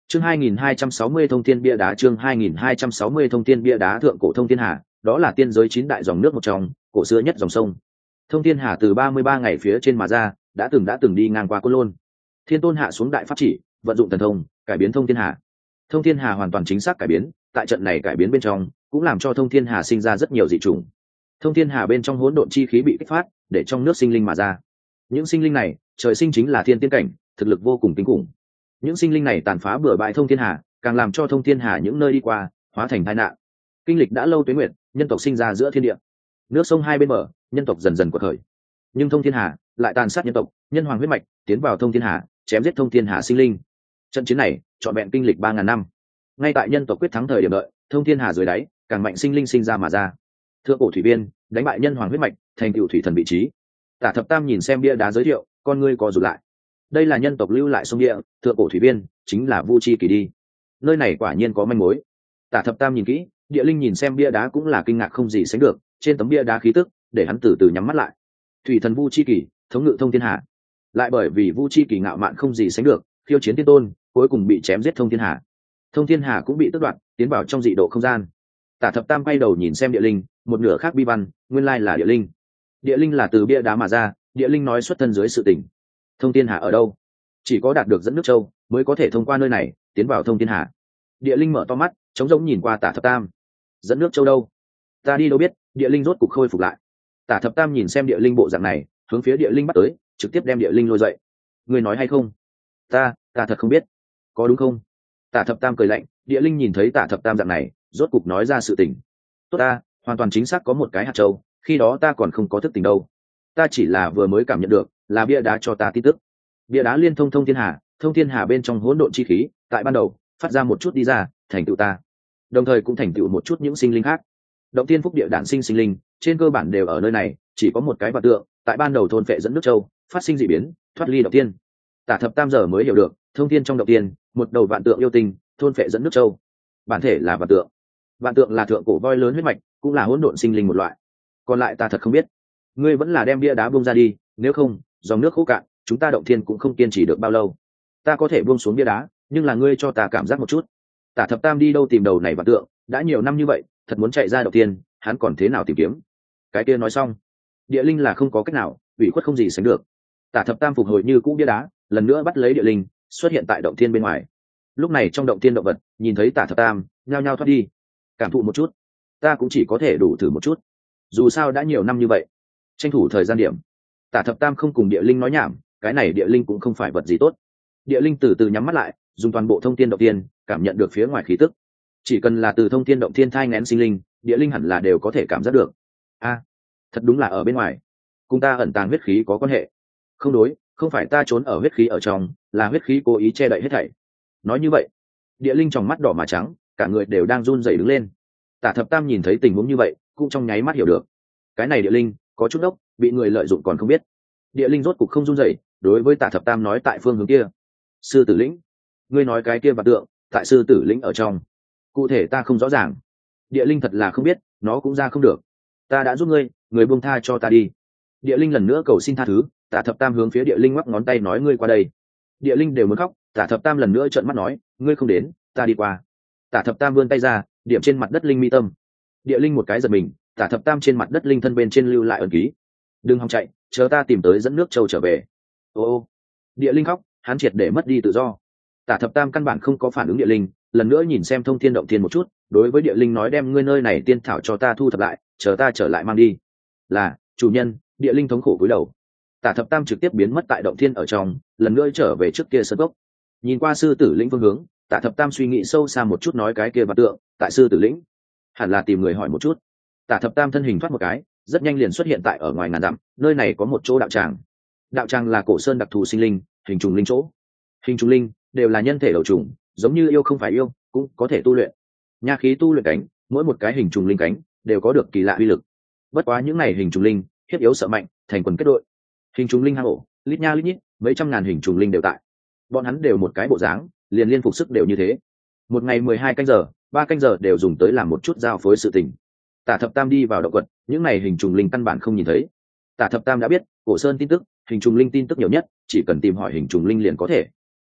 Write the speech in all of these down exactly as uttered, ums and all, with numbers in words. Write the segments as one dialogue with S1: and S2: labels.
S1: Chương hai nghìn hai trăm sáu mươi thông thiên bia đá chương hai nghìn hai trăm sáu mươi thông thiên bia đá thượng cổ thông thiên hà, đó là tiên giới chín đại dòng nước một trong, cổ xưa nhất dòng sông. Thông thiên hà từ ba mươi ba ngày phía trên mà ra, đã từng đã từng đi ngang qua Côn Lôn. Thiên Tôn hạ xuống đại pháp chỉ, vận dụng thần thông, cải biến thông thiên hà. Thông thiên hà hoàn toàn chính xác cải biến, tại trận này cải biến bên trong, cũng làm cho thông thiên hà sinh ra rất nhiều dị chủng. Thông thiên hà bên trong hỗn độn chi khí bị kích phát, để trong nước sinh linh mà ra. Những sinh linh này, trời sinh chính là thiên tiên cảnh, thực lực vô cùng kinh khủng. Những sinh linh này tàn phá bừa bãi thông thiên hà, càng làm cho thông thiên hà những nơi đi qua hóa thành tai nạn. Kinh lịch đã lâu tuế nguyệt, nhân tộc sinh ra giữa thiên địa. Nước sông hai bên bờ, nhân tộc dần dần quật khởi. Nhưng thông thiên hà lại tàn sát nhân tộc, nhân hoàng huyết mạch tiến vào thông thiên hà, chém giết thông thiên hà sinh linh. Trận chiến này trọn vẹn kinh lịch ba ngàn năm. Ngay tại nhân tộc quyết thắng thời điểm đợi, thông thiên hà dưới đáy, càng mạnh sinh linh sinh ra mà ra. Thượng cổ thủy biên, đánh bại nhân hoàng huyết mạch, thành tựu thủy thần vị trí. Tả Thập Tam nhìn xem bia đá giới thiệu, con ngươi co rụt lại. Đây là nhân tộc lưu lại sông địa, thượng cổ thủy biên, chính là Vu Chi Kỳ đi. Nơi này quả nhiên có manh mối. Tả Thập Tam nhìn kỹ, Địa Linh nhìn xem bia đá cũng là kinh ngạc không gì sánh được, trên tấm bia đá khí tức, để hắn từ từ nhắm mắt lại. Thủy thần Vu Chi Kỳ, thống ngự thông thiên hà. Lại bởi vì Vu Chi Kỳ ngạo mạn không gì sánh được, khiêu chiến tiên tôn, cuối cùng bị chém giết thông thiên hà. Thông thiên hà cũng bị tước đoạt, tiến vào trong dị độ không gian. Tả Thập Tam quay đầu nhìn xem Địa Linh, một nửa khác bi văn, nguyên lai là Địa Linh. Địa Linh là từ bia đá mà ra, Địa Linh nói xuất thân dưới sự tình. Thông thiên hà ở đâu? Chỉ có đạt được dẫn nước châu mới có thể thông qua nơi này tiến vào thông thiên hà. Địa Linh mở to mắt, trống rỗng nhìn qua Tả Thập Tam. Dẫn nước châu đâu? Ta đi đâu biết? Địa Linh rốt cục khôi phục lại. Tả Thập Tam nhìn xem Địa Linh bộ dạng này, hướng phía Địa Linh bắt tới, trực tiếp đem Địa Linh lôi dậy. Người nói hay không? Ta, ta thật không biết. Có đúng không? Tả Thập Tam cười lạnh. Địa Linh nhìn thấy Tả Thập Tam dạng này, rốt cục nói ra sự tình. Tốt ta, hoàn toàn chính xác có một cái hạt châu, khi đó ta còn không có thức tỉnh đâu. Ta chỉ là vừa mới cảm nhận được, là bia đá cho ta tin tức. Bia đá liên thông thông thiên hà, thông thiên hà bên trong hỗn độn chi khí, tại ban đầu phát ra một chút đi ra, thành tựu ta, đồng thời cũng thành tựu một chút những sinh linh khác. Động tiên phúc địa đản sinh sinh linh, trên cơ bản đều ở nơi này, chỉ có một cái vật tượng, tại ban đầu thôn phệ dẫn nước châu, phát sinh dị biến, thoát ly động tiên. Tả Thập Tam giờ mới hiểu được, thông thiên trong động tiên, một đầu vạn tượng yêu tinh, thôn phệ dẫn nước châu, bản thể là vạn tượng. Vạn tượng là thượng cổ voi lớn huyết mạch, cũng là hỗn độn sinh linh một loại. Còn lại ta thật không biết. Ngươi vẫn là đem bia đá buông ra đi, nếu không, dòng nước khô cạn, chúng ta động thiên cũng không kiên trì được bao lâu. Ta có thể buông xuống bia đá, nhưng là ngươi cho ta cảm giác một chút. Tả Thập Tam đi đâu tìm đầu này vạn tượng, đã nhiều năm như vậy, thật muốn chạy ra động thiên, hắn còn thế nào tìm kiếm? Cái kia nói xong, Địa Linh là không có cách nào, ủy khuất không gì sánh được. Tả Thập Tam phục hồi như cũ bia đá, lần nữa bắt lấy Địa Linh, xuất hiện tại động thiên bên ngoài. Lúc này trong động thiên động vật, nhìn thấy Tả Thập Tam, nhao nhao thoát đi. Cảm thụ một chút, ta cũng chỉ có thể đủ thử một chút. Dù sao đã nhiều năm như vậy, tranh thủ thời gian điểm. Tả Thập Tam không cùng Địa Linh nói nhảm, cái này Địa Linh cũng không phải vật gì tốt. Địa Linh từ từ nhắm mắt lại, dùng toàn bộ thông thiên động thiên, cảm nhận được phía ngoài khí tức. Chỉ cần là từ thông thiên động thiên thai nghén sinh linh, Địa Linh hẳn là đều có thể cảm giác được. A, thật đúng là ở bên ngoài, cùng ta ẩn tàng huyết khí có quan hệ. Không đối, không phải ta trốn ở huyết khí ở trong, là huyết khí cố ý che đậy hết thảy. Nói như vậy, Địa Linh trong mắt đỏ mà trắng, cả người đều đang run rẩy đứng lên. Tả Thập Tam nhìn thấy tình huống như vậy, cũng trong nháy mắt hiểu được, cái này Địa Linh có chút đốc, bị người lợi dụng còn không biết. Địa Linh rốt cục không run rẩy, đối với Tả Thập Tam nói tại phương hướng kia. Sư tử lĩnh, ngươi nói cái kia vạn tượng, tại sư tử lĩnh ở trong, cụ thể ta không rõ ràng. Địa Linh thật là không biết, nó cũng ra không được. Ta đã giúp ngươi, người buông tha cho ta đi. Địa Linh lần nữa cầu xin tha thứ. Tả Thập Tam hướng phía Địa Linh ngoắc ngón tay nói ngươi qua đây. Địa Linh đều muốn khóc. Tả Thập Tam lần nữa trợn mắt nói, ngươi không đến, ta đi qua. Tả Thập Tam vươn tay ra, điểm trên mặt đất linh mi tâm. Địa Linh một cái giật mình, Tả Thập Tam trên mặt đất linh thân bên trên lưu lại ẩn ký. Đừng hòng chạy, chờ ta tìm tới dẫn nước châu trở về. Ô ô. Địa Linh khóc, hắn triệt để mất đi tự do. Tả Thập Tam căn bản không có phản ứng Địa Linh, lần nữa nhìn xem thông thiên động thiên một chút, đối với Địa Linh nói đem ngươi nơi này tiên thảo cho ta thu thập lại, chờ ta trở lại mang đi. Là chủ nhân. Địa Linh thống khổ cúi đầu. Tả Thập Tam trực tiếp biến mất tại động thiên ở trong, lần nữa trở về trước kia sân gốc. Nhìn qua sư tử lĩnh phương hướng, Tả Thập Tam suy nghĩ sâu xa một chút nói cái kia vật tượng, tại sư tử lĩnh, hẳn là tìm người hỏi một chút. Tả Thập Tam thân hình thoát một cái, rất nhanh liền xuất hiện tại ở ngoài ngàn dặm, nơi này có một chỗ đạo tràng. Đạo tràng là cổ sơn đặc thù sinh linh, hình trùng linh chỗ. Hình trùng linh đều là nhân thể đầu trùng, giống như yêu không phải yêu, cũng có thể tu luyện. Nha khí tu luyện cánh, mỗi một cái hình trùng linh cánh đều có được kỳ lạ uy lực. Bất quá những này hình trùng linh, hiếp yếu sợ mạnh, thành quần kết đội. Hình trùng linh hang ổ, lít nha lít nhít, mấy trăm ngàn hình trùng linh đều tại. Bọn hắn đều một cái bộ dáng, liền liên phục sức đều như thế. Một ngày mười hai canh giờ, ba canh giờ đều dùng tới làm một chút giao phối sự tình. Tả Thập Tam đi vào động quật, những này hình trùng linh căn bản không nhìn thấy. Tả Thập Tam đã biết, cổ sơn tin tức, hình trùng linh tin tức nhiều nhất, chỉ cần tìm hỏi hình trùng linh liền có thể.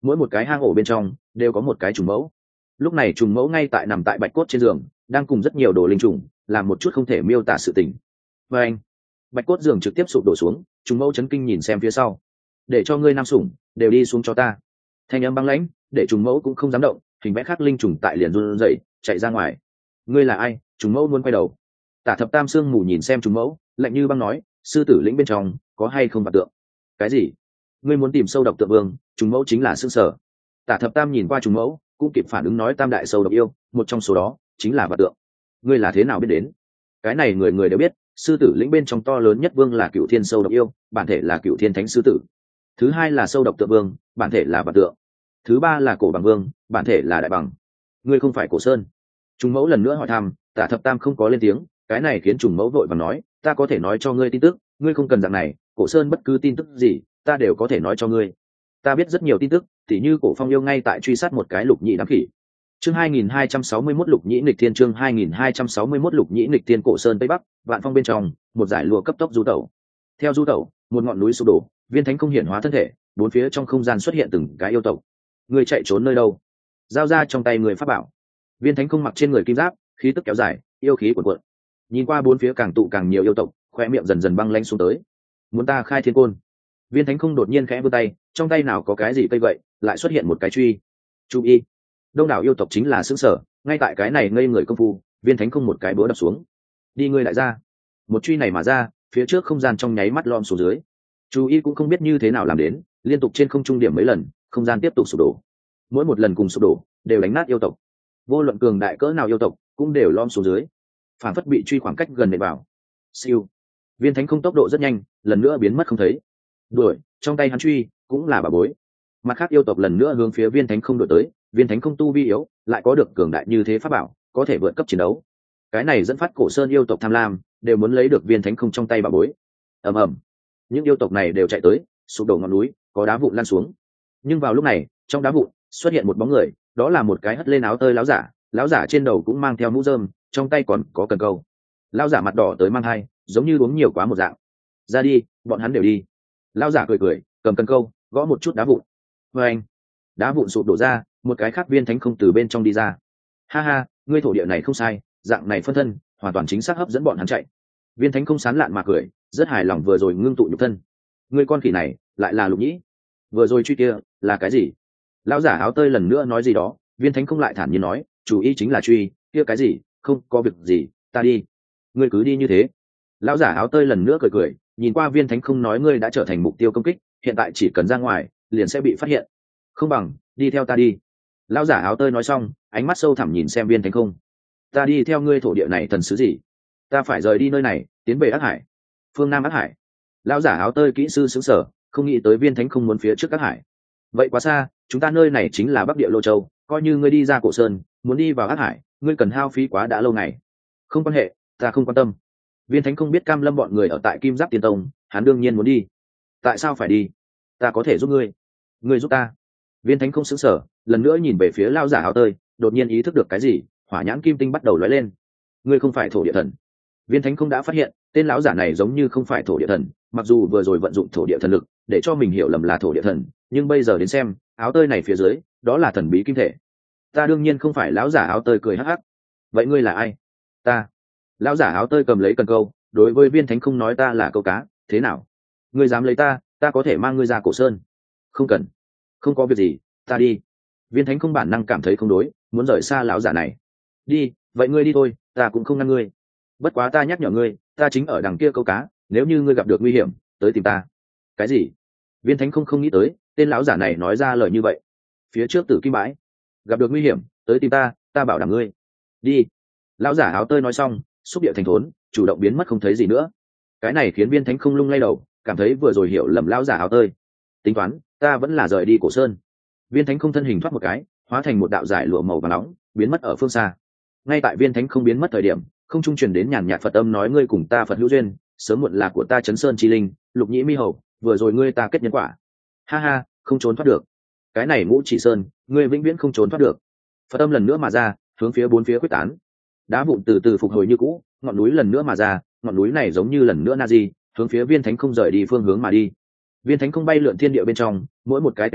S1: mỗi một cái hang ổ bên trong đều có một cái trùng mẫu. Lúc này trùng mẫu ngay tại nằm tại bạch cốt trên giường, đang cùng rất nhiều đồ linh trùng làm một chút không thể miêu tả sự tình. Và anh, bạch cốt giường trực tiếp sụp đổ xuống, trùng mẫu chấn kinh nhìn xem phía sau. Để cho ngươi nam sủng đều đi xuống cho ta. Thanh âm băng lãnh, để trùng mẫu cũng không dám động, hình vẽ khắc linh trùng tại liền run rẩy chạy ra ngoài. Ngươi là ai? Trùng mẫu luôn quay đầu. Tả thập tam sương mù nhìn xem trùng mẫu, lạnh như băng nói, sư tử lĩnh bên trong có hay không vật tượng? Cái gì? Ngươi muốn tìm sâu độc tượng vương? Trùng mẫu chính là xương sở. Tả thập tam nhìn qua trùng mẫu, cũng kịp phản ứng nói tam đại sâu độc yêu, một trong số đó chính là vật tượng. Ngươi là thế nào biết đến? Cái này người người đều biết, sư tử lĩnh bên trong to lớn nhất vương là cựu thiên sâu độc yêu, bản thể là cựu thiên thánh sư tử. Thứ hai là sâu độc tượng vương, bản thể là vật tượng. Thứ ba là cổ bằng vương, bản thể là đại bằng. Ngươi không phải cổ sơn? Trùng mẫu lần nữa hỏi thăm. Tả thập tam không có lên tiếng, cái này khiến trùng mẫu vội và nói, ta có thể nói cho ngươi tin tức, ngươi không cần dạng này, cổ sơn bất cứ tin tức gì ta đều có thể nói cho ngươi. Ta biết rất nhiều tin tức, tỉ như cổ phong yêu ngay tại truy sát một cái lục nhĩ đám khỉ. Chương hai nghìn hai trăm sáu mươi mốt lục nhĩ nghịch thiên. Chương hai nghìn hai trăm sáu mươi mốt lục nhĩ nghịch thiên. Cổ sơn tây bắc, vạn phong bên trong, một giải lụa cấp tốc du tẩu. Theo du tẩu, một ngọn núi sụp đổ, viên thánh không hiển hóa thân thể, bốn phía trong không gian xuất hiện từng cái yêu tộc. Người chạy trốn nơi đâu? Giao ra trong tay người pháp bảo. Viên thánh không mặc trên người kim giáp, khí tức kéo dài, yêu khí cuộn cuộn. Nhìn qua bốn phía càng tụ càng nhiều yêu tộc, khoe miệng dần dần băng lãnh xuống tới. Muốn ta khai thiên côn? Viên thánh không đột nhiên khẽ vươn tay, trong tay nào có cái gì cây vậy, lại xuất hiện một cái truy. Chú ý, đông đảo yêu tộc chính là xứng sở, ngay tại cái này ngây người công phu, viên thánh không một cái búa đập xuống. Đi ngươi lại ra. Một truy này mà ra, phía trước không gian trong nháy mắt lom xuống dưới. Chú ý cũng không biết như thế nào làm đến, liên tục trên không trung điểm mấy lần, không gian tiếp tục sụp đổ. Mỗi một lần cùng sụp đổ, đều đánh nát yêu tộc. Vô luận cường đại cỡ nào yêu tộc cũng đều lom xuống dưới, phản phất bị truy khoảng cách gần nện vào. Siêu, viên thánh không tốc độ rất nhanh, lần nữa biến mất không thấy. Đuổi, trong tay hắn truy cũng là bà bối. Mặt khác yêu tộc lần nữa hướng phía viên thánh không đuổi tới, viên thánh không tu vi yếu, lại có được cường đại như thế pháp bảo, có thể vượt cấp chiến đấu. Cái này dẫn phát cổ sơn yêu tộc tham lam, đều muốn lấy được viên thánh không trong tay bà bối. Ầm ầm, những yêu tộc này đều chạy tới, sụp đổ ngọn núi, có đá vụn lan xuống. Nhưng vào lúc này, trong đá vụn xuất hiện một bóng người, đó là một cái hất lên áo tơi láo giả, láo giả trên đầu cũng mang theo mũ rơm, trong tay còn có cần câu. Lao giả mặt đỏ tới mang hai, giống như uống nhiều quá một dạng. Ra đi, bọn hắn đều đi. Lao giả cười cười, cầm cần câu, gõ một chút đá vụn. Vê anh, đá vụn sụp đổ ra, một cái khác viên thánh không từ bên trong đi ra. Ha ha, ngươi thổ địa này không sai, dạng này phân thân, hoàn toàn chính xác hấp dẫn bọn hắn chạy. Viên thánh không sán lạn mà cười, rất hài lòng vừa rồi ngưng tụ nhục thân. Ngươi con khỉ này, lại là Lục Nhĩ. Vừa rồi truy kia, là cái gì? Lão giả áo tơi lần nữa nói gì đó, viên thánh không lại thản nhiên nói, chủ ý chính là truy, kia cái gì, không có việc gì, ta đi. Ngươi cứ đi như thế. Lão giả áo tơi lần nữa cười cười, nhìn qua viên thánh không nói ngươi đã trở thành mục tiêu công kích, hiện tại chỉ cần ra ngoài, liền sẽ bị phát hiện. Không bằng, đi theo ta đi. Lão giả áo tơi nói xong, ánh mắt sâu thẳm nhìn xem viên thánh không. Ta đi theo ngươi thổ địa này thần sứ gì? Ta phải rời đi nơi này, tiến về Ác Hải. Phương Nam Ác Hải. Lão giả áo tơi kỹ sư xứng sở, không nghĩ tới viên thánh không muốn phía trước Ác Hải. Vậy quá xa, chúng ta nơi này chính là Bắc Địa Lô Châu, coi như ngươi đi ra Cổ Sơn, muốn đi vào Ác Hải, ngươi cần hao phí quá đã lâu ngày. Không quan hệ, ta không quan tâm. Viên thánh không biết cam lâm bọn người ở tại Kim Giáp Tiên Tông, hắn đương nhiên muốn đi. Tại sao phải đi? Ta có thể giúp ngươi. Ngươi giúp ta. Viên thánh không xứng sở, lần nữa nhìn về phía lao giả áo tơi, đột nhiên ý thức được cái gì, hỏa nhãn kim tinh bắt đầu lóe lên. Ngươi không phải thổ địa thần. Viên thánh không đã phát hiện, tên lão giả này giống như không phải thổ địa thần, mặc dù vừa rồi vận dụng thổ địa thần lực để cho mình hiểu lầm là thổ địa thần, nhưng bây giờ đến xem, áo tơi này phía dưới, đó là thần bí kim thể. Ta đương nhiên không phải lão giả áo tơi cười hắc hắc. Vậy ngươi là ai? Ta. Lão giả áo tơi cầm lấy cần câu, đối với viên thánh không nói ta là câu cá, thế nào? Ngươi dám lấy ta, ta có thể mang ngươi ra Cổ Sơn. Không cần. Không có việc gì, ta đi. Viên thánh không bản năng cảm thấy không đối, muốn rời xa lão giả này. Đi, vậy ngươi đi thôi, ta cũng không ngăn ngươi. Bất quá ta nhắc nhở ngươi, ta chính ở đằng kia câu cá, nếu như ngươi gặp được nguy hiểm, tới tìm ta. Cái gì? Viên thánh không không nghĩ tới, tên lão giả này nói ra lời như vậy. Phía trước Tử Kim Bãi, gặp được nguy hiểm, tới tìm ta, ta bảo đảm ngươi. Đi. Lão giả áo tơi nói xong, xúc địa thành thốn, chủ động biến mất không thấy gì nữa. Cái này khiến viên thánh không lung lay đầu, cảm thấy vừa rồi hiểu lầm lão giả áo tơi. Tính toán, ta vẫn là rời đi Cổ Sơn. Viên thánh không thân hình thoát một cái, hóa thành một đạo giải lụa màu vàng nóng, biến mất ở phương xa. Ngay tại viên thánh không biến mất thời điểm, không trung truyền đến nhàn nhạt Phật âm nói ngươi cùng ta Phật hữu duyên, sớm muộn là của ta Chấn Sơn chi linh, Lục Nhĩ Mi Hầu, vừa rồi ngươi ta kết nhân quả. Ha ha, không trốn thoát được. Cái này Ngũ Chỉ Sơn, ngươi vĩnh viễn không trốn thoát được. Phật âm lần nữa mà ra, hướng phía bốn phía quyết tán. Đá vụn từ từ phục hồi như cũ, ngọn núi lần nữa mà ra, ngọn núi này giống như lần nữa na di, hướng phía viên thánh không rời đi phương hướng mà đi. Viên thánh không bay lượn thiên địa bên trong, mỗi một cái té ngã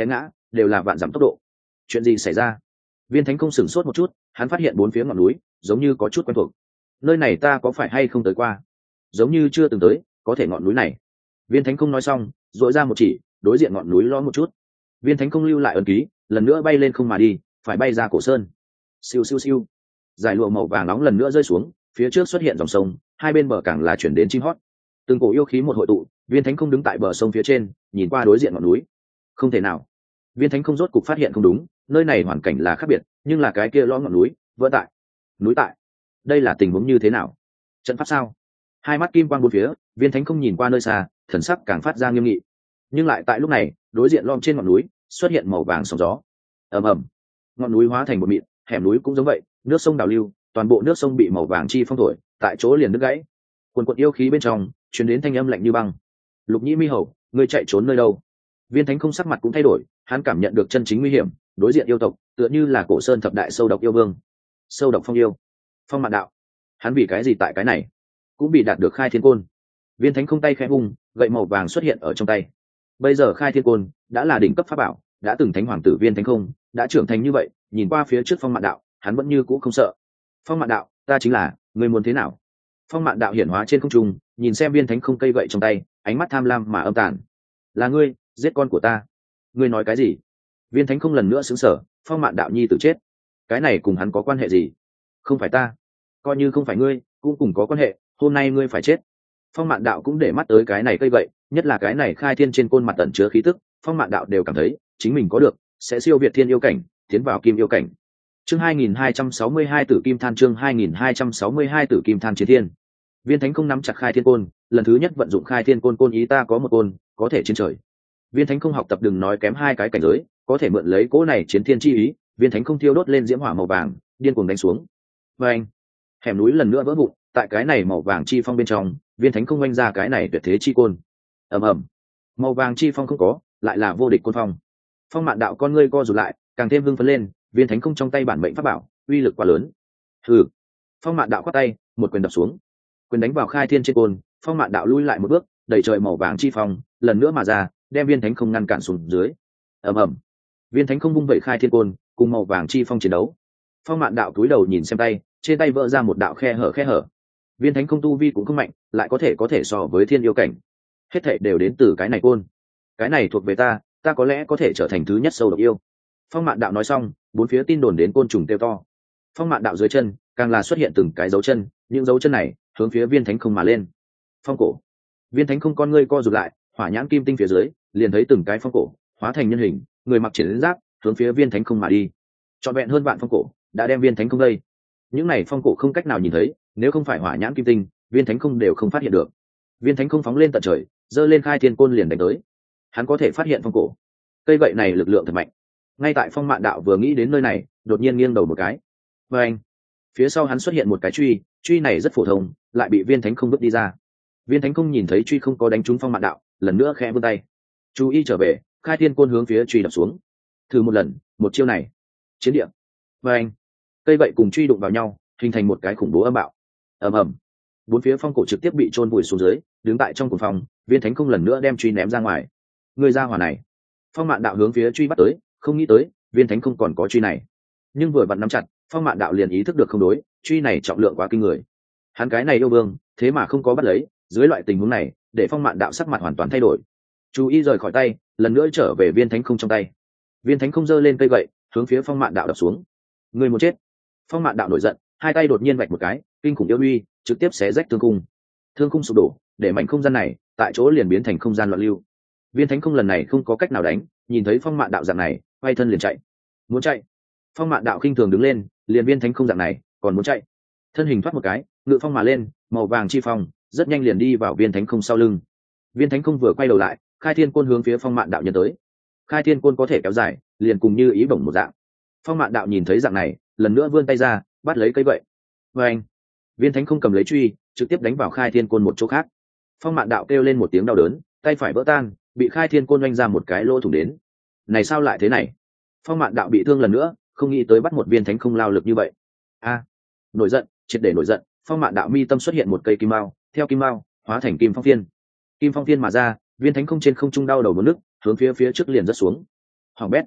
S1: đều là vạn dặm tốc độ. Chuyện gì xảy ra? Viên thánh không sửng sốt một chút, hắn phát hiện bốn phía ngọn núi giống như có chút quen thuộc. Nơi này ta có phải hay không tới qua? Giống như chưa từng tới, có thể ngọn núi này. Viên thánh không nói xong, dội ra một chỉ, đối diện ngọn núi ló một chút. Viên thánh không lưu lại ấn ký, lần nữa bay lên không mà đi, phải bay ra cổ sơn. Siêu siêu siêu. Giải lụa màu vàng nóng lần nữa rơi xuống, phía trước xuất hiện dòng sông, hai bên bờ cảng là chuyển đến chim hót. Từng cổ yêu khí một hội tụ, viên thánh không đứng tại bờ sông phía trên, nhìn qua đối diện ngọn núi. Không thể nào. Viên thánh không rốt cục phát hiện không đúng, nơi này hoàn cảnh là khác biệt, nhưng là cái kia lõm ngọn núi vỡ tại. Núi tại. Đây là tình huống như thế nào? Trận pháp sao? Hai mắt kim quang bốn phía, viên thánh không nhìn qua nơi xa, thần sắc càng phát ra nghiêm nghị. Nhưng lại tại lúc này, đối diện lõm trên ngọn núi xuất hiện màu vàng sóng gió. Ầm ầm. Ngọn núi hóa thành một mịn, hẻm núi cũng giống vậy, nước sông đào lưu, toàn bộ nước sông bị màu vàng chi phong thổi, tại chỗ liền đứt gãy. Quần quần yêu khí bên trong truyền đến thanh âm lạnh như băng. Lục Nhĩ Mi Hầu, ngươi chạy trốn nơi đâu? Viên thánh không sắc mặt cũng thay đổi, hắn cảm nhận được chân chính nguy hiểm, đối diện yêu tộc tựa như là cổ sơn thập đại sâu độc yêu vương. Sâu độc phong yêu, Phong Mạn Đạo. Hắn vì cái gì tại cái này? Cũng bị đạt được khai thiên côn. Viên thánh không tay khẽ vung, gậy màu vàng xuất hiện ở trong tay. Bây giờ khai thiên côn đã là đỉnh cấp pháp bảo, đã từng thánh hoàng tử viên thánh không đã trưởng thành như vậy, nhìn qua phía trước Phong Mạn Đạo, hắn vẫn như cũ không sợ. Phong Mạn Đạo, ta chính là, ngươi muốn thế nào? Phong Mạn Đạo hiển hóa trên không trung, nhìn xem viên thánh không cây gậy trong tay, ánh mắt tham lam mà âm tàn. Là ngươi giết con của ta? Ngươi nói cái gì? Viên thánh không lần nữa sững sờ. Phong Mạn Đạo nhi tử chết, cái này cùng hắn có quan hệ gì? Không phải ta, coi như không phải ngươi cũng cùng có quan hệ, hôm nay ngươi phải chết. Phong Mạn Đạo cũng để mắt tới cái này cây gậy, nhất là cái này khai thiên trên côn mặt tẩn chứa khí tức, Phong Mạn Đạo đều cảm thấy chính mình có được sẽ siêu việt thiên yêu cảnh, tiến vào kim yêu cảnh. Chương hai nghìn hai trăm sáu mươi hai Tử Kim Than, chương hai nghìn hai trăm sáu mươi hai Tử Kim Than chiến thiên. Viên thánh không nắm chặt khai thiên côn, lần thứ nhất vận dụng khai thiên côn, côn ý ta có một côn, có thể chiến trời. Viên thánh không học tập đừng nói kém hai cái cảnh giới, có thể mượn lấy cỗ này chiến thiên chi ý, viên thánh không thiêu đốt lên diễm hỏa màu vàng, điên cuồng đánh xuống. Và anh, hẻm núi lần nữa vỡ vụn, tại cái này màu vàng chi phong bên trong, viên thánh không oanh ra cái này tuyệt thế chi côn. Ầm ầm, màu vàng chi phong không có, lại là vô địch côn phong. Phong Mạn Đạo con ngươi co rụt lại, càng thêm hưng phấn lên, viên thánh không trong tay bản mệnh pháp bảo, uy lực quá lớn. Hừ. Phong Mạn Đạo quát tay, một quyền đập xuống, quyền đánh vào khai thiên trên côn. Phong Mạn Đạo lui lại một bước, đẩy trời màu vàng chi phong lần nữa mà ra, đem viên thánh không ngăn cản xuống dưới. Ầm ầm, viên thánh không vung vẩy khai thiên côn, cùng màu vàng chi phong chiến đấu. Phong Mạn Đạo cúi đầu nhìn xem tay, trên tay vỡ ra một đạo khe hở khe hở. Viên thánh không tu vi cũng không mạnh, lại có thể có thể so với thiên yêu cảnh, hết thảy đều đến từ cái này côn. Cái này thuộc về ta, ta có lẽ có thể trở thành thứ nhất sâu độc yêu. Phong Mạn Đạo nói xong, bốn phía tin đồn đến côn trùng kêu to. Phong Mạn Đạo dưới chân càng là xuất hiện từng cái dấu chân, những dấu chân này hướng phía viên thánh không mà lên. Phong cổ. Viên thánh không con ngươi co rụt lại, hỏa nhãn kim tinh phía dưới liền thấy từng cái phong cổ hóa thành nhân hình, người mặc chiến giáp hướng phía viên thánh không mà đi. Trọn vẹn hơn vạn phong cổ đã đem viên thánh không đây. Những này phong cổ không cách nào nhìn thấy, nếu không phải hỏa nhãn kim tinh, viên thánh không đều không phát hiện được. Viên thánh không phóng lên tận trời, giơ lên khai thiên côn liền đánh tới. Hắn có thể phát hiện phong cổ, cây gậy này lực lượng thật mạnh. Ngay tại Phong Mạn Đạo vừa nghĩ đến nơi này, đột nhiên nghiêng đầu một cái, và anh, phía sau hắn xuất hiện một cái truy, truy này rất phổ thông, lại bị viên thánh không vứt đi ra. Viên thánh không nhìn thấy truy không có đánh trúng Phong Mạn Đạo, lần nữa khẽ vươn tay, chú ý trở về, khai thiên côn hướng phía truy đập xuống. Thử một lần, một chiêu này, chiến địa. Và anh, cây gậy cùng truy đụng vào nhau, hình thành một cái khủng bố âm bạo. Ầm ầm, bốn phía phong cổ trực tiếp bị chôn vùi xuống dưới, đứng tại trong cuồng phòng, viên thánh không lần nữa đem truy ném ra ngoài. Người ra hỏa này. Phong Mạn Đạo hướng phía truy bắt tới, không nghĩ tới viên thánh không còn có truy này, nhưng vừa vặn nắm chặt, Phong Mạn Đạo liền ý thức được không đối, truy này trọng lượng quá kinh người. Hắn cái này yêu vương, thế mà không có bắt lấy, dưới loại tình huống này, để Phong Mạn Đạo sắc mặt hoàn toàn thay đổi. Chú ý rời khỏi tay, lần nữa trở về viên thánh không trong tay. Viên thánh không giơ lên cây gậy, hướng phía Phong Mạn Đạo đập xuống. Người muốn chết. Phong Mạn Đạo nổi giận, hai tay đột nhiên vạch một cái, kinh khủng yêu uy trực tiếp xé rách thương khung. Thương khung sụp đổ, để mảnh không gian này tại chỗ liền biến thành không gian loạn lưu. Viên thánh không lần này không có cách nào đánh, nhìn thấy Phong Mạn Đạo dạng này, quay thân liền chạy. Muốn chạy. Phong Mạn Đạo khinh thường đứng lên, liền viên thánh không dạng này, còn muốn chạy. Thân hình thoát một cái, ngự phong mà lên, màu vàng chi phong, rất nhanh liền đi vào viên thánh không sau lưng. Viên thánh không vừa quay đầu lại, khai thiên côn hướng phía Phong Mạn Đạo nhận tới. Khai thiên côn có thể kéo dài, liền cùng như ý bổng một dạng. Phong Mạn Đạo nhìn thấy dạng này, lần nữa vươn tay ra, bắt lấy cây gậy. Và anh, viên thánh không cầm lấy truy, trực tiếp đánh vào khai thiên côn một chỗ khác. Phong Mạn Đạo kêu lên một tiếng đau đớn, tay phải vỡ tan, bị khai thiên côn oanh ra một cái lỗ thủng đến. Này sao lại thế này? Phong Mạn Đạo bị thương lần nữa, không nghĩ tới bắt một viên thánh không lao lực như vậy. A, nổi giận, triệt để nổi giận, Phong Mạn Đạo mi tâm xuất hiện một cây kim mao, theo kim mao hóa thành kim phong phiên. Kim phong phiên mà ra, viên thánh không trên không trung đau đầu một nước, hướng phía phía trước liền rất xuống. Hoàng bét,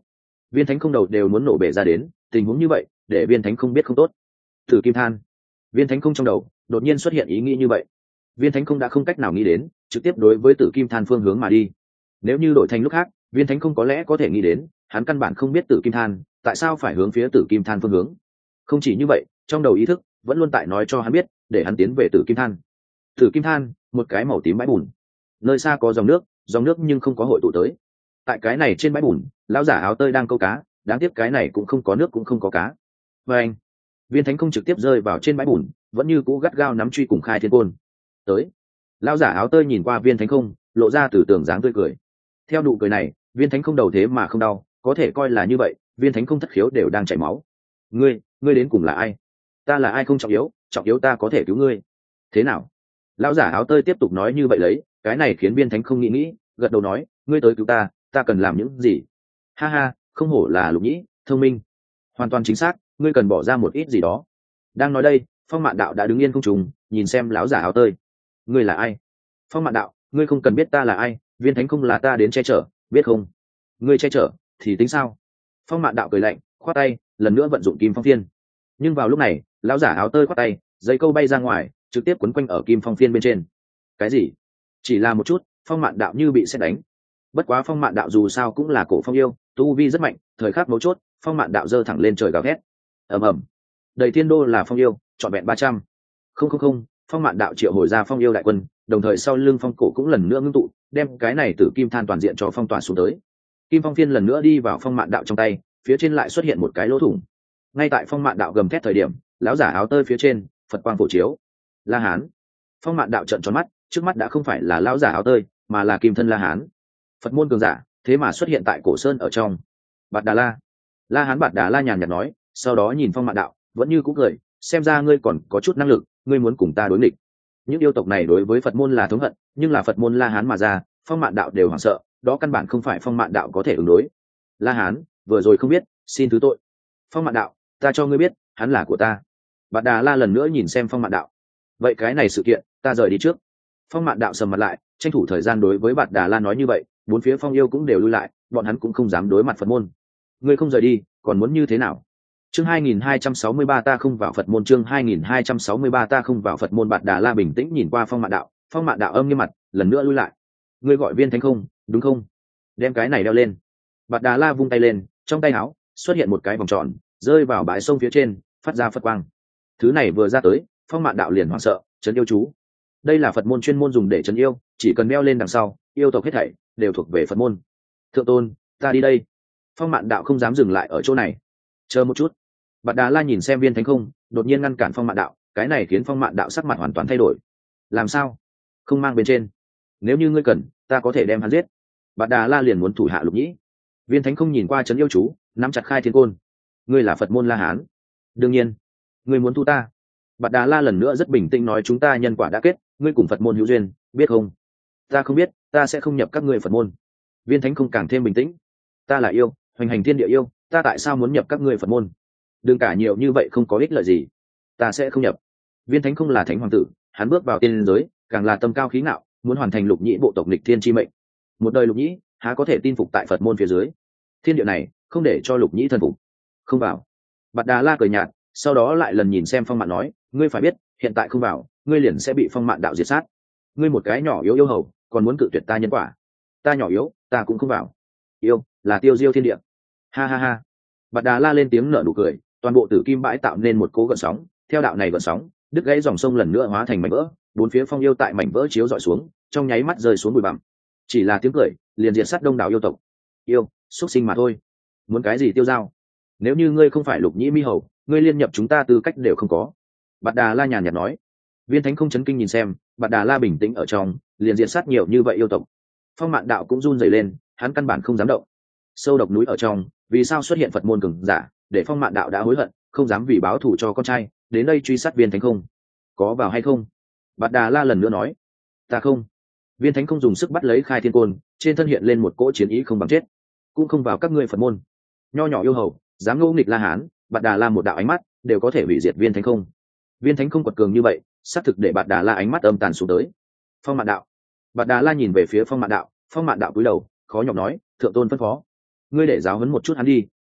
S1: viên thánh không đầu đều muốn nổ bể ra đến, tình huống như vậy để viên thánh không biết không tốt. Tử kim than. Viên thánh không trong đầu đột nhiên xuất hiện ý nghĩ như vậy. Viên thánh không đã không cách nào nghĩ đến trực tiếp đối với tử kim than phương hướng mà đi. Nếu như đổi thành lúc khác, viên thánh không có lẽ có thể nghĩ đến, hắn căn bản không biết tử kim than tại sao phải hướng phía tử kim than phương hướng. Không chỉ như vậy, trong đầu ý thức vẫn luôn tại nói cho hắn biết để hắn tiến về tử kim than. Tử kim than, một cái màu tím bãi bùn, nơi xa có dòng nước, dòng nước nhưng không có hội tụ tới. Tại cái này trên bãi bùn, lão giả áo tơi đang câu cá, đáng tiếc cái này cũng không có nước cũng không có cá. Và anh, viên thánh không trực tiếp rơi vào trên bãi bùn, vẫn như cũ gắt gao nắm truy cùng khai thiên côn. Tới, lão giả áo tơi nhìn qua viên thánh không, lộ ra từ tường dáng tươi cười. Theo nụ cười này, viên thánh không đầu thế mà không đau, có thể coi là như vậy, viên thánh không thất khiếu đều đang chảy máu. Ngươi, ngươi đến cùng là ai? Ta là ai không trọng yếu, trọng yếu ta có thể cứu ngươi. Thế nào? Lão giả áo tơi tiếp tục nói như vậy lấy, cái này khiến viên thánh không nghĩ nghĩ, gật đầu nói, ngươi tới cứu ta, ta cần làm những gì? Ha ha, không hổ là Lục Nhĩ, thông minh, hoàn toàn chính xác, ngươi cần bỏ ra một ít gì đó. Đang nói đây, Phong Mạn Đạo đã đứng yên không trùng, nhìn xem lão giả áo tơi. Ngươi là ai? Phong Mạn Đạo, ngươi không cần biết ta là ai, viên thánh không là ta đến che chở, biết không? Ngươi che chở thì tính sao? Phong Mạn Đạo cười lạnh, khoát tay, lần nữa vận dụng Kim Phong Phiên. Nhưng vào lúc này, lão giả áo tơi khoát tay, dây câu bay ra ngoài, trực tiếp quấn quanh ở Kim Phong Phiên bên trên. Cái gì? Chỉ là một chút, Phong Mạn Đạo như bị sét đánh. Bất quá Phong Mạn Đạo dù sao cũng là cổ phong yêu, tu vi rất mạnh, thời khắc mấu chốt, Phong Mạn Đạo giơ thẳng lên trời gào thét. Ầm ầm. Đầy thiên đô là phong yêu, trọn vẹn ba trăm. Không không không, Phong Mạn Đạo triệu hồi ra phong yêu đại quân, đồng thời sau lưng phong cổ cũng lần nữa ngưng tụ, đem cái này tử kim than toàn diện cho phong tỏa xuống tới. Kim Phong Phiên lần nữa đi vào Phong Mạn Đạo trong tay, phía trên lại xuất hiện một cái lỗ thủng. Ngay tại Phong Mạn Đạo gầm thét thời điểm, lão giả áo tơi phía trên, Phật quang phổ chiếu. La Hán. Phong Mạn Đạo trợn tròn mắt, trước mắt đã không phải là lão giả áo tơi, mà là kim thân La Hán. Phật môn cường giả, thế mà xuất hiện tại cổ sơn ở trong. Bạt Đà La. La Hán Bạt Đà La nhàn nhạt nói, sau đó nhìn Phong Mạn Đạo, vẫn như cũ cười, xem ra ngươi còn có chút năng lực, ngươi muốn cùng ta đối nghịch. Những yêu tộc này đối với Phật môn là thống hận, nhưng là Phật môn La Hán mà ra, Phong Mạn Đạo đều hoảng sợ, đó căn bản không phải Phong Mạn Đạo có thể ứng đối. La Hán, vừa rồi không biết, xin thứ tội. Phong Mạn Đạo, ta cho ngươi biết, hắn là của ta. Bạt Đà La lần nữa nhìn xem Phong Mạn Đạo. Vậy cái này sự kiện, ta rời đi trước. Phong Mạn Đạo sầm mặt lại, tranh thủ thời gian đối với Bạt Đà La nói như vậy, bốn phía phong yêu cũng đều lui lại, bọn hắn cũng không dám đối mặt Phật môn. Ngươi không rời đi, còn muốn như thế nào? Chương hai nghìn hai trăm sáu mươi ba ta không vào Phật môn, chương hai nghìn hai trăm sáu mươi ba ta không vào Phật môn. Bạt Đà La bình tĩnh nhìn qua Phong Mạn Đạo, Phong Mạn Đạo âm nghiêm mặt, lần nữa lui lại. Ngươi gọi viên thánh không, đúng không? Đem cái này đeo lên. Bạt Đà La vung tay lên, trong tay áo xuất hiện một cái vòng tròn, rơi vào bãi sông phía trên, phát ra Phật quang. Thứ này vừa ra tới, Phong Mạn Đạo liền hoảng sợ, trấn yêu chú. Đây là Phật môn chuyên môn dùng để trấn yêu, chỉ cần đeo lên đằng sau, yêu tộc hết thảy đều thuộc về Phật môn. Thượng tôn, ta đi đây. Phong Mạn Đạo không dám dừng lại ở chỗ này. Chờ một chút. Bạt Đà La nhìn xem viên thánh không, đột nhiên ngăn cản Phong Mạn Đạo, cái này khiến Phong Mạn Đạo sắc mặt hoàn toàn thay đổi. Làm sao? Không mang bên trên. Nếu như ngươi cần, ta có thể đem hắn giết. Bạt Đà La liền muốn thủ hạ Lục Nhĩ. Viên thánh không nhìn qua trấn yêu chú, nắm chặt khai thiên côn. Ngươi là Phật môn La Hán. Đương nhiên. Ngươi muốn thu ta. Bạt Đà La lần nữa rất bình tĩnh nói, chúng ta nhân quả đã kết, ngươi cùng Phật môn hữu duyên, biết không? Ta không biết, ta sẽ không nhập các ngươi Phật môn. Viên thánh không càng thêm bình tĩnh. Ta là yêu, hoành hành thiên địa yêu, ta tại sao muốn nhập các ngươi Phật môn? Đừng cả nhiều như vậy không có ích lợi gì. Ta sẽ không nhập. Viên thánh không là thánh hoàng tử, hắn bước vào tiên giới, càng là tâm cao khí ngạo, muốn hoàn thành Lục Nhĩ bộ tộc nghịch thiên chi mệnh. Một đời Lục Nhĩ, há có thể tin phục tại Phật môn phía dưới? Thiên địa này không để cho Lục Nhĩ thần phục. Không vào. Bạt Đà La cười nhạt, sau đó lại lần nhìn xem Phong Mạn nói, ngươi phải biết, hiện tại không vào, ngươi liền sẽ bị Phong Mạn Đạo diệt sát. Ngươi một cái nhỏ yếu yêu hầu, còn muốn cự tuyệt ta nhân quả? Ta nhỏ yếu, ta cũng không vào. Yêu là tiêu diêu thiên địa. Ha ha ha. Bạt Đà La lên tiếng nở nụ cười, toàn bộ tử kim bãi tạo nên một cố gợn sóng, theo đạo này gợn sóng, đứt gãy dòng sông lần nữa hóa thành mảnh vỡ, bốn phía phong yêu tại mảnh vỡ chiếu dọi xuống, trong nháy mắt rơi xuống bụi bặm. Chỉ là tiếng cười, liền diệt sát đông đảo yêu tộc. Yêu, xuất sinh mà thôi. Muốn cái gì tiêu dao? Nếu như ngươi không phải Lục Nhĩ mi hầu, ngươi liên nhập chúng ta tư cách đều không có. Bạt Đà La nhàn nhạt nói. Viên thánh không chấn kinh nhìn xem, Bạt Đà La bình tĩnh ở trong, liền diệt sát nhiều như vậy yêu tộc. Phong Mạn Đạo cũng run rẩy lên, hắn căn bản không dám động. Sâu độc núi ở trong, vì sao xuất hiện Phật môn cường giả, để Phong Mạn Đạo đã hối hận, không dám vì báo thù cho con trai, đến đây truy sát viên thánh không. Có vào hay không? Bạt Đà La lần nữa nói. Ta không. Viên thánh không dùng sức bắt lấy khai thiên côn, trên thân hiện lên một cỗ chiến ý không bằng chết. Cũng không vào các ngươi Phật môn. Nho nhỏ yêu hầu, dám ngỗ nghịch La Hán, Bạt Đà La một đạo ánh mắt đều có thể hủy diệt viên thánh không. Viên thánh không quật cường như vậy, xác thực để Bạt Đà La ánh mắt âm tàn xuống tới. Phong Mạn Đạo. Bạt Đà La nhìn về phía Phong Mạn Đạo, Phong Mạn Đạo cúi đầu, khó nhọc nói, thượng tôn phân phó, ngươi để giáo huấn một chút hắn đi,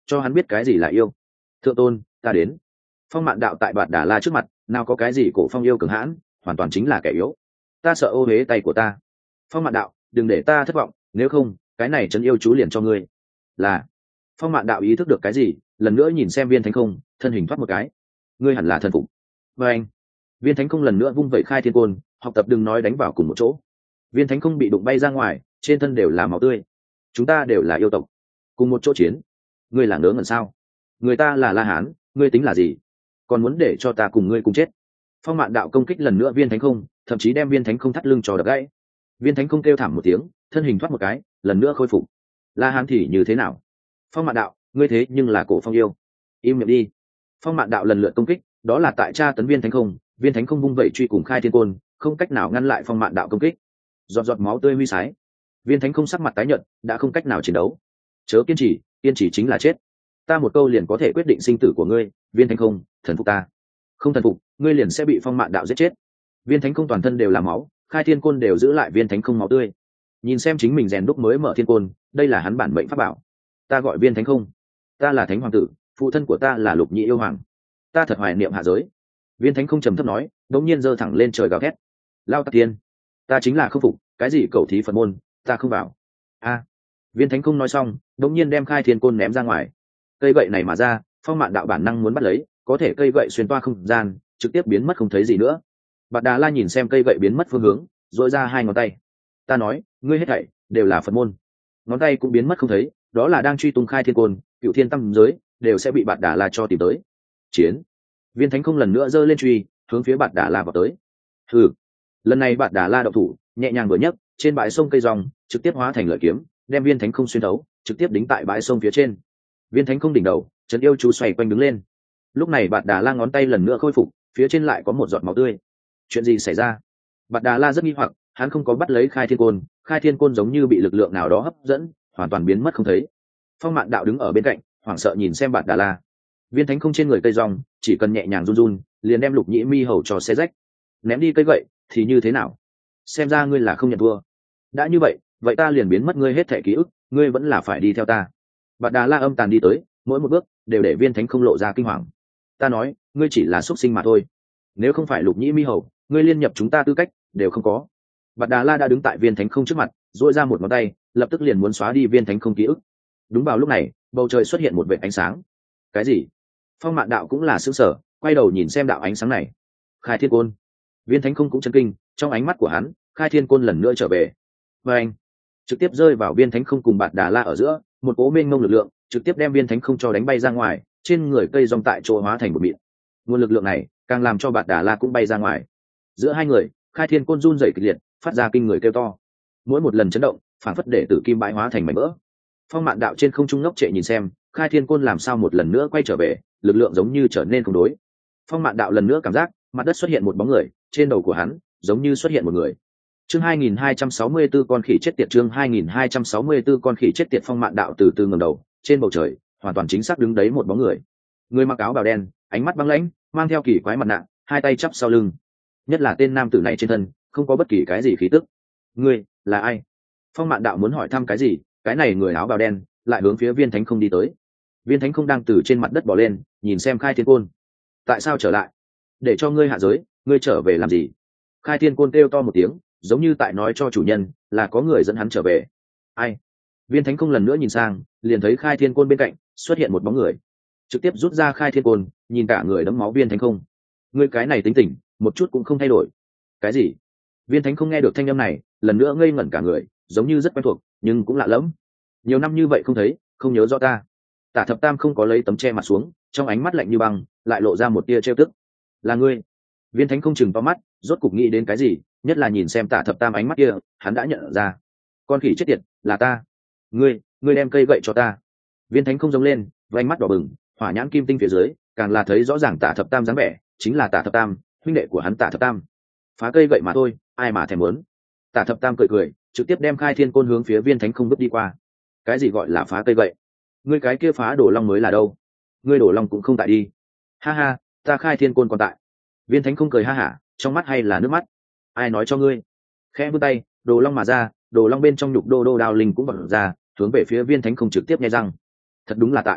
S1: cho hắn biết cái gì là yêu. Thượng tôn, ta đến. Phong Mạn Đạo tại Bạt Đà La trước mặt nào có cái gì cổ phong yêu cường hãn, hoàn toàn chính là kẻ yếu. Ta sợ ô huế tay của ta. Phong Mạn Đạo, đừng để ta thất vọng, nếu không cái này trấn yêu chú liền cho ngươi. Là. Phong Mạn Đạo ý thức được cái gì, lần nữa nhìn xem Viên Thánh Không, thân hình thoát một cái. Ngươi hẳn là thần phục. Và anh. Viên Thánh Không lần nữa vung vẩy khai thiên côn, học tập đừng nói đánh vào cùng một chỗ. Viên Thánh Không bị đụng bay ra ngoài, trên thân đều là máu tươi. Chúng ta đều là yêu tộc, cùng một chỗ chiến. Ngươi là ngớ ngẩn sao? Người ta là La Hán, ngươi tính là gì? Còn muốn để cho ta cùng ngươi cùng chết? Phong Mạn Đạo công kích lần nữa Viên Thánh Không, thậm chí đem Viên Thánh Không thắt lưng cho đập gãy. Viên Thánh Không kêu thảm một tiếng, thân hình thoát một cái, lần nữa khôi phục. La Hán thì như thế nào? Phong Mạn Đạo, ngươi thế nhưng là cổ phong yêu. Im miệng đi. Phong Mạn Đạo lần lượt công kích, đó là tại tra tấn Viên Thánh Không. Viên Thánh Không vung vẩy truy cùng khai thiên côn, không cách nào ngăn lại Phong Mạn Đạo công kích. Giọt giọt máu tươi huy sái. Viên Thánh Không sắc mặt tái nhợt, đã không cách nào chiến đấu. Chớ kiên trì, kiên trì chính là chết. Ta một câu liền có thể quyết định sinh tử của ngươi, Viên Thánh Không, thần phục ta. Không thần phục, ngươi liền sẽ bị Phong Mạn Đạo giết chết. Viên Thánh Không toàn thân đều là máu, khai thiên côn đều giữ lại Viên Thánh Không máu tươi. Nhìn xem chính mình rèn đúc mới mở thiên côn, đây là hắn bản mệnh pháp bảo. Ta gọi Viên Thánh Không, ta là Thánh Hoàng tử, phụ thân của ta là Lục Nhĩ yêu hoàng. Ta thật hoài niệm hạ giới. Viên Thánh Không trầm thấp nói, đột nhiên giơ thẳng lên trời gào thét. Lao Tạc Tiên, ta chính là không phục, cái gì cầu thí Phật môn, ta không vào. A. Viên Thánh Không nói xong, đột nhiên đem khai thiên côn ném ra ngoài. Cây gậy này mà ra, Phong Mạn Đạo bản năng muốn bắt lấy, có thể cây gậy xuyên toa không gian, trực tiếp biến mất không thấy gì nữa. Bạt Đà La nhìn xem cây gậy biến mất phương hướng, duỗi ra hai ngón tay. Ta nói, ngươi hết thảy đều là Phật môn. Ngón tay cũng biến mất không thấy, đó là đang truy tung khai thiên côn, cựu thiên tâm giới đều sẽ bị Bạt Đà La cho tìm tới. Chiến. Viên Thánh Không lần nữa giơ lên truy, hướng phía Bạt Đà La vào tới. Hừ. Lần này Bạt Đà La động thủ, nhẹ nhàng vừa nhấc, trên bãi sông cây rong trực tiếp hóa thành lợi kiếm, đem Viên Thánh Không xuyên thấu, trực tiếp đính tại bãi sông phía trên. Viên Thánh Không đỉnh đầu, trấn yêu chú xoay quanh đứng lên. Lúc này Bạt Đà La ngón tay lần nữa khôi phục, phía trên lại có một giọt máu tươi. Chuyện gì xảy ra? Bạt Đà La rất nghi hoặc, hắn không có bắt lấy khai thiên côn, khai thiên côn giống như bị lực lượng nào đó hấp dẫn, hoàn toàn biến mất không thấy. Phong Mạn Đạo đứng ở bên cạnh, hoảng sợ nhìn xem Bạt Đà La. Viên Thánh Không trên người cây rong, chỉ cần nhẹ nhàng run run, liền đem Lục Nhĩ mi hầu cho xé rách. Ném đi cây gậy, thì như thế nào? Xem ra ngươi là không nhận thua. Đã như vậy, vậy ta liền biến mất ngươi hết thảy ký ức, ngươi vẫn là phải đi theo ta. Bạt Đà La âm tàn đi tới, mỗi một bước đều để Viên Thánh Không lộ ra kinh hoàng. Ta nói, ngươi chỉ là xuất sinh mà thôi. Nếu không phải Lục Nhĩ mi hầu, ngươi liên nhập chúng ta tư cách đều không có. Bạt Đà La đã đứng tại Viên Thánh Không trước mặt, duỗi ra một ngón tay, lập tức liền muốn xóa đi Viên Thánh Không ký ức. Đúng vào lúc này, bầu trời xuất hiện một vệt ánh sáng. Cái gì? Phong Mạn Đạo cũng là sửng sở, quay đầu nhìn xem đạo ánh sáng này. Khai thiên côn. Viên Thánh Không cũng chấn kinh, trong ánh mắt của hắn, khai thiên côn lần nữa trở về. Và anh trực tiếp rơi vào Viên Thánh Không cùng Bạt Đà La ở giữa, một cỗ mênh mông lực lượng trực tiếp đem Viên Thánh Không cho đánh bay ra ngoài, trên người cây rong tại chỗ hóa thành một mịn. Nguồn lực lượng này càng làm cho Bạt Đà La cũng bay ra ngoài. Giữa hai người, khai thiên côn run rẩy kịch liệt, phát ra kinh người kêu to. Mỗi một lần chấn động, phản phất để tử kim bãi hóa thành mảnh vỡ. Phong Mạn Đạo trên không trung ngốc trệ nhìn xem, khai thiên côn làm sao một lần nữa quay trở về, lực lượng giống như trở nên không đối. Phong Mạn Đạo lần nữa cảm giác mặt đất xuất hiện một bóng người, trên đầu của hắn giống như xuất hiện một người. Chương hai nghìn hai trăm sáu mươi 24 con khỉ chết tiệt, chương hai nghìn hai trăm sáu mươi 24 con khỉ chết tiệt. Phong Mạn Đạo từ từ ngẩng đầu, trên bầu trời hoàn toàn chính xác đứng đấy một bóng người. Người mặc áo bào đen, ánh mắt băng lãnh, mang theo kỳ quái mặt nạ, hai tay chắp sau lưng. Nhất là tên nam tử này trên thân không có bất kỳ cái gì khí tức. Ngươi là ai? Phong Mạn Đạo muốn hỏi thăm cái gì, cái này người áo bào đen lại hướng phía Viên Thánh Không đi tới. Viên Thánh Không đang từ trên mặt đất bò lên, nhìn xem khai thiên côn. Tại sao trở lại? Để cho ngươi hạ giới, ngươi trở về làm gì? Khai thiên côn kêu to một tiếng, giống như tại nói cho chủ nhân là có người dẫn hắn trở về. Ai? Viên Thánh Không lần nữa nhìn sang, liền thấy khai thiên côn bên cạnh xuất hiện một bóng người, trực tiếp rút ra khai thiên côn, nhìn cả người đẫm máu Viên Thánh Không. Ngươi cái này tính tình một chút cũng không thay đổi. Cái gì? Viên Thánh Không nghe được thanh âm này, lần nữa ngây ngẩn cả người, giống như rất quen thuộc nhưng cũng lạ lẫm. Nhiều năm như vậy không thấy, không nhớ rõ ta. Tả Thập Tam không có lấy tấm che mặt xuống, trong ánh mắt lạnh như băng lại lộ ra một tia trêu tức. Là ngươi? Viên Thánh Không chừng to mắt, rốt cục nghĩ đến cái gì, nhất là nhìn xem Tả Thập Tam ánh mắt kia, hắn đã nhận ra. Con khỉ chết tiệt, là ta. Ngươi, ngươi đem cây gậy cho ta. Viên Thánh Không giống lên, với ánh mắt đỏ bừng, hỏa nhãn kim tinh phía dưới, càng là thấy rõ ràng Tả Thập Tam dáng vẻ, chính là Tả Thập Tam, huynh đệ của hắn Tả Thập Tam. Phá cây gậy mà thôi, ai mà thèm muốn. Tả Thập Tam cười cười, trực tiếp đem khai thiên côn hướng phía Viên Thánh Không bước đi qua. Cái gì gọi là phá cây gậy? Ngươi cái kia phá đổ long mới là đâu? Ngươi đổ long cũng không tại đi. Ha ha, ta khai thiên côn còn tại. Viên Thánh Không cười ha hả, trong mắt hay là nước mắt. Ai nói cho ngươi? Khẽ vươn tay, đồ long mà ra, đồ long bên trong nhục đô đô đao linh cũng bật ra, hướng về phía Viên Thánh Không trực tiếp nhai răng. Thật đúng là tại.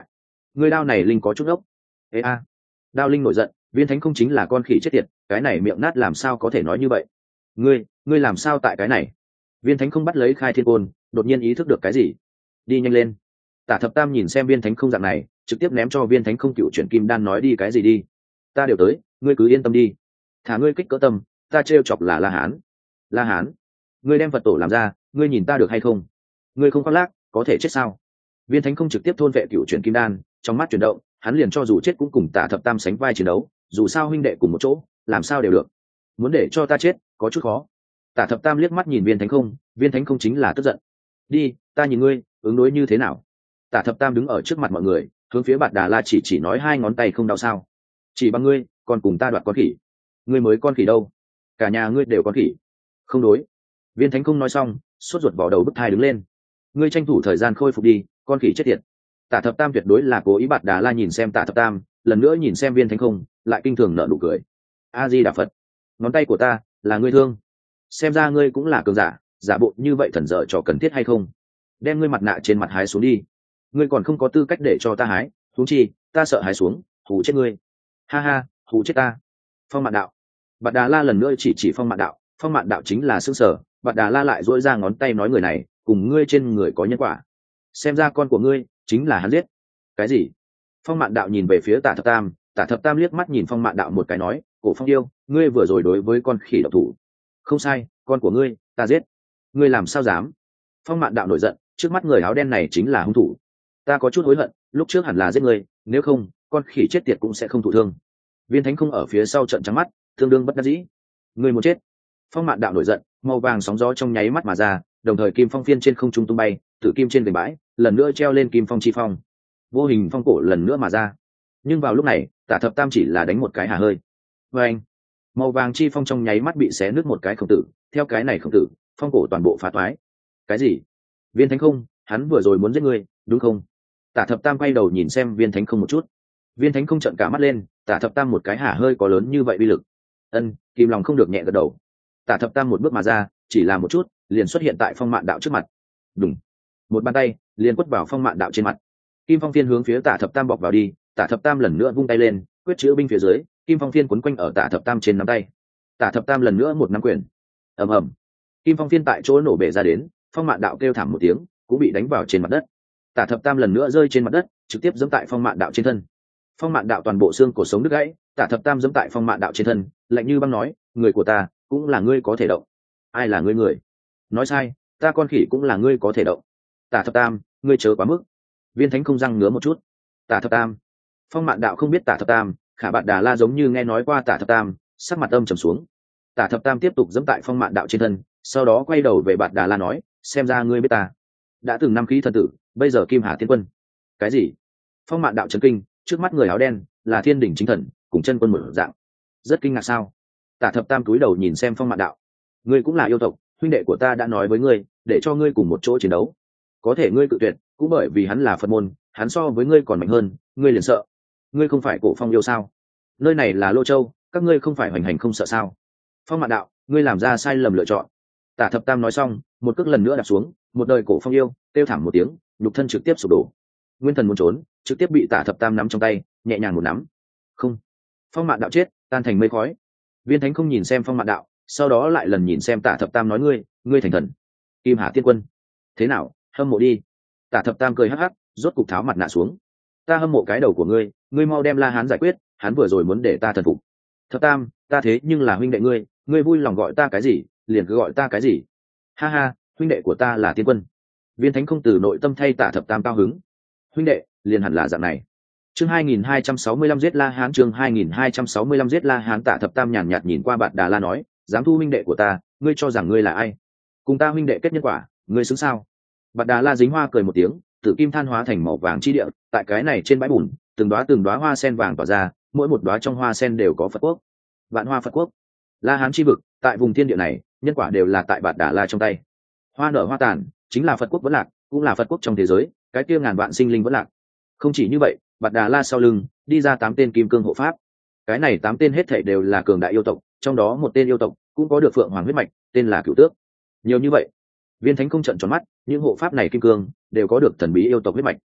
S1: ngươi đao này linh có chút ốc. Ê a, đao linh nổi giận, viên thánh không chính là con khỉ chết tiệt, cái này miệng nát làm sao có thể nói như vậy? Ngươi, ngươi làm sao tại cái này? Viên thánh không bắt lấy khai thiên côn, đột nhiên ý thức được cái gì. Đi nhanh lên. Tả thập tam nhìn xem viên thánh không dạng này, trực tiếp ném cho viên thánh không cựu chuyển kim đan nói đi cái gì đi. Ta đều tới, ngươi cứ yên tâm đi. Thả ngươi kích cỡ tâm, ta trêu chọc là La Hán. La Hán, ngươi đem Phật tổ làm ra, ngươi nhìn ta được hay không? Ngươi không khoác lác, có thể chết sao? Viên thánh không trực tiếp thôn vệ cựu chuyển kim đan, trong mắt chuyển động, hắn liền cho dù chết cũng cùng Tả thập tam sánh vai chiến đấu, dù sao huynh đệ cùng một chỗ, làm sao đều được. Muốn để cho ta chết, có chút khó. Tả thập tam liếc mắt nhìn viên thánh không, viên thánh không chính là tức giận. Đi, ta nhìn ngươi ứng đối như thế nào. Tả thập tam đứng ở trước mặt mọi người, hướng phía Bạt Đà La chỉ chỉ nói hai ngón tay không đau sao? Chỉ bằng ngươi còn cùng ta đoạt con khỉ? Ngươi mới con khỉ đâu, cả nhà ngươi đều con khỉ. Không đối. Viên thánh không nói xong, sốt ruột vào đầu bức thai đứng lên. Ngươi tranh thủ thời gian khôi phục đi, con khỉ chết tiệt. Tả thập tam tuyệt đối là cố ý. Bạt Đà La nhìn xem Tả thập tam, lần nữa nhìn xem viên thánh không, lại kinh thường nở nụ cười. A Di Đà Phật, ngón tay của ta là ngươi thương, xem ra ngươi cũng là cường giả, giả bộ như vậy thần dở trò cần thiết hay không? Đem ngươi mặt nạ trên mặt hái xuống đi, ngươi còn không có tư cách để cho ta hái, huống chi ta sợ hái xuống hù chết ngươi. Ha ha, hù chết ta. Phong Mạn Đạo. Bạt Đà La lần nữa chỉ chỉ Phong Mạn Đạo, Phong Mạn Đạo chính là xương sở. Bạt Đà La lại dỗi ra ngón tay nói người này cùng ngươi trên người có nhân quả, xem ra con của ngươi chính là hắn giết. Cái gì? Phong Mạn Đạo nhìn về phía Tả thập tam, Tả thập tam liếc mắt nhìn Phong Mạn Đạo một cái nói, Cổ Phong yêu, ngươi vừa rồi đối với con khỉ độc thủ. Không sai, con của ngươi ta giết. Ngươi làm sao dám? Phong Mạn Đạo nổi giận, trước mắt người áo đen này chính là hung thủ. Ta có chút hối hận, lúc trước hẳn là giết ngươi, nếu không con khỉ chết tiệt cũng sẽ không thụ thương. Viên thánh không ở phía sau trận trắng mắt, tương đương bất đắc dĩ. Ngươi muốn chết. Phong Mạn Đạo nổi giận, màu vàng sóng gió trong nháy mắt mà ra, đồng thời kim phong phiên trên không trung tung bay, tự kim trên gành bãi lần nữa treo lên kim phong chi phong, vô hình phong cổ lần nữa mà ra. Nhưng vào lúc này Tả thập tam chỉ là đánh một cái hà hơi, và anh màu vàng chi phong trong nháy mắt bị xé nứt một cái khổng tử, theo cái này khổng tử phong cổ toàn bộ phá toái. Cái gì? Viên thánh không, hắn vừa rồi muốn giết ngươi đúng không? Tả thập tam quay đầu nhìn xem viên thánh không một chút. Viên thánh không trợn cả mắt lên, Tả thập tam một cái hà hơi có lớn như vậy uy lực? Ân, kìm lòng không được nhẹ gật đầu. Tả thập tam một bước mà ra, chỉ là một chút liền xuất hiện tại Phong Mạn Đạo trước mặt. Đùng, một bàn tay liền quất vào Phong Mạn Đạo trên mặt. Kim phong phiên hướng phía Tả thập tam bọc vào đi, Tả thập tam lần nữa vung tay lên, quyết chữ binh phía dưới, kim phong phiên quấn quanh ở Tả thập tam trên nắm tay. Tả thập tam lần nữa một nắm quyền, ầm ầm, kim phong phiên tại chỗ nổ bể ra đến, Phong Mạn Đạo kêu thảm một tiếng, cũng bị đánh vào trên mặt đất. Tả thập tam lần nữa rơi trên mặt đất, trực tiếp giẫm tại Phong Mạn Đạo trên thân. Phong Mạn Đạo toàn bộ xương cổ sống đứt gãy, Tả thập tam giẫm tại Phong Mạn Đạo trên thân, lạnh như băng nói, người của ta cũng là ngươi có thể động. Ai là ngươi người? Nói sai, ta con khỉ cũng là ngươi có thể động. Tả thập tam, ngươi chớ quá mức. Viên thánh không răng ngứa một chút. Tả thập tam. Phong Mạn Đạo không biết Tả thập tam, khả Bạt Đà La giống như nghe nói qua Tả thập tam, sắc mặt âm trầm xuống. Tả thập tam tiếp tục giẫm tại Phong Mạn Đạo trên thân, sau đó quay đầu về Bạt Đà La nói, xem ra ngươi biết ta đã từng năm khí thần tử, bây giờ Kim Hà Tiên Quân. Cái gì? Phong Mạn Đạo chấn kinh, trước mắt người áo đen là Thiên Đỉnh chính thần, cùng chân quân một dạng. Rất kinh ngạc sao? Tả thập tam cúi đầu nhìn xem Phong Mạn Đạo, ngươi cũng là yêu tộc, huynh đệ của ta đã nói với ngươi để cho ngươi cùng một chỗ chiến đấu, có thể ngươi cự tuyệt, cũng bởi vì hắn là Phật môn, hắn so với ngươi còn mạnh hơn, ngươi liền sợ. Ngươi không phải Cổ Phong yêu sao? Nơi này là Lô Châu, các ngươi không phải hoành hành không sợ sao? Phong Mạn Đạo, ngươi làm ra sai lầm lựa chọn. Tả thập tam nói xong, một cước lần nữa đạp xuống, một đời Cổ Phong yêu kêu thảm một tiếng, nhục thân trực tiếp sụp đổ. Nguyên thần muốn trốn, trực tiếp bị Tả thập tam nắm trong tay, nhẹ nhàng một nắm. Không, Phong Mạn Đạo chết, tan thành mây khói. Viên thánh không nhìn xem Phong Mạn Đạo, sau đó lại lần nhìn xem Tả thập tam nói, ngươi ngươi thành thần, Kim Hà Tiên Quân, thế nào, hâm mộ đi. Tả thập tam cười hắc hắc, rốt cục tháo mặt nạ xuống. Ta hâm mộ cái đầu của ngươi, ngươi mau đem La Hán giải quyết, hắn vừa rồi muốn để ta thần phục. Thập tam, ta thế nhưng là huynh đệ ngươi, ngươi vui lòng gọi ta cái gì liền cứ gọi ta cái gì. Ha ha, huynh đệ của ta là Tiên Quân. Viên thánh không từ nội tâm thay Tả thập tam cao hứng. Huynh đệ liền hẳn là dạng này. Chương hai nghìn hai trăm sáu mươi lăm giết La Hán, chương hai nghìn hai trăm sáu mươi lăm giết La Hán. Tả thập tam nhàn nhạt nhìn qua Bạt Đà La nói, dám thu huynh đệ của ta, ngươi cho rằng ngươi là ai? Cùng ta huynh đệ kết nhân quả, ngươi xứng sao? Bạt Đà La dính hoa cười một tiếng, tử kim than hóa thành màu vàng chi địa, tại cái này trên bãi bùn, từng đóa từng đóa hoa sen vàng tỏa ra, mỗi một đóa trong hoa sen đều có Phật quốc. Vạn hoa Phật quốc. La Hán chi vực, tại vùng thiên địa này, nhân quả đều là tại Bạt Đà La trong tay. Hoa nở hoa tàn, chính là Phật quốc vẫn lạc, cũng là Phật quốc trong thế giới, cái kia ngàn vạn sinh linh vẫn lạc. Không chỉ như vậy, Bạt Đà La sau lưng đi ra tám tên kim cương hộ pháp. Cái này tám tên hết thảy đều là cường đại yêu tộc, trong đó một tên yêu tộc cũng có được phượng hoàng huyết mạch, tên là Cửu Tước. Nhiều như vậy, Viên thánh không trợn tròn mắt, những hộ pháp này kim cương đều có được thần bí yêu tộc huyết mạch.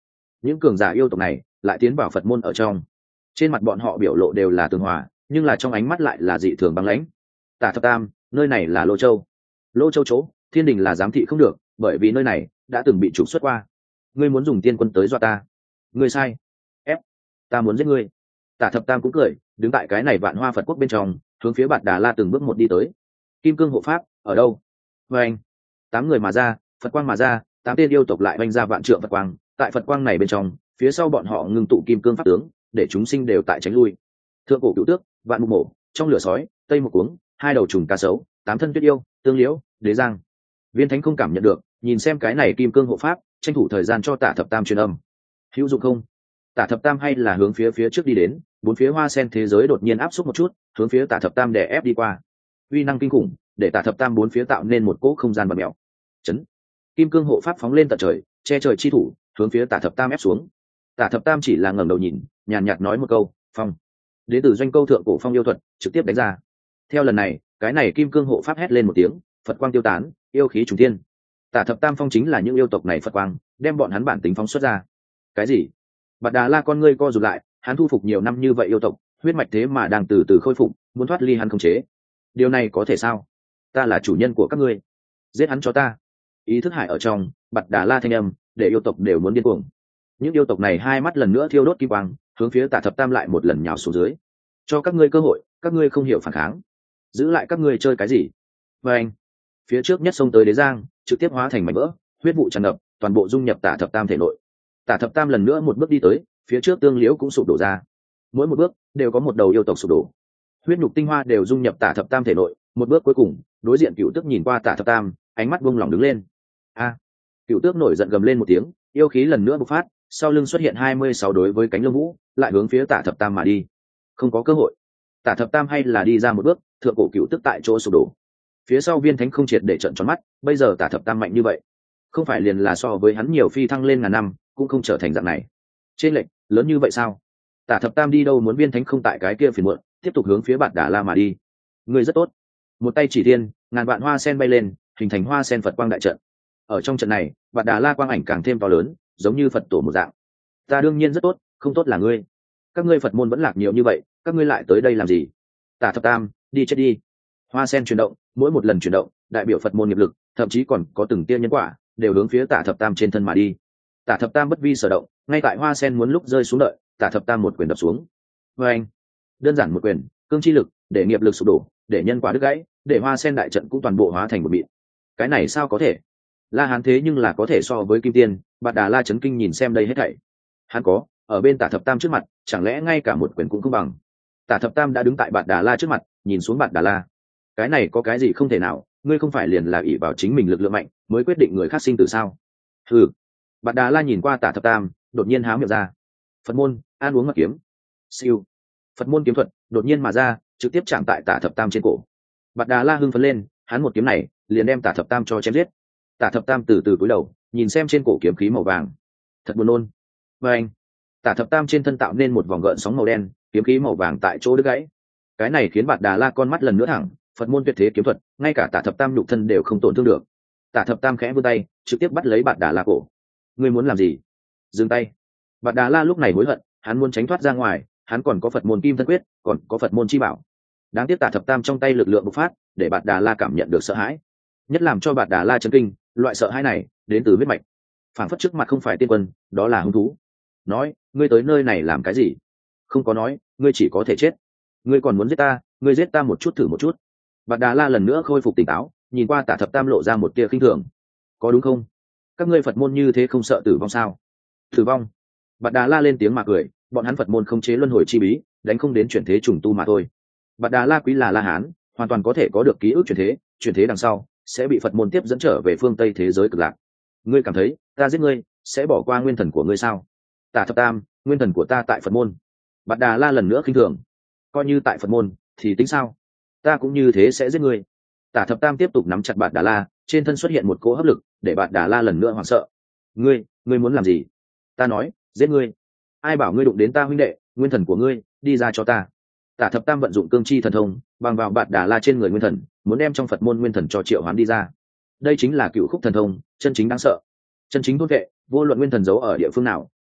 S1: những cường giả yêu tộc này lại tiến vào Phật môn ở trong. Trên mặt bọn họ biểu lộ đều là tường hòa, nhưng là trong ánh mắt lại là dị thường băng lãnh. Tả Thập Tam, nơi này là Lô Châu. Lô Châu chỗ, thiên đình là giám thị không được, bởi vì nơi này đã từng bị trục xuất qua. Ngươi muốn dùng tiên quân tới dọa ta? Ngươi sai. Ép, ta muốn giết ngươi. Tả Thập Tam cũng cười, đứng tại cái này Vạn Hoa Phật quốc bên trong, hướng phía Bạt Đà La từng bước một đi tới. Kim cương hộ pháp ở đâu? Và anh, tám người mà ra, Phật quang mà ra, tám tên yêu tộc lại vanh ra vạn trượng Phật quang. Tại Phật quang này bên trong, phía sau bọn họ ngưng tụ kim cương pháp tướng, để chúng sinh đều tại tránh lui. Thượng cổ cựu tước, vạn mục mổ, trong lửa sói, tây một cuống, hai đầu trùng cá sấu, tám thân tuyết yêu, tương liễu, đế giang. Viên Thánh không cảm nhận được, nhìn xem cái này kim cương hộ pháp, tranh thủ thời gian cho Tả Thập Tam truyền âm. Hữu dụng không? Tả Thập Tam hay là hướng phía phía trước đi đến, bốn phía hoa sen thế giới đột nhiên áp xúc một chút, hướng phía Tả Thập Tam đè ép đi qua. Uy năng kinh khủng, để Tả Thập Tam bốn phía tạo nên một cỗ không gian bẩn mèo. Chấn. Kim cương hộ pháp phóng lên tận trời, che trời chi thủ, hướng phía Tả Thập Tam ép xuống. Tả Thập Tam chỉ là ngẩng đầu nhìn, nhàn nhạt nói một câu, "Phong." Đến từ doanh câu thượng cổ phong yêu thuật, trực tiếp đánh ra. Theo lần này, cái này kim cương hộ pháp hét lên một tiếng, Phật quang tiêu tán, yêu khí trùng thiên. Tả Thập Tam phong chính là những yêu tộc này Phật quang, đem bọn hắn bản tính phóng xuất ra. Cái gì? Bạt Đà La con ngươi co rụt lại, hắn thu phục nhiều năm như vậy yêu tộc, huyết mạch thế mà đang từ từ khôi phục, muốn thoát ly hắn không chế. Điều này có thể sao? Ta là chủ nhân của các ngươi, giết hắn cho ta. Ý thức hải ở trong, Bạt Đà La thanh âm, để yêu tộc đều muốn điên cuồng. Những yêu tộc này hai mắt lần nữa thiêu đốt kim quang, hướng phía Tả Thập Tam lại một lần nhào xuống dưới. Cho các ngươi cơ hội, các ngươi không hiểu phản kháng, giữ lại các ngươi chơi cái gì? Và anh, phía trước nhất xông tới đế giang, trực tiếp hóa thành mảnh vỡ, huyết vụ tràn ngập, toàn bộ dung nhập Tả Thập Tam thể nội. Tả Thập Tam lần nữa một bước đi tới, phía trước tương liễu cũng sụp đổ ra. Mỗi một bước đều có một đầu yêu tộc sụp đổ, huyết nhục tinh hoa đều dung nhập Tả Thập Tam thể nội. Một bước cuối cùng, đối diện Cựu Tước nhìn qua Tả Thập Tam, ánh mắt buông lỏng đứng lên. A! Cựu Tước nổi giận gầm lên một tiếng, yêu khí lần nữa bộc phát, sau lưng xuất hiện hai mươi sáu đối với cánh lông vũ, lại hướng phía Tả Thập Tam mà đi. Không có cơ hội. Tả Thập Tam hay là đi ra một bước, thượng cổ Cựu Tước tại chỗ sụp đổ. Phía sau Viên Thánh không triệt để trợn tròn mắt, bây giờ Tả Thập Tam mạnh như vậy, không phải liền là so với hắn nhiều phi thăng lên ngàn năm, cũng không trở thành dạng này. Trên lệnh lớn như vậy sao? Tả Thập Tam đi đâu muốn Viên Thánh không tại cái kia phiền muộn, tiếp tục hướng phía Bạt Đà La mà đi. Người rất tốt. Một tay chỉ thiên, ngàn vạn hoa sen bay lên, hình thành hoa sen Phật quang đại trận. Ở trong trận này, Bạt Đà La quang ảnh càng thêm to lớn, giống như Phật tổ một dạng. Ta đương nhiên rất tốt, không tốt là ngươi. Các ngươi Phật môn vẫn lạc nhiều như vậy, các ngươi lại tới đây làm gì? Tả Thập Tam, đi chết đi. Hoa sen chuyển động, mỗi một lần chuyển động, đại biểu Phật môn nghiệp lực, thậm chí còn có từng tia nhân quả, đều hướng phía Tả Thập Tam trên thân mà đi. Tả Thập Tam bất vi sở động, ngay tại hoa sen muốn lúc rơi xuống đợi, Tả Thập Tam một quyền đập xuống. Và anh, đơn giản một quyền, cương chi lực, để nghiệp lực sụp đổ, để nhân quả đứt gãy, để hoa sen đại trận cũng toàn bộ hóa thành một mịn. Cái này sao có thể? La Hán thế nhưng là có thể so với Kim Tiên, Bạt Đà La chấn kinh nhìn xem đây hết thảy. Hắn có, ở bên Tả Thập Tam trước mặt, chẳng lẽ ngay cả một quyền cũng không bằng? Tả Thập Tam đã đứng tại Bạt Đà La trước mặt, nhìn xuống Bạt Đà La. Cái này có cái gì không thể nào, ngươi không phải liền là ỷ vào chính mình lực lượng mạnh, mới quyết định người khác sinh tử sao? Hừ. Bạt Đà La nhìn qua Tả Thập Tam, đột nhiên há miệng ra. Phật môn, ăn uống mật kiếm. Siêu. Phật môn kiếm thuật, đột nhiên mà ra, trực tiếp chạm tại Tả Thập Tam trên cổ. Bạt Đà La hưng phấn lên, hắn một kiếm này, liền đem Tả Thập Tam cho chém giết. Tả Thập Tam từ từ cúi đầu, nhìn xem trên cổ kiếm khí màu vàng. Thật buồn nôn. Và anh, Tả Thập Tam trên thân tạo nên một vòng gợn sóng màu đen, kiếm khí màu vàng tại chỗ đứt gãy. Cái này khiến Bạt Đà La con mắt lần nữa thẳng, Phật môn tuyệt thế kiếm thuật, ngay cả Tả Thập Tam nhục thân đều không tổn thương được. Tả Thập Tam khẽ vươn tay, trực tiếp bắt lấy Bạt Đà La cổ. Ngươi muốn làm gì? Dừng tay. Bạt Đà La lúc này hối hận, hắn muốn tránh thoát ra ngoài, hắn còn có Phật môn Kim Thân Quyết, còn có Phật môn Chi Bảo. Đáng tiếc Tả Thập Tam trong tay lực lượng bộc phát, để Bạt Đà La cảm nhận được sợ hãi. Nhất làm cho Bạt Đà La chấn kinh, loại sợ hãi này đến từ huyết mạch. Phản phất trước mặt không phải tiên quân, đó là hung thú. Nói, ngươi tới nơi này làm cái gì? Không có nói, ngươi chỉ có thể chết. Ngươi còn muốn giết ta, ngươi giết ta một chút thử một chút. Bạt Đà La lần nữa khôi phục tỉnh táo, nhìn qua Tả Thập Tam lộ ra một tia khinh thường. Có đúng không? Các ngươi Phật môn như thế không sợ tử vong sao? Tử vong? Bạt Đà La lên tiếng mà cười, bọn hắn Phật môn không chế luân hồi chi bí, đánh không đến chuyển thế trùng tu mà thôi. Bạt Đà La quý là La Hán, hoàn toàn có thể có được ký ức chuyển thế, chuyển thế đằng sau sẽ bị Phật môn tiếp dẫn trở về phương Tây thế giới cực lạc. Ngươi cảm thấy ta giết ngươi sẽ bỏ qua nguyên thần của ngươi sao? Tả Thập Tam, nguyên thần của ta tại Phật môn. Bạt Đà La lần nữa khinh thường, coi như tại Phật môn thì tính sao? Ta cũng như thế sẽ giết ngươi. Tả Thập Tam tiếp tục nắm chặt Bạt Đà La, trên thân xuất hiện một cỗ hấp lực, để Bạt Đà La lần nữa hoảng sợ. Ngươi, ngươi muốn làm gì? Ta nói, giết ngươi. Ai bảo ngươi đụng đến ta huynh đệ, nguyên thần của ngươi, đi ra cho ta. Tả Thập Tam vận dụng cương chi thần thông, bằng vào Bạt Đà La trên người nguyên thần, muốn đem trong Phật môn nguyên thần cho triệu hoán đi ra. Đây chính là cựu khúc thần thông, chân chính đáng sợ. Chân chính thôn vệ, vô luận nguyên thần giấu ở địa phương nào,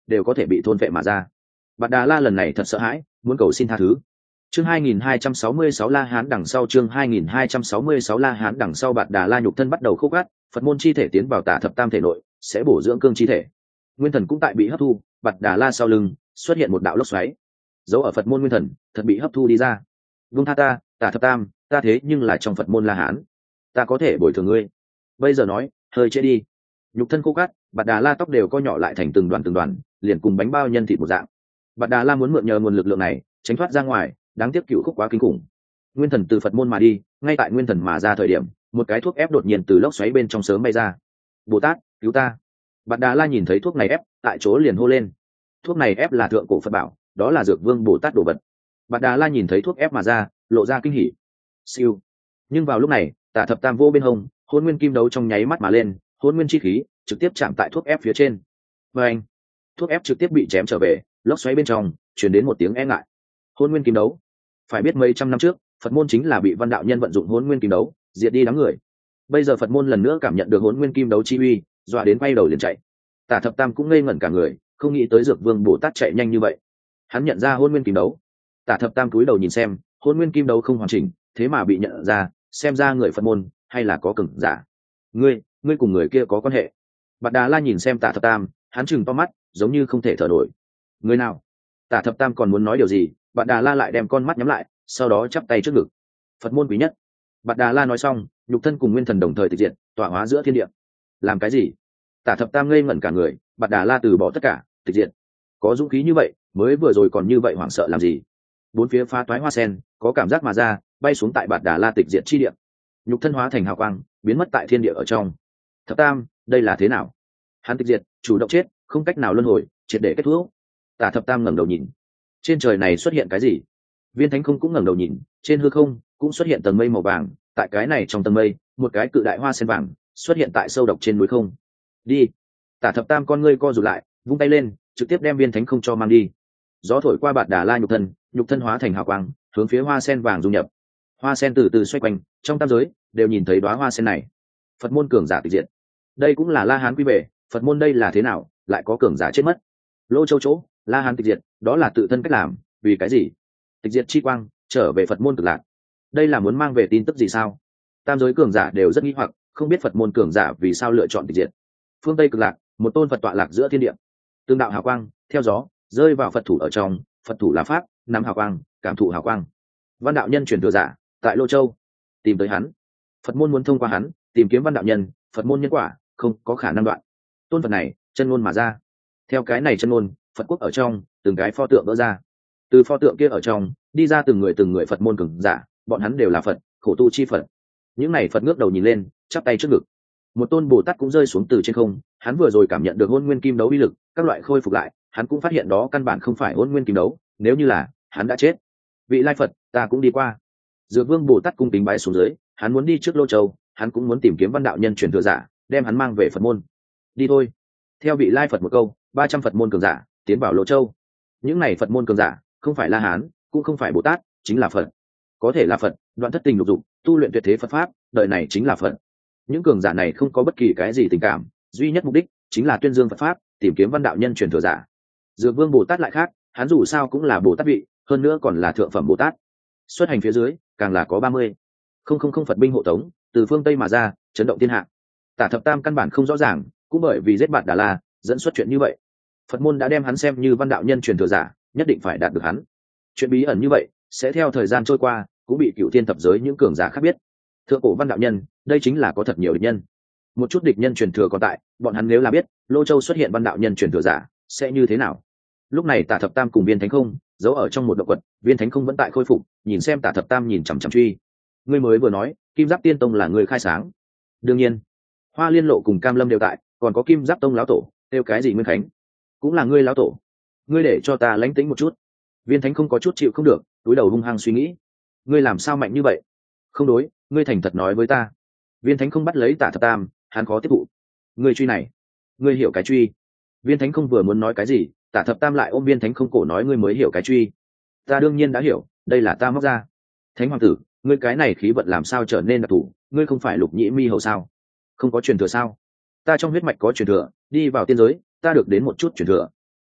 S1: đều có thể bị thôn vệ mà ra. Bạt Đà La lần này thật sợ hãi, muốn cầu xin tha thứ. Chương hai nghìn hai trăm sáu mươi sáu La Hán đằng sau chương hai nghìn hai trăm sáu mươi sáu La Hán đằng sau Bạt Đà La nhục thân bắt đầu khô gắt, Phật môn chi thể tiến vào Tả Thập Tam thể nội, sẽ bổ dưỡng cương chi thể. Nguyên thần cũng tại bị hấp thu, Bạt Đà La sau lưng xuất hiện một đạo lốc xoáy. Dấu ở Phật môn nguyên thần, thật bị hấp thu đi ra. Vung tha ta, Tả Thập Tam, ta thế nhưng là trong Phật môn La Hán, ta có thể bồi thường ngươi. Bây giờ nói, hơi trễ đi. Nhục thân khô gắt, Bạt Đà La tóc đều co nhỏ lại thành từng đoàn từng đoàn, liền cùng bánh bao nhân thịt một dạng. Bạt Đà La muốn mượn nhờ nguồn lực lượng này, tránh thoát ra ngoài, đáng tiếc cựu khúc quá kinh khủng. Nguyên thần từ Phật môn mà đi, ngay tại nguyên thần mà ra thời điểm, một cái thuốc ép đột nhiên từ lốc xoáy bên trong sớm bay ra. Bồ Tát, cứu ta! Bạt Đà La nhìn thấy thuốc này ép, tại chỗ liền hô lên. Thuốc này ép là thượng cổ Phật bảo, đó là Dược Vương Bồ Tát đồ vật. Bạt Đà La nhìn thấy thuốc ép mà ra, lộ ra kinh hỉ. Siêu. Nhưng vào lúc này, Tả Thập Tam vô bên hông, Hỗn Nguyên Kim Đấu trong nháy mắt mà lên, Hỗn Nguyên chi khí trực tiếp chạm tại thuốc ép phía trên. Và anh, thuốc ép trực tiếp bị chém trở về, lốc xoáy bên trong truyền đến một tiếng e ngại. Hỗn Nguyên Kim Đấu. Phải biết mấy trăm năm trước, Phật môn chính là bị Văn đạo nhân vận dụng Hỗn Nguyên Kim Đấu diệt đi đám người. Bây giờ Phật môn lần nữa cảm nhận được Hỗn Nguyên Kim Đấu chi uy, dọa đến quay đầu liền chạy. Tả Thập Tam cũng ngây ngẩn cả người, không nghĩ tới Dược Vương Bồ Tát chạy nhanh như vậy. Hắn nhận ra Hỗn Nguyên Kim Đấu. Tả Thập Tam cúi đầu nhìn xem, Hỗn Nguyên Kim Đấu không hoàn chỉnh, thế mà bị nhận ra, xem ra người Phật môn hay là có cường giả. Ngươi, ngươi cùng người kia có quan hệ? Bạt Đà La nhìn xem Tả Thập Tam, hắn chừng to mắt, giống như không thể thở nổi. Người nào? Tả Thập Tam còn muốn nói điều gì, Bạt Đà La lại đem con mắt nhắm lại, sau đó chắp tay trước ngực. Phật môn quý nhất. Bạt Đà La nói xong, nhục thân cùng nguyên thần đồng thời tịch diệt, tỏa hóa giữa thiên địa. Làm cái gì? Tả Thập Tam ngây ngẩn cả người, Bạt Đà La từ bỏ tất cả, tịch diệt. Có dũng khí như vậy, mới vừa rồi còn như vậy hoảng sợ làm gì? Bốn phía phá toái hoa sen, có cảm giác mà ra, bay xuống tại Bạt Đà La tịch diệt chi địa. Nhục thân hóa thành hào quang, biến mất tại thiên địa ở trong. Thập Tam, đây là thế nào? Hắn tịch diệt, chủ động chết, không cách nào luân hồi, triệt để kết thúc. Tả Thập Tam ngẩng đầu nhìn, trên trời này xuất hiện cái gì? Viên Thánh Không cũng ngẩng đầu nhìn, trên hư không cũng xuất hiện tầng mây màu vàng, tại cái này trong tầng mây, một cái cự đại hoa sen vàng xuất hiện tại sâu độc trên núi không. Đi. Tả Thập Tam con ngươi co rụt lại, vung tay lên, trực tiếp đem Viên Thánh Không cho mang đi. Gió thổi qua Bạt Đà La nhục thân, nhục thân hóa thành hào quang, hướng phía hoa sen vàng dung nhập. Hoa sen từ từ xoay quanh, trong tam giới đều nhìn thấy đóa hoa sen này. Phật môn cường giả tịch diệt. Đây cũng là La Hán quy về, Phật môn đây là thế nào, lại có cường giả chết mất. Lô Châu chỗ, La Hán tịch diệt, đó là tự thân cách làm, vì cái gì? Tịch diệt chi quang, trở về Phật môn cực lạc. Đây là muốn mang về tin tức gì sao? Tam giới cường giả đều rất nghi hoặc, không biết Phật môn cường giả vì sao lựa chọn tịch diệt. Phương Tây cực lạc, một tôn Phật tọa lạc giữa thiên địa. Tương đạo hào quang, theo gió, rơi vào Phật thủ ở trong, Phật thủ là pháp, nắm hào quang, cảm thụ hào quang. Văn đạo nhân truyền thừa giả, tại Lô Châu, tìm tới hắn. Phật môn muốn thông qua hắn, tìm kiếm văn đạo nhân, Phật môn nhân quả, không có khả năng đoạn. Tôn Phật này, chân ngôn mà ra. Theo cái này chân ngôn, Phật quốc ở trong, từng cái pho tượng vỡ ra. Từ pho tượng kia ở trong, đi ra từng người từng người Phật môn cường giả, bọn hắn đều là Phật, khổ tu chi Phật. Những này Phật ngước đầu nhìn lên, chắp tay trước ngực. Một tôn Bồ Tát cũng rơi xuống từ trên không, hắn vừa rồi cảm nhận được Hỗn Nguyên Kim Đấu uy lực, các loại khôi phục lại, hắn cũng phát hiện đó căn bản không phải Hỗn Nguyên Kim Đấu, nếu như là, hắn đã chết. Vị lai Phật, ta cũng đi qua. Dược Vương Bồ Tát cung kính bái xuống dưới, hắn muốn đi trước Lô Châu, hắn cũng muốn tìm kiếm văn đạo nhân truyền thừa giả, đem hắn mang về Phật môn. Đi thôi. Theo vị lai Phật một câu, ba trăm Phật môn cường giả tiến vào Lô Châu. Những này Phật môn cường giả, không phải La Hán, cũng không phải Bồ Tát, chính là Phật. Có thể là Phật, đoạn thất tình lục dục, tu luyện tuyệt thế Phật pháp, đời này chính là Phật. Những cường giả này không có bất kỳ cái gì tình cảm, duy nhất mục đích chính là tuyên dương Phật pháp, tìm kiếm văn đạo nhân truyền thừa giả. Dược Vương Bồ Tát lại khác, hắn dù sao cũng là Bồ Tát vị, hơn nữa còn là thượng phẩm Bồ Tát. Xuất hành phía dưới, càng là có ba mươi không không không Phật binh hộ tống, từ phương Tây mà ra, chấn động thiên hạ. Tả Thập Tam căn bản không rõ ràng, cũng bởi vì giết Bạt Đà La, dẫn xuất chuyện như vậy. Phật môn đã đem hắn xem như văn đạo nhân truyền thừa giả, nhất định phải đạt được hắn. Chuyện bí ẩn như vậy, sẽ theo thời gian trôi qua, cũng bị cựu thiên thập giới những cường giả khác biết. Thượng cổ văn đạo nhân, đây chính là có thật nhiều địch nhân. Một chút địch nhân truyền thừa còn tại, bọn hắn nếu là biết Lô Châu xuất hiện văn đạo nhân truyền thừa giả, sẽ như thế nào? Lúc này Tả Thập Tam cùng Viên Thánh Không giấu ở trong một động quật, Viên Thánh Không vẫn tại khôi phục, nhìn xem Tả Thập Tam nhìn chằm chằm truy. Ngươi mới vừa nói, Kim Giáp Tiên Tông là người khai sáng. Đương nhiên, Hoa Liên Lộ cùng Cam Lâm đều tại, còn có Kim Giáp Tông lão tổ, kêu cái gì Nguyên Khánh, cũng là ngươi lão tổ. Ngươi để cho ta lánh tĩnh một chút. Viên Thánh Không có chút chịu không được, túi đầu hung hăng suy nghĩ. Ngươi làm sao mạnh như vậy? Không đối, ngươi thành thật nói với ta. Viên Thánh Không bắt lấy Tả Thập Tam, hắn khó tiếp thụ. Ngươi truy này, ngươi hiểu cái truy? Viên Thánh Không vừa muốn nói cái gì, Tả Thập Tam lại ôm Viên Thánh Không cổ nói ngươi mới hiểu cái truy. Ta đương nhiên đã hiểu, đây là ta móc ra. Thánh hoàng tử, ngươi cái này khí vận làm sao trở nên đặc thù? Ngươi không phải Lục Nhĩ Mi hầu sao? Không có truyền thừa sao? Ta trong huyết mạch có truyền thừa, đi vào tiên giới, ta được đến một chút truyền thừa.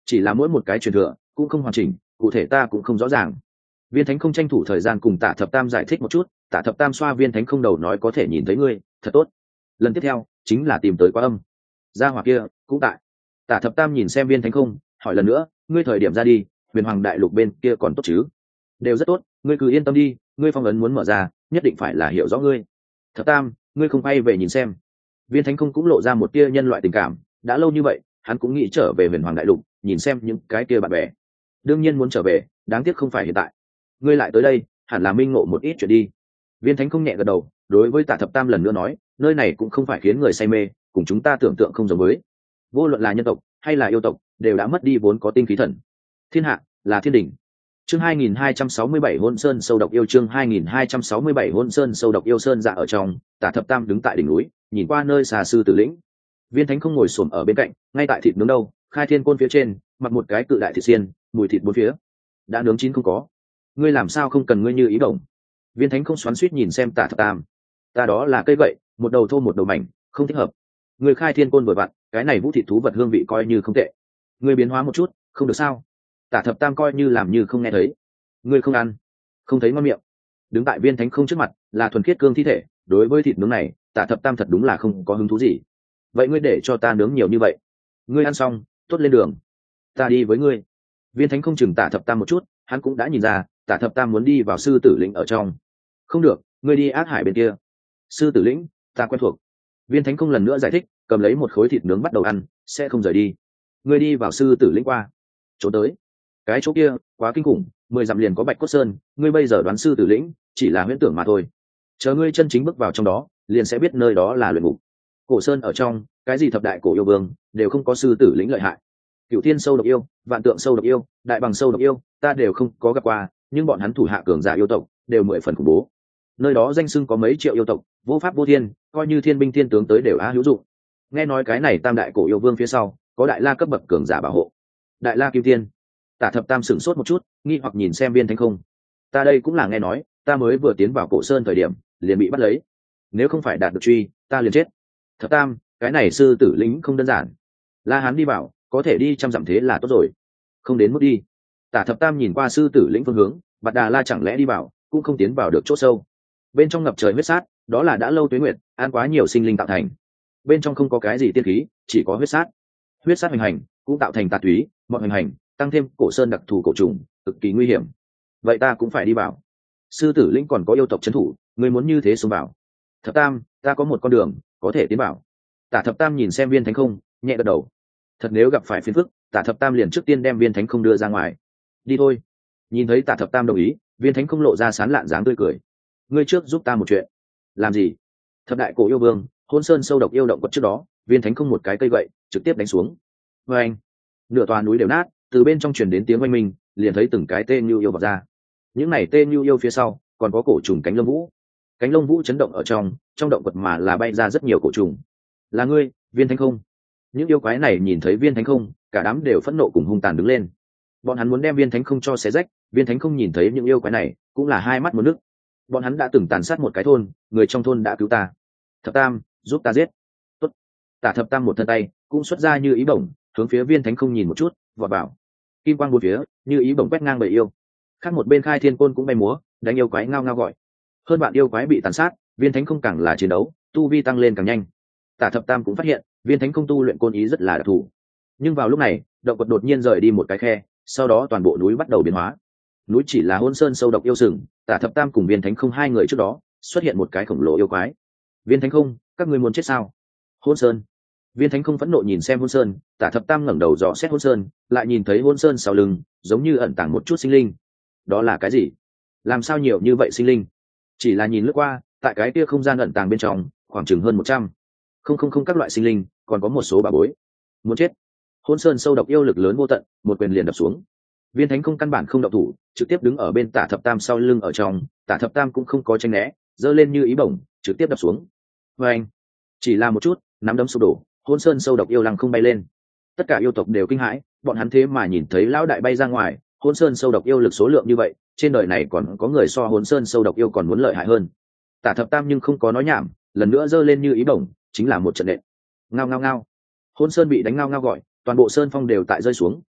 S1: chỉ là mỗi một cái truyền thừa cũng không hoàn chỉnh, cụ thể ta cũng không rõ ràng. Viên thánh không tranh thủ thời gian cùng Tạ Thập Tam giải thích một chút. Tạ Thập Tam xoa viên thánh không đầu nói có thể nhìn thấy ngươi, thật tốt. Lần tiếp theo chính là tìm tới Quá Âm, gia hỏa kia cũng tại. Tạ Thập Tam nhìn xem viên thánh không, hỏi lần nữa, ngươi thời điểm ra đi, huyền hoàng đại lục bên kia còn tốt chứ? Đều rất tốt, ngươi cứ yên tâm đi, ngươi phong ấn muốn mở ra, nhất định phải là hiểu rõ ngươi. Thập Tam, ngươi không quay về nhìn xem? Viên thánh không cũng lộ ra một tia nhân loại tình cảm, đã lâu như vậy, hắn cũng nghĩ trở về huyền hoàng đại lục, nhìn xem những cái kia bạn bè. Đương nhiên muốn trở về, đáng tiếc không phải hiện tại. Ngươi lại tới đây, hẳn là minh ngộ một ít chuyện đi. Viên thánh không nhẹ gật đầu, đối với Tạ Thập Tam lần nữa nói, nơi này cũng không phải khiến người say mê, cùng chúng ta tưởng tượng không giống với. Vô luận là nhân tộc hay là yêu tộc, đều đã mất đi vốn có tinh khí thần. Thiên hạ là thiên đỉnh. Chương hai nghìn hai trăm sáu mươi bảy Hôn Sơn sâu độc yêu. Chương hai nghìn hai trăm sáu mươi bảy Hôn Sơn sâu độc yêu. Sơn dạ ở trong, Tạ Thập Tam đứng tại đỉnh núi, nhìn qua nơi xà sư tử lĩnh. Viên thánh không ngồi xổm ở bên cạnh, ngay tại thịt nướng đâu, khai thiên côn phía trên, mặc một cái cự đại thịt xiên, mùi thịt bốn phía. Đã nướng chín không có. Ngươi làm sao không cần ngươi như ý đồng? Viên thánh không xoắn xuýt nhìn xem Tạ Thập Tam. Ta đó là cây gậy, một đầu thô một đầu mảnh, không thích hợp. Ngươi khai thiên côn vừa vặn, cái này vũ thịt thú vật hương vị coi như không tệ. Ngươi biến hóa một chút, không được sao? Tạ Thập Tam coi như làm như không nghe thấy. Ngươi không ăn, không thấy ngon miệng. Đứng tại viên thánh không trước mặt là thuần khiết cương thi thể, đối với thịt nướng này, Tạ Thập Tam thật đúng là không có hứng thú gì. Vậy ngươi để cho ta nướng nhiều như vậy, ngươi ăn xong, tốt lên đường. Ta đi với ngươi. Viên thánh không chừng Tạ Thập Tam một chút, hắn cũng đã nhìn ra, Tạ Thập Tam muốn đi vào sư tử lĩnh ở trong. Không được, ngươi đi ác hải bên kia. Sư tử lĩnh, ta quen thuộc. Viên thánh không lần nữa giải thích, cầm lấy một khối thịt nướng bắt đầu ăn, sẽ không rời đi. Ngươi đi vào sư tử lĩnh qua. Chỗ tới. Cái chỗ kia, quá kinh khủng, mười dặm liền có Bạch Cốt Sơn, ngươi bây giờ đoán sư tử lĩnh, chỉ là huyễn tưởng mà thôi. Chờ ngươi chân chính bước vào trong đó, liền sẽ biết nơi đó là luyện ngục. Cổ Sơn ở trong, cái gì thập đại cổ yêu vương, đều không có sư tử lĩnh lợi hại. Cửu Thiên sâu độc yêu, Vạn Tượng sâu độc yêu, Đại Bằng sâu độc yêu, ta đều không có gặp qua, nhưng bọn hắn thủ hạ cường giả yêu tộc, đều mười phần khủng bố. Nơi đó danh xưng có mấy triệu yêu tộc, vô pháp vô thiên, coi như thiên binh thiên tướng tới đều á hữu dụng. Nghe nói cái này tam đại cổ yêu vương phía sau, có đại la cấp bậc cường giả bảo hộ. Đại la kim tiên. Tạ Thập Tam sửng sốt một chút, nghi hoặc nhìn xem viên thánh không. Ta đây cũng là nghe nói, ta mới vừa tiến vào Cổ Sơn thời điểm, liền bị bắt lấy. Nếu không phải đạt được truy, ta liền chết. Thập Tam, cái này sư tử lĩnh không đơn giản. La Hán đi vào, có thể đi trăm dặm thế là tốt rồi. Không đến mức đi. Tạ Thập Tam nhìn qua sư tử lĩnh phương hướng, Bạt Đà La chẳng lẽ đi vào, cũng không tiến vào được chỗ sâu. Bên trong ngập trời huyết sát, đó là đã lâu tuế nguyệt, ăn quá nhiều sinh linh tạo thành. Bên trong không có cái gì tiên khí, chỉ có huyết sát. Huyết sát hoành hành, cũng tạo thành tà túy, mọi hoành hành, tăng thêm Cổ Sơn đặc thù cổ trùng, cực kỳ nguy hiểm. Vậy ta cũng phải đi vào. Sư tử lĩnh còn có yêu tộc trấn thủ, ngươi muốn như thế xông vào. Thập Tam, ta có một con đường có thể tiến vào. Tạ Thập Tam nhìn xem viên thánh không, nhẹ gật đầu. Thật nếu gặp phải phiền phức, Tạ Thập Tam liền trước tiên đem viên thánh không đưa ra ngoài. Đi thôi. Nhìn thấy Tạ Thập Tam đồng ý, viên thánh không lộ ra sán lạn dáng tươi cười. Ngươi trước giúp ta một chuyện. Làm gì? Thập đại cổ yêu vương, Hôn Sơn sâu độc yêu động quật trước đó, viên thánh không một cái cây gậy trực tiếp đánh xuống. Vê anh, nửa tòa núi đều nát, từ bên trong truyền đến tiếng oanh minh, liền thấy từng cái tên như yêu vọt ra. Những này tên như yêu phía sau, còn có cổ trùng cánh lông vũ. Cánh lông vũ chấn động ở trong, trong động quật mà là bay ra rất nhiều cổ trùng. Là ngươi, viên thánh không? Những yêu quái này nhìn thấy viên thánh không, cả đám đều phẫn nộ cùng hung tàn đứng lên. Bọn hắn muốn đem viên thánh không cho xé rách. Viên thánh không nhìn thấy những yêu quái này, cũng là hai mắt muốn nước. Bọn hắn đã từng tàn sát một cái thôn, người trong thôn đã cứu ta. Thập Tam, giúp ta giết. Tốt. Tạ Thập Tam một thân tay cũng xuất ra như ý bổng, hướng phía viên thánh không nhìn một chút, vọt vào. Kim quang bốn phía, như ý bổng quét ngang bầy yêu. Khác một bên khai thiên côn cũng bay múa, đánh yêu quái ngao ngao gọi. Hơn bạn yêu quái bị tàn sát, viên thánh không càng là chiến đấu, tu vi tăng lên càng nhanh. Tạ Thập Tam cũng phát hiện, viên thánh không tu luyện côn ý rất là đặc thù. Nhưng vào lúc này, động quật đột nhiên rời đi một cái khe, sau đó toàn bộ núi bắt đầu biến hóa. Núi chỉ là Hôn Sơn sâu độc yêu sừng, Tạ Thập Tam cùng viên thánh không hai người trước đó xuất hiện một cái khổng lồ yêu quái. Viên thánh không, các ngươi muốn chết sao? Hôn Sơn. Viên thánh không phẫn nộ nhìn xem Hôn Sơn. Tạ Thập Tam ngẩng đầu dò xét Hôn Sơn, lại nhìn thấy Hôn Sơn sau lưng giống như ẩn tàng một chút sinh linh. Đó là cái gì? Làm sao nhiều như vậy sinh linh? Chỉ là nhìn lướt qua, tại cái kia không gian ẩn tàng bên trong khoảng chừng hơn một trăm không không không các loại sinh linh, còn có một số bà bối. Muốn chết. Hôn Sơn sâu độc yêu lực lớn vô tận, một quyền liền đập xuống. Viên thánh không căn bản không động thủ, trực tiếp đứng ở bên Tạ Thập Tam sau lưng ở trong. Tạ Thập Tam cũng không có tranh né, giơ lên như ý bổng, trực tiếp đập xuống. Và anh, chỉ là một chút, nắm đấm sụp đổ, Hôn Sơn sâu độc yêu lăng không bay lên. Tất cả yêu tộc đều kinh hãi, bọn hắn thế mà nhìn thấy lão đại bay ra ngoài. Hôn Sơn sâu độc yêu lực số lượng như vậy, trên đời này còn có người so Hôn Sơn sâu độc yêu còn muốn lợi hại hơn. Tạ Thập Tam nhưng không có nói nhảm, lần nữa giơ lên như ý bổng, chính là một trận nện. Ngao ngao ngao. Hôn Sơn bị đánh ngao ngao gọi, toàn bộ sơn phong đều tại rơi xuống,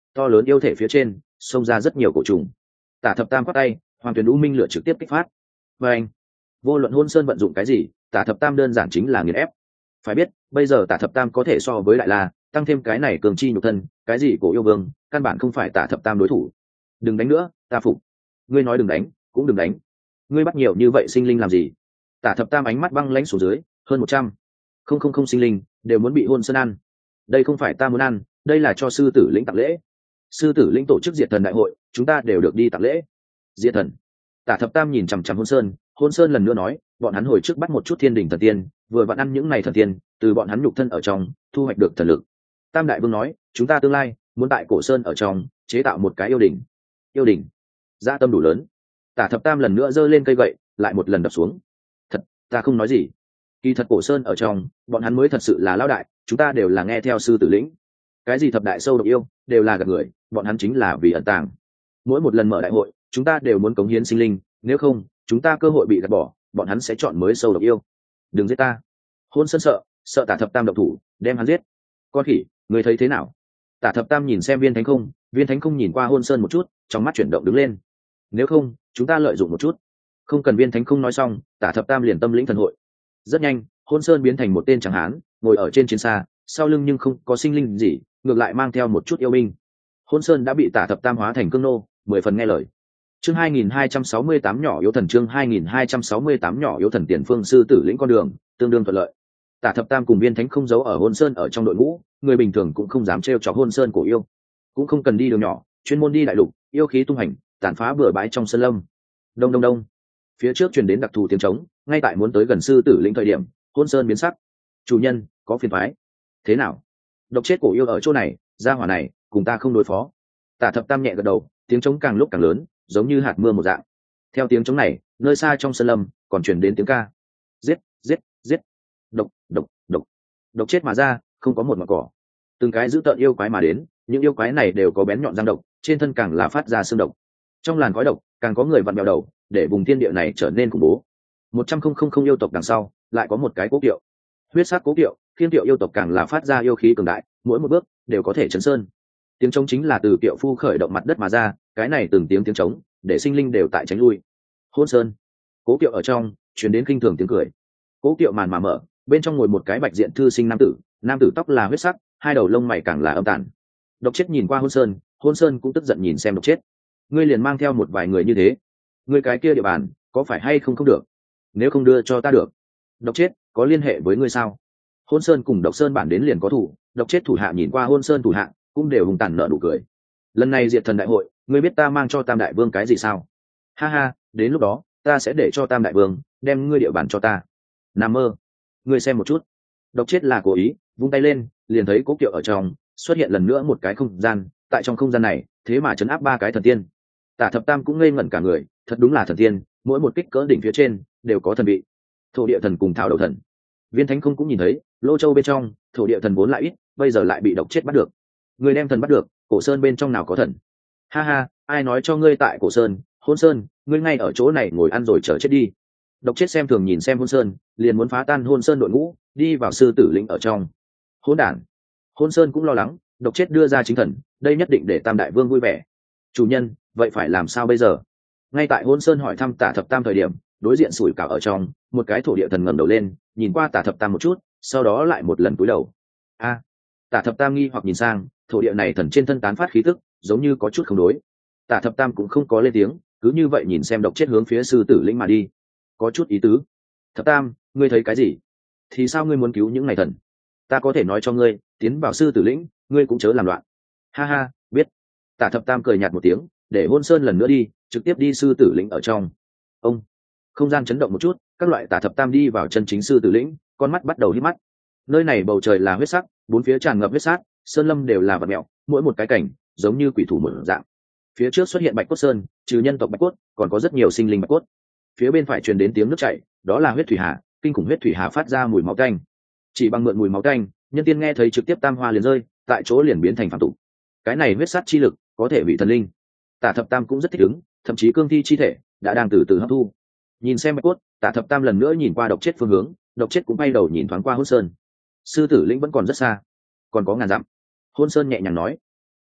S1: to lớn yêu thể phía trên xông ra rất nhiều cổ trùng. Tả thập tam quát tay, hoàng tuyển u minh lửa trực tiếp kích phát. Và anh, vô luận hôn sơn vận dụng cái gì, tả thập tam đơn giản chính là nghiền ép. Phải biết bây giờ tả thập tam có thể so với đại la, tăng thêm cái này cường chi nhục thân, cái gì cổ yêu vương căn bản không phải tả thập tam đối thủ. Đừng đánh nữa, ta phục. Ngươi nói đừng đánh cũng đừng đánh, ngươi bắt nhiều như vậy sinh linh làm gì? Tả thập tam ánh mắt băng lãnh xuống dưới, hơn một trăm không không không sinh linh đều muốn bị hôn sơn ăn. Đây không phải ta muốn ăn, đây là cho sư tử lĩnh tặng lễ. Sư tử lĩnh tổ chức diệt thần đại hội, chúng ta đều được đi tặng lễ. Diệt thần. Tả thập tam nhìn chằm chằm hôn sơn, hôn sơn lần nữa nói, bọn hắn hồi trước bắt một chút thiên đình thần tiên, vừa vặn ăn những này thần tiên, từ bọn hắn nhục thân ở trong thu hoạch được thần lực. Tam đại vương nói, chúng ta tương lai muốn tại cổ sơn ở trong chế tạo một cái yêu đình. Yêu đình. Dạ tâm đủ lớn. Tả thập tam lần nữa giơ lên cây gậy, lại một lần đập xuống. Thật, ta không nói gì. Kỳ thật cổ sơn ở trong, bọn hắn mới thật sự là lão đại, chúng ta đều là nghe theo sư tử lĩnh. Cái gì thập đại sâu độc yêu, đều là gạt người, bọn hắn chính là vì ẩn tàng. Mỗi một lần mở đại hội, chúng ta đều muốn cống hiến sinh linh, nếu không, chúng ta cơ hội bị gạt bỏ, bọn hắn sẽ chọn mới sâu độc yêu. Đừng giết ta. Hôn Sơn sợ, sợ Tả thập tam độc thủ, đem hắn giết. Con khỉ, người thấy thế nào? Tả thập tam nhìn xem Viên Thánh Không, Viên Thánh Không nhìn qua Hôn Sơn một chút, trong mắt chuyển động đứng lên. Nếu không, chúng ta lợi dụng một chút. Không cần Viên Thánh Không nói xong, Tả thập tam liền tâm lĩnh thần hội. Rất nhanh, Hôn Sơn biến thành một tên tráng hán, ngồi ở trên chiến xa, sau lưng nhưng không có sinh linh gì, ngược lại mang theo một chút yêu binh. Hôn Sơn đã bị Tả thập tam hóa thành cương nô, mười phần nghe lời. Chương hai nghìn hai trăm sáu mươi tám nhỏ yếu thần chương hai nghìn hai trăm sáu mươi tám nhỏ yếu thần tiền phương sư tử lĩnh con đường, tương đương thuận lợi. Tả thập tam cùng Viên Thánh Không giấu ở Hôn Sơn ở trong đội ngũ, người bình thường cũng không dám trêu chọc Hôn Sơn cổ yêu, cũng không cần đi đường nhỏ, chuyên môn đi đại lục, yêu khí tung hành, tàn phá bừa bãi trong sơn lâm. Đông đông đông. Phía trước truyền đến đặc thù tiếng trống, ngay tại muốn tới gần sư tử lĩnh thời điểm, Hôn Sơn biến sắc. Chủ nhân, có phiền toái. Thế nào? Độc chết cổ yêu ở chỗ này, gia hỏa này, cùng ta không đối phó. Tả thập tam nhẹ gật đầu, tiếng trống càng lúc càng lớn, giống như hạt mưa một dạng. Theo tiếng trống này, nơi xa trong sơn lâm còn truyền đến tiếng ca. Giết, giết, giết. Độc, độc, độc. Độc chết mà ra, không có một mảng cỏ. Từng cái giữ tợn yêu quái mà đến, những yêu quái này đều có bén nhọn răng độc, trên thân càng là phát ra xương độc. Trong làn khói độc, càng có người vặn bèo đầu, để vùng thiên địa này trở nên khủng bố. Một trăm không không không yêu tộc đằng sau, lại có một cái cố kiệu. Huyết sắc cố kiệu, thiên kiệu yêu tộc càng là phát ra yêu khí cường đại, mỗi một bước đều có thể chấn sơn. Tiếng trống chính là từ kiệu phu khởi động mặt đất mà ra, cái này từng tiếng tiếng trống, để sinh linh đều tại tránh lui. Hôn Sơn, cố kiệu ở trong truyền đến kinh thường tiếng cười. Cố kiệu màn mà mở, bên trong ngồi một cái bạch diện thư sinh nam tử, nam tử tóc là huyết sắc, hai đầu lông mày càng là âm tàn. Độc chết nhìn qua Hôn Sơn, Hôn Sơn cũng tức giận nhìn xem độc chết. Ngươi liền mang theo một vài người như thế, ngươi cái kia địa bàn có phải hay không không được? Nếu không đưa cho ta được. Độc chết có liên hệ với ngươi sao? Hôn Sơn cùng Độc Sơn bản đến liền có thủ, độc chết thủ hạ nhìn qua Hôn Sơn thủ hạ, cũng đều hùng tàn nở nụ cười. Lần này diệt thần đại hội, ngươi biết ta mang cho Tam đại vương cái gì sao? Ha ha, đến lúc đó ta sẽ để cho Tam đại vương đem ngươi địa bàn cho ta. Nằm mơ. Ngươi xem một chút. Độc chết là cố ý, vung tay lên, liền thấy cố kiệu ở trong xuất hiện lần nữa một cái không gian, tại trong không gian này, thế mà chấn áp ba cái thần tiên. Tả thập tam cũng ngây ngẩn cả người, thật đúng là thần tiên, mỗi một kích cỡ đỉnh phía trên đều có thần vị. Thổ địa thần cùng thảo đầu thần. Viên Thánh Không cũng nhìn thấy, lô châu bên trong, thổ địa thần vốn lại ít, bây giờ lại bị độc chết bắt được. Người đem thần bắt được, cổ sơn bên trong nào có thần? Ha ha, ai nói cho ngươi tại cổ sơn? Hôn Sơn, ngươi ngay ở chỗ này ngồi ăn rồi chờ chết đi. Độc chết xem thường nhìn xem Hôn Sơn, liền muốn phá tan Hôn Sơn đội ngũ, đi vào sư tử lĩnh ở trong. Hỗn đản. Hôn Sơn cũng lo lắng, độc chết đưa ra chính thần, đây nhất định để Tam đại vương vui vẻ. Chủ nhân, vậy phải làm sao bây giờ? Ngay tại Hôn Sơn hỏi thăm Tả thập tam thời điểm, đối diện sủi cảo ở trong, một cái thổ địa thần ngẩng đầu lên, nhìn qua Tả thập tam một chút, sau đó lại một lần cúi đầu. A. À, Tả thập tam nghi hoặc nhìn sang, thổ địa này thần trên thân tán phát khí tức, giống như có chút không đối. Tả thập tam cũng không có lên tiếng, cứ như vậy nhìn xem độc chết hướng phía sư tử lĩnh mà đi. Có chút ý tứ. Thập tam, ngươi thấy cái gì? Thì sao ngươi muốn cứu những này thần? Ta có thể nói cho ngươi, tiến vào sư tử lĩnh, ngươi cũng chớ làm loạn. Ha ha, biết. Tả thập tam cười nhạt một tiếng, để Hôn Sơn lần nữa đi, trực tiếp đi sư tử lĩnh ở trong. Ông. Không gian chấn động một chút, các loại Tả thập tam đi vào chân chính sư tử lĩnh, con mắt bắt đầu hít mắt. Nơi này bầu trời là huyết sắc, bốn phía tràn ngập huyết sát, sơn lâm đều là vật mèo, mỗi một cái cảnh giống như quỷ thủ một dạng. Phía trước xuất hiện Bạch Cốt Sơn, trừ nhân tộc Bạch Cốt, còn có rất nhiều sinh linh Bạch Cốt. Phía bên phải truyền đến tiếng nước chảy, đó là huyết thủy hà, kinh khủng huyết thủy hà phát ra mùi máu tanh. Chỉ bằng mượn mùi máu tanh, nhân tiên nghe thấy trực tiếp tam hoa liền rơi, tại chỗ liền biến thành phàm tục. Cái này huyết sát chi lực có thể bị thần linh. Tả thập tam cũng rất thích ứng, thậm chí cương thi chi thể đã đang từ từ hấp thu. Nhìn xem Bạch Cốt, Tả thập tam lần nữa nhìn qua độc chết phương hướng, độc chết cũng bay đầu nhìn thoáng qua Hôn Sơn. Sư tử lĩnh vẫn còn rất xa, còn có ngàn dặm. Hôn Sơn nhẹ nhàng nói.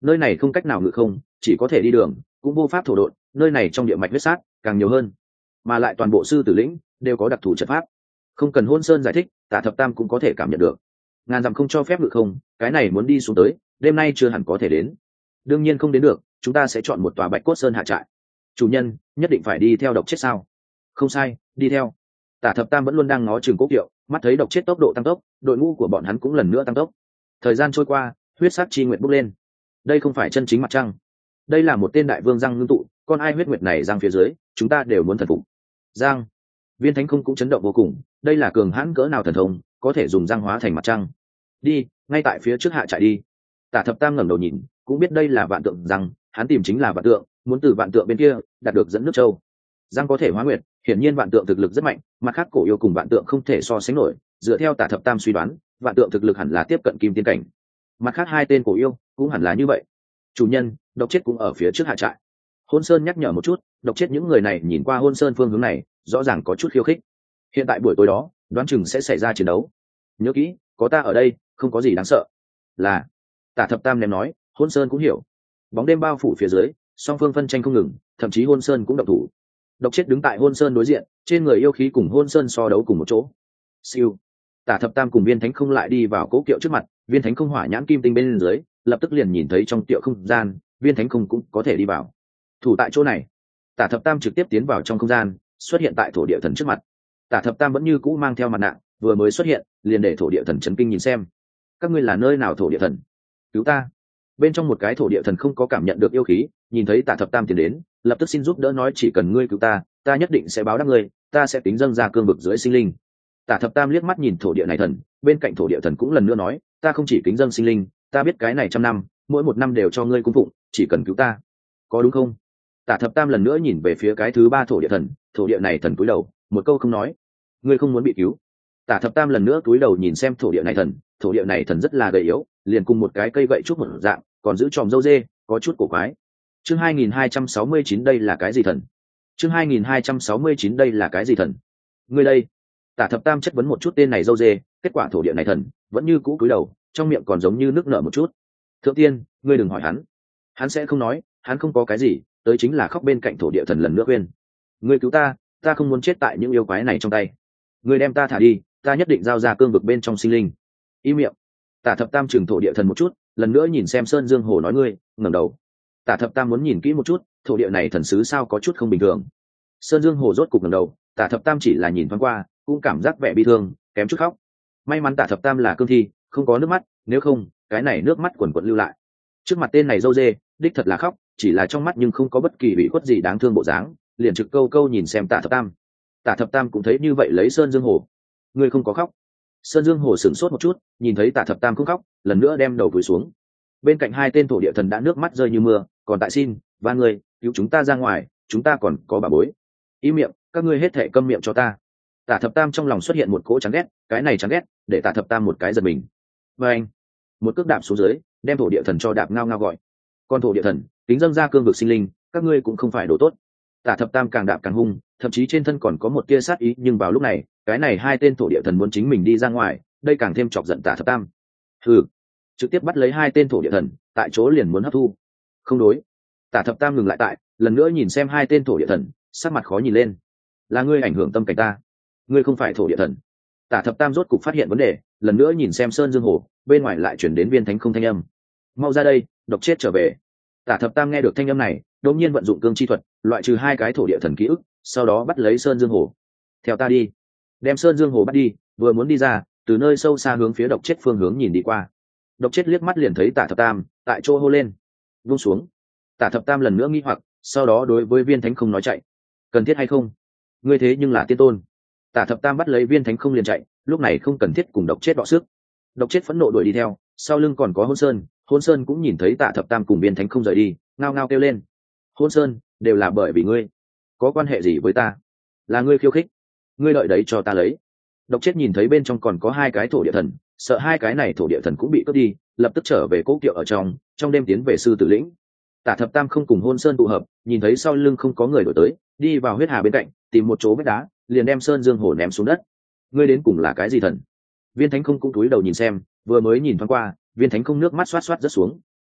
S1: nơi này không cách nào ngự không, chỉ có thể đi đường, cũng vô pháp thổ độn, nơi này trong địa mạch huyết sát càng nhiều hơn, mà lại toàn bộ sư tử lĩnh đều có đặc thù trận pháp, không cần Hôn Sơn giải thích, Tả Thập Tam cũng có thể cảm nhận được. Ngàn dặm không cho phép ngự không, cái này muốn đi xuống tới, đêm nay chưa hẳn có thể đến. Đương nhiên không đến được, chúng ta sẽ chọn một tòa Bạch Cốt Sơn hạ trại. Chủ nhân, nhất định phải đi theo độc chết sao? Không sai, đi theo. Tả Thập Tam vẫn luôn đang ngó chừng Cố Kiệu, mắt thấy độc chết tốc độ tăng tốc, đội ngũ của bọn hắn cũng lần nữa tăng tốc. Thời gian trôi qua, huyết sắc chi nguyệt bốc lên. Đây không phải chân chính mặt trăng, đây là một tên đại vương răng ngưng tụ, con ai huyết nguyệt này răng phía dưới, chúng ta đều muốn thần phục. Giang, Viên Thánh Không cũng chấn động vô cùng, đây là cường hãn cỡ nào thần thông, có thể dùng răng hóa thành mặt trăng. Đi, ngay tại phía trước hạ trại đi. Tả Thập Tam ngẩng đầu nhìn, cũng biết đây là vạn tượng răng, hắn tìm chính là vạn tượng, muốn từ vạn tượng bên kia đạt được dẫn nước châu. Răng có thể hóa nguyệt, hiển nhiên vạn tượng thực lực rất mạnh, mặt khác cổ yêu cùng vạn tượng không thể so sánh nổi, dựa theo Tả Thập Tam suy đoán, vạn tượng thực lực hẳn là tiếp cận kim tiên cảnh. Mặt khác hai tên cổ yêu cũng hẳn là như vậy. Chủ nhân, độc chết cũng ở phía trước hạ trại. Hôn Sơn nhắc nhở một chút, độc chết những người này nhìn qua Hôn Sơn phương hướng này, rõ ràng có chút khiêu khích. Hiện tại buổi tối đó, đoán chừng sẽ xảy ra chiến đấu. Nhớ kỹ, có ta ở đây, không có gì đáng sợ. Là, Tả Thập Tam ném nói, Hôn Sơn cũng hiểu. Bóng đêm bao phủ phía dưới, song phương phân tranh không ngừng, thậm chí Hôn Sơn cũng động thủ. Độc chết đứng tại Hôn Sơn đối diện, trên người yêu khí cùng Hôn Sơn so đấu cùng một chỗ. Siêu, Tả Thập Tam cùng Viên Thánh Không lại đi vào Cố Kiệu trước mặt, Viên Thánh Không hỏa nhãn kim tinh bên dưới, lập tức liền nhìn thấy trong tiệu không gian, Viên Thánh Không cũng có thể đi vào. Thủ tại chỗ này. Tả Thập Tam trực tiếp tiến vào trong không gian, xuất hiện tại thổ địa thần trước mặt. Tả Thập Tam vẫn như cũ mang theo mặt nạ, vừa mới xuất hiện, liền để thổ địa thần chấn kinh nhìn xem. Các ngươi là nơi nào thổ địa thần? Cứu ta! Bên trong một cái thổ địa thần không có cảm nhận được yêu khí, nhìn thấy Tả Thập Tam tiến đến, lập tức xin giúp đỡ nói chỉ cần ngươi cứu ta, ta nhất định sẽ báo đáp ngươi, ta sẽ tính dâng ra cương vực dưới sinh linh. Tả Thập Tam liếc mắt nhìn thổ địa này thần, bên cạnh thổ địa thần cũng lần nữa nói, ta không chỉ kính dâng sinh linh, ta biết cái này trăm năm, mỗi một năm đều cho ngươi cung phụng, chỉ cần cứu ta, có đúng không? Tả Thập Tam lần nữa nhìn về phía cái thứ ba thổ địa thần, thổ địa này thần cúi đầu, một câu không nói. Ngươi không muốn bị cứu. Tả Thập Tam lần nữa cúi đầu nhìn xem thổ địa này thần, thổ địa này thần rất là gầy yếu, liền cùng một cái cây gậy trúc một dạng, còn giữ tròm râu dê, có chút cổ quái. Chương hai nghìn hai trăm sáu mươi chín đây là cái gì thần? Chương hai nghìn hai trăm sáu mươi chín đây là cái gì thần? Ngươi đây. Tả Thập Tam chất vấn một chút tên này râu dê, kết quả thổ địa này thần vẫn như cũ cúi đầu, trong miệng còn giống như nước nở một chút. Thượng tiên, ngươi đừng hỏi hắn, hắn sẽ không nói, hắn không có cái gì, tới chính là khóc bên cạnh thổ địa thần lần nữa khuyên. Ngươi cứu ta, ta không muốn chết tại những yêu quái này trong tay. Ngươi đem ta thả đi, ta nhất định giao ra cương vực bên trong sinh linh. Im miệng. Tả Thập Tam chừng thổ địa thần một chút, lần nữa nhìn xem Sơn Dương Hồ nói ngươi, ngẩng đầu. Tả Thập Tam muốn nhìn kỹ một chút, thổ địa này thần sứ sao có chút không bình thường. Sơn Dương Hồ rốt cục ngẩng đầu, Tả Thập Tam chỉ là nhìn thoáng qua, cũng cảm giác vẻ bi thương, kém chút khóc. May mắn Tả Thập Tam là cương thi, không có nước mắt, nếu không, cái này nước mắt quần quần lưu lại. Trước mặt tên này dâu dê, đích thật là khóc, chỉ là trong mắt nhưng không có bất kỳ bị khuất gì đáng thương bộ dáng, liền trực câu câu nhìn xem Tả Thập Tam. Tả Thập Tam cũng thấy như vậy lấy Sơn Dương Hồ. Ngươi không có khóc. Sơn Dương Hồ sửng sốt một chút, nhìn thấy Tả Thập Tam không khóc, lần nữa đem đầu cúi xuống. Bên cạnh hai tên thổ địa thần đã nước mắt rơi như mưa, còn tại xin, và người, cứu chúng ta ra ngoài, chúng ta còn có bà bối. Im miệng, các ngươi hết thệ câm miệng cho ta. Tả Thập Tam trong lòng xuất hiện một cỗ chán ghét, cái này chán ghét, để Tả Thập Tam một cái giật mình. Và anh, một cước đạp xuống dưới, đem thổ địa thần cho đạp ngao ngao gọi. Con thổ địa thần, tính dâng ra cương vực sinh linh, các ngươi cũng không phải đồ tốt. Tả Thập Tam càng đạp càng hung, thậm chí trên thân còn có một tia sát ý, nhưng vào lúc này, cái này hai tên thổ địa thần muốn chính mình đi ra ngoài, đây càng thêm chọc giận Tả Thập Tam. Hừ, trực tiếp bắt lấy hai tên thổ địa thần, tại chỗ liền muốn hấp thu. Không đối. Tả Thập Tam ngừng lại tại, lần nữa nhìn xem hai tên thổ địa thần, sắc mặt khó nhìn lên. Là ngươi ảnh hưởng tâm cảnh ta, ngươi không phải thổ địa thần. Tả Thập Tam rốt cục phát hiện vấn đề, lần nữa nhìn xem Sơn Dương Hồ, bên ngoài lại chuyển đến Viên Thánh Không thanh âm. Mau ra đây, độc chết trở về. Tả Thập Tam nghe được thanh âm này, đột nhiên vận dụng cương chi thuật, loại trừ hai cái thổ địa thần ký ức, sau đó bắt lấy Sơn Dương Hồ. Theo ta đi. Đem Sơn Dương Hồ bắt đi, vừa muốn đi ra, từ nơi sâu xa hướng phía độc chết phương hướng nhìn đi qua. Độc chết liếc mắt liền thấy Tả Thập Tam, tại chỗ hô lên. Vung xuống. Tả Thập Tam lần nữa nghi hoặc, sau đó đối với Viên Thánh Không nói chạy. Cần thiết hay không? Ngươi thế nhưng là tiên tôn. Tả Thập Tam bắt lấy Viên Thánh Không liền chạy, lúc này không cần thiết cùng độc chết đọ sức. Độc chết phẫn nộ đuổi đi theo, sau lưng còn có Hôn Sơn, Hôn Sơn cũng nhìn thấy Tả Thập Tam cùng Viên Thánh Không rời đi, ngao ngao kêu lên. Hôn Sơn, đều là bởi vì ngươi. Có quan hệ gì với ta? Là ngươi khiêu khích. Ngươi đợi đấy cho ta lấy. Độc chết nhìn thấy bên trong còn có hai cái thổ địa thần, sợ hai cái này thổ địa thần cũng bị cướp đi, lập tức trở về Cố Kiệu ở trong, trong đêm tiến về sư tử lĩnh. Tả Thập Tam không cùng Hôn Sơn tụ hợp, nhìn thấy sau lưng không có người đổi tới, đi vào huyết hà bên cạnh, tìm một chỗ vách đá, liền đem Sơn Dương Hồ ném xuống đất. Ngươi đến cùng là cái gì thần? Viên Thánh Không cũng cúi đầu nhìn xem, vừa mới nhìn thoáng qua, Viên Thánh Không nước mắt xoát xoát rớt xuống.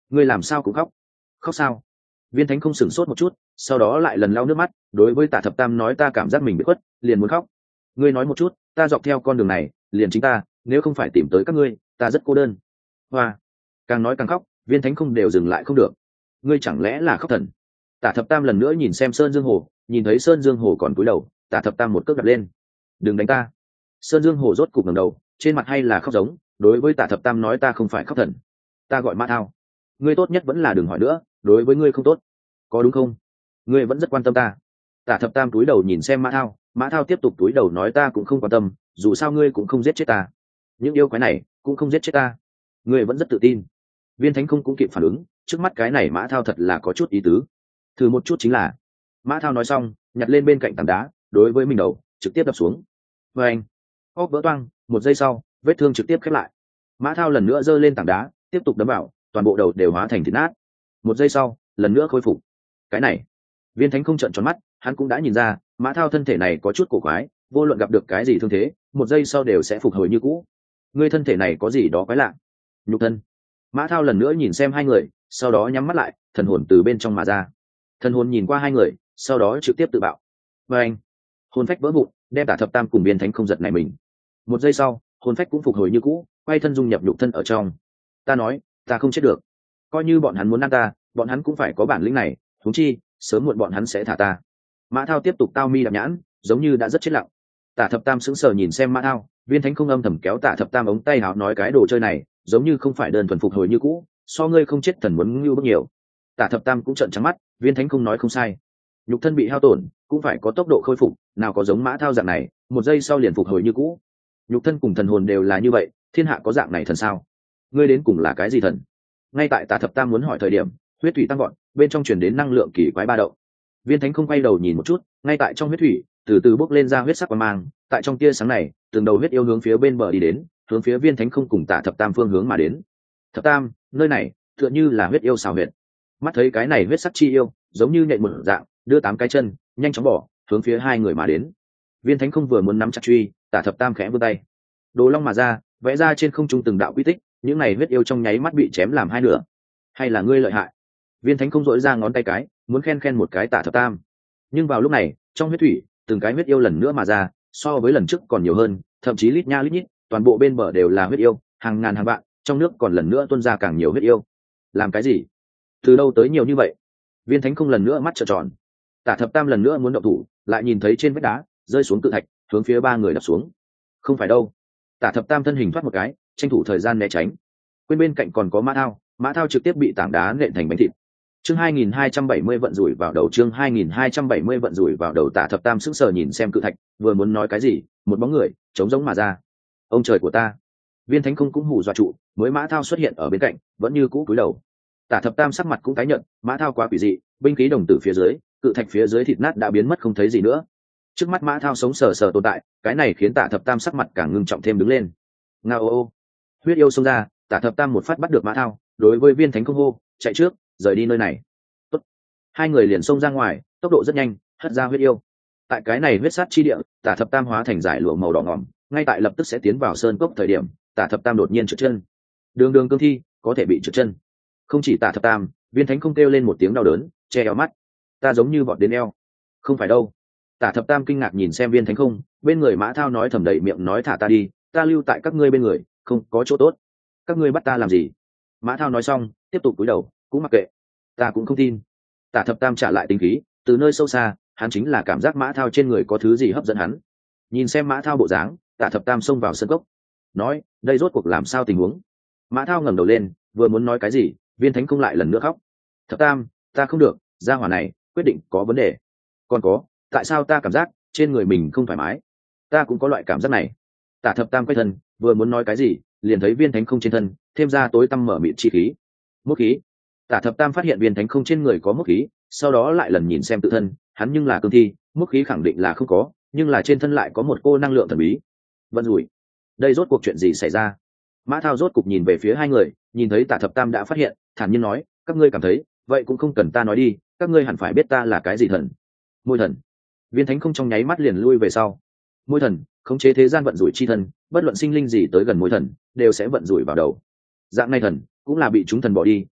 S1: ngươi làm sao cũng khóc? Khóc sao? Viên thánh không sửng sốt một chút, sau đó lại lần lau nước mắt, đối với Tả Thập Tam nói, ta cảm giác mình bị khuất, liền muốn khóc. Ngươi nói một chút, ta dọc theo con đường này liền chính ta, nếu không phải tìm tới các ngươi, ta rất cô đơn. Hoa, càng nói càng khóc, Viên thánh không đều dừng lại không được. Ngươi chẳng lẽ là khóc thần? Tả Thập Tam lần nữa nhìn xem Sơn Dương Hồ, nhìn thấy Sơn Dương Hồ còn cúi đầu, Tả Thập Tam một cước đập lên. Đừng đánh ta! Sơn Dương Hồ rốt cục ngẩng đầu, trên mặt hay là khóc giống, đối với Tả Thập Tam nói, ta không phải khóc thần, ta gọi Mã Thao. Ngươi tốt nhất vẫn là đừng hỏi nữa, đối với ngươi không tốt, có đúng không? Ngươi vẫn rất quan tâm ta. Tả Thập Tam cúi đầu nhìn xem Mã Thao, Mã Thao tiếp tục cúi đầu nói, ta cũng không quan tâm, dù sao ngươi cũng không giết chết ta, những yêu quái này cũng không giết chết ta, ngươi vẫn rất tự tin. Viên thánh không cũng kịp phản ứng, trước mắt cái này Mã Thao thật là có chút ý tứ, thử một chút chính là. Mã Thao nói xong, nhặt lên bên cạnh tảng đá, đối với mình đầu trực tiếp đập xuống. Và anh, óc vỡ toang, một giây sau, vết thương trực tiếp khép lại. Mã Thao lần nữa giơ lên tảng đá, tiếp tục đấm vào, toàn bộ đầu đều hóa thành thịt nát. Một giây sau, lần nữa khôi phục. Cái này, Viên thánh không trợn tròn mắt, hắn cũng đã nhìn ra, Mã Thao thân thể này có chút cổ quái, vô luận gặp được cái gì thương thế, một giây sau đều sẽ phục hồi như cũ. Ngươi thân thể này có gì đó quái lạ? Nhục thân. Mã Thao lần nữa nhìn xem hai người, sau đó nhắm mắt lại, thần hồn từ bên trong mà ra. Thần hồn nhìn qua hai người, sau đó trực tiếp tự bạo. Và anh, hồn phách vỡ vụn, đem Tả Thập Tam cùng Viên thánh không giật này mình. Một giây sau, hồn phách cũng phục hồi như cũ, quay thân dung nhập nhục thân ở trong. Ta nói, ta không chết được, coi như bọn hắn muốn ăn ta, bọn hắn cũng phải có bản lĩnh này, huống chi sớm muộn bọn hắn sẽ thả ta. Mã Thao tiếp tục tao mi đạp nhãn, giống như đã rất chết lặng. Tả Thập Tam sững sờ nhìn xem Mã Thao, Viên thánh không âm thầm kéo Tả Thập Tam ống tay áo nói, cái đồ chơi này giống như không phải đơn thuần phục hồi như cũ, so ngươi không chết thần muốn ngưu bước nhiều. Tả Thập Tam cũng trợn trắng mắt, Viên thánh không nói không sai, nhục thân bị hao tổn cũng phải có tốc độ khôi phục, nào có giống Mã Thao dạng này một giây sau liền phục hồi như cũ. Nhục thân cùng thần hồn đều là như vậy, thiên hạ có dạng này thần sao? Ngươi đến cùng là cái gì thần? Ngay tại Tả Thập Tam muốn hỏi thời điểm, huyết thủy tăng gọn, bên trong truyền đến năng lượng kỳ quái ba động. Viên thánh không quay đầu nhìn một chút, ngay tại trong huyết thủy từ từ bốc lên ra huyết sắc quang mang, tại trong tia sáng này, từng đầu huyết yêu hướng phía bên bờ đi đến, hướng phía Viên thánh không cùng Tả Thập Tam phương hướng mà đến. Thập Tam, nơi này tựa như là huyết yêu xào huyệt. Mắt thấy cái này huyết sắc chi yêu giống như nhện một dạng, đưa tám cái chân nhanh chóng bỏ hướng phía hai người mà đến. Viên thánh không vừa muốn nắm chặt truy, Tả Thập Tam khẽ vươn tay, đồ long mà ra, vẽ ra trên không trung từng đạo quy tích, những này huyết yêu trong nháy mắt bị chém làm hai nửa. Hay là ngươi lợi hại? Viên thánh không dội ra ngón tay cái, muốn khen khen một cái Tả Thập Tam, nhưng vào lúc này trong huyết thủy từng cái huyết yêu lần nữa mà ra, so với lần trước còn nhiều hơn, thậm chí lít nha lít nhít, toàn bộ bên bờ đều là huyết yêu, hàng ngàn hàng vạn, trong nước còn lần nữa tuôn ra càng nhiều huyết yêu. Làm cái gì? Từ đâu tới nhiều như vậy? Viên thánh không lần nữa mắt trợn tròn. Tả Thập Tam lần nữa muốn động thủ, lại nhìn thấy trên vách đá rơi xuống cự thạch, hướng phía ba người đập xuống. Không phải đâu. Tả Thập Tam thân hình thoát một cái, tranh thủ thời gian né tránh. Quên bên cạnh còn có Mã Thao, Mã Thao trực tiếp bị tảng đá nện thành bánh thịt. Chương hai nghìn hai trăm bảy mươi vận rủi vào đầu, chương hai nghìn hai trăm bảy mươi vận rủi vào đầu. Tả Thập Tam sững sờ nhìn xem cự thạch, vừa muốn nói cái gì, một bóng người trống rỗng mà ra. Ông trời của ta! Viên thánh không cũng hù dọa trụ, mới Mã Thao xuất hiện ở bên cạnh, vẫn như cũ cúi đầu. Tả Thập Tam sắc mặt cũng tái nhợt, Mã Thao quá quỷ dị, binh khí đồng tử phía dưới, cự thạch phía dưới thịt nát đã biến mất không thấy gì nữa. Trước mắt Mã Thao sống sờ sờ tồn tại, cái này khiến Tả Thập Tam sắc mặt càng ngưng trọng thêm đứng lên. Ngao ô ô, huyết yêu xông ra, Tả Thập Tam một phát bắt được Mã Thao, đối với Viên thánh không hô, chạy trước, rời đi nơi này. Tốt. Hai người liền xông ra ngoài, tốc độ rất nhanh, hất ra huyết yêu. Tại cái này huyết sát chi địa, Tả Thập Tam hóa thành giải lụa màu đỏ ngòm, ngay tại lập tức sẽ tiến vào sơn cốc thời điểm, Tả Thập Tam đột nhiên trượt chân. Đường đường cương thi có thể bị trượt chân. Không chỉ Tả Thập Tam, Viên thánh không kêu lên một tiếng đau đớn, che eo mắt. Ta giống như vọt đến eo. Không phải đâu. Tả Thập Tam kinh ngạc nhìn xem Viên thánh không, bên người Mã Thao nói thầm đậy miệng nói, thả ta đi, ta lưu tại các ngươi bên người không có chỗ tốt. Các ngươi bắt ta làm gì? Mã Thao nói xong, tiếp tục cúi đầu, cũng mặc kệ. Ta cũng không tin. Tả Thập Tam trả lại tính khí, từ nơi sâu xa, hắn chính là cảm giác Mã Thao trên người có thứ gì hấp dẫn hắn. Nhìn xem Mã Thao bộ dáng, Tả Thập Tam xông vào sân cốc, nói, đây rốt cuộc làm sao tình huống? Mã Thao ngẩng đầu lên, vừa muốn nói cái gì, Viên thánh không lại lần nữa khóc. Thập Tam, ta không được, gia hỏa này quyết định có vấn đề. Còn có, tại sao ta cảm giác trên người mình không thoải mái? Ta cũng có loại cảm giác này. Tả Thập Tam quay thân, vừa muốn nói cái gì, liền thấy Viên thánh không trên thân thêm ra tối tăm mở mịt chi khí. Mốc khí. Tả Thập Tam phát hiện Viên thánh không trên người có mốc khí, sau đó lại lần nhìn xem tự thân, hắn nhưng là cương thi, mốc khí khẳng định là không có, nhưng là trên thân lại có một cô năng lượng thần bí. Vận rủi. Đây rốt cuộc chuyện gì xảy ra? Mã Thao rốt cục nhìn về phía hai người, nhìn thấy Tả Thập Tam đã phát hiện, thản nhiên nói, các ngươi cảm thấy, vậy cũng không cần ta nói đi, các ngươi hẳn phải biết ta là cái gì thần. Môi thần. Viên thánh không trong nháy mắt liền lui về sau. Môi thần khống chế thế gian vận rủi chi thần, bất luận sinh linh gì tới gần môi thần đều sẽ vận rủi vào đầu. Dạng này thần cũng là bị chúng thần bỏ đi,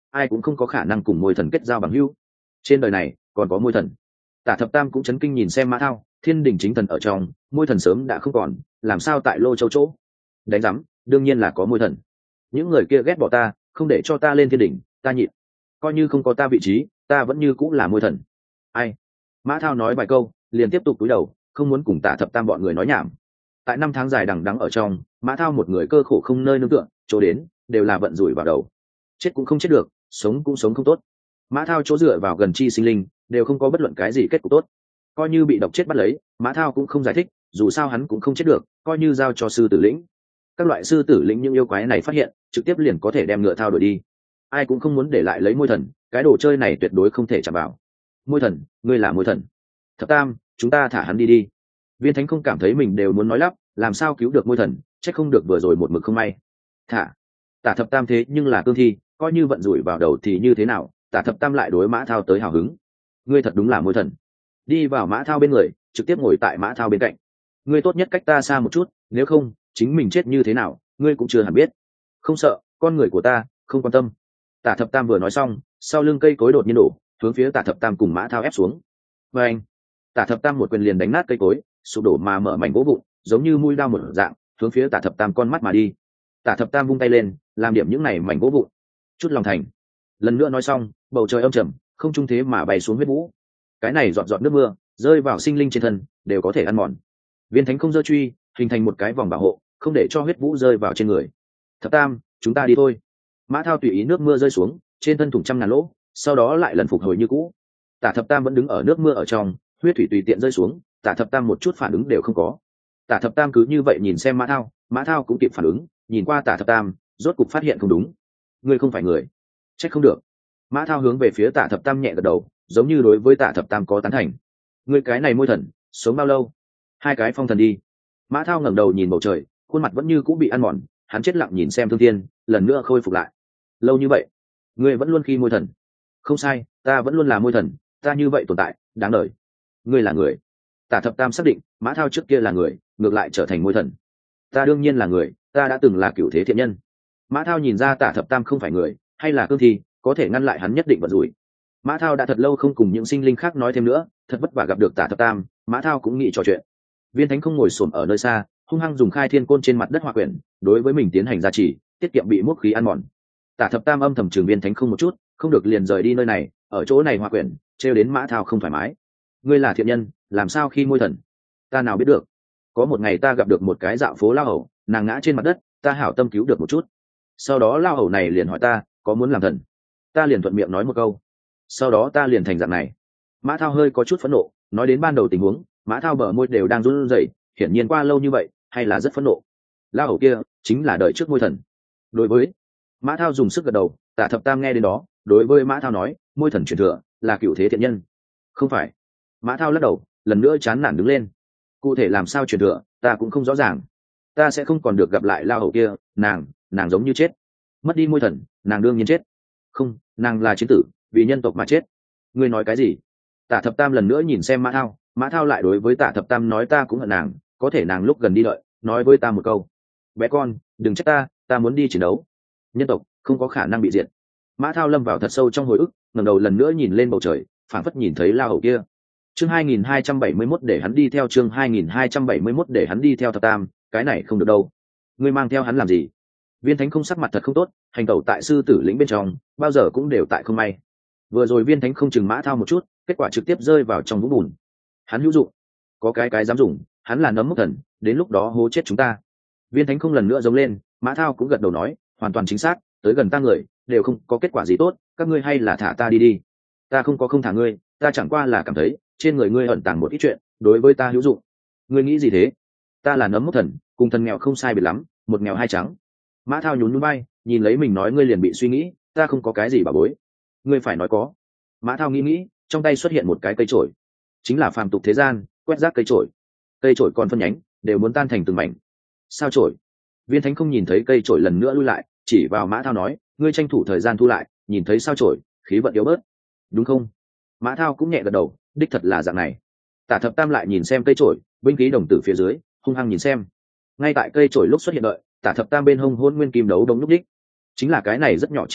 S1: ai cũng không có khả năng cùng môi thần kết giao bằng hữu. Trên đời này còn có môi thần. Tả thập tam cũng chấn kinh nhìn xem Mã Thao, thiên đình chính thần ở trong, môi thần sớm đã không còn, làm sao tại Lô Châu chỗ? Đánh rắm, đương nhiên là có môi thần. Những người kia ghét bỏ ta, không để cho ta lên thiên đình, ta nhịn. Coi như không có ta vị trí, ta vẫn như cũng là môi thần. Ai? Mã Thao nói vài câu, liền tiếp tục cúi đầu, không muốn cùng Tả thập tam bọn người nói nhảm. Tại năm tháng dài đằng đẵng ở trong, Mã Thao một người cơ khổ không nơi nương tựa, chỗ đến đều là vận rủi vào đầu. Chết cũng không chết được, sống cũng sống không tốt. Mã Thao chỗ dựa vào gần chi sinh linh, đều không có bất luận cái gì kết cục tốt. Coi như bị độc chết bắt lấy, Mã Thao cũng không giải thích, dù sao hắn cũng không chết được, coi như giao cho sư tử lĩnh. Các loại sư tử lĩnh những yêu quái này phát hiện, trực tiếp liền có thể đem ngựa Thao đuổi đi. Ai cũng không muốn để lại lấy môi thần, cái đồ chơi này tuyệt đối không thể chạm vào. Môi thần, ngươi là môi thần. Thập tam, chúng ta thả hắn đi đi. Viên Thánh không cảm thấy mình đều muốn nói lắp, làm sao cứu được môi thần, chắc không được vừa rồi một mực không may. Thả. Tả thập tam thế nhưng là cương thi, coi như vận rủi vào đầu thì như thế nào? Tả thập tam lại đối Mã Thao tới hào hứng. Ngươi thật đúng là môi thần. Đi vào Mã Thao bên người, trực tiếp ngồi tại Mã Thao bên cạnh. Ngươi tốt nhất cách ta xa một chút, nếu không, chính mình chết như thế nào, ngươi cũng chưa hẳn biết. Không sợ, con người của ta, không quan tâm. Tả thập tam vừa nói xong, sau lưng cây cối đột nhiên đổ, hướng phía Tả thập tam cùng Mã Thao ép xuống. Và anh, Tả thập tam một quyền liền đánh nát cây cối, sụp đổ mà mở mảnh gỗ vụn, giống như mũi dao một dạng, hướng phía Tả thập tam con mắt mà đi. Tả thập tam vung tay lên, làm điểm những này mảnh gỗ vụn. Chút lòng thành. Lần nữa nói xong, bầu trời âm trầm, không trung thế mà bay xuống huyết vũ. Cái này giọt giọt nước mưa rơi vào sinh linh trên thân, đều có thể ăn mòn. Viên Thánh không giơ truy, hình thành một cái vòng bảo hộ, không để cho huyết vũ rơi vào trên người. Thập tam, chúng ta đi thôi. Mã Thao tùy ý nước mưa rơi xuống, trên thân thủng trăm ngàn lỗ, sau đó lại lần phục hồi như cũ. Tả thập tam vẫn đứng ở nước mưa ở trong, huyết thủy tùy tiện rơi xuống, Tả thập tam một chút phản ứng đều không có. Tả thập tam cứ như vậy nhìn xem Mã Thao, Mã Thao cũng kịp phản ứng, nhìn qua Tả thập tam, rốt cục phát hiện không đúng. Ngươi không phải người, trách không được. Mã Thao hướng về phía Tả thập tam nhẹ gật đầu, giống như đối với Tả thập tam có tán thành. Ngươi cái này môi thần, sống bao lâu? Hai cái phong thần đi. Mã Thao ngẩng đầu nhìn bầu trời, khuôn mặt vẫn như cũng bị ăn mòn, hắn chết lặng nhìn xem Thương Thiên, lần nữa khôi phục lại. Lâu như vậy, ngươi vẫn luôn khi môi thần. Không sai, ta vẫn luôn là môi thần, ta như vậy tồn tại, đáng đời. Ngươi là người. Tả thập tam xác định, Mã Thao trước kia là người, ngược lại trở thành môi thần. Ta đương nhiên là người, ta đã từng là cửu thế thiện nhân. Mã Thao nhìn ra Tả thập tam không phải người, hay là cương thi, có thể ngăn lại hắn nhất định vận rủi. Mã Thao đã thật lâu không cùng những sinh linh khác nói thêm nữa, thật vất vả gặp được Tả thập tam, Mã Thao cũng nghĩ trò chuyện. Viên Thánh không ngồi xổm ở nơi xa, hung hăng dùng khai thiên côn trên mặt đất hòa quyển, đối với mình tiến hành gia trì, tiết kiệm bị mốc khí ăn mòn. Tả thập tam âm thầm trường Viên Thánh không một chút, không được liền rời đi nơi này, ở chỗ này hòa quyển, trêu đến Mã Thao không thoải mái. Ngươi là thiện nhân, làm sao khi môi thần? Ta nào biết được. Có một ngày ta gặp được một cái dạo phố lao hầu, nàng ngã trên mặt đất, ta hảo tâm cứu được một chút. Sau đó lao hầu này liền hỏi ta, có muốn làm thần? Ta liền thuận miệng nói một câu. Sau đó ta liền thành dạng này. Mã Thao hơi có chút phẫn nộ, nói đến ban đầu tình huống, Mã Thao bờ môi đều đang run rẩy, hiển nhiên qua lâu như vậy, hay là rất phẫn nộ. Lao hầu kia chính là đời trước môi thần. Đối với Mã Thao dùng sức gật đầu, Tả thập tam nghe đến đó, đối với Mã Thao nói, môi thần truyền thừa là cửu thế thiện nhân. Không phải. Mã Thao lắc đầu, lần nữa chán nản đứng lên. Cụ thể làm sao truyền thừa, ta cũng không rõ ràng. Ta sẽ không còn được gặp lại lao hầu kia, nàng, nàng giống như chết. Mất đi môi thần, nàng đương nhiên chết. Không, nàng là chiến tử, vì nhân tộc mà chết. Ngươi nói cái gì? Tả thập tam lần nữa nhìn xem Mã Thao, Mã Thao lại đối với Tả thập tam nói ta cũng hận nàng, có thể nàng lúc gần đi đợi, nói với ta một câu. Bé con, đừng trách ta, ta muốn đi chiến đấu. Nhân tộc không có khả năng bị diệt. Mã Thao lâm vào thật sâu trong hồi ức, ngẩng đầu lần nữa nhìn lên bầu trời, phảng phất nhìn thấy lao hầu kia. Chương hai nghìn hai trăm bảy mươi mốt để hắn đi theo chương hai nghìn hai trăm bảy mươi mốt để hắn đi theo thập tam, cái này không được đâu. Ngươi mang theo hắn làm gì? Viên Thánh không sắc mặt thật không tốt, hành tẩu tại sư tử lĩnh bên trong, bao giờ cũng đều tại không may. Vừa rồi Viên Thánh không chừng Mã Thao một chút, kết quả trực tiếp rơi vào trong vũng bùn. Hắn hữu dụng, có cái cái dám dùng, hắn là nấm mốc thần, đến lúc đó hố chết chúng ta. Viên Thánh không lần nữa giống lên, Mã Thao cũng gật đầu nói, hoàn toàn chính xác, tới gần ta người, đều không có kết quả gì tốt, các ngươi hay là thả ta đi đi. Ta không có không thả ngươi, ta chẳng qua là cảm thấy, trên người ngươi ẩn tàng một ít chuyện, đối với ta hữu dụng. Ngươi nghĩ gì thế? Ta là nấm mốc thần, cùng thần nghèo không sai biệt lắm, một nghèo hai trắng. Mã Thao nhún nhún vai, nhìn lấy mình nói ngươi liền bị suy nghĩ, ta không có cái gì bà bối. Ngươi phải nói có. Mã Thao nghĩ nghĩ, trong tay xuất hiện một cái cây chổi, chính là phàm tục thế gian, quét rác cây chổi. Cây chổi còn phân nhánh, đều muốn tan thành từng mảnh. Sao chổi? Viên Thánh không nhìn thấy cây chổi lần nữa lui lại, chỉ vào Mã Thao nói, ngươi tranh thủ thời gian thu lại, nhìn thấy sao chổi, khí vận yếu bớt, đúng không? Mã Thao cũng nhẹ gật đầu, đích thật là dạng này. Tả thập tam lại nhìn xem cây chổi, binh khí đồng tử phía dưới, hung hăng nhìn xem. Ngay tại cây chổi lúc xuất hiện đợi, Tả thập tam bên hông hôn nguyên kim đấu đống lúc đích, chính là cái này rất nhỏ chi động,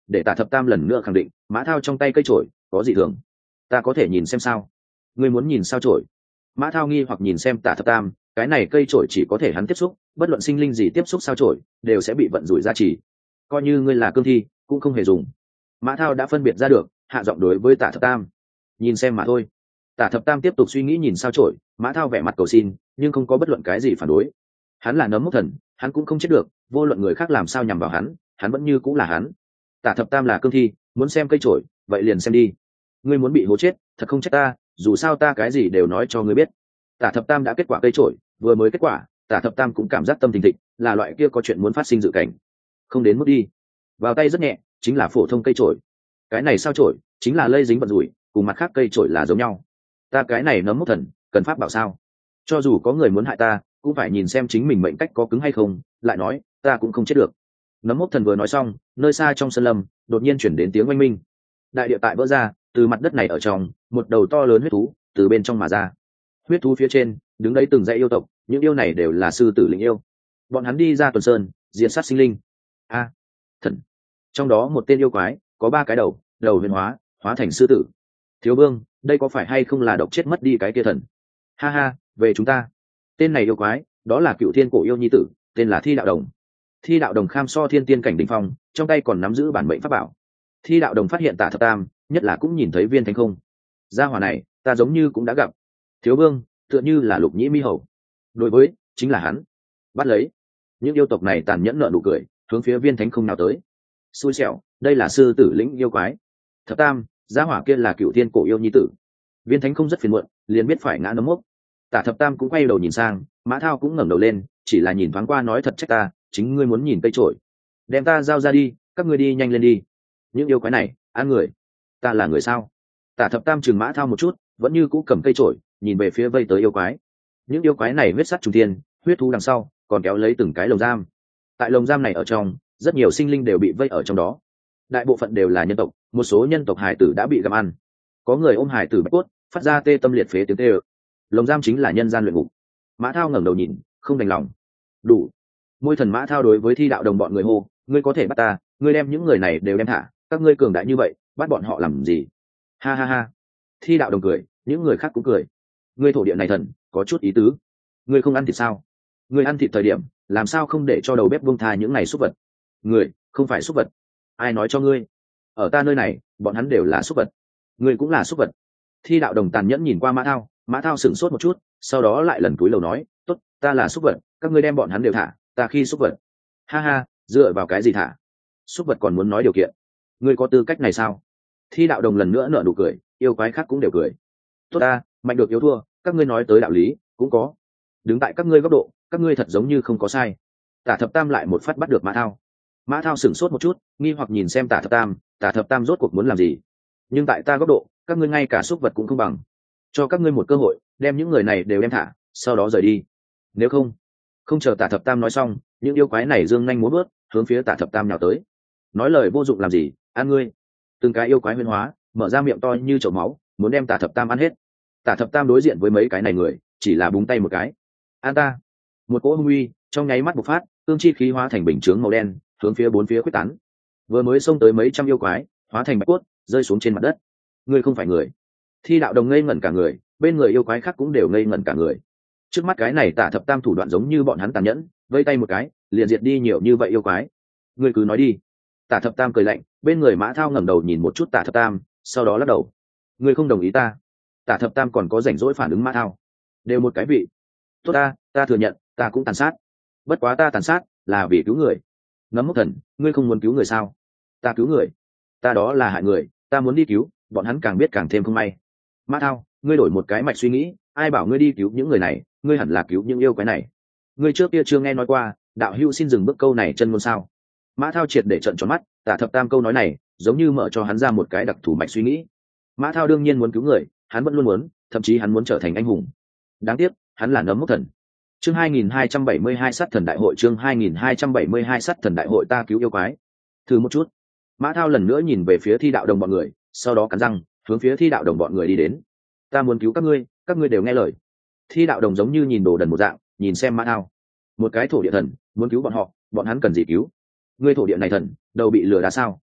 S1: để Tả Thập Tam lần nữa khẳng định Mã Thao trong tay cây chổi có gì thường. Ta có thể nhìn xem sao? Ngươi muốn nhìn sao chổi? Mã Thao nghi hoặc nhìn xem Tả Thập Tam, cái này cây chổi chỉ có thể hắn tiếp xúc, bất luận sinh linh gì tiếp xúc sao chổi đều sẽ bị vận rủi ra chỉ. Coi như ngươi là cương thi cũng không hề dùng. Mã Thao đã phân biệt ra được, hạ giọng đối với Tả Thập Tam. Nhìn xem mà thôi. Tả Thập Tam tiếp tục suy nghĩ nhìn sao chổi, Mã Thao vẻ mặt cầu xin nhưng không có bất luận cái gì phản đối. Hắn là nấm mốc thần, hắn cũng không chết được, vô luận người khác làm sao nhằm vào hắn, hắn vẫn như cũng là hắn. Tả Thập Tam là cương thi, muốn xem cây chổi vậy liền xem đi. Ngươi muốn bị hố chết thật không trách ta, dù sao ta cái gì đều nói cho ngươi biết. Tả Thập Tam đã kết quả cây chổi, vừa mới kết quả Tả Thập Tam cũng cảm giác tâm tình thịnh, là loại kia có chuyện muốn phát sinh dự cảnh. Không đến mức đi, vào tay rất nhẹ, chính là phổ thông cây chổi. Cái này sao chổi chính là lây dính vận rủi, cùng mặt khác cây chổi là giống nhau. Ta cái này nấm mốc thần cần pháp bảo sao? Cho dù có người muốn hại ta cũng phải nhìn xem chính mình mệnh cách có cứng hay không, lại nói ta cũng không chết được. Nấm mốc thần vừa nói xong, nơi xa trong sân lâm đột nhiên chuyển đến tiếng oanh minh. Đại địa tại vỡ ra, từ mặt đất này ở trong một đầu to lớn huyết thú từ bên trong mà ra. Huyết thú phía trên đứng đấy từng dãy yêu tộc, những yêu này đều là sư tử lĩnh yêu. Bọn hắn đi ra tuần sơn diệt sát sinh linh. A, thần. Trong đó một tên yêu quái có ba cái đầu, đầu huyền hóa hóa thành sư tử. Thiếu vương, đây có phải hay không là độc chết mất đi cái kia thần? Ha ha, về chúng ta. Tên này yêu quái đó là cựu thiên cổ yêu nhi tử, tên là Thi Đạo Đồng. Thi Đạo Đồng kham so thiên tiên cảnh đỉnh phong, trong tay còn nắm giữ bản mệnh pháp bảo. Thi Đạo Đồng phát hiện Tả Thập Tam, nhất là cũng nhìn thấy viên thánh không. Gia hỏa này ta giống như cũng đã gặp. Thiếu vương, tựa như là Lục Nhĩ Mi Hầu. Đối với chính là hắn. Bắt lấy. Những yêu tộc này tàn nhẫn nợ nụ cười, hướng phía viên thánh không nào tới. Xui xẻo, đây là sư tử lĩnh yêu quái. Thập Tam, gia hỏa kia là cựu thiên cổ yêu nhi tử. Viên thánh không rất phiền muộn, liền biết phải ngã nấm mốc. Tả Thập Tam cũng quay đầu nhìn sang, Mã Thao cũng ngẩng đầu lên, chỉ là nhìn thoáng qua nói thật trách ta, chính ngươi muốn nhìn cây trổi, đem ta giao ra đi, các ngươi đi nhanh lên đi. Những yêu quái này ăn người, ta là người sao? Tả Thập Tam chừng Mã Thao một chút, vẫn như cũ cầm cây trổi nhìn về phía vây tới yêu quái. Những yêu quái này huyết sắt trùng thiên, huyết thú đằng sau còn kéo lấy từng cái lồng giam. Tại lồng giam này ở trong, rất nhiều sinh linh đều bị vây ở trong đó. Đại bộ phận đều là nhân tộc, một số nhân tộc hải tử đã bị gặm ăn. Có người ôm hải tử bạch cốt, phát ra tê tâm liệt phế tiếng tê ơ. Lồng giam chính là nhân gian luyện ngục. Mã Thao ngẩng đầu nhìn, không đành lòng. Đủ. Môi thần Mã Thao đối với Thi Đạo Đồng bọn người hô, ngươi có thể bắt ta, ngươi đem những người này đều đem thả, các ngươi cường đại như vậy, bắt bọn họ làm gì? Ha ha ha. Thi Đạo Đồng cười, những người khác cũng cười. Ngươi thổ địa này thần có chút ý tứ. Ngươi không ăn thịt sao? Ngươi ăn thịt thời điểm làm sao không để cho đầu bếp buông tha những này súc vật? Người không phải súc vật. Ai nói cho ngươi? Ở ta nơi này bọn hắn đều là súc vật. Ngươi cũng là súc vật. Thi Đạo Đồng tàn nhẫn nhìn qua Mã Thao, Mã Thao sửng sốt một chút, sau đó lại lần cúi đầu nói, tốt, ta là súc vật, các ngươi đem bọn hắn đều thả, ta khi súc vật. Ha ha, dựa vào cái gì thả? Súc vật còn muốn nói điều kiện. Ngươi có tư cách này sao? Thi Đạo Đồng lần nữa nở nụ cười, yêu quái khác cũng đều cười. Tốt ta, mạnh được yếu thua, các ngươi nói tới đạo lý cũng có. Đứng tại các ngươi góc độ, các ngươi thật giống như không có sai. Tả Thập Tam lại một phát bắt được Mã Thao. Mã Thao sửng sốt một chút, nghi hoặc nhìn xem Tả Thập Tam, Tả Thập Tam rốt cuộc muốn làm gì? Nhưng tại ta góc độ, các ngươi ngay cả súc vật cũng không bằng. Cho các ngươi một cơ hội, đem những người này đều đem thả, sau đó rời đi. Nếu không, không chờ Tả Thập Tam nói xong, những yêu quái này dương nhanh múa bước, hướng phía Tả Thập Tam nhào tới. Nói lời vô dụng làm gì, ăn ngươi. Từng cái yêu quái huyễn hóa, mở ra miệng to như chậu máu, muốn đem Tả Thập Tam ăn hết. Tả Thập Tam đối diện với mấy cái này người, chỉ là búng tay một cái. An ta. Một cỗ hung uy trong nháy mắt bộc phát, cương chi khí hóa thành bình chướng màu đen, hướng phía bốn phía quyết tán. Vừa mới xông tới mấy trăm yêu quái, hóa thành bạch cốt, rơi xuống trên mặt đất. Ngươi không phải người. Thi Đạo Đồng ngây ngẩn cả người, bên người yêu quái khác cũng đều ngây ngẩn cả người. Trước mắt cái này Tả Thập Tam thủ đoạn giống như bọn hắn tàn nhẫn, vây tay một cái liền diệt đi nhiều như vậy yêu quái. Ngươi cứ nói đi. Tả Thập Tam cười lạnh, bên người Mã Thao ngẩng đầu nhìn một chút Tả Thập Tam, sau đó lắc đầu. Ngươi không đồng ý ta? Tả Thập Tam còn có rảnh rỗi phản ứng Mã Thao. Đều một cái vị. Tốt ta, ta thừa nhận, ta cũng tàn sát. Bất quá ta tàn sát là vì cứu người. Nấm mốc thần, ngươi không muốn cứu người sao? Ta cứu người. Ta đó là hại người, ta muốn đi cứu, bọn hắn càng biết càng thêm không may. Mã Thao, ngươi đổi một cái mạch suy nghĩ, ai bảo ngươi đi cứu những người này, ngươi hẳn là cứu những yêu quái này. Ngươi trước kia chưa nghe nói qua, đạo hữu xin dừng bước câu này chân ngôn sao? Mã Thao triệt để trận tròn mắt, Tả Thập Tam câu nói này giống như mở cho hắn ra một cái đặc thù mạch suy nghĩ. Mã Thao đương nhiên muốn cứu người, hắn vẫn luôn muốn, thậm chí hắn muốn trở thành anh hùng. Đáng tiếc, hắn là nấm mốc thần. Chương hai nghìn hai trăm bảy mươi hai sát thần đại hội, chương hai nghìn hai trăm bảy mươi hai sát thần đại hội, ta cứu yêu quái. Thử một chút. Mã Thao lần nữa nhìn về phía Thi Đạo Đồng bọn người, sau đó cắn răng, hướng phía Thi Đạo Đồng bọn người đi đến. Ta muốn cứu các ngươi, các ngươi đều nghe lời. Thi Đạo Đồng giống như nhìn đồ đần một dạng, nhìn xem Mã Thao. Một cái thổ địa thần, muốn cứu bọn họ, bọn hắn cần gì cứu? Ngươi thổ địa này thần, đầu bị lừa đá sao?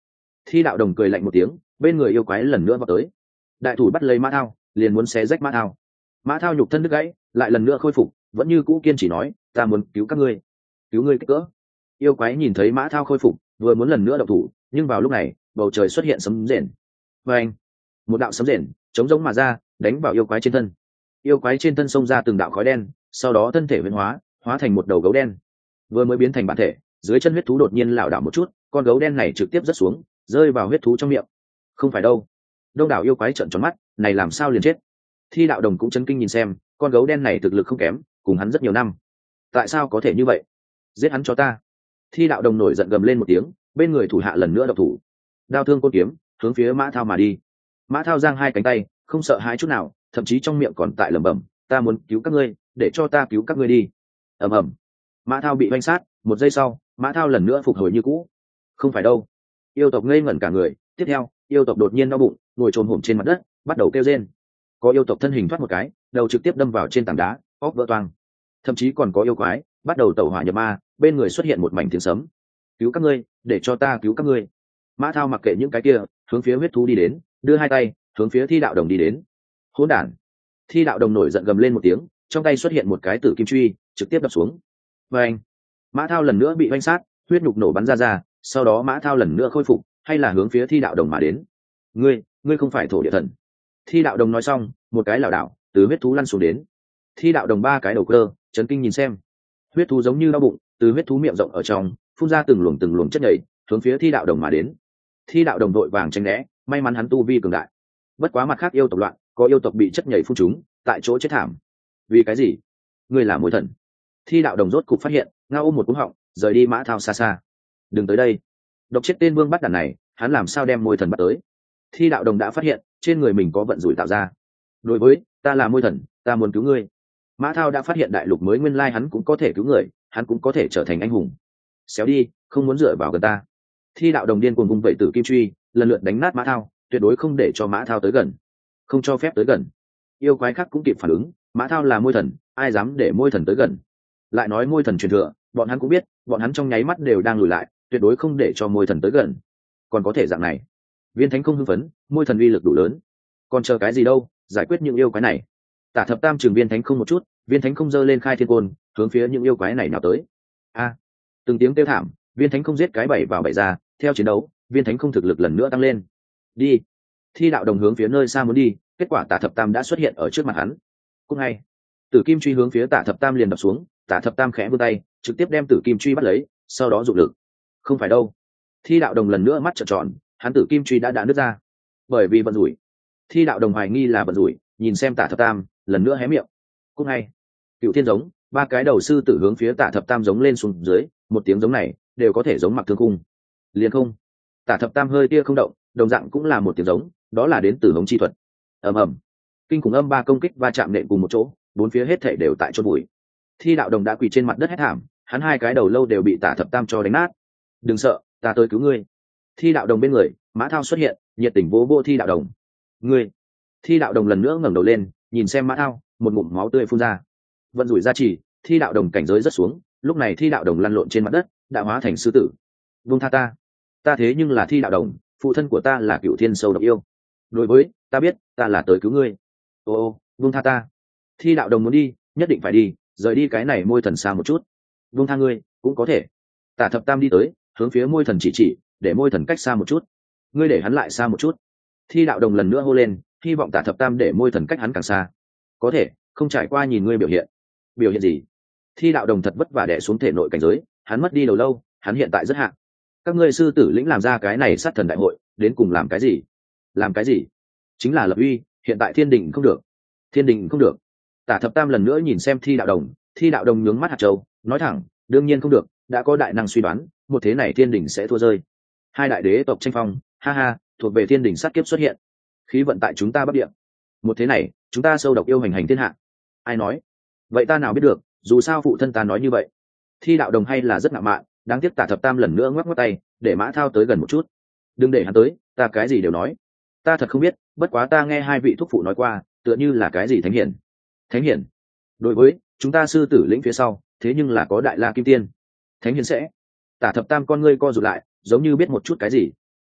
S1: Thi đạo đồng cười lạnh một tiếng, bên người yêu quái lần nữa vào tới. Đại thủ bắt lấy mã thao, liền muốn xé rách mã thao. Mã thao nhục thân đứt gãy, lại lần nữa khôi phục, vẫn như cũ kiên chỉ nói, ta muốn cứu các ngươi. Cứu ngươi kích cỡ. Yêu quái nhìn thấy mã thao khôi phục, vừa muốn lần nữa động thủ, nhưng vào lúc này bầu trời xuất hiện sấm rền. Và anh, một đạo sấm rền chống giống mà ra, đánh vào yêu quái trên thân. Yêu quái trên thân xông ra từng đạo khói đen, sau đó thân thể biến hóa, hóa thành một đầu gấu đen. Vừa mới biến thành bản thể, dưới chân huyết thú đột nhiên lảo đảo một chút, con gấu đen này trực tiếp rớt xuống, rơi vào huyết thú trong miệng. Không phải đâu. Đông đảo yêu quái trợn tròn mắt, này làm sao liền chết? Thi đạo đồng cũng chấn kinh nhìn xem, con gấu đen này thực lực không kém, cùng hắn rất nhiều năm. Tại sao có thể như vậy? Giết hắn cho ta. Thi đạo đồng nổi giận gầm lên một tiếng, bên người thủ hạ lần nữa độc thủ. Đao thương côn kiếm, hướng phía Mã Thao mà đi. Mã Thao giang hai cánh tay, không sợ hãi chút nào, thậm chí trong miệng còn tại lẩm bẩm, ta muốn cứu các ngươi, để cho ta cứu các ngươi đi. Ầm ầm. Mã Thao bị vanh sát, một giây sau, Mã Thao lần nữa phục hồi như cũ. Không phải đâu. Yêu tộc ngây ngẩn cả người, tiếp theo, yêu tộc đột nhiên đau bụng, ngồi trồm hổm trên mặt đất, bắt đầu kêu rên. Có yêu tộc thân hình thoát một cái, đầu trực tiếp đâm vào trên tảng đá, óc vỡ toang. Thậm chí còn có yêu quái bắt đầu tẩu hỏa nhập ma, bên người xuất hiện một mảnh tiếng sấm. Cứu các ngươi, để cho ta cứu các ngươi. Mã Thao mặc kệ những cái kia, hướng phía huyết thú đi đến, đưa hai tay hướng phía Thi đạo đồng đi đến. Hỗn đản. Thi đạo đồng nổi giận gầm lên một tiếng, trong tay xuất hiện một cái tử kim truy, trực tiếp đập xuống. Và anh, Mã Thao lần nữa bị vanh sát, huyết nhục nổ bắn ra ra, sau đó Mã Thao lần nữa khôi phục, hay là hướng phía Thi đạo đồng mà đến. Ngươi, ngươi không phải thổ địa thần. Thi đạo đồng nói xong, một cái lảo đảo từ huyết thú lăn xuống đến. Thi đạo đồng ba cái đầu cơ, chấn kinh nhìn xem. Huyết thú giống như đau bụng, từ huyết thú miệng rộng ở trong phun ra từng luồng từng luồng chất nhầy, hướng phía Thi đạo đồng mà đến. Thi đạo đồng đội vàng tránh né, may mắn hắn tu vi cường đại. Bất quá mặt khác yêu tộc loạn, có yêu tộc bị chất nhầy phun trúng, tại chỗ chết thảm. Vì cái gì? Ngươi là mối thần. Thi đạo đồng rốt cục phát hiện, ngao ôm một cú họng, rời đi Mã Thao xa xa. Đừng tới đây. Độc chết tên vương bắt đàn này, hắn làm sao đem môi thần bắt tới? Thi đạo đồng đã phát hiện, trên người mình có vận rủi tạo ra. Đối với, ta là môi thần, ta muốn cứu ngươi. Mã Thao đã phát hiện đại lục mới nguyên lai hắn cũng có thể cứu người, hắn cũng có thể trở thành anh hùng. Xéo đi, không muốn dựa vào gần ta. Thi đạo đồng điên cuồng vùng vậy tử kim truy, lần lượt đánh nát Mã Thao, tuyệt đối không để cho Mã Thao tới gần, không cho phép tới gần. Yêu quái khác cũng kịp phản ứng, Mã Thao là môi thần, ai dám để môi thần tới gần? Lại nói môi thần truyền thừa, bọn hắn cũng biết, bọn hắn trong nháy mắt đều đang lùi lại, tuyệt đối không để cho môi thần tới gần. Còn có thể dạng này? Viên Thánh không hưng phấn, môi thần uy lực đủ lớn, còn chờ cái gì đâu, giải quyết những yêu quái này. Tả Thập Tam trường Viên Thánh không một chút, Viên Thánh không giơ lên khai thiên côn, hướng phía những yêu quái này nào tới. A, từng tiếng kêu thảm, Viên Thánh không giết cái bảy vào bảy ra, theo chiến đấu, Viên Thánh không thực lực lần nữa tăng lên. Đi. Thi đạo đồng hướng phía nơi xa muốn đi, kết quả Tả Thập Tam đã xuất hiện ở trước mặt hắn. Cũng ngay, Tử Kim truy hướng phía Tả Thập Tam liền đập xuống, Tả Thập Tam khẽ vươn tay, trực tiếp đem Tử Kim truy bắt lấy, sau đó dụng lực. Không phải đâu. Thi đạo đồng lần nữa mắt trợn tròn, hắn Tử Kim truy đã đã nứt ra. Bởi vì vận rủi. Thi đạo đồng hoài nghi là vận rủi, nhìn xem Tả Thập Tam, lần nữa hé miệng. Cũng ngay, Cựu Thiên giống, ba cái đầu sư tử hướng phía Tả Thập Tam giống lên xuống dưới, một tiếng giống này đều có thể giống Mặc Thương Cung. Liền không. Tả Thập Tam hơi tia không động, đồng dạng cũng là một tiếng giống, đó là đến từ hống chi thuật. Ầm ầm. Kinh khủng âm ba công kích va chạm nện cùng một chỗ, bốn phía hết thảy đều tại chôn bụi. Thi đạo đồng đã quỳ trên mặt đất hét thảm, hắn hai cái đầu lâu đều bị Tả Thập Tam cho đánh nát. Đừng sợ, ta tới cứu ngươi. Thi đạo đồng bên người, Mã Thao xuất hiện, nhiệt tình vỗ vỗ Thi đạo đồng. Ngươi. Thi đạo đồng lần nữa ngẩng đầu lên, nhìn xem Mã Thao, một ngụm máu tươi phun ra. Vận rủi ra chỉ, Thi đạo đồng cảnh giới rất xuống, lúc này Thi đạo đồng lăn lộn trên mặt đất, đã hóa thành sư tử. Vung tha ta, ta thế nhưng là Thi đạo đồng, phụ thân của ta là Cựu Thiên sâu độc yêu. Đối với, ta biết, ta là tới cứu ngươi. Ô ô, vung tha ta. Thi đạo đồng muốn đi, nhất định phải đi, rời đi cái này môi thần xa một chút. Vung tha ngươi, cũng có thể. Tả Thập Tam đi tới, hướng phía môi thần chỉ chỉ, để môi thần cách xa một chút. Ngươi để hắn lại xa một chút. Thi đạo đồng lần nữa hô lên, hy vọng Tả Thập Tam để môi thần cách hắn càng xa. Có thể, không trải qua nhìn ngươi biểu hiện. Biểu hiện gì? Thi đạo đồng thật vất vả đè xuống thể nội cảnh giới, hắn mất đi đầu lâu, hắn hiện tại rất hạng. Các ngươi sư tử lĩnh làm ra cái này sát thần đại hội, đến cùng làm cái gì? Làm cái gì? Chính là lập uy, hiện tại thiên đình không được. Thiên đình không được. Tả Thập Tam lần nữa nhìn xem Thi đạo đồng, Thi đạo đồng nhướng mắt hạt châu, nói thẳng, đương nhiên không được, đã có đại năng suy đoán, một thế này thiên đình sẽ thua rơi. Hai đại đế tộc tranh phong, ha ha, thuộc về thiên đình sát kiếp xuất hiện. Khí vận tại chúng ta bắc địa. Một thế này, chúng ta sâu độc yêu hành hành thiên hạ. Ai nói? Vậy ta nào biết được, dù sao phụ thân ta nói như vậy. Thi đạo đồng hay là rất ngạo mạn, đáng tiếc Tả Thập Tam lần nữa ngoắc ngoắc tay, để Mã Thao tới gần một chút. Đừng để hắn tới, ta cái gì đều nói. Ta thật không biết, bất quá ta nghe hai vị thúc phụ nói qua, tựa như là cái gì thánh hiển. Thánh hiển? Đối với chúng ta sư tử lĩnh phía sau, thế nhưng là có đại la kim tiên. Thánh hiển sẽ. Tả Thập Tam con ngươi co rụt lại, giống như biết một chút cái gì.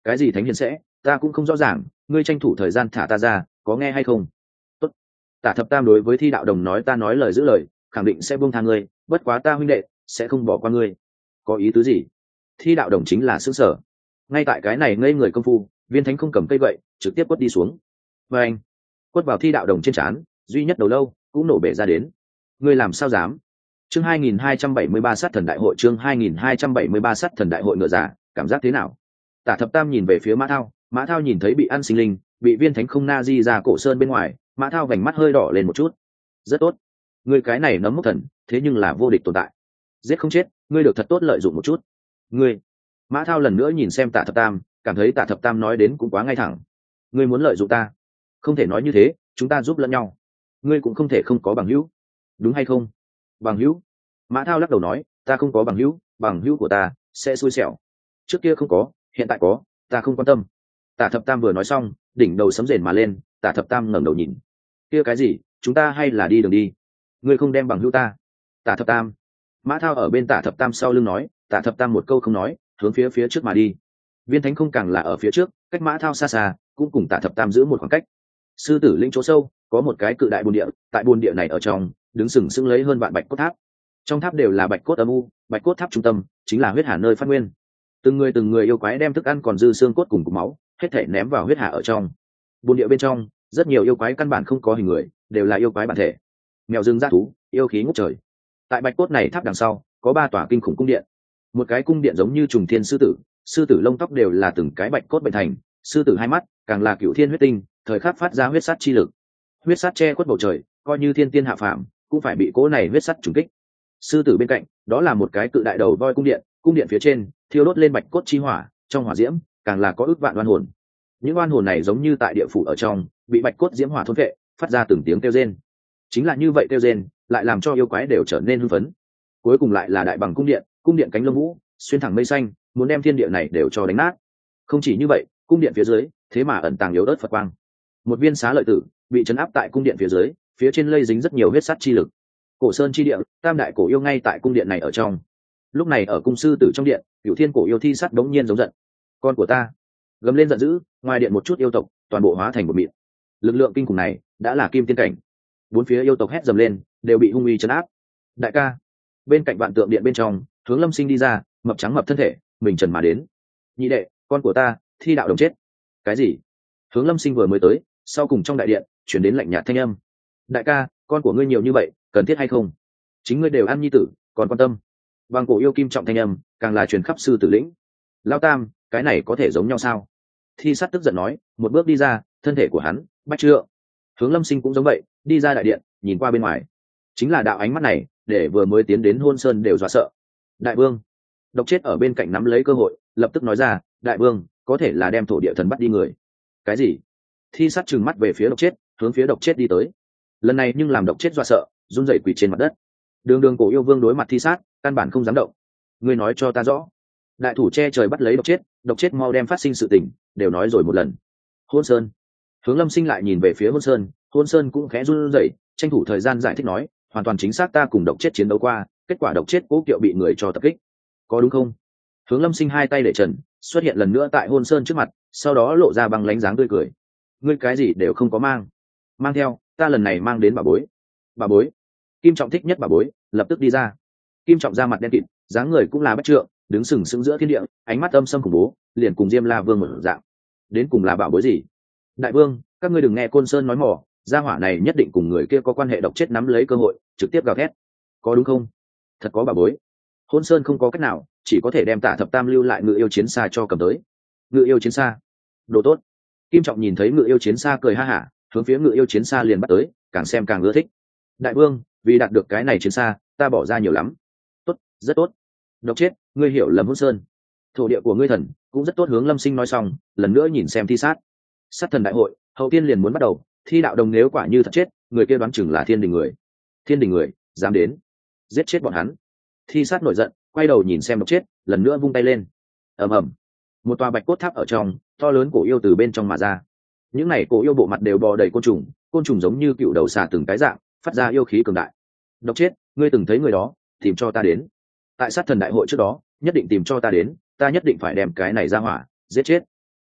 S1: Cái gì thánh hiền sẽ, ta cũng không rõ ràng, ngươi tranh thủ thời gian thả ta ra, có nghe hay không? Tốt. Tả thập tam đối với thi đạo đồng nói, ta nói lời giữ lời, khẳng định sẽ buông tha ngươi, bất quá ta huynh đệ sẽ không bỏ qua ngươi. Có ý tứ gì? Thi đạo đồng chính là xứ sở. Ngay tại cái này ngây người công phu, viên thánh không cầm cây gậy trực tiếp quất đi xuống. Và anh quất vào thi đạo đồng trên trán, duy nhất đầu lâu cũng nổ bể ra đến. Ngươi làm sao dám? Chương hai nghìn hai trăm bảy mươi ba sát thần đại hội, chương hai nghìn hai trăm bảy mươi ba sát thần đại hội ngựa giả, cảm giác thế nào? Tả thập tam nhìn về phía Mã Thao, Mã Thao nhìn thấy bị ăn sinh linh, bị viên thánh không na di ra cổ sơn bên ngoài, Mã Thao vành mắt hơi đỏ lên một chút. Rất tốt, ngươi cái này nấm mốc thần, thế nhưng là vô địch tồn tại. Giết không chết, ngươi được thật tốt lợi dụng một chút. Ngươi. Mã Thao lần nữa nhìn xem Tả thập tam, cảm thấy Tả thập tam nói đến cũng quá ngay thẳng. Ngươi muốn lợi dụng ta? Không thể nói như thế, chúng ta giúp lẫn nhau. Ngươi cũng không thể không có bằng hữu, đúng hay không? Bằng hữu? Mã Thao lắc đầu nói, ta không có bằng hữu, bằng hữu của ta sẽ xui xẻo. Trước kia không có, hiện tại có, ta không quan tâm. Tả thập tam vừa nói xong, đỉnh đầu sấm rền mà lên. Tả thập tam ngẩng đầu nhìn, kia cái gì, chúng ta hay là đi đường đi? Ngươi không đem bằng hữu ta? Tả thập tam. Mã Thao ở bên Tả thập tam sau lưng nói. Tả thập tam một câu không nói, hướng phía phía trước mà đi. Viên thánh không càng là ở phía trước, cách Mã Thao xa xa, cũng cùng Tả thập tam giữ một khoảng cách. Sư tử lĩnh chỗ sâu có một cái cự đại bồn địa, tại bồn địa này ở trong đứng sừng sững lấy hơn vạn bạch cốt tháp. Trong tháp đều là bạch cốt âm u, bạch cốt tháp trung tâm chính là huyết hà nơi phát nguyên. Từng người từng người yêu quái đem thức ăn còn dư xương cốt cùng cục máu hết thể ném vào huyết hà ở trong bồn địa bên trong. Rất nhiều yêu quái căn bản không có hình người, đều là yêu quái bản thể, mèo rừng g thú, yêu khí ngút trời. Tại bạch cốt này tháp đằng sau có ba tòa kinh khủng cung điện. Một cái cung điện giống như trùng thiên sư tử, sư tử lông tóc đều là từng cái bạch cốt bệnh thành, sư tử hai mắt càng là cựu thiên huyết tinh, thời khắc phát ra huyết sát chi lực. Huyết sát che khuất bầu trời, coi như thiên tiên hạ phàm cũng phải bị cỗ này huyết sát trùng kích. Sư tử bên cạnh đó là một cái cự đại đầu voi cung điện, cung điện phía trên thiêu đốt lên bạch cốt chi hỏa, trong hỏa diễm càng là có ước vạn oan hồn. Những oan hồn này giống như tại địa phủ ở trong bị bạch cốt diễm hỏa thôn vệ, phát ra từng tiếng kêu rên. Chính là như vậy kêu rên lại làm cho yêu quái đều trở nên hưng phấn. Cuối cùng lại là đại bằng cung điện, cung điện cánh lông vũ xuyên thẳng mây xanh, muốn đem thiên địa này đều cho đánh nát. Không chỉ như vậy, cung điện phía dưới thế mà ẩn tàng yếu ớt Phật quang. Một viên xá lợi tử bị chấn áp tại cung điện phía dưới, phía trên lây dính rất nhiều huyết sát chi lực. Cổ sơn chi địa, tam đại cổ yêu ngay tại cung điện này ở trong. Lúc này ở cung sư tử trong điện, Cửu Thiên cổ yêu thi sắt đống nhiên giống giận. Con của ta! Gầm lên giận dữ, ngoài điện một chút yêu tộc toàn bộ hóa thành một mịn. Lực lượng kinh khủng này đã là kim tiên cảnh. Bốn phía yêu tộc hét dầm lên, đều bị hung uy chấn áp. Đại ca! Bên cạnh vạn tượng điện bên trong, Hướng Lâm Sinh đi ra, mập trắng mập thân thể, mình trần mà đến. Nhị đệ, con của ta, thi đạo đồng chết. Cái gì? Hướng Lâm Sinh vừa mới tới, sau cùng trong đại điện chuyển đến lạnh nhạt thanh âm. Đại ca, con của ngươi nhiều như vậy, cần thiết hay không? Chính ngươi đều ăn nhi tử, còn quan tâm? Bằng cổ yêu kim trọng thanh âm càng là truyền khắp sư tử lĩnh. Lao tam, cái này có thể giống nhau sao? Thi sắt tức giận nói, một bước đi ra, thân thể của hắn bách trượng. Hướng Lâm Sinh cũng giống vậy, đi ra đại điện, nhìn qua bên ngoài. Chính là đạo ánh mắt này, để vừa mới tiến đến Hôn Sơn đều dọa sợ. Đại vương, Độc Chết ở bên cạnh nắm lấy cơ hội, lập tức nói ra, đại vương, có thể là đem thổ địa thần bắt đi người. Cái gì? Thi sắt trừng mắt về phía Độc Chết, hướng phía Độc Chết đi tới. Lần này nhưng làm Độc Chết dọa sợ, run rẩy quỳ trên mặt đất. Đường đường cổ yêu vương đối mặt Thi sát, căn bản không dám động. Ngươi nói cho ta rõ. Đại thủ che trời bắt lấy Độc Chết, Độc Chết mau đem phát sinh sự tình đều nói rồi một lần. Hôn Sơn. Hướng Lâm Sinh lại nhìn về phía Hôn Sơn, Hôn Sơn cũng khẽ run rẩy, tranh thủ thời gian giải thích nói, hoàn toàn chính xác, ta cùng Độc Chết chiến đấu qua, kết quả Độc Chết cố kiệu bị người cho tập kích, có đúng không? Hướng Lâm Sinh hai tay để trần, xuất hiện lần nữa tại Hôn Sơn trước mặt, sau đó lộ ra bằng lánh dáng tươi cười. Ngươi cái gì đều không có mang, mang theo ta lần này mang đến bà bối. Bà bối? Kim Trọng thích nhất bà bối, lập tức đi ra. Kim Trọng ra mặt đen kịt, dáng người cũng là bách trượng, đứng sừng sững giữa thiên địa, ánh mắt âm sâm khủng bố, liền cùng Diêm La Vương một dạng. Đến cùng là bảo bối gì? Đại vương, các ngươi đừng nghe Côn Sơn nói mỏ, gia hỏa này nhất định cùng người kia có quan hệ. Độc Chết nắm lấy cơ hội, trực tiếp gào thét. Có đúng không? Thật có bảo bối. Hôn Sơn không có cách nào, chỉ có thể đem Tả thập tam lưu lại ngự yêu chiến xa cho cầm tới. Ngự yêu chiến xa, đồ tốt. Kim Trọng nhìn thấy ngự yêu chiến xa cười ha hả, hướng phía ngự yêu chiến xa liền bắt tới, càng xem càng ưa thích. Đại vương, vì đạt được cái này chiến xa, ta bỏ ra nhiều lắm. Tốt, rất tốt. Độc Chết, ngươi hiểu lầm Hôn Sơn. Thổ địa của ngươi thần cũng rất tốt. Hướng Lâm Sinh nói xong, lần nữa nhìn xem Thi sát. Sát thần đại hội hậu tiên liền muốn bắt đầu, Thi đạo đồng nếu quả như thật chết, người kia đoán chừng là thiên đình người. Thiên đình người dám đến, giết chết bọn hắn. Thi sát nổi giận, quay đầu nhìn xem Độc Chết, lần nữa vung tay lên. Ầm ầm, một tòa bạch cốt tháp ở trong, to lớn cổ yêu từ bên trong mà ra. Những này cổ yêu bộ mặt đều bò đầy côn trùng, côn trùng giống như cựu đầu xà từng cái dạng, phát ra yêu khí cường đại. Độc Chết, ngươi từng thấy người đó, tìm cho ta đến. Tại sát thần đại hội trước đó, nhất định tìm cho ta đến, ta nhất định phải đem cái này ra hỏa giết chết.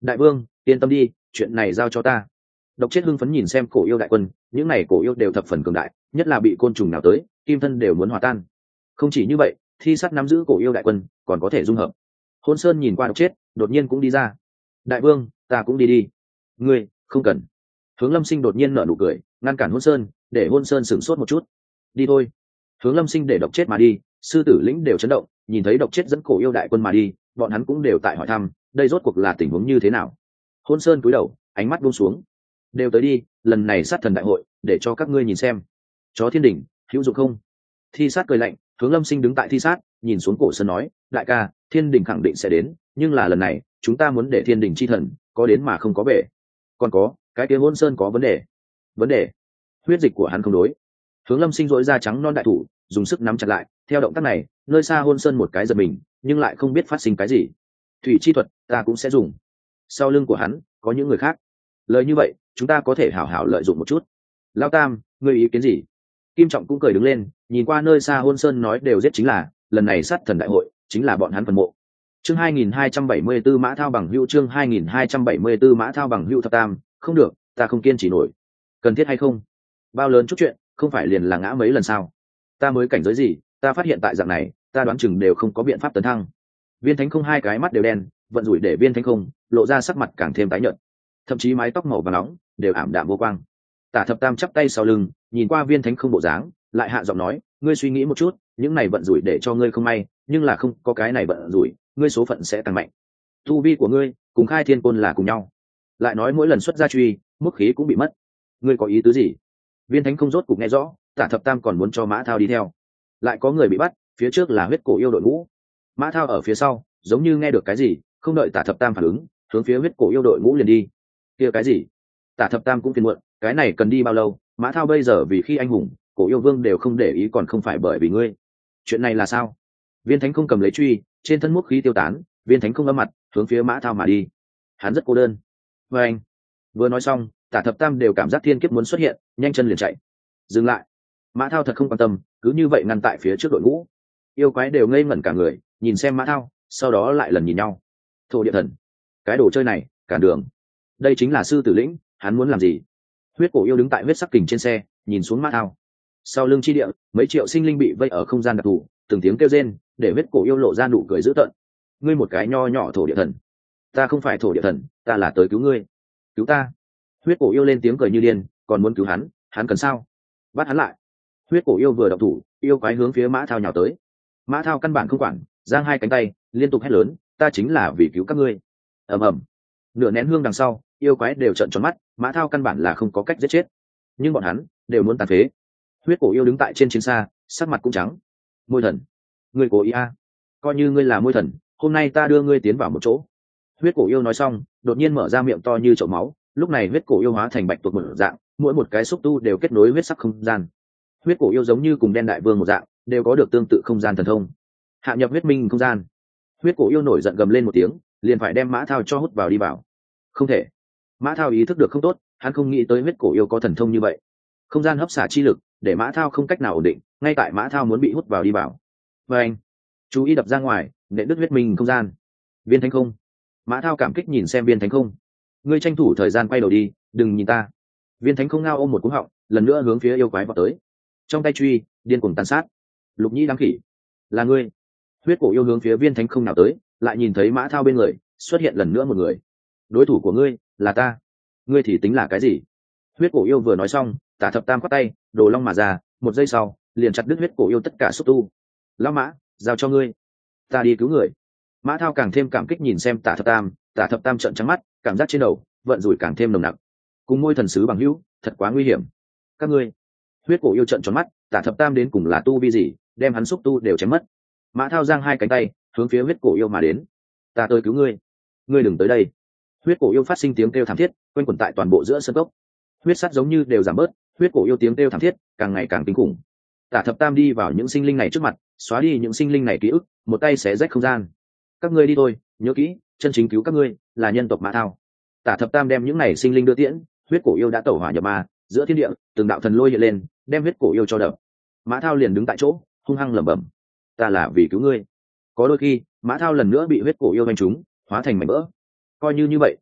S1: đại vương yên tâm đi, chuyện này giao cho ta. Độc Chết hưng phấn nhìn xem cổ yêu đại quân, những này cổ yêu đều thập phần cường đại, nhất là bị côn trùng nào tới kim thân đều muốn hòa tan. Không chỉ như vậy, thi sát nắm giữ cổ yêu đại quân còn có thể dung hợp. Hôn Sơn nhìn qua Độc Chết, đột nhiên cũng đi ra. Đại vương ta cũng đi đi. Ngươi không cần. Hướng Lâm Sinh đột nhiên nở nụ cười, ngăn cản Hôn Sơn, để Hôn Sơn sửng sốt một chút. Đi thôi. Hướng Lâm Sinh để Độc Chết mà đi, sư tử lĩnh đều chấn động, nhìn thấy Độc Chết dẫn cổ yêu đại quân mà đi, bọn hắn cũng đều tại hỏi thăm, đây rốt cuộc là tình huống như thế nào. Hôn Sơn cúi đầu, ánh mắt buông xuống. Đều tới đi, lần này sát thần đại hội để cho các ngươi nhìn xem chó thiên đỉnh hữu dụng không. Thi sát cười lạnh, Hướng Lâm Sinh đứng tại thi sát nhìn xuống cổ sơn nói, đại ca, thiên đình khẳng định sẽ đến, nhưng là lần này chúng ta muốn để thiên đình chi thần có đến mà không có về. Còn có cái kia Hôn Sơn có vấn đề. Vấn đề? Huyết dịch của hắn không đối. Hướng Lâm Sinh dỗi ra trắng non đại thủ, dùng sức nắm chặt lại, theo động tác này nơi xa Hôn Sơn một cái giật mình, nhưng lại không biết phát sinh cái gì. Thủy chi thuật ta cũng sẽ dùng. Sau lưng của hắn có những người khác. Lời như vậy chúng ta có thể hảo hảo lợi dụng một chút. Lao Tam, ngươi ý kiến gì? Kim Trọng cũng cười đứng lên, nhìn qua nơi xa Hôn Sơn nói, đều giết chính là lần này sát thần đại hội chính là bọn hắn phần mộ. Chương hai nghìn hai trăm bảy mươi tư Mã Thao bằng hữu, chương hai nghìn hai trăm bảy mươi tư Mã Thao bằng hữu. Thập Tam, không được, ta không kiên trì nổi. Cần thiết hay không? Bao lớn chút chuyện, không phải liền là ngã mấy lần sao? Ta mới cảnh giới gì, ta phát hiện tại dạng này, ta đoán chừng đều không có biện pháp tấn thăng. Viên Thánh Không hai cái mắt đều đen, vận rủi để Viên Thánh Không lộ ra sắc mặt càng thêm tái nhợt, thậm chí mái tóc màu vàng nóng đều ảm đạm vô quang. Tả Thập Tam chắp tay sau lưng, nhìn qua Viên Thánh Không bộ dáng, lại hạ giọng nói, ngươi suy nghĩ một chút, những này vận rủi để cho ngươi không may, nhưng là không có cái này vận rủi, ngươi số phận sẽ tăng mạnh. Tu vi của ngươi cùng Khai Thiên Côn là cùng nhau. Lại nói mỗi lần xuất ra truy, mức khí cũng bị mất. Ngươi có ý tứ gì? Viên Thánh Không rốt cục nghe rõ, Tả Thập Tam còn muốn cho Mã Thao đi theo. Lại có người bị bắt, phía trước là huyết cổ yêu đội ngũ. Mã Thao ở phía sau, giống như nghe được cái gì, không đợi Tả Thập Tam phản ứng, hướng phía huyết cổ yêu đội ngũ liền đi. Kia cái gì? Tả Thập Tam cũng phiền muộn, cái này cần đi bao lâu? Mã Thao bây giờ vì khi anh hùng, cổ yêu vương đều không để ý, còn không phải bởi vì ngươi. Chuyện này là sao? Viên Thánh Không cầm lấy truy, trên thân múc khí tiêu tán, Viên Thánh Không âm mặt hướng phía Mã Thao mà đi. Hắn rất cô đơn. Và anh vừa nói xong, Tả Thập Tam đều cảm giác thiên kiếp muốn xuất hiện, nhanh chân liền chạy. Dừng lại. Mã Thao thật không quan tâm, cứ như vậy ngăn tại phía trước đội ngũ. Yêu quái đều ngây ngẩn cả người, nhìn xem Mã Thao, sau đó lại lần nhìn nhau. Thổ địa thần, cái đồ chơi này cản đường. Đây chính là sư tử lĩnh, hắn muốn làm gì? Huyết cổ yêu đứng tại huyết sắc kình trên xe, nhìn xuống Mã Thao. Sau lưng chi địa, mấy triệu sinh linh bị vây ở không gian đặc thù, từng tiếng kêu rên, để huyết cổ yêu lộ ra nụ cười dữ tợn. Ngươi một cái nho nhỏ thổ địa thần. Ta không phải thổ địa thần, ta là tới cứu ngươi. Cứu ta? Huyết cổ yêu lên tiếng cười như điên, còn muốn cứu hắn, hắn cần sao? Bắt hắn lại. Huyết cổ yêu vừa động thủ, yêu quái hướng phía Mã Thao nhào tới. Mã Thao căn bản không quản, giang hai cánh tay, liên tục hét lớn, ta chính là vì cứu các ngươi. Ầm ầm. Nửa nén hương đằng sau, yêu quái đều trợn tròn mắt, Mã Thao căn bản là không có cách giết chết, nhưng bọn hắn đều muốn tàn phế. Huyết cổ yêu đứng tại trên chiến xa, sắc mặt cũng trắng. Môi thần, ngươi cố ý a? À. Coi như ngươi là môi thần, hôm nay ta đưa ngươi tiến vào một chỗ. Huyết cổ yêu nói xong, đột nhiên mở ra miệng to như chậu máu, lúc này huyết cổ yêu hóa thành bạch tuộc một dạng, mỗi một cái xúc tu đều kết nối huyết sắc không gian. Huyết cổ yêu giống như cùng đen đại vương một dạng, đều có được tương tự không gian thần thông. Hạ nhập huyết minh không gian. Huyết cổ yêu nổi giận gầm lên một tiếng, liền phải đem Mã Thao cho hút vào đi vào. Không thể. Mã Thao ý thức được không tốt, hắn không nghĩ tới huyết cổ yêu có thần thông như vậy. Không gian hấp xả chi lực để Mã Thao không cách nào ổn định, ngay tại Mã Thao muốn bị hút vào đi vào. Và anh, chú ý đập ra ngoài, nện đứt huyết minh không gian. Viên Thánh Không. Mã Thao cảm kích nhìn xem Viên Thánh Không. Ngươi tranh thủ thời gian quay đầu đi, đừng nhìn ta. Viên Thánh Không ngao ôm một cú họng, lần nữa hướng phía yêu quái vọt tới. Trong tay truy, điên cuồng tàn sát. Lục Nhĩ đáng khỉ, là ngươi. Huyết cổ yêu hướng phía Viên Thánh Không nào tới, lại nhìn thấy Mã Thao bên người xuất hiện lần nữa một người. Đối thủ của ngươi là ta, ngươi thì tính là cái gì? Huyết cổ yêu vừa nói xong, Tả Thập Tam quát tay, đồ long mà ra, một giây sau liền chặt đứt huyết cổ yêu tất cả xúc tu. Lão Mã, giao cho ngươi, ta đi cứu người. Mã Thao càng thêm cảm kích nhìn xem Tả Thập Tam, Tả Thập Tam trợn trắng mắt, cảm giác trên đầu vận rủi càng thêm nồng nặc. Cùng môi thần sứ bằng hữu, thật quá nguy hiểm. Các ngươi. Huyết cổ yêu trợn tròn mắt, Tả Thập Tam đến cùng là tu vi gì, đem hắn xúc tu đều chém mất. Mã Thao giang hai cánh tay, hướng phía huyết cổ yêu mà đến. Ta tới cứu ngươi, ngươi đừng tới đây. Huyết cổ yêu phát sinh tiếng kêu thảm thiết, quanh quẩn tại toàn bộ giữa sân cốc. Huyết sắt giống như đều giảm bớt, huyết cổ yêu tiếng kêu thảm thiết càng ngày càng kinh khủng. Tả Thập Tam đi vào những sinh linh này trước mặt, xóa đi những sinh linh này ký ức, một tay xé rách không gian. Các ngươi đi thôi, nhớ kỹ, chân chính cứu các ngươi là nhân tộc Mã Thao. Tả Thập Tam đem những này sinh linh đưa tiễn, huyết cổ yêu đã tẩu hỏa nhập ma, giữa thiên địa từng đạo thần lôi hiện lên, đem huyết cổ yêu cho đập. Mã Thao liền đứng tại chỗ, hung hăng lẩm bẩm, ta là vì cứu ngươi. Có đôi khi Mã Thao lần nữa bị huyết cổ yêu đánh trúng, hóa thành mảnh vỡ. Coi như như vậy,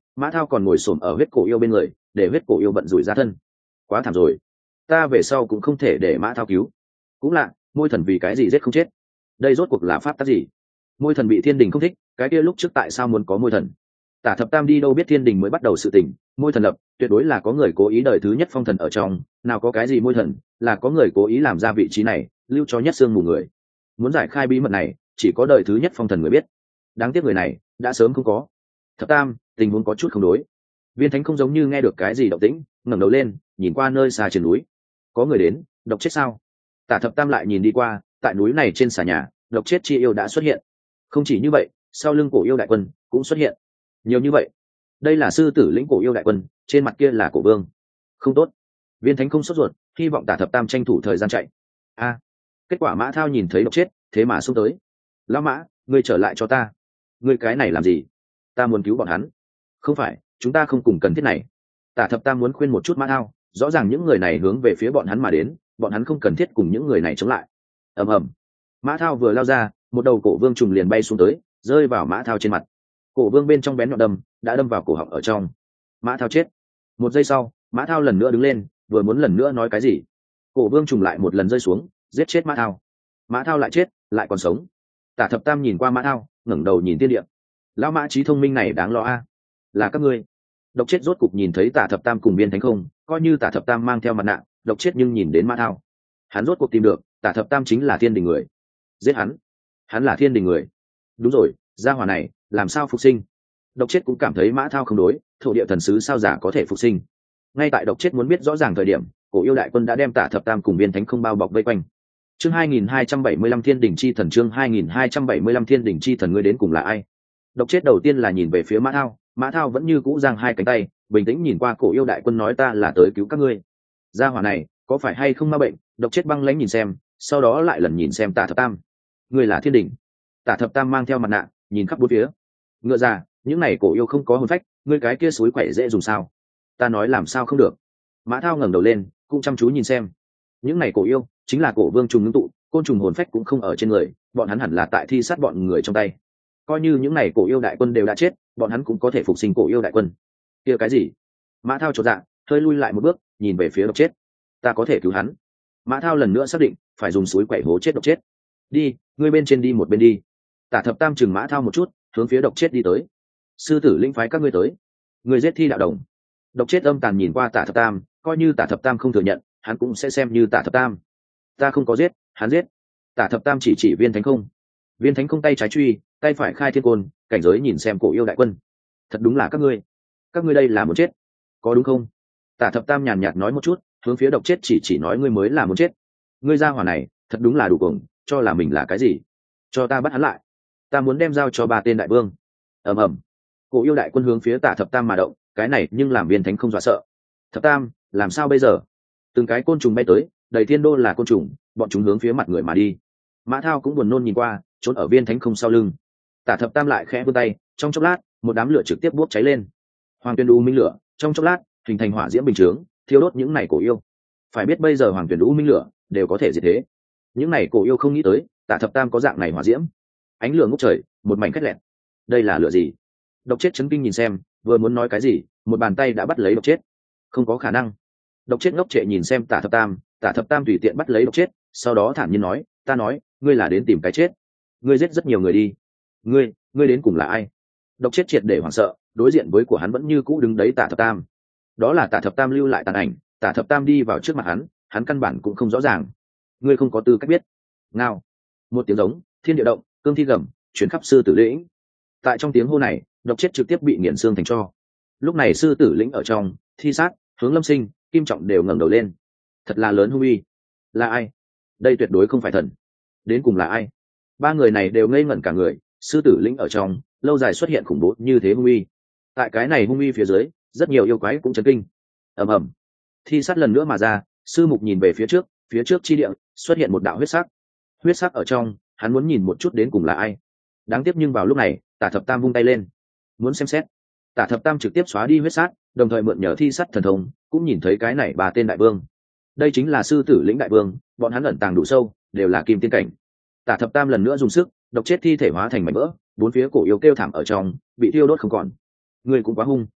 S1: Mã Thao còn ngồi xổm ở huyết cổ yêu bên người, để huyết cổ yêu bận rủi ra thân. Quá thảm rồi, ta về sau cũng không thể để Mã Thao cứu. Cũng lạ, môi thần vì cái gì giết không chết? Đây rốt cuộc là pháp tắc gì? Môi thần bị thiên đình không thích, cái kia lúc trước tại sao muốn có môi thần? Tả Thập Tam đi đâu biết thiên đình mới bắt đầu sự tình, môi thần lập, tuyệt đối là có người cố ý đời thứ nhất phong thần ở trong, nào có cái gì môi thần, là có người cố ý làm ra vị trí này, lưu cho nhất xương mù người. Muốn giải khai bí mật này, chỉ có đời thứ nhất phong thần người biết. Đáng tiếc người này đã sớm không có. Thập Tam, tình huống có chút không đối. Viên Thánh không giống như nghe được cái gì động tĩnh, ngẩng đầu lên, nhìn qua nơi xa trên núi. Có người đến, độc chết sao? Tả Thập Tam lại nhìn đi qua, tại núi này trên xà nhà, độc chết chi yêu đã xuất hiện. Không chỉ như vậy, sau lưng cổ yêu đại quân cũng xuất hiện. Nhiều như vậy, đây là sư tử lĩnh cổ yêu đại quân, trên mặt kia là cổ vương. Không tốt. Viên Thánh không sốt ruột, hy vọng Tả Thập Tam tranh thủ thời gian chạy. A, kết quả Mã Thao nhìn thấy độc chết, thế mà xông tới. Lão Mã, ngươi trở lại cho ta. Ngươi cái này làm gì? Ta muốn cứu bọn hắn. Không phải, chúng ta không cùng cần thiết này. Tả Thập Tam muốn khuyên một chút Mã Thao, rõ ràng những người này hướng về phía bọn hắn mà đến, bọn hắn không cần thiết cùng những người này chống lại. Ầm ầm. Mã Thao vừa lao ra, một đầu cổ vương trùng liền bay xuống tới, rơi vào Mã Thao trên mặt. Cổ vương bên trong bén nhọn đâm, đã đâm vào cổ họng ở trong. Mã Thao chết. Một giây sau, Mã Thao lần nữa đứng lên, vừa muốn lần nữa nói cái gì, cổ vương trùng lại một lần rơi xuống, giết chết Mã Thao. Mã Thao lại chết, lại còn sống. Tả Thập Tam nhìn qua Mã Thao, ngẩng đầu nhìn tiên địa. Lão Mã trí thông minh này đáng lo a. Là các ngươi. Độc chết rốt cục nhìn thấy Tả Thập Tam cùng Viên Thánh không, coi như Tả Thập Tam mang theo mặt nạ, độc chết nhưng nhìn đến Mã Thao. Hắn rốt cuộc tìm được, Tả Thập Tam chính là thiên đình người. Giết hắn. Hắn là thiên đình người. Đúng rồi, gia hỏa này làm sao phục sinh? Độc chết cũng cảm thấy Mã Thao không đối, thổ địa thần sứ sao giả có thể phục sinh? Ngay tại độc chết muốn biết rõ ràng thời điểm, cổ yêu đại quân đã đem Tả Thập Tam cùng Viên Thánh không bao bọc vây quanh. Chương hai nghìn hai trăm bảy mươi lăm Thiên Đình Chi Thần, chương hai nghìn hai trăm bảy mươi lăm Thiên Đình Chi Thần, ngươi đến cùng là ai? Độc chết đầu tiên là nhìn về phía Mã Thao, Mã Thao vẫn như cũ giang hai cánh tay, bình tĩnh nhìn qua cổ yêu đại quân nói ta là tới cứu các ngươi. Gia hỏa này, có phải hay không ma bệnh? Độc chết băng lãnh nhìn xem, sau đó lại lần nhìn xem Tả Thập Tam. Ngươi là Thiên Đình? Tả Thập Tam mang theo mặt nạ, nhìn khắp bốn phía. Ngựa ra, những này cổ yêu không có hồn phách, ngươi cái kia suối quậy dễ dùng sao? Ta nói làm sao không được? Mã Thao ngẩng đầu lên, cũng chăm chú nhìn xem. Những này cổ yêu chính là cổ vương trùng ngưng tụ, côn trùng hồn phách cũng không ở trên người, bọn hắn hẳn là tại thi sát bọn người trong tay. Coi như những này cổ yêu đại quân đều đã chết, bọn hắn cũng có thể phục sinh cổ yêu đại quân. Kia cái gì? Mã Thao chột dạ, hơi lui lại một bước, nhìn về phía độc chết. Ta có thể cứu hắn. Mã Thao lần nữa xác định, phải dùng suối quậy hố chết độc chết. Đi, ngươi bên trên đi một bên đi. Tả Thập Tam chừng Mã Thao một chút, hướng phía độc chết đi tới. Sư tử linh phái các ngươi tới. Ngươi giết thi đạo đồng. Độc chết âm tàn nhìn qua Tả Thập Tam, coi như Tả Thập Tam không thừa nhận, hắn cũng sẽ xem như Tả Thập Tam. Ta không có giết, hắn giết. Tả Thập Tam chỉ chỉ Viên Thánh không. Viên Thánh không tay trái truy, tay phải khai thiên côn, cảnh giới nhìn xem cổ yêu đại quân. Thật đúng là các ngươi. Các ngươi đây là muốn chết, có đúng không? Tả Thập Tam nhàn nhạt nói một chút, hướng phía độc chết chỉ chỉ nói ngươi mới là muốn chết. Ngươi ra hỏa này, thật đúng là đủ cuồng, cho là mình là cái gì? Cho ta bắt hắn lại. Ta muốn đem giao cho ba tên đại vương. Ầm ầm. Cổ yêu đại quân hướng phía Tả Thập Tam mà động, cái này nhưng làm Viên Thánh không dọa sợ. Thập Tam, làm sao bây giờ? Từng cái côn trùng bay tới, đầy thiên đô là côn trùng, bọn chúng hướng phía mặt người mà đi. Mã Thao cũng buồn nôn nhìn qua, trốn ở Viên Thánh không sau lưng. Tả Thập Tam lại khẽ vươn tay, trong chốc lát, một đám lửa trực tiếp bốc cháy lên. Hoàng Tuyền U minh lửa, trong chốc lát, hình thành hỏa diễm bình chướng, thiêu đốt những này cổ yêu. Phải biết bây giờ Hoàng Tuyền U minh lửa đều có thể diệt thế. Những này cổ yêu không nghĩ tới, Tả Thập Tam có dạng này hỏa diễm. Ánh lửa ngút trời, một mảnh khét lẹt. Đây là lửa gì? Độc chết chấn kinh nhìn xem, vừa muốn nói cái gì, một bàn tay đã bắt lấy độc chết. Không có khả năng. Độc chết ngốc trệ nhìn xem Tả Thập Tam, Tả Thập Tam tùy tiện bắt lấy độc chết, sau đó thản nhiên nói, ta nói, ngươi là đến tìm cái chết. Ngươi giết rất nhiều người đi. Ngươi, ngươi đến cùng là ai? Độc chết triệt để hoảng sợ, đối diện với của hắn vẫn như cũ đứng đấy Tả Thập Tam. Đó là Tả Thập Tam lưu lại tàn ảnh, Tả Thập Tam đi vào trước mặt hắn, hắn căn bản cũng không rõ ràng. Ngươi không có tư cách biết. Ngao. Một tiếng giống, thiên địa động, cương thi gầm, chuyển khắp sư tử lĩnh. Tại trong tiếng hô này, độc chết trực tiếp bị nghiền xương thành tro. Lúc này sư tử lĩnh ở trong, thi sát, hướng lâm sinh, kim trọng đều ngẩng đầu lên. Thật là lớn hung uy. Là ai? Đây tuyệt đối không phải thần. Đến cùng là ai? Ba người này đều ngây ngẩn cả người. Sư tử lĩnh ở trong, lâu dài xuất hiện khủng bố như thế hung uy. Tại cái này hung uy phía dưới, rất nhiều yêu quái cũng chấn kinh. Ầm ầm. Thi sát lần nữa mà ra, sư mục nhìn về phía trước, phía trước chi địa xuất hiện một đạo huyết sắc. Huyết sắc ở trong, hắn muốn nhìn một chút đến cùng là ai. Đáng tiếc nhưng vào lúc này, Tả Thập Tam vung tay lên, muốn xem xét. Tả Thập Tam trực tiếp xóa đi huyết sát, đồng thời mượn nhờ thi sát thần thông, cũng nhìn thấy cái này ba tên đại vương. Đây chính là sư tử lĩnh đại vương, bọn hắn ẩn tàng đủ sâu, đều là kim tiên cảnh. Tả Thập Tam lần nữa dùng sức, độc chết thi thể hóa thành mảnh vỡ, bốn phía cổ yêu kêu thảm ở trong, bị thiêu đốt không còn. Người cũng quá hung.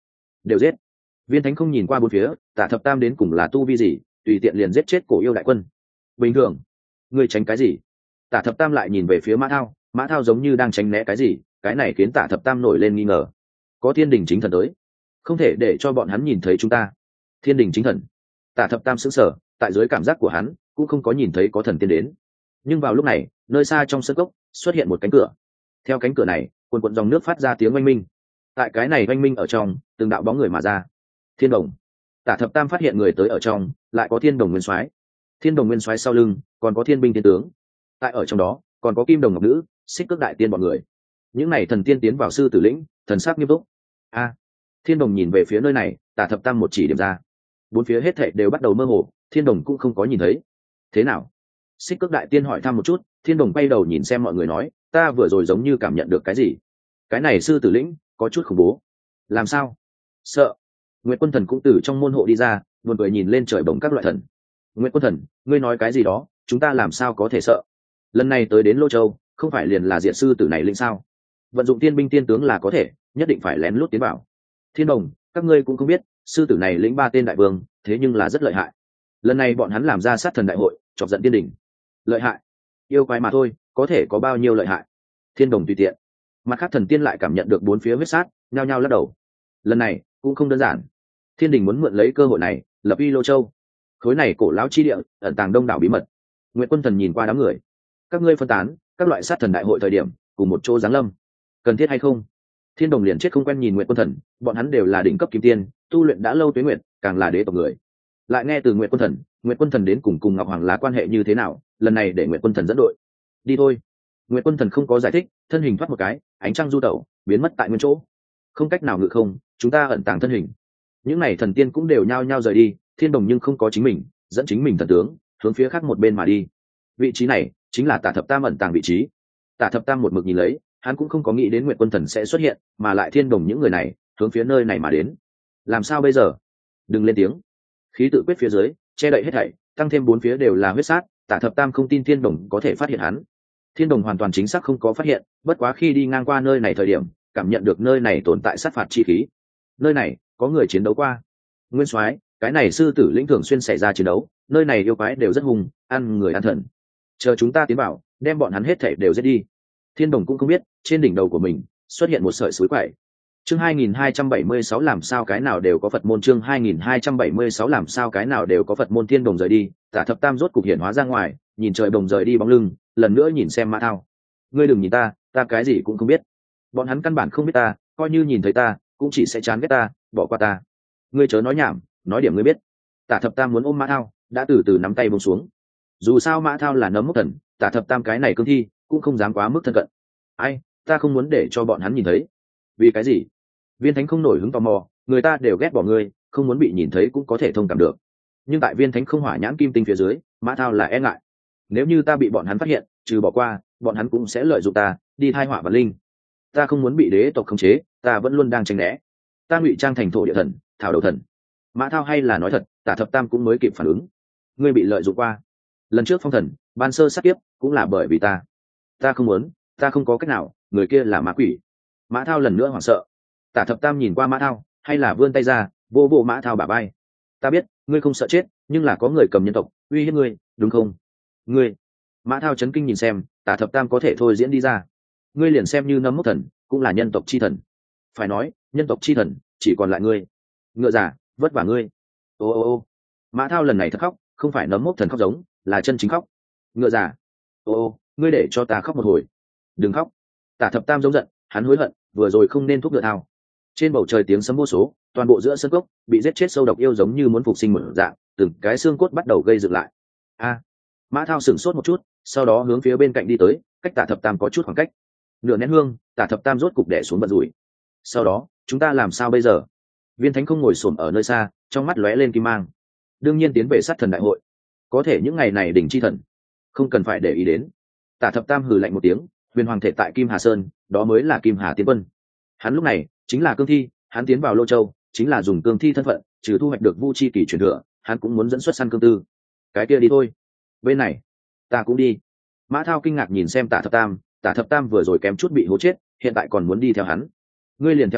S1: đều giết. Viên thánh không nhìn qua bốn phía, Tả thập tam đến cùng là tu vi gì, tùy tiện liền giết chết cổ yêu đại quân. Bình thường, ngươi tránh cái gì? Tả thập tam lại nhìn về phía mã thao, mã thao giống như đang tránh né cái gì, cái này khiến Tả thập tam nổi lên nghi ngờ. Có thiên đình chính thần tới, không thể để cho bọn hắn nhìn thấy chúng ta. Thiên đình chính thần? Tả thập tam sững sờ, tại dưới cảm giác của hắn cũng không có nhìn thấy có thần tiên đến. Nhưng vào lúc này, nơi xa trong sân cốc xuất hiện một cánh cửa. Theo cánh cửa này, quần quần dòng nước phát ra tiếng oanh minh. Tại cái này oanh minh ở trong, từng đạo bóng người mà ra. Thiên đồng. Tả thập tam phát hiện người tới ở trong, lại có thiên đồng nguyên soái. Thiên đồng nguyên soái sau lưng còn có thiên binh thiên tướng. Tại ở trong đó còn có kim đồng ngọc nữ, xích cước đại tiên bọn người. Những này thần tiên tiến vào sư tử lĩnh, thần sắc nghiêm túc. A. Thiên đồng nhìn về phía nơi này, Tả thập tam một chỉ điểm ra. Bốn phía hết thảy đều bắt đầu mơ hồ, thiên đồng cũng không có nhìn thấy. Thế nào? Xích cước đại tiên hỏi thăm một chút, thiên đồng bay đầu nhìn xem mọi người nói, ta vừa rồi giống như cảm nhận được cái gì. Cái này sư tử lĩnh có chút khủng bố. Làm sao? Sợ. Nguyệt quân thần cũng từ trong môn hộ đi ra, buồn cười nhìn lên trời bồng các loại thần. Nguyệt quân thần, ngươi nói cái gì đó, chúng ta làm sao có thể sợ? Lần này tới đến Lô Châu, không phải liền là diệt sư tử này linh sao? Vận dụng tiên binh tiên tướng là có thể, nhất định phải lén lút tiến vào. Thiên đồng, các ngươi cũng không biết, sư tử này lĩnh ba tên đại vương, thế nhưng là rất lợi hại. Lần này bọn hắn làm ra sát thần đại hội, chọc giận tiên đỉnh. Lợi hại? Yêu quái mà thôi, có thể có bao nhiêu lợi hại? Thiên đồng tùy tiện. Mặt khác thần tiên lại cảm nhận được bốn phía huyết sát, nhao nhao lắc đầu. Lần này cũng không đơn giản. Thiên đình muốn mượn lấy cơ hội này lập uy Lô Châu. Khối này cổ lão chi địa ẩn tàng đông đảo bí mật. Nguyệt quân thần nhìn qua đám người, các ngươi phân tán các loại sát thần đại hội thời điểm cùng một chỗ giáng lâm, cần thiết hay không? Thiên đồng liền chết không quen nhìn Nguyệt quân thần, bọn hắn đều là đỉnh cấp kim tiên, tu luyện đã lâu tuế nguyệt, càng là đế tộc người. Lại nghe từ Nguyệt quân thần, Nguyệt quân thần đến cùng cùng Ngọc Hoàng là quan hệ như thế nào, lần này để Nguyệt quân thần dẫn đội. Đi thôi. Nguyệt quân thần không có giải thích, thân hình thoát một cái, ánh trăng du tẩu, biến mất tại nguyên chỗ. Không cách nào ngự không, chúng ta ẩn tàng thân hình. Những này thần tiên cũng đều nhao nhao rời đi, thiên đồng nhưng không có chính mình, dẫn chính mình thần tướng hướng phía khác một bên mà đi. Vị trí này chính là Tả thập tam ẩn tàng vị trí. Tả thập tam một mực nhìn lấy, hắn cũng không có nghĩ đến Nguyệt quân thần sẽ xuất hiện, mà lại thiên đồng những người này hướng phía nơi này mà đến. Làm sao bây giờ? Đừng lên tiếng. Khí tự quyết phía dưới che đậy hết thảy, tăng thêm bốn phía đều là huyết sát, Tả thập tam không tin thiên đồng có thể phát hiện hắn. Thiên đồng hoàn toàn chính xác không có phát hiện, bất quá khi đi ngang qua nơi này thời điểm, cảm nhận được nơi này tồn tại sát phạt chi khí. Nơi này có người chiến đấu qua. Nguyên soái, cái này sư tử lĩnh thường xuyên xảy ra chiến đấu, nơi này yêu quái đều rất hung, ăn người ăn thần. Chờ chúng ta tiến vào, đem bọn hắn hết thảy đều giết đi. Thiên đồng cũng không biết, trên đỉnh đầu của mình xuất hiện một sợi suối quậy. Chương hai nghìn hai trăm bảy mươi sáu làm sao cái nào đều có Phật môn, chương hai nghìn hai trăm bảy mươi sáu làm sao cái nào đều có Phật môn. Thiên đồng rời đi, Tả thập tam rốt cục hiện hóa ra ngoài, nhìn trời bồng rời đi bóng lưng, lần nữa nhìn xem Mã Thao. Ngươi đừng nhìn ta, ta cái gì cũng không biết. Bọn hắn căn bản không biết ta, coi như nhìn thấy ta, cũng chỉ sẽ chán ghét ta, bỏ qua ta. Ngươi chớ nói nhảm, nói điểm ngươi biết. Tả thập tam muốn ôm Mã Thao, đã từ từ nắm tay buông xuống. Dù sao Mã Thao là nấm mốc thần, Tả thập tam cái này cương thi cũng không dám quá mức thân cận. Ai, ta không muốn để cho bọn hắn nhìn thấy. Vì cái gì? Viên thánh không nổi hứng tò mò, người ta đều ghét bỏ ngươi, không muốn bị nhìn thấy cũng có thể thông cảm được. Nhưng tại viên thánh không hỏa nhãn kim tinh phía dưới, Mã Thao là e ngại. Nếu như ta bị bọn hắn phát hiện, trừ bỏ qua, bọn hắn cũng sẽ lợi dụng ta, đi thai họa vạn linh. Ta không muốn bị đế tộc khống chế, ta vẫn luôn đang tránh né. Ta ngụy trang thành thổ địa thần, thảo đầu thần. Mã Thao hay là nói thật, Tả thập tam cũng mới kịp phản ứng. Ngươi bị lợi dụng qua. Lần trước phong thần, ban sơ sát kiếp, cũng là bởi vì ta. Ta không muốn, ta không có cách nào, người kia là ma quỷ. Mã Thao lần nữa hoảng sợ. Tả thập tam nhìn qua Mã Thao, hay là vươn tay ra, vô vô Mã Thao bả vai. Ta biết, ngươi không sợ chết, nhưng là có người cầm nhân tộc uy hiếp ngươi, đúng không? Ngươi. Mã Thao chấn kinh nhìn xem, Tả thập tam có thể thôi diễn đi ra. Ngươi liền xem như nấm mốc thần, cũng là nhân tộc chi thần. Phải nói, nhân tộc chi thần, chỉ còn lại ngươi. Ngựa giả, vất vả ngươi. Ô ô ô. Mã Thao lần này thật khóc, không phải nấm mốc thần khóc giống, là chân chính khóc. Ngựa giả. Ô ô, ngươi để cho ta khóc một hồi. Đừng khóc. Tả thập tam giống giận, hắn hối hận, vừa rồi không nên thúc ngựa Thao. Trên bầu trời tiếng sấm vô số, toàn bộ giữa sân cốc bị giết chết sâu độc yêu giống như muốn phục sinh một dạng, từng cái xương cốt bắt đầu gây dựng lại. A. Mã Thao sửng sốt một chút, sau đó hướng phía bên cạnh đi tới, cách Tả thập tam có chút khoảng cách. Nửa nén hương, Tả thập tam rốt cục đè xuống bật rủi. Sau đó, chúng ta làm sao bây giờ? Viên thánh không ngồi xổm ở nơi xa, trong mắt lóe lên kim mang. Đương nhiên tiến về sát thần đại hội. Có thể những ngày này đỉnh chi thần, không cần phải để ý đến. Tả thập tam hừ lạnh một tiếng, huyền hoàng thể tại Kim Hà Sơn, đó mới là Kim Hà Tiến Quân. Hắn lúc này chính là cương thi, hắn tiến vào Lô Châu, chính là dùng cương thi thân phận, trừ thu hoạch được Vu Chi Kỳ truyền thừa, hắn cũng muốn dẫn xuất săn cương tư. Cái kia đi thôi. Bên này, ta cũng đi. Mã Thao kinh ngạc nhìn xem Tả thập tam, Tả thập tam vừa rồi kém chút bị hố chết, hiện tại còn muốn đi theo hắn. Ngươi liền theo ta,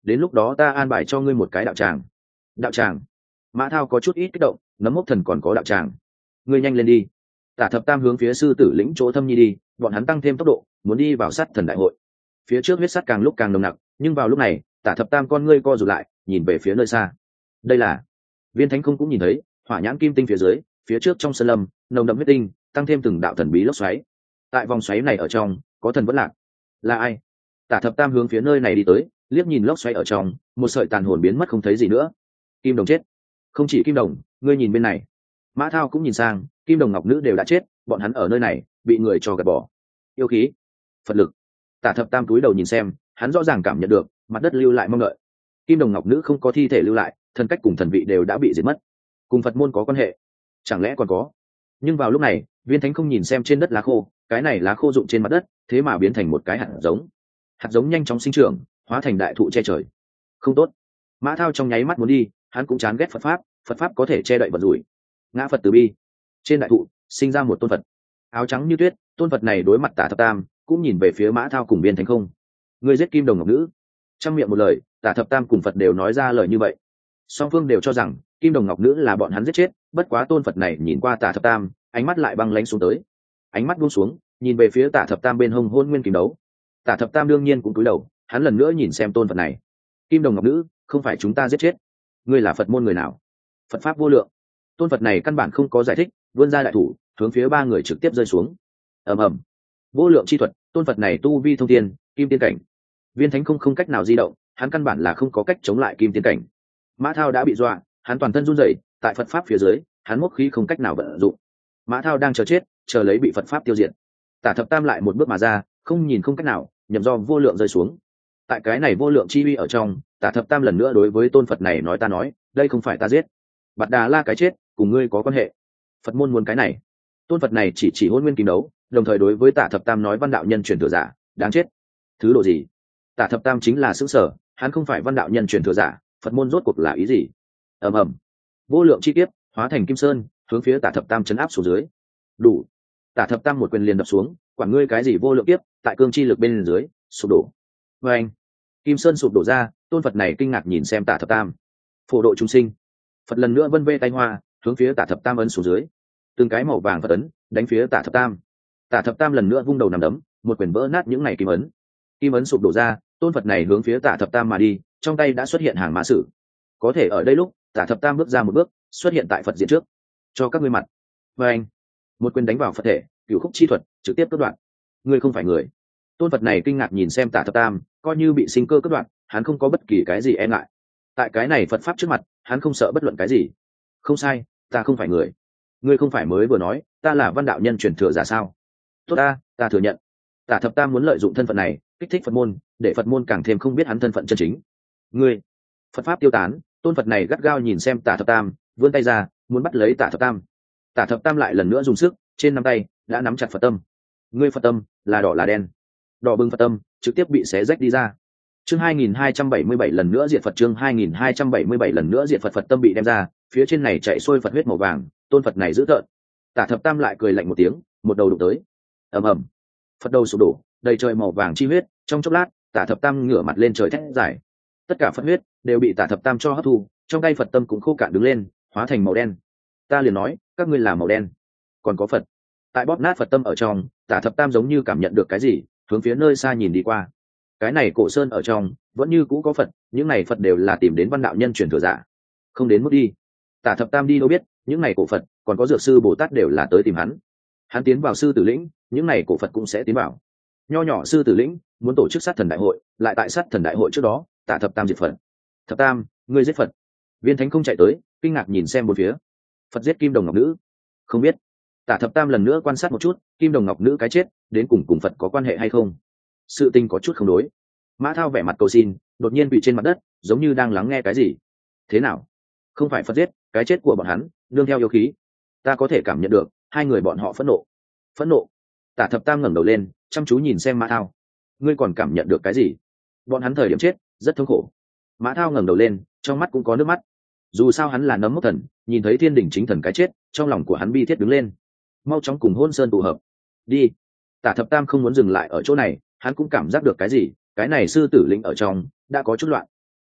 S1: đến lúc đó ta an bài cho ngươi một cái đạo tràng. Đạo tràng? Mã Thao có chút ít kích động, nấm mốc thần còn có đạo tràng. Ngươi nhanh lên đi. Tả Thập Tam hướng phía sư tử lĩnh chỗ Thâm Nhi đi, bọn hắn tăng thêm tốc độ, muốn đi vào sát thần đại hội. Phía trước huyết sắt càng lúc càng nồng nặc, nhưng vào lúc này, Tả Thập Tam con ngươi co rụt lại, nhìn về phía nơi xa. Đây là Viên Thánh Không cũng nhìn thấy, hỏa nhãn kim tinh phía dưới, phía trước trong sơn lâm, nồng đậm huyết tinh, tăng thêm từng đạo thần bí lốc xoáy. Tại vòng xoáy này ở trong, có thần vẫn lạc. Là ai? Tả Thập Tam hướng phía nơi này đi tới, liếc nhìn lốc xoáy ở trong, một sợi tàn hồn biến mất không thấy gì nữa. Kim Đồng chết. Không chỉ Kim Đồng, ngươi nhìn bên này. Mã Thao cũng nhìn sang, Kim Đồng Ngọc Nữ đều đã chết, bọn hắn ở nơi này bị người cho gạt bỏ. Yêu khí, Phật lực. Tả Thập Tam cúi đầu nhìn xem, hắn rõ ràng cảm nhận được mặt đất lưu lại mong đợi. Kim Đồng Ngọc Nữ không có thi thể lưu lại, thần cách cùng thần vị đều đã bị diệt mất. Cùng Phật môn có quan hệ, chẳng lẽ còn có? Nhưng vào lúc này, Viên Thánh Không nhìn xem trên đất lá khô, cái này lá khô rụng trên mặt đất, thế mà biến thành một cái hạt giống. Hạt giống nhanh chóng sinh trưởng, hóa thành đại thụ che trời. Không tốt. Mã Thao trong nháy mắt muốn đi, hắn cũng chán ghét Phật pháp, Phật pháp có thể che đậy vật rủi. Ngã Phật từ bi. Trên đại thụ sinh ra một tôn Phật, áo trắng như tuyết. Tôn Phật này đối mặt Tả Thập Tam, cũng nhìn về phía Mã Thao cùng Viên Thánh Không. Ngươi giết Kim Đồng Ngọc Nữ. Trong miệng một lời, Tả Thập Tam cùng Phật đều nói ra lời như vậy. Song phương đều cho rằng Kim Đồng Ngọc Nữ là bọn hắn giết chết, bất quá tôn Phật này nhìn qua Tả Thập Tam, ánh mắt lại băng lãnh xuống tới. Ánh mắt buông xuống, nhìn về phía Tả Thập Tam bên hông hôn nguyên kìm đấu. Tả Thập Tam đương nhiên cũng cúi đầu, hắn lần nữa nhìn xem tôn Phật này. Kim Đồng Ngọc Nữ, không phải chúng ta giết chết. Ngươi là Phật môn người nào? Phật pháp vô lượng. Tôn Phật này căn bản không có giải thích, vươn ra đại thủ, hướng phía ba người trực tiếp rơi xuống. Ầm ầm. Vô lượng chi thuật, tôn Phật này tu vi thông thiên, kim tiên cảnh. Viên Thánh Không không cách nào di động, hắn căn bản là không có cách chống lại kim tiên cảnh. Mã Thao đã bị dọa, hắn toàn thân run rẩy, tại Phật pháp phía dưới, hắn mốc khí không cách nào vận dụng. Mã Thao đang chờ chết, chờ lấy bị Phật pháp tiêu diệt. Tả Thập Tam lại một bước mà ra, không nhìn không cách nào, nhầm do vô lượng rơi xuống. Tại cái này vô lượng chi uy ở trong, Tả Thập Tam lần nữa đối với tôn Phật này nói ta nói, đây không phải ta giết. Bạt Đà La cái chết, cùng ngươi có quan hệ. Phật môn muốn cái này. Tôn Phật này chỉ chỉ hôn nguyên kim đấu, đồng thời đối với Tả Thập Tam nói văn đạo nhân truyền thừa giả, đáng chết. Thứ độ gì? Tả Thập Tam chính là xứ sở, hắn không phải văn đạo nhân truyền thừa giả, Phật môn rốt cuộc là ý gì? Ầm ầm. Vô lượng chi tiết hóa thành kim sơn, hướng phía Tả Thập Tam chấn áp xuống dưới. Đủ. Tả Thập Tam một quyền liền đập xuống, quản ngươi cái gì vô lượng tiếp, tại cương chi lực bên dưới sụp đổ. Và anh, kim sơn sụp đổ ra, tôn Phật này kinh ngạc nhìn xem Tả Thập Tam. Phổ độ chúng sinh. Phật lần nữa vân vê tay hoa, hướng phía Tả Thập Tam ấn xuống dưới. Từng cái màu vàng Phật ấn đánh phía Tả Thập Tam. Tả Thập Tam lần nữa vung đầu nằm đấm, một quyền vỡ nát những này kim ấn. Kim ấn sụp đổ ra, tôn Phật này hướng phía Tả Thập Tam mà đi, trong tay đã xuất hiện hàng mã sử. Có thể ở đây lúc Tả Thập Tam bước ra một bước, xuất hiện tại Phật diện trước, cho các ngươi mặt. Và anh, một quyền đánh vào Phật thể, cửu khúc chi thuật trực tiếp cắt đoạn. Ngươi không phải người. Tôn Phật này kinh ngạc nhìn xem Tả Thập Tam, coi như bị sinh cơ cắt đoạn, hắn không có bất kỳ cái gì e ngại. Tại cái này Phật pháp trước mặt, hắn không sợ bất luận cái gì. Không sai, ta không phải người. Ngươi không phải mới vừa nói ta là văn đạo nhân truyền thừa giả sao? Tốt ta, ta thừa nhận. Tả Thập Tam muốn lợi dụng thân phận này kích thích Phật môn, để Phật môn càng thêm không biết hắn thân phận chân chính. Ngươi, Phật pháp tiêu tán, tôn Phật này gắt gao nhìn xem Tả Thập Tam, vươn tay ra muốn bắt lấy Tả Thập Tam. Tả Thập Tam lại lần nữa dùng sức, trên nắm tay đã nắm chặt Phật tâm. Ngươi Phật tâm là đỏ là đen? Đỏ bừng Phật tâm trực tiếp bị xé rách đi ra. Chương hai nghìn hai trăm bảy mươi bảy lần nữa diệt Phật, chương hai nghìn hai trăm bảy mươi bảy lần nữa diệt Phật, Phật tâm bị đem ra, phía trên này chạy xuôi Phật huyết màu vàng, tôn Phật này dữ tợn. Tả Thập Tam lại cười lạnh một tiếng, một đầu đụng tới. Ầm ầm. Phật đầu sụp đổ, đầy trời màu vàng chi huyết, trong chốc lát, Tả Thập Tam ngửa mặt lên trời thét giải. Tất cả Phật huyết đều bị Tả Thập Tam cho hấp thu, trong tay Phật tâm cũng khô cạn đứng lên, hóa thành màu đen. Ta liền nói, các ngươi là màu đen. Còn có Phật. Tại bóp nát Phật tâm ở trong, Tả Thập Tam giống như cảm nhận được cái gì, hướng phía nơi xa nhìn đi qua. Cái này cổ sơn ở trong, vẫn như cũ có Phật, những này Phật đều là tìm đến văn đạo nhân truyền thừa giả. Không đến mức đi. Tả Thập Tam đi đâu biết, những này cổ Phật, còn có dược sư Bồ Tát đều là tới tìm hắn. Hắn tiến vào sư tử lĩnh, những này cổ Phật cũng sẽ tiến vào. Nho nhỏ sư tử lĩnh muốn tổ chức sát thần đại hội, lại tại sát thần đại hội trước đó, Tả Thập Tam diệt Phật. Thập Tam, ngươi giết Phật. Viên Thánh Không chạy tới, kinh ngạc nhìn xem bốn phía. Phật giết Kim Đồng Ngọc Nữ? Không biết. Tả Thập Tam lần nữa quan sát một chút, Kim Đồng Ngọc Nữ cái chết, đến cùng cùng Phật có quan hệ hay không? Sự tình có chút không đối. Mã Thao vẻ mặt cầu xin, đột nhiên bị trên mặt đất, giống như đang lắng nghe cái gì. Thế nào? Không phải Phật giết, cái chết của bọn hắn nương theo yêu khí. Ta có thể cảm nhận được, hai người bọn họ phẫn nộ. Phẫn nộ? Tả Thập Tam ngẩng đầu lên, chăm chú nhìn xem Mã Thao. Ngươi còn cảm nhận được cái gì? Bọn hắn thời điểm chết rất thống khổ. Mã Thao ngẩng đầu lên, trong mắt cũng có nước mắt. Dù sao hắn là nấm mốc thần, nhìn thấy thiên đỉnh chính thần cái chết, trong lòng của hắn bi thiết đứng lên. Mau chóng cùng Hôn Sơn tụ hợp. Đi. Tả Thập Tam không muốn dừng lại ở chỗ này, hắn cũng cảm giác được cái gì, cái này sư tử lĩnh ở trong đã có chút loạn.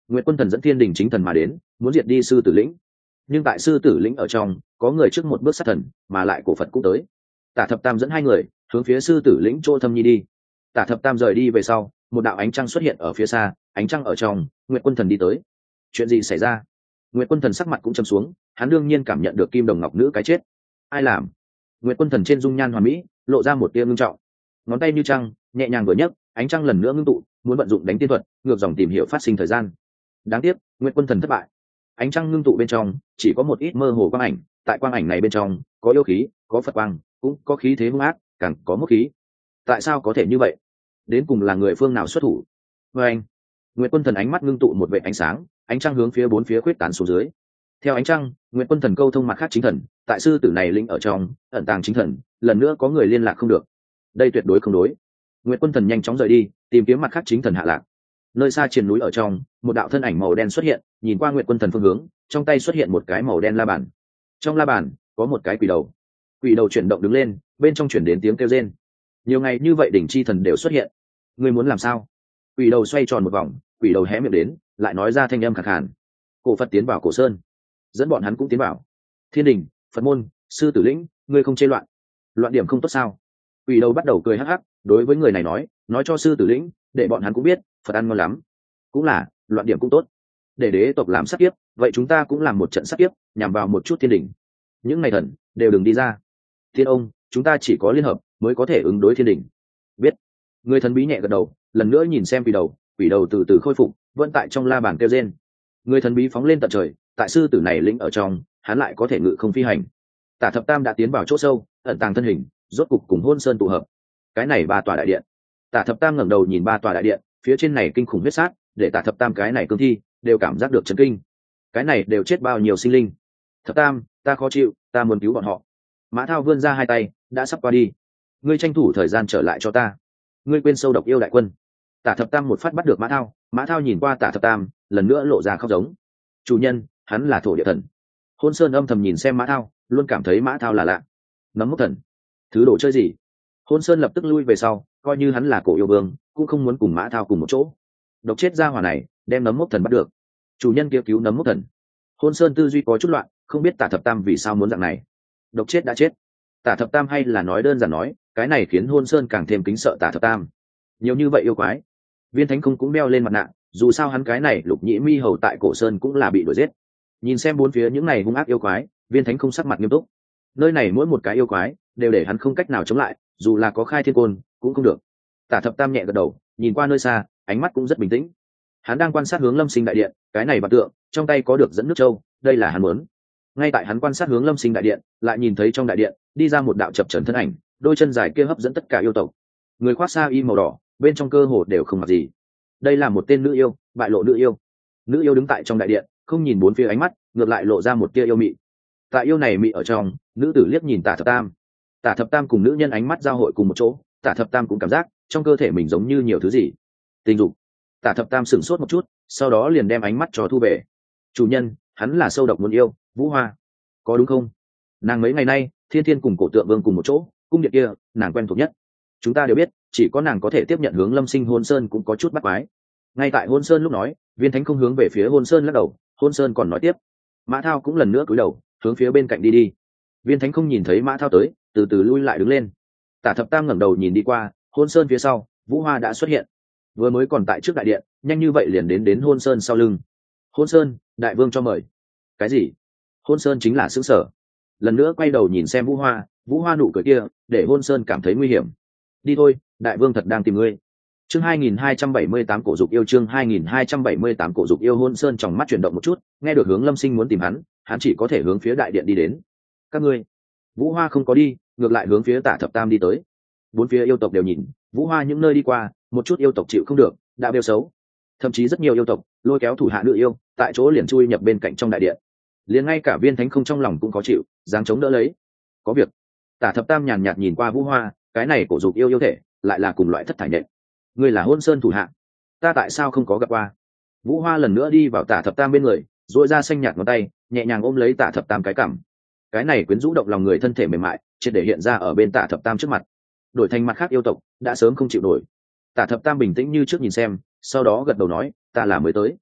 S1: Nguyệt Quân Thần dẫn Thiên Đình chính thần mà đến, muốn diệt đi sư tử lĩnh. Nhưng tại sư tử lĩnh ở trong, có người trước một bước sát thần, mà lại cổ Phật cũng tới. Tả Thập Tam dẫn hai người hướng phía sư tử lĩnh chỗ Thâm Nhi đi. Tả Thập Tam rời đi về sau, một đạo ánh trăng xuất hiện ở phía xa, ánh trăng ở trong, Nguyệt Quân Thần đi tới. Chuyện gì xảy ra? Nguyệt Quân Thần sắc mặt cũng trầm xuống, hắn đương nhiên cảm nhận được Kim Đồng Ngọc nữ cái chết. Ai làm? Nguyệt Quân Thần trên dung nhan hoàn mỹ, lộ ra một tia ngưng trọng. Ngón tay như trăng, nhẹ nhàng vừa nhấc, ánh trăng lần nữa ngưng tụ, muốn vận dụng đánh tiên thuật, ngược dòng tìm hiểu phát sinh thời gian. Đáng tiếc, Nguyệt Quân Thần thất bại. Ánh trăng ngưng tụ bên trong, chỉ có một ít mơ hồ quang ảnh, tại quang ảnh này bên trong, có yêu khí, có Phật quang, cũng có khí thế hung ác, càng có mốc khí. Tại sao có thể như vậy? Đến cùng là người phương nào xuất thủ? Với anh, Nguyệt Quân Thần ánh mắt ngưng tụ một vệt ánh sáng, ánh trăng hướng phía bốn phía khuyết tán xuống dưới. Theo ánh trăng, Nguyệt Quân Thần câu thông mặt khác chính thần, tại sư tử này lĩnh ở trong, ẩn tàng chính thần, lần nữa có người liên lạc không được. Đây tuyệt đối không đối. Nguyệt Quân Thần nhanh chóng rời đi, tìm kiếm mặt khác chính thần hạ lạc. Nơi xa trên núi ở trong, một đạo thân ảnh màu đen xuất hiện, nhìn qua Nguyệt Quân Thần phương hướng, trong tay xuất hiện một cái màu đen la bàn. Trong la bàn có một cái quỷ đầu. Quỷ đầu chuyển động đứng lên, bên trong chuyển đến tiếng kêu rên. Nhiều ngày như vậy đỉnh chi thần đều xuất hiện. Ngươi muốn làm sao? Quỷ đầu xoay tròn một vòng, quỷ đầu hé miệng đến, lại nói ra thanh âm khàn khàn. Cổ Phật tiến vào cổ sơn, dẫn bọn hắn cũng tiến vào. Thiên Đình, Phật môn, sư tử lĩnh, ngươi không chê loạn? Loạn điểm không tốt sao? Quỷ đầu bắt đầu cười hắc hắc, đối với người này nói, nói cho sư tử lĩnh, để bọn hắn cũng biết, Phật ăn ngon lắm. Cũng là, loạn điểm cũng tốt. Để đế tộc làm sát kiếp, vậy chúng ta cũng làm một trận sát kiếp, nhằm vào một chút thiên đình. Những ngày thần đều đừng đi ra. Thiên ông, chúng ta chỉ có liên hợp mới có thể ứng đối thiên đình. Biết. Người thần bí nhẹ gật đầu, lần nữa nhìn xem quỷ đầu, quỷ đầu từ từ khôi phục, vẫn tại trong la bàn kêu rên. Người thần bí phóng lên tận trời, tại sư tử này lĩnh ở trong, hắn lại có thể ngự không phi hành. Tả Thập Tam đã tiến vào chỗ sâu, ẩn tàng thân hình, rốt cục cùng Hôn Sơn tụ hợp. Cái này ba tòa đại điện. Tả Thập Tam ngẩng đầu nhìn ba tòa đại điện, phía trên này kinh khủng huyết sát, để Tả Thập Tam cái này cương thi đều cảm giác được chấn kinh. Cái này đều chết bao nhiêu sinh linh. Thập Tam, ta khó chịu, ta muốn cứu bọn họ. Mã Thao vươn ra hai tay, đã sắp qua đi. Ngươi tranh thủ thời gian trở lại cho ta. Ngươi quên sâu độc yêu đại quân. Tả Thập Tam một phát bắt được Mã Thao, Mã Thao nhìn qua Tả Thập Tam, lần nữa lộ ra khóc giống. Chủ nhân, hắn là thổ địa thần. Hôn Sơn âm thầm nhìn xem Mã Thao, luôn cảm thấy Mã Thao là lạ. Nấm mốc thần, thứ đồ chơi gì? Hôn Sơn lập tức lui về sau, coi như hắn là cổ yêu vương, cũng không muốn cùng Mã Thao cùng một chỗ. Độc chết ra hỏa này, đem nấm mốc thần bắt được. Chủ nhân kia cứu nấm mốc thần. Hôn Sơn tư duy có chút loạn, không biết Tả Thập Tam vì sao muốn dạng này. Độc chết đã chết. Tả Thập Tam hay là nói đơn giản nói, cái này khiến Hôn Sơn càng thêm kính sợ Tả Thập Tam. Nhiều như vậy yêu quái. Viên Thánh Không cũng đeo lên mặt nạ, dù sao hắn cái này Lục Nhĩ Mi hầu tại cổ sơn cũng là bị đuổi giết. Nhìn xem bốn phía những này hung ác yêu quái, Viên Thánh Không sắc mặt nghiêm túc. Nơi này mỗi một cái yêu quái đều để hắn không cách nào chống lại, dù là có khai thiên côn cũng không được. Tả Thập Tam nhẹ gật đầu, nhìn qua nơi xa, ánh mắt cũng rất bình tĩnh. Hắn đang quan sát hướng Lâm Sinh đại điện, cái này bạc tượng trong tay có được dẫn nước châu, đây là hắn muốn. Ngay tại hắn quan sát hướng Lâm Sinh đại điện, lại nhìn thấy trong đại điện đi ra một đạo chập chờn thân ảnh, đôi chân dài kia hấp dẫn tất cả yêu tộc. Người khoác sa y màu đỏ, bên trong cơ hồ đều không mặc gì. Đây là một tên nữ yêu, bại lộ nữ yêu. Nữ yêu đứng tại trong đại điện, không nhìn bốn phía ánh mắt, ngược lại lộ ra một tia yêu mị. Tại yêu này mị ở trong, nữ tử liếc nhìn Tả Thập Tam. Tả Thập Tam cùng nữ nhân ánh mắt giao hội cùng một chỗ, Tả Thập Tam cũng cảm giác trong cơ thể mình giống như nhiều thứ gì. Tình dục. Tả Thập Tam sửng sốt một chút, sau đó liền đem ánh mắt cho thu về. Chủ nhân, hắn là sâu độc muốn yêu, Vũ Hoa, có đúng không? Nàng mấy ngày nay, Thiên Thiên cùng Cổ Tượng Vương cùng một chỗ, cung điện kia, nàng quen thuộc nhất. Chúng ta đều biết, chỉ có nàng có thể tiếp nhận hướng Lâm Sinh Hôn Sơn cũng có chút bắt quái. Ngay tại Hôn Sơn lúc nói, Viên Thánh Không hướng về phía Hôn Sơn lắc đầu, Hôn Sơn còn nói tiếp. Mã Thao cũng lần nữa cúi đầu, hướng phía bên cạnh đi đi. Viên Thánh Không nhìn thấy Mã Thao tới, từ từ lui lại đứng lên. Tả Thập Tam ngẩng đầu nhìn đi qua, Hôn Sơn phía sau, Vũ Hoa đã xuất hiện. Vừa mới còn tại trước đại điện, nhanh như vậy liền đến đến Hôn Sơn sau lưng. Hôn Sơn, đại vương cho mời. Cái gì? Hôn Sơn chính là xứ sở. Lần nữa quay đầu nhìn xem Vũ Hoa, Vũ Hoa nụ cười kia, để Hôn Sơn cảm thấy nguy hiểm. Đi thôi, đại vương thật đang tìm ngươi. Chương hai nghìn hai trăm bảy mươi tám cổ dục yêu chương hai nghìn hai trăm bảy mươi tám cổ dục yêu. Hôn Sơn trong mắt chuyển động một chút, nghe được hướng Lâm Sinh muốn tìm hắn, hắn chỉ có thể hướng phía đại điện đi đến. Các ngươi. Vũ Hoa không có đi, ngược lại hướng phía Tả Thập Tam đi tới. Bốn phía yêu tộc đều nhìn, Vũ Hoa những nơi đi qua, một chút yêu tộc chịu không được, đã bêu xấu. Thậm chí rất nhiều yêu tộc lôi kéo thủ hạ nữ yêu, tại chỗ liền chui nhập bên cạnh trong đại điện. Liền ngay cả Viên Thánh Không trong lòng cũng có chịu, dáng chống đỡ lấy. Có việc. Tả Thập Tam nhàn nhạt nhìn qua Vũ Hoa, cái này cổ dục yêu yêu thể, lại là cùng loại thất thải nhện. Ngươi là Hôn Sơn thủ hạ, ta tại sao không có gặp qua? Vũ Hoa lần nữa đi vào Tả Thập Tam bên người, duỗi ra xanh nhạt ngón tay, nhẹ nhàng ôm lấy Tả Thập Tam cái cằm. Cái này quyến rũ động lòng người thân thể mềm mại, triệt để hiện ra ở bên Tả Thập Tam trước mặt. Đổi thành mặt khác yêu tộc, đã sớm không chịu nổi. Tả Thập Tam bình tĩnh như trước nhìn xem, sau đó gật đầu nói, ta là mới tới.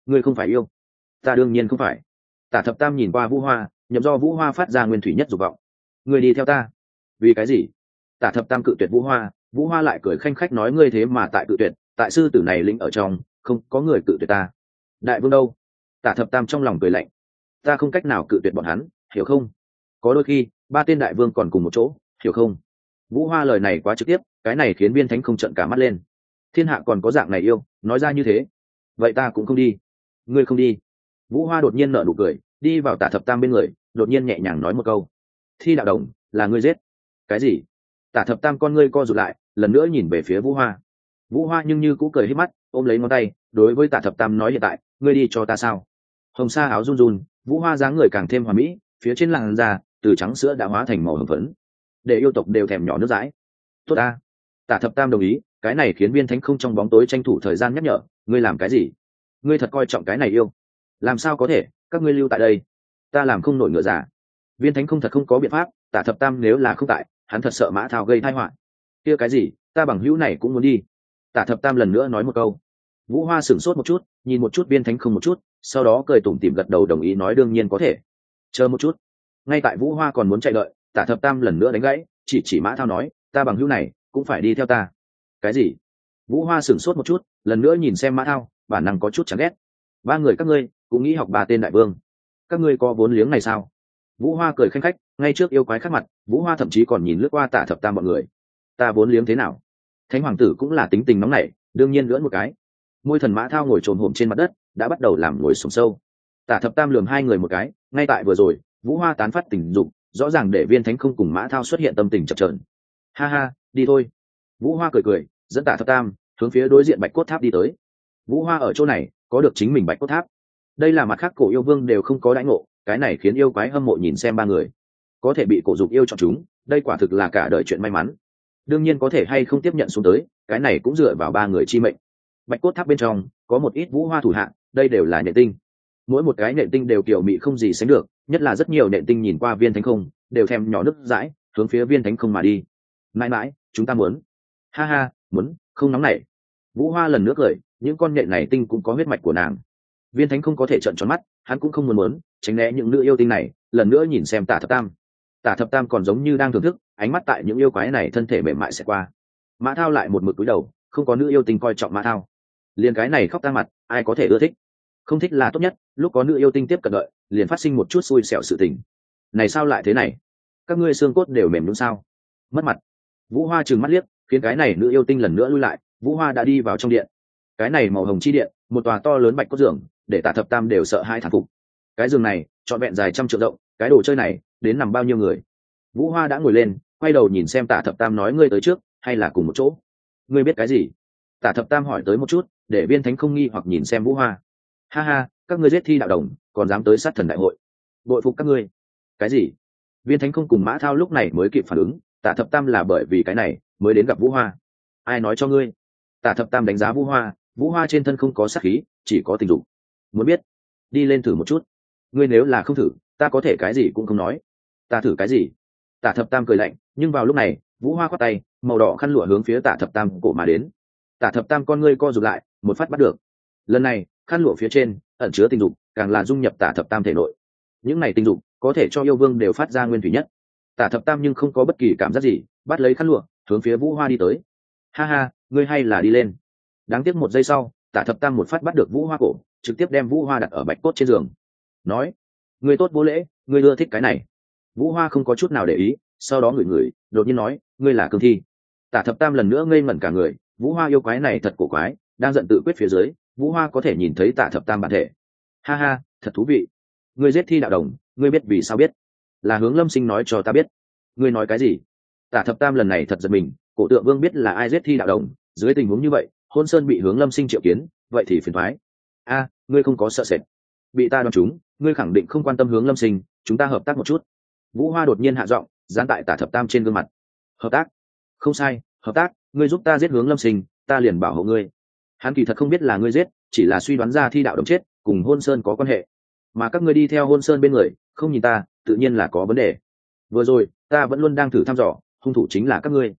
S1: ngươi không phải yêu. Ta đương nhiên không phải. Tả thập tam nhìn qua vũ hoa, nhậm do vũ hoa phát ra nguyên thủy nhất dục vọng. Ngươi đi theo ta. Vì cái gì? Tả thập tam cự tuyệt vũ hoa, vũ hoa lại cười khanh khách nói ngươi thế mà tại cự tuyệt, tại sư tử này lĩnh ở trong không có người cự tuyệt ta. Đại vương đâu? Tả thập tam trong lòng cười lạnh. Ta không cách nào cự tuyệt bọn hắn, hiểu không? Có đôi khi ba tên đại vương còn cùng một chỗ, hiểu không? Vũ hoa lời này quá trực tiếp, cái này khiến viên thánh không trợn cả mắt lên. Thiên hạ còn có dạng này yêu, nói ra như thế. Vậy ta cũng không đi. Ngươi không đi. Vũ hoa đột nhiên nở nụ cười, đi vào Tả thập tam bên người, đột nhiên nhẹ nhàng nói một câu. Thi đạo đồng, là ngươi giết. Cái gì? Tả thập tam con ngươi co rụt lại, lần nữa nhìn về phía vũ hoa. Vũ hoa nhưng như cũ cười hết mắt, ôm lấy ngón tay, đối với Tả thập tam nói hiện tại, ngươi đi cho ta sao? Hồng sa áo run run, vũ hoa dáng người càng thêm hòa mỹ, phía trên làn da từ trắng sữa đã hóa thành màu hồng phấn, để yêu tộc đều thèm nhỏ nước dãi. Tốt a. Tả thập tam đồng ý, cái này khiến viên thánh không trong bóng tối tranh thủ thời gian nhắc nhở, ngươi làm cái gì? Ngươi thật coi trọng cái này yêu? Làm sao có thể, các ngươi lưu tại đây, ta làm không nổi ngựa giả. Viên thánh không thật không có biện pháp, Tả thập tam nếu là không tại, hắn thật sợ mã thao gây tai họa. Kia cái gì, ta bằng hữu này cũng muốn đi. Tả thập tam lần nữa nói một câu. Vũ hoa sửng sốt một chút, nhìn một chút viên thánh không một chút, sau đó cười tủm tỉm gật đầu đồng ý nói đương nhiên có thể. Chờ một chút. Ngay tại vũ hoa còn muốn chạy đợi, Tả thập tam lần nữa đánh gãy, chỉ chỉ mã thao nói, ta bằng hữu này cũng phải đi theo ta. Cái gì? Vũ hoa sửng sốt một chút, lần nữa nhìn xem mã thao, bản năng có chút chán ghét. Ba người các ngươi cũng nghĩ học ba tên đại vương, các ngươi có vốn liếng này sao? Vũ hoa cười khanh khách, ngay trước yêu quái khác mặt, vũ hoa thậm chí còn nhìn lướt qua Tả thập tam bọn người. Ta vốn liếng thế nào? Thánh hoàng tử cũng là tính tình nóng nảy, đương nhiên lưỡn một cái. Môi thần mã thao ngồi trồm hổm trên mặt đất, đã bắt đầu làm ngồi sùng sâu. Tả thập tam lườm hai người một cái, ngay tại vừa rồi vũ hoa tán phát tình dục, rõ ràng để viên thánh không cùng mã thao xuất hiện tâm tình chập trờn. Ha ha, đi thôi. Vũ hoa cười cười, dẫn Tả thập tam hướng phía đối diện bạch cốt tháp đi tới. Vũ hoa ở chỗ này có được chính mình bạch cốt tháp, đây là mặt khác cổ yêu vương đều không có đãi ngộ, cái này khiến yêu quái hâm mộ nhìn xem ba người có thể bị cổ dục yêu chọn chúng, đây quả thực là cả đời chuyện may mắn. Đương nhiên có thể hay không tiếp nhận xuống tới, cái này cũng dựa vào ba người chi mệnh. Bạch cốt tháp bên trong có một ít vũ hoa thủ hạng, đây đều là nhện tinh, mỗi một cái nhện tinh đều kiểu mị không gì sánh được, nhất là rất nhiều nhện tinh nhìn qua viên thánh không đều thèm nhỏ nước dãi, hướng phía viên thánh không mà đi. Mãi mãi chúng ta muốn. Ha ha, muốn, không nóng nảy. Vũ hoa lần nữa cười, những con nhện này tinh cũng có huyết mạch của nàng. Viên thánh không có thể trợn tròn mắt, hắn cũng không muốn muốn tránh né những nữ yêu tinh này, lần nữa nhìn xem Tả thập tam. Tả thập tam còn giống như đang thưởng thức, ánh mắt tại những yêu quái này thân thể mềm mại sẽ qua. Mã thao lại một mực cúi đầu, không có nữ yêu tinh coi trọng mã thao, liền cái này khóc ta mặt, ai có thể ưa thích? Không thích là tốt nhất, lúc có nữ yêu tinh tiếp cận đợi, liền phát sinh một chút xui xẻo sự tình. Này sao lại thế này? Các ngươi xương cốt đều mềm đúng sao? Mất mặt. Vũ hoa trừng mắt liếc, khiến cái này nữ yêu tinh lần nữa lui lại. Vũ hoa đã đi vào trong điện. Cái này màu hồng chi điện, một tòa to lớn bạch cốt giường, để Tả thập tam đều sợ hai thản phục. Cái giường này trọn vẹn dài trăm trượng rộng, cái đồ chơi này đến nằm bao nhiêu người? Vũ hoa đã ngồi lên, quay đầu nhìn xem Tả thập tam nói ngươi tới trước hay là cùng một chỗ? Ngươi biết cái gì? Tả thập tam hỏi tới một chút, để viên thánh không nghi hoặc nhìn xem vũ hoa. Ha ha, các ngươi giết thi đạo đồng còn dám tới sát thần đại hội, bội phục các ngươi. Cái gì? Viên thánh không cùng mã thao lúc này mới kịp phản ứng, Tả thập tam là bởi vì cái này mới đến gặp vũ hoa. Ai nói cho ngươi? Tả thập tam đánh giá vũ hoa, vũ hoa trên thân không có sát khí, chỉ có tình dục. Muốn biết? Đi lên thử một chút. Ngươi nếu là không thử, ta có thể cái gì cũng không nói. Ta thử cái gì? Tả thập tam cười lạnh, nhưng vào lúc này vũ hoa khoát tay, màu đỏ khăn lụa hướng phía Tả thập tam cổ mà đến. Tả thập tam con ngươi co rụt lại, một phát bắt được. Lần này khăn lụa phía trên ẩn chứa tình dục, càng là dung nhập Tả thập tam thể nội. Những này tình dục có thể cho yêu vương đều phát ra nguyên thủy nhất. Tả thập tam nhưng không có bất kỳ cảm giác gì, bắt lấy khăn lụa hướng phía vũ hoa đi tới. Ha ha, ngươi hay là đi lên. Đáng tiếc một giây sau, Tả thập tam một phát bắt được vũ hoa cổ, trực tiếp đem vũ hoa đặt ở bạch cốt trên giường. Nói, ngươi tốt vô lễ, ngươi ưa thích cái này. Vũ hoa không có chút nào để ý, sau đó ngửi ngửi, đột nhiên nói, ngươi là cương thi. Tả thập tam lần nữa ngây ngẩn cả người, vũ hoa yêu quái này thật cổ quái, đang giận tự quyết phía dưới, vũ hoa có thể nhìn thấy Tả thập tam bản thể. Ha ha, thật thú vị. Ngươi giết thi đạo đồng, ngươi biết vì sao biết? Là Hướng Lâm Sinh nói cho ta biết. Ngươi nói cái gì? Tả thập tam lần này thật giật mình, cổ tượng vương biết là ai giết thi đạo đồng, dưới tình huống như vậy Hôn Sơn bị Hướng Lâm Sinh triệu kiến, vậy thì phiền thoái. A, ngươi không có sợ sệt. Bị ta đoán trúng, ngươi khẳng định không quan tâm Hướng Lâm Sinh, chúng ta hợp tác một chút. Vũ hoa đột nhiên hạ giọng, dán tại Tả thập tam trên gương mặt. Hợp tác? Không sai, hợp tác, ngươi giúp ta giết Hướng Lâm Sinh, ta liền bảo hộ ngươi. Hắn kỳ thật không biết là ngươi giết, chỉ là suy đoán ra thi đạo đồng chết cùng Hôn Sơn có quan hệ, mà các ngươi đi theo Hôn Sơn bên người, không nhìn ta, tự nhiên là có vấn đề. Vừa rồi ta vẫn luôn đang thử thăm dò, hung thủ chính là các ngươi.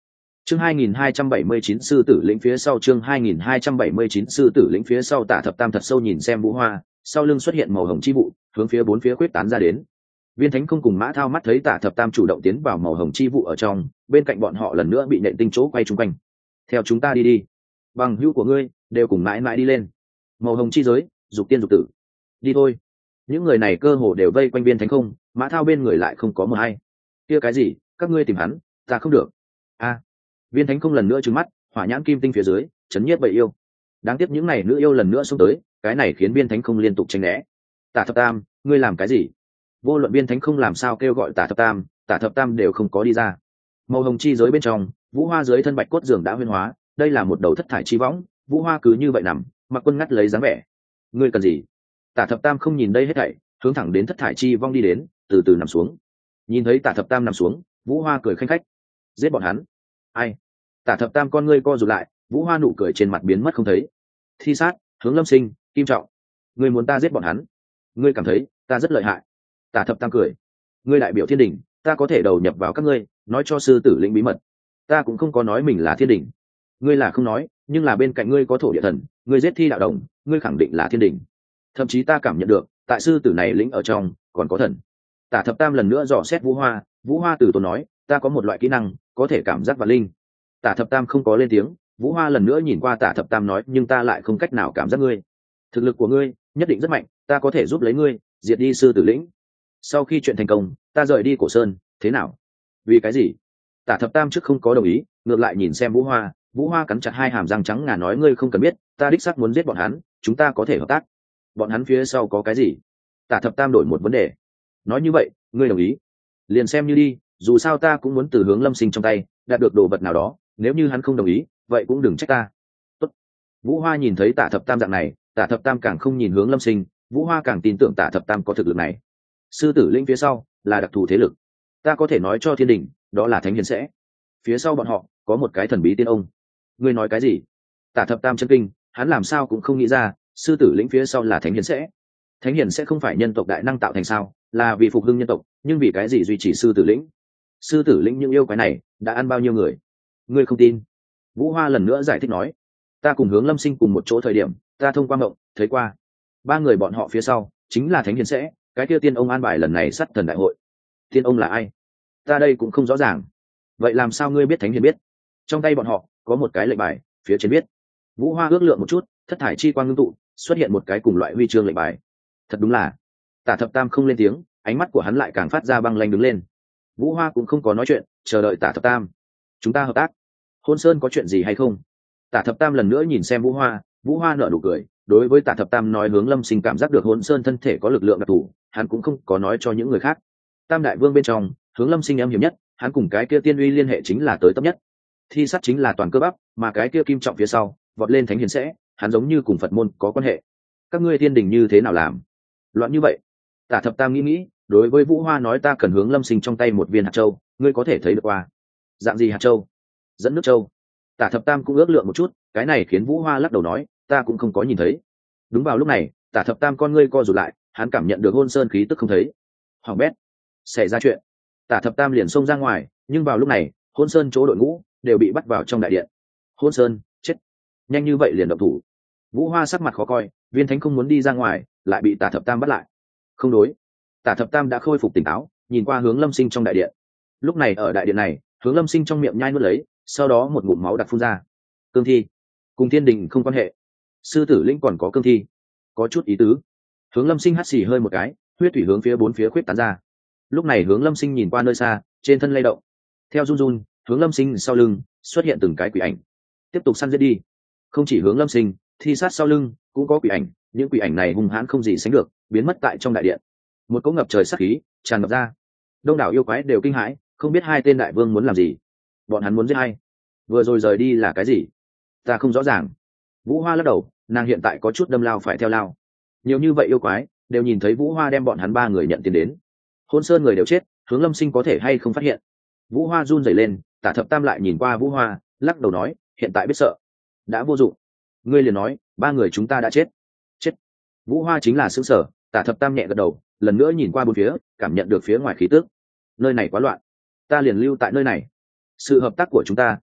S1: chương hai nghìn hai trăm bảy mươi chín sư tử lĩnh phía sau chương hai nghìn hai trăm bảy mươi chín sư tử lĩnh phía sau Tả Thập Tam thật sâu nhìn xem Vũ Hoa, sau lưng xuất hiện màu hồng chi vụ, hướng phía bốn phía quyết tán ra đến. Viên Thánh Không cùng Mã Thao mắt thấy Tả Thập Tam chủ động tiến vào màu hồng chi vụ ở trong, bên cạnh bọn họ lần nữa bị nện tinh chỗ quay chung quanh. Theo chúng ta đi đi, bằng hữu của ngươi đều cùng mãi mãi đi lên. Màu hồng chi giới, dục tiên dục tử. Đi thôi. Những người này cơ hồ đều vây quanh Viên Thánh Không, Mã Thao bên người lại không có một ai. Kia cái gì, các ngươi tìm hắn, ta không được. A. Viên Thánh Không lần nữa trừng mắt, hỏa nhãn kim tinh phía dưới, chấn nhiếp bầy yêu. Đáng tiếc những này nữ yêu lần nữa xông tới, cái này khiến Viên Thánh Không liên tục tránh né. Tả Thập Tam, ngươi làm cái gì? Vô luận Viên Thánh Không làm sao kêu gọi Tả Thập Tam, Tả Thập Tam đều không có đi ra. Màu hồng chi giới bên trong, Vũ Hoa dưới thân bạch cốt giường đã huyên hóa, đây là một đầu thất thải chi võng, Vũ Hoa cứ như vậy nằm, Mặc Quân ngắt lấy dáng vẻ. Ngươi cần gì? Tả Thập Tam không nhìn đây hết thảy, hướng thẳng đến thất thải chi vong đi đến, từ từ nằm xuống. Nhìn thấy Tả Thập Tam nằm xuống, Vũ Hoa cười khanh khách. Giết bọn hắn. Ai? Tả Thập Tam con ngươi co rụt lại, Vũ Hoa nụ cười trên mặt biến mất không thấy. Thi sát, Hướng Lâm Sinh, Kim Trọng, ngươi muốn ta giết bọn hắn? Ngươi cảm thấy ta rất lợi hại? Tả Thập Tam cười. Ngươi đại biểu thiên đình, ta có thể đầu nhập vào các ngươi, nói cho sư tử lĩnh bí mật. Ta cũng không có nói mình là thiên đình. Ngươi là không nói, nhưng là bên cạnh ngươi có thổ địa thần, ngươi giết Thi đạo đồng, ngươi khẳng định là thiên đình. Thậm chí ta cảm nhận được, tại sư tử này lĩnh ở trong còn có thần. Tả Thập Tam lần nữa dò xét Vũ Hoa, Vũ Hoa từ tốn nói, ta có một loại kỹ năng, có thể cảm giác vạn linh. Tả Thập Tam không có lên tiếng, Vũ Hoa lần nữa nhìn qua Tả Thập Tam nói, nhưng ta lại không cách nào cảm giác ngươi. Thực lực của ngươi nhất định rất mạnh, ta có thể giúp lấy ngươi diệt đi sư tử lĩnh. Sau khi chuyện thành công, ta rời đi Cổ Sơn, thế nào? Vì cái gì? Tả Thập Tam trước không có đồng ý, ngược lại nhìn xem Vũ Hoa, Vũ Hoa cắn chặt hai hàm răng trắng ngà nói, ngươi không cần biết, ta đích xác muốn giết bọn hắn, chúng ta có thể hợp tác. Bọn hắn phía sau có cái gì? Tả Thập Tam đổi một vấn đề. Nói như vậy, ngươi đồng ý? Liền xem như đi, dù sao ta cũng muốn từ Hướng Lâm Sinh trong tay đạt được đồ vật nào đó, nếu như hắn không đồng ý, vậy cũng đừng trách ta. Tốt. Vũ Hoa nhìn thấy Tả Thập Tam dạng này, Tả Thập Tam càng không nhìn Hướng Lâm Sinh, Vũ Hoa càng tin tưởng Tả Thập Tam có thực lực này. Sư tử lĩnh phía sau là đặc thù thế lực, ta có thể nói cho thiên đình, đó là Thánh Hiền sẽ. Phía sau bọn họ có một cái thần bí tiên ông. Ngươi nói cái gì? Tả Thập Tam chân kinh, hắn làm sao cũng không nghĩ ra, sư tử lĩnh phía sau là Thánh Hiền sẽ. Thánh Hiền sẽ không phải nhân tộc đại năng tạo thành sao? Là vì phục hưng nhân tộc, nhưng vì cái gì duy trì sư tử lĩnh? Sư tử lĩnh những yêu quái này đã ăn bao nhiêu người? Ngươi không tin? Vũ Hoa lần nữa giải thích nói, ta cùng Hướng Lâm Sinh cùng một chỗ thời điểm, ta thông qua mộng thấy qua ba người bọn họ phía sau chính là Thánh Hiền sẽ, cái kia tiên ông an bài lần này sát thần đại hội. Tiên ông là ai? Ta đây cũng không rõ ràng. Vậy làm sao ngươi biết Thánh Hiền biết? Trong tay bọn họ có một cái lệnh bài, phía trên viết. Vũ Hoa ước lượng một chút, thất thải chi quang ngưng tụ, xuất hiện một cái cùng loại huy chương lệnh bài. Thật đúng là. Tả Thập Tam không lên tiếng, ánh mắt của hắn lại càng phát ra băng lanh đứng lên. Vũ Hoa cũng không có nói chuyện, chờ đợi Tả Thập Tam. Chúng ta hợp tác. Hôn Sơn có chuyện gì hay không? Tả Thập Tam lần nữa nhìn xem Vũ Hoa, Vũ Hoa nở nụ cười, đối với Tả Thập Tam nói, Hướng Lâm Sinh cảm giác được Hôn Sơn thân thể có lực lượng đặc thù, hắn cũng không có nói cho những người khác. Tam đại vương bên trong, Hướng Lâm Sinh em hiểm nhất, hắn cùng cái kia tiên uy liên hệ chính là tới tấp nhất. Thi sắt chính là toàn cơ bắp, mà cái kia Kim Trọng phía sau vọt lên Thánh Hiền sẽ, hắn giống như cùng Phật môn có quan hệ. Các ngươi thiên đình như thế nào làm loạn như vậy? Tả Thập Tam nghĩ nghĩ, đối với Vũ Hoa nói, ta cần Hướng Lâm Sinh trong tay một viên hạt châu, ngươi có thể thấy được qua. Dạng gì hạt châu? Dẫn nước châu. Tả Thập Tam cũng ước lượng một chút, cái này khiến Vũ Hoa lắc đầu nói, ta cũng không có nhìn thấy. Đúng vào lúc này, Tả Thập Tam con ngươi co rụt lại, hắn cảm nhận được Hôn Sơn khí tức không thấy. Hoàng bét, xảy ra chuyện. Tả Thập Tam liền xông ra ngoài, nhưng vào lúc này, Hôn Sơn chỗ đội ngũ đều bị bắt vào trong đại điện. Hôn Sơn chết, nhanh như vậy liền động thủ. Vũ Hoa sắc mặt khó coi, Viên Thánh không muốn đi ra ngoài, lại bị Tả Thập Tam bắt lại. Không đối. Tả Thập Tam đã khôi phục tỉnh táo, nhìn qua Hướng Lâm Sinh trong đại điện. Lúc này ở đại điện này, Hướng Lâm Sinh trong miệng nhai nuốt lấy, sau đó một ngụm máu đặc phun ra. Cương thi, cùng thiên đình không quan hệ. Sư tử lĩnh còn có cương thi, có chút ý tứ. Hướng Lâm Sinh hắt xì hơi một cái, huyết thủy hướng phía bốn phía khuyết tán ra. Lúc này Hướng Lâm Sinh nhìn qua nơi xa, trên thân lay động. Theo run run, Hướng Lâm Sinh sau lưng xuất hiện từng cái quỷ ảnh, tiếp tục săn giết đi. Không chỉ Hướng Lâm Sinh, Thi sát sau lưng cũng có quỷ ảnh, những quỷ ảnh này hung hãn không gì sánh được, biến mất tại trong đại điện. Một cỗ ngập trời sát khí tràn ngập ra, đông đảo yêu quái đều kinh hãi, không biết hai tên đại vương muốn làm gì. Bọn hắn muốn giết ai? Vừa rồi rời đi là cái gì? Ta không rõ ràng. Vũ Hoa lắc đầu, nàng hiện tại có chút đâm lao phải theo lao. Nhiều như vậy yêu quái đều nhìn thấy Vũ Hoa đem bọn hắn ba người nhận tiền đến. Hôn Sơn người đều chết, Hướng Lâm Sinh có thể hay không phát hiện? Vũ Hoa run rẩy lên, Tả Thập Tam lại nhìn qua Vũ Hoa, lắc đầu nói, hiện tại biết sợ đã vô dụng. Ngươi liền nói ba người chúng ta đã chết. Chết. Vũ Hoa chính là xứng sở. Tả Thập Tam nhẹ gật đầu, lần nữa nhìn qua bốn phía, cảm nhận được phía ngoài khí tức. Nơi này quá loạn, ta liền lưu tại nơi này. Sự hợp tác của chúng ta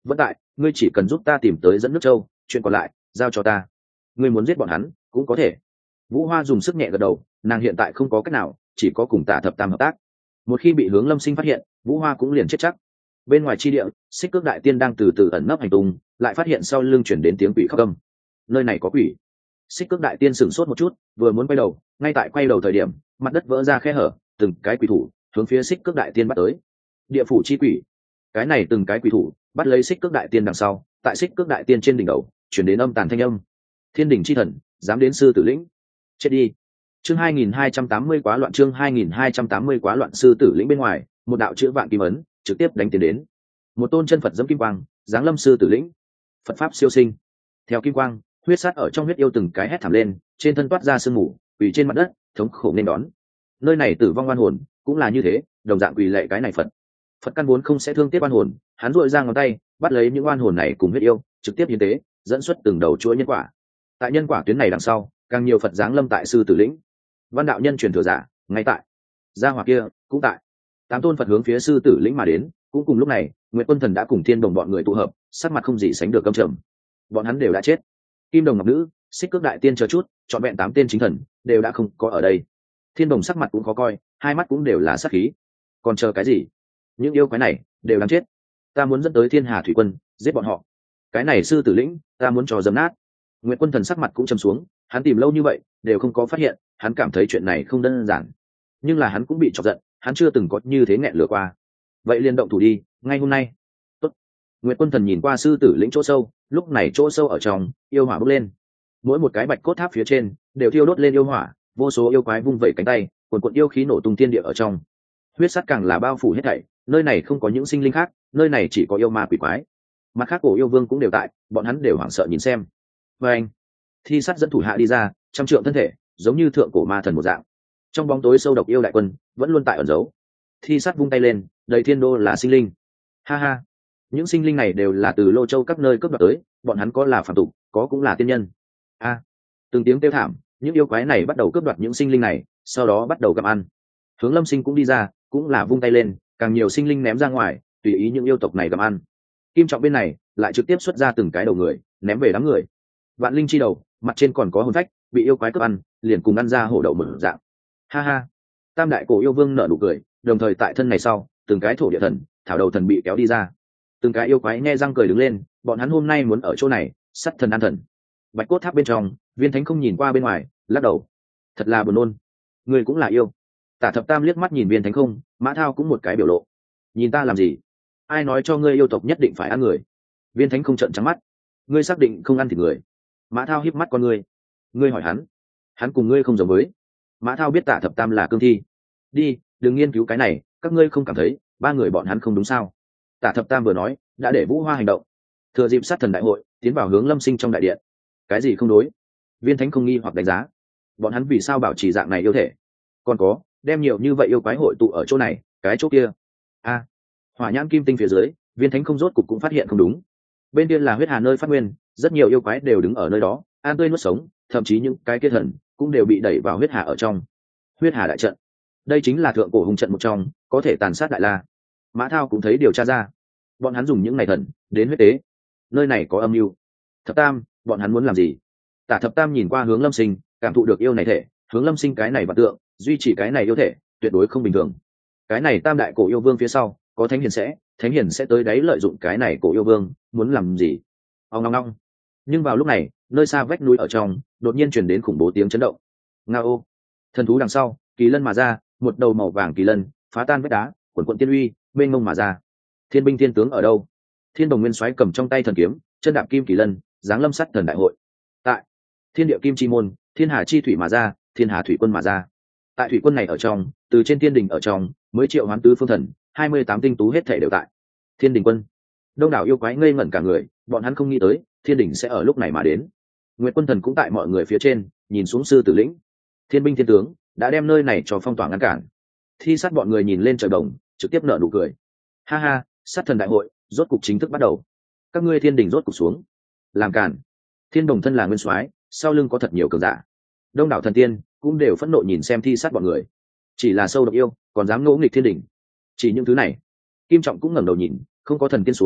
S1: vẫn tại, ngươi chỉ cần giúp ta tìm tới dẫn nước châu, chuyện còn lại giao cho ta. Ngươi muốn giết bọn hắn cũng có thể. Vũ Hoa dùng sức nhẹ gật đầu, nàng hiện tại không có cách nào, chỉ có cùng Tả Thập Tam hợp tác. Một khi bị Hướng Lâm Sinh phát hiện, Vũ Hoa cũng liền chết chắc. Bên ngoài chi địa, Xích Cước Đại Tiên đang từ từ ẩn nấp hành tung, lại phát hiện sau lưng chuyển đến tiếng quỷ khóc âm. Nơi này có quỷ. Xích Cước Đại Tiên sửng sốt một chút, vừa muốn quay đầu, ngay tại quay đầu thời điểm, mặt đất vỡ ra khe hở, từng cái quỷ thủ hướng phía Xích Cước Đại Tiên bắt tới. Địa phủ chi quỷ. Cái này từng cái quỷ thủ bắt lấy Xích Cước Đại Tiên đằng sau, tại Xích Cước Đại Tiên trên đỉnh đầu chuyển đến âm tàn thanh âm. Thiên đỉnh chi thần, dám đến sư tử lĩnh, chết đi. Chương hai nghìn hai trăm tám mươi quá loạn, chương hai nghìn hai trăm tám mươi quá loạn. Sư tử lĩnh bên ngoài, một đạo chữ vạn kim ấn trực tiếp đánh tiến đến. Một tôn chân Phật dẫm kim quang, giáng lâm sư tử lĩnh. Phật pháp siêu sinh. Theo kim quang, huyết sát ở trong huyết yêu từng cái hét thảm lên, trên thân toát ra sương mù, quỳ trên mặt đất, thống khổ nên đón. Nơi này tử vong oan hồn, cũng là như thế, đồng dạng quỳ lệ cái này Phật. Phật căn vốn không sẽ thương tiếc oan hồn, hắn duỗi ra ngón tay, bắt lấy những oan hồn này cùng huyết yêu, trực tiếp hiến tế, dẫn xuất từng đầu chuỗi nhân quả. Tại nhân quả tuyến này đằng sau, càng nhiều Phật giáng lâm tại sư tử lĩnh. Văn đạo nhân truyền thừa giả, ngay tại gia hỏa kia cũng tại. Tám tôn Phật hướng phía sư tử lĩnh mà đến, cũng cùng lúc này, Nguyệt Quân Thần đã cùng Thiên Đồng bọn người tụ hợp, sắc mặt không gì sánh được căm trầm. Bọn hắn đều đã chết. Kim Đồng Ngọc Nữ, Xích Cước Đại Tiên chờ chút, chọn vẹn tám tên chính thần đều đã không có ở đây. Thiên Đồng sắc mặt cũng khó coi, hai mắt cũng đều là sát khí. Còn chờ cái gì? Những yêu quái này đều đáng chết. Ta muốn dẫn tới Thiên Hà Thủy Quân, giết bọn họ. Cái này sư tử lĩnh, ta muốn cho dấm nát. Nguyệt Quân Thần sắc mặt cũng trầm xuống, hắn tìm lâu như vậy đều không có phát hiện, hắn cảm thấy chuyện này không đơn giản. Nhưng là hắn cũng bị chọc giận, hắn chưa từng có như thế nghẹn lửa qua. Vậy liền động thủ đi, ngay hôm nay. Tốt. Nguyệt Quân Thần nhìn qua sư tử lĩnh chỗ sâu, lúc này chỗ sâu ở trong, yêu hỏa bốc lên. Mỗi một cái bạch cốt tháp phía trên đều thiêu đốt lên yêu hỏa, vô số yêu quái vung vẩy cánh tay, cuồn cuộn yêu khí nổ tung thiên địa ở trong. Huyết sắt càng là bao phủ hết thảy, nơi này không có những sinh linh khác, nơi này chỉ có yêu ma quỷ quái. Mặt khác cổ yêu vương cũng đều tại, bọn hắn đều hoảng sợ nhìn xem. Và anh, thi sắt dẫn thủ hạ đi ra, trăm trượng thân thể, giống như thượng cổ ma thần một dạng. Trong bóng tối sâu độc yêu đại quân vẫn luôn tại ẩn giấu. Thi sắt vung tay lên, đầy thiên đô là sinh linh. Ha ha, những sinh linh này đều là từ Lô Châu các nơi cướp đoạt tới, bọn hắn có là phàm tục, có cũng là tiên nhân. A, à, từng tiếng kêu thảm, những yêu quái này bắt đầu cướp đoạt những sinh linh này, sau đó bắt đầu gặm ăn. Hướng Lâm Sinh cũng đi ra, cũng là vung tay lên, càng nhiều sinh linh ném ra ngoài, tùy ý những yêu tộc này gặm ăn. Kim Trọng bên này lại trực tiếp xuất ra từng cái đầu người, ném về đám người. Vạn linh chi đầu, mặt trên còn có hồn phách, bị yêu quái cướp ăn, liền cùng ăn ra hổ đậu mở dạng. Ha ha, tam đại cổ yêu vương nở nụ cười, đồng thời tại thân này sau, từng cái thổ địa thần, thảo đầu thần bị kéo đi ra. Từng cái yêu quái nhe răng cười đứng lên, bọn hắn hôm nay muốn ở chỗ này sắt thần ăn thần. Bạch cốt tháp bên trong, Viên Thánh không nhìn qua bên ngoài, lắc đầu, thật là buồn nôn. Người cũng là yêu. Tả Thập Tam liếc mắt nhìn Viên Thánh không, Mã Thao cũng một cái biểu lộ. Nhìn ta làm gì? Ai nói cho ngươi yêu tộc nhất định phải ăn người? Viên Thánh không trợn trắng mắt. Ngươi xác định không ăn thịt người? Mã Thao híp mắt con ngươi. Ngươi hỏi hắn, hắn cùng ngươi không giống với. Mã Thao biết Tả Thập Tam là cương thi. Đi, đừng nghiên cứu cái này, các ngươi không cảm thấy ba người bọn hắn không đúng sao? Tả Thập Tam vừa nói, đã để Vũ Hoa hành động. Thừa dịp sát thần đại hội, tiến vào Hướng Lâm Sinh trong đại điện. Cái gì không đối? Viên Thánh không nghi hoặc đánh giá. Bọn hắn vì sao bảo trì dạng này yêu thể? Còn có, đem nhiều như vậy yêu quái hội tụ ở chỗ này, cái chỗ kia. A, Hỏa Nhãn Kim Tinh phía dưới, Viên Thánh không rốt cục cũng phát hiện không đúng. Bên kia là huyết hà nơi phát nguyên, rất nhiều yêu quái đều đứng ở nơi đó, an tươi nuốt sống, thậm chí những cái kia thần cũng đều bị đẩy vào huyết hà ở trong. Huyết hà đại trận, đây chính là thượng cổ hùng trận một trong, có thể tàn sát đại la. Mã Thao cũng thấy điều tra ra, bọn hắn dùng những này thần đến huyết tế, nơi này có âm mưu. Thập Tam, bọn hắn muốn làm gì? Tả Thập Tam nhìn qua Hướng Lâm Sinh, cảm thụ được yêu này thể, Hướng Lâm Sinh cái này vật tượng, duy trì cái này yêu thể, tuyệt đối không bình thường. Cái này tam đại cổ yêu vương phía sau, có thánh hiền sẽ, thánh hiền sẽ tới đấy lợi dụng cái này cổ yêu vương, muốn làm gì? Ông ngong ngong. Nhưng vào lúc này, nơi xa vách núi ở trong, đột nhiên truyền đến khủng bố tiếng chấn động. Ngao! Thần thú đằng sau, kỳ lân mà ra, một đầu màu vàng kỳ lân, phá tan vách đá, quần quận tiên uy, mênh mông mà ra. Thiên binh thiên tướng ở đâu? Thiên Đồng Nguyên Soái cầm trong tay thần kiếm, chân đạp kim kỳ lân, giáng lâm sát thần đại hội. Tại thiên địa kim chi môn, thiên hà chi thủy mà ra, thiên hà thủy quân mà ra. Tại thủy quân này ở trong, từ trên thiên đình ở trong, mới triệu hoán tứ phương thần, hai mươi tám tinh tú hết thể đều tại. Thiên đình quân, đông đảo yêu quái ngây ngẩn cả người, bọn hắn không nghĩ tới, thiên đình sẽ ở lúc này mà đến. Nguyệt Quân Thần cũng tại mọi người phía trên, nhìn xuống sư tử lĩnh. Thiên binh thiên tướng đã đem nơi này cho phong tỏa ngăn cản. Thi sát bọn người nhìn lên trời đồng, trực tiếp nở nụ cười. Ha ha, sát thần đại hội rốt cục chính thức bắt đầu. Các ngươi thiên đình rốt cục xuống, làm cản. Thiên Đồng thân là nguyên soái, sau lưng có thật nhiều cường giả. Đông đảo thần tiên cũng đều phẫn nộ nhìn xem thi sát bọn người. Chỉ là sâu độc yêu, còn dám ngỗ nghịch thiên đình. Chỉ những thứ này, Kim Trọng cũng ngẩng đầu nhìn, không có thần tiên xuống,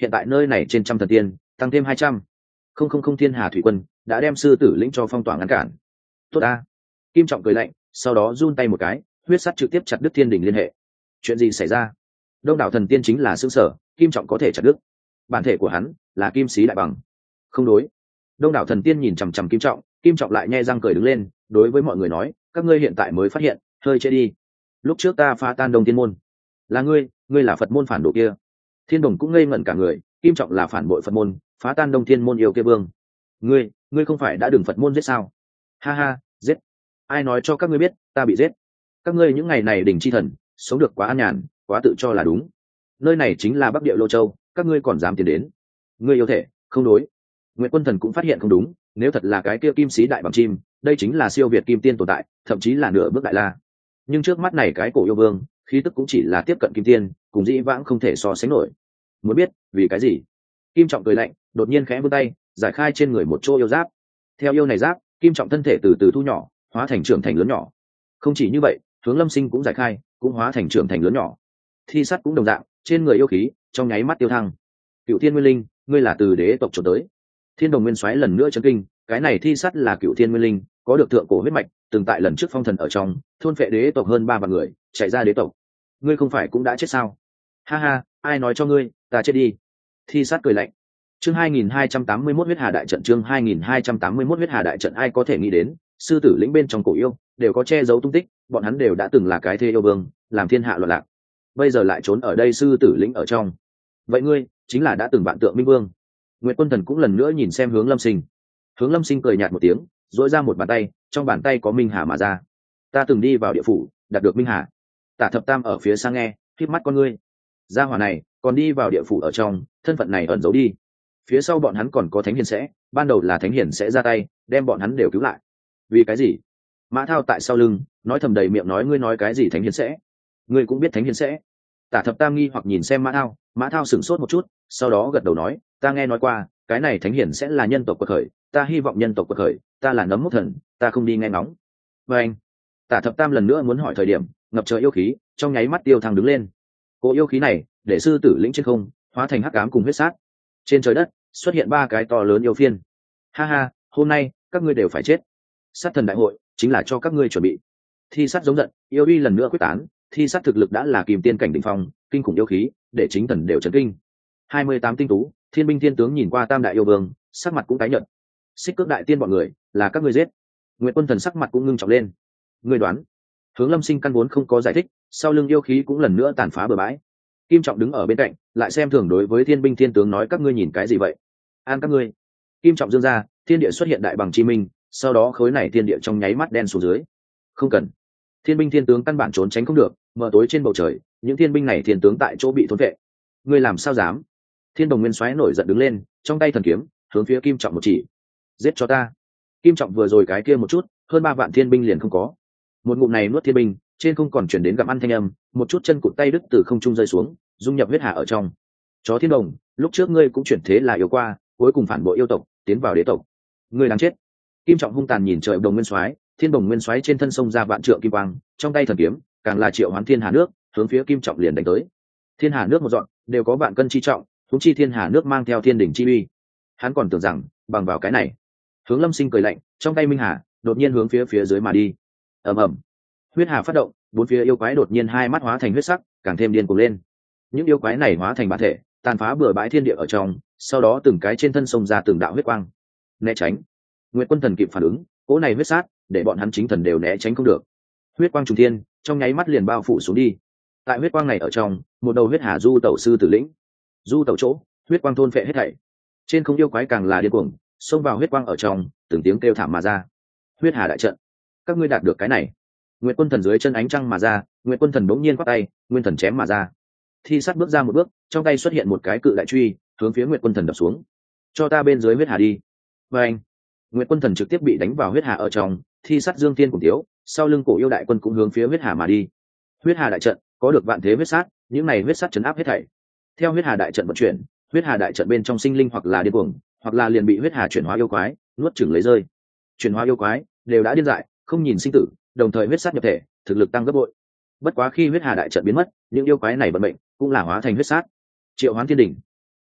S1: hiện tại nơi này trên trăm thần tiên tăng thêm hai trăm không không không thiên hà thủy quân đã đem sư tử lĩnh cho phong tỏa ngăn cản. Tốt a. Kim Trọng cười lạnh, sau đó run tay một cái, huyết sắt trực tiếp chặt đứt thiên đình liên hệ. Chuyện gì xảy ra? Đông đảo thần tiên chính là xương sở, Kim Trọng có thể chặt đứt. Bản thể của hắn là kim sĩ đại bằng. Không đối. Đông đảo thần tiên nhìn chằm chằm Kim Trọng, Kim Trọng lại nhe răng cười đứng lên, đối với mọi người nói, các ngươi hiện tại mới phát hiện, hơi chết đi. Lúc trước ta phá tan Đông Thiên môn, là ngươi, ngươi là Phật môn phản đồ kia. Thiên Đồng cũng ngây ngẩn cả người, Kim Trọng là phản bội Phật môn, phá tan Đông Thiên môn yêu kia vương. Ngươi, ngươi không phải đã đừng Phật môn giết sao? Ha ha, giết. Ai nói cho các ngươi biết, ta bị giết? Các ngươi những ngày này đỉnh chi thần, sống được quá an nhàn, quá tự cho là đúng. Nơi này chính là Bắc Địa Lô Châu, các ngươi còn dám tiến đến? Ngươi yêu thể, không đối. Nguyệt Quân Thần cũng phát hiện không đúng, nếu thật là cái kia kim sĩ đại bằng chim, đây chính là siêu việt kim tiên tồn tại, thậm chí là nửa bước đại la. Nhưng trước mắt này cái cổ yêu vương, khí tức cũng chỉ là tiếp cận kim tiên, cùng dĩ vãng không thể so sánh nổi. Muốn biết vì cái gì? Kim Trọng cười lạnh, đột nhiên khẽ vươn tay, giải khai trên người một chỗ yêu giáp. Theo yêu này giáp, Kim Trọng thân thể từ từ thu nhỏ, hóa thành trưởng thành lớn nhỏ. Không chỉ như vậy, Hướng Lâm Sinh cũng giải khai, cũng hóa thành trưởng thành lớn nhỏ. Thi sắt cũng đồng dạng, trên người yêu khí trong nháy mắt tiêu thăng. Cựu Thiên Nguyên Linh, ngươi là từ đế tộc trốn tới. Thiên Đồng Nguyên Soái lần nữa chấn kinh, cái này thi sắt là Cựu Thiên Nguyên Linh, có được thượng cổ huyết mạch, từng tại lần trước phong thần ở trong thôn phệ đế tộc hơn ba vạn người, chạy ra đế tộc. Ngươi không phải cũng đã chết sao? Ha ha, ai nói cho ngươi, ta chết đi. Thi sắt cười lạnh. Chương hai nghìn hai trăm tám mươi mốt huyết hà đại trận, chương hai nghìn hai trăm tám mươi mốt huyết hà đại trận, ai có thể nghĩ đến, sư tử lĩnh bên trong cổ yêu đều có che giấu tung tích, bọn hắn đều đã từng là cái thê yêu vương, làm thiên hạ loạn lạc. Bây giờ lại trốn ở đây sư tử lĩnh ở trong. Vậy ngươi chính là đã từng vạn tượng minh vương. Nguyệt Quân Thần cũng lần nữa nhìn xem Hướng Lâm Sinh. Hướng Lâm Sinh cười nhạt một tiếng, duỗi ra một bàn tay, trong bàn tay có minh hà mà ra. Ta từng đi vào địa phủ, đạt được minh hà. Tả Thập Tam ở phía sang nghe, khép mắt con ngươi. Gia hỏa này còn đi vào địa phủ ở trong, thân phận này ẩn giấu đi. Phía sau bọn hắn còn có Thánh Hiền sẽ, ban đầu là Thánh Hiền sẽ ra tay, đem bọn hắn đều cứu lại. Vì cái gì? Mã Thao tại sau lưng nói thầm đầy miệng nói, ngươi nói cái gì Thánh Hiền sẽ? Ngươi cũng biết Thánh Hiền sẽ? Tả Thập Tam nghi hoặc nhìn xem Mã Thao, Mã Thao sửng sốt một chút, sau đó gật đầu nói, ta nghe nói qua, cái này Thánh Hiền sẽ là nhân tộc quật khởi, ta hy vọng nhân tộc quật khởi, ta là nấm mốc thần, ta không đi nghe ngóng. Và anh, Tả Thập Tam lần nữa muốn hỏi thời điểm, ngập trời yêu khí trong nháy mắt tiêu thăng đứng lên. Cỗ yêu khí này để sư tử lĩnh trên không hóa thành hắc ám cùng huyết sát. Trên trời đất xuất hiện ba cái to lớn yêu phiên. Ha ha, hôm nay các ngươi đều phải chết. Sát thần đại hội chính là cho các ngươi chuẩn bị. Thi sát giống giận, yêu uy lần nữa quyết tán, thi sát thực lực đã là kìm tiên cảnh đỉnh phong, kinh khủng yêu khí để chính thần đều chấn kinh. hai mươi tám tinh tú, thiên binh thiên tướng nhìn qua tam đại yêu vương, sắc mặt cũng tái nhợt. Xích Cước đại tiên bọn người là các ngươi giết. Nguyệt Quân Thần sắc mặt cũng ngưng trọng lên. Ngươi đoán? Hướng Lâm Sinh căn vốn không có giải thích, sau lưng yêu khí cũng lần nữa tàn phá bừa bãi. Kim Trọng đứng ở bên cạnh, lại xem thường đối với thiên binh thiên tướng nói, các ngươi nhìn cái gì vậy? An các ngươi. Kim Trọng dương ra, thiên địa xuất hiện đại bằng chi minh, sau đó khối này thiên địa trong nháy mắt đen xuống dưới. Không cần. Thiên binh thiên tướng căn bản trốn tránh không được, mờ tối trên bầu trời, những thiên binh này thiên tướng tại chỗ bị thôn vệ. Ngươi làm sao dám? Thiên Đồng Nguyên Soái nổi giận đứng lên, trong tay thần kiếm hướng phía Kim Trọng một chỉ. Giết cho ta. Kim Trọng vừa rồi cái kia một chút, hơn ba vạn thiên binh liền không có. Một ngụm này nuốt thiên binh, trên không còn chuyển đến gặm ăn thanh âm, một chút chân cụt tay đứt từ không trung rơi xuống, dung nhập huyết hà ở trong. Chó Thiên Đồng, lúc trước ngươi cũng chuyển thế là yêu qua, cuối cùng phản bội yêu tộc, tiến vào đế tộc. Ngươi đáng chết. Kim Trọng hung tàn nhìn trời Đồng Nguyên Soái, Thiên Đồng Nguyên Soái trên thân sông ra vạn trượng kim quang, trong tay thần kiếm càng là triệu hoán thiên hà nước, hướng phía Kim Trọng liền đánh tới. Thiên hà nước một dọn, đều có vạn cân chi trọng, huống chi thiên hà nước mang theo thiên đỉnh chi uy. Hắn còn tưởng rằng bằng vào cái này. Hướng Lâm Sinh cười lạnh, trong tay minh hà đột nhiên hướng phía phía dưới mà đi. Ầm ầm. Huyết hà phát động, bốn phía yêu quái đột nhiên hai mắt hóa thành huyết sắc, càng thêm điên cuồng lên. Những yêu quái này hóa thành bản thể, tàn phá bừa bãi thiên địa ở trong, sau đó từng cái trên thân sông ra từng đạo huyết quang. Né tránh. Nguyệt Quân Thần kịp phản ứng, cỗ này huyết sát, để bọn hắn chính thần đều né tránh không được. Huyết quang trùng thiên, trong nháy mắt liền bao phủ xuống đi. Tại huyết quang này ở trong, một đầu huyết hà du tẩu sư tử lĩnh. Du tẩu chỗ, huyết quang thôn phệ hết thảy. Trên không yêu quái càng là điên cuồng, xông vào huyết quang ở trong, từng tiếng kêu thảm mà ra. Huyết hà đại trận, các ngươi đạt được cái này. Nguyệt Quân Thần dưới chân ánh trăng mà ra, Nguyệt Quân Thần bỗng nhiên quát tay, nguyên thần chém mà ra. Thi Sắt bước ra một bước, trong tay xuất hiện một cái cự đại truy, hướng phía Nguyệt Quân Thần đập xuống. Cho ta bên dưới huyết hà đi. Và anh, Nguyệt Quân Thần trực tiếp bị đánh vào huyết hà ở trong, Thi Sắt dương tiên cùng thiếu, sau lưng cổ yêu đại quân cũng hướng phía huyết hà mà đi. Huyết hà đại trận có được vạn thế huyết sát, những này huyết sát chấn áp hết thảy. Theo huyết hà đại trận vận chuyển, huyết hà đại trận bên trong sinh linh hoặc là điên cuồng, hoặc là liền bị huyết hà chuyển hóa yêu quái nuốt chửng lấy rơi. Chuyển hóa yêu quái đều đã điên dại, không nhìn sinh tử, đồng thời huyết sát nhập thể, thực lực tăng gấp bội. Bất quá khi huyết hà đại trận biến mất, những yêu quái này vận mệnh cũng là hóa thành huyết sát. Triệu Hoán Thiên Đỉnh.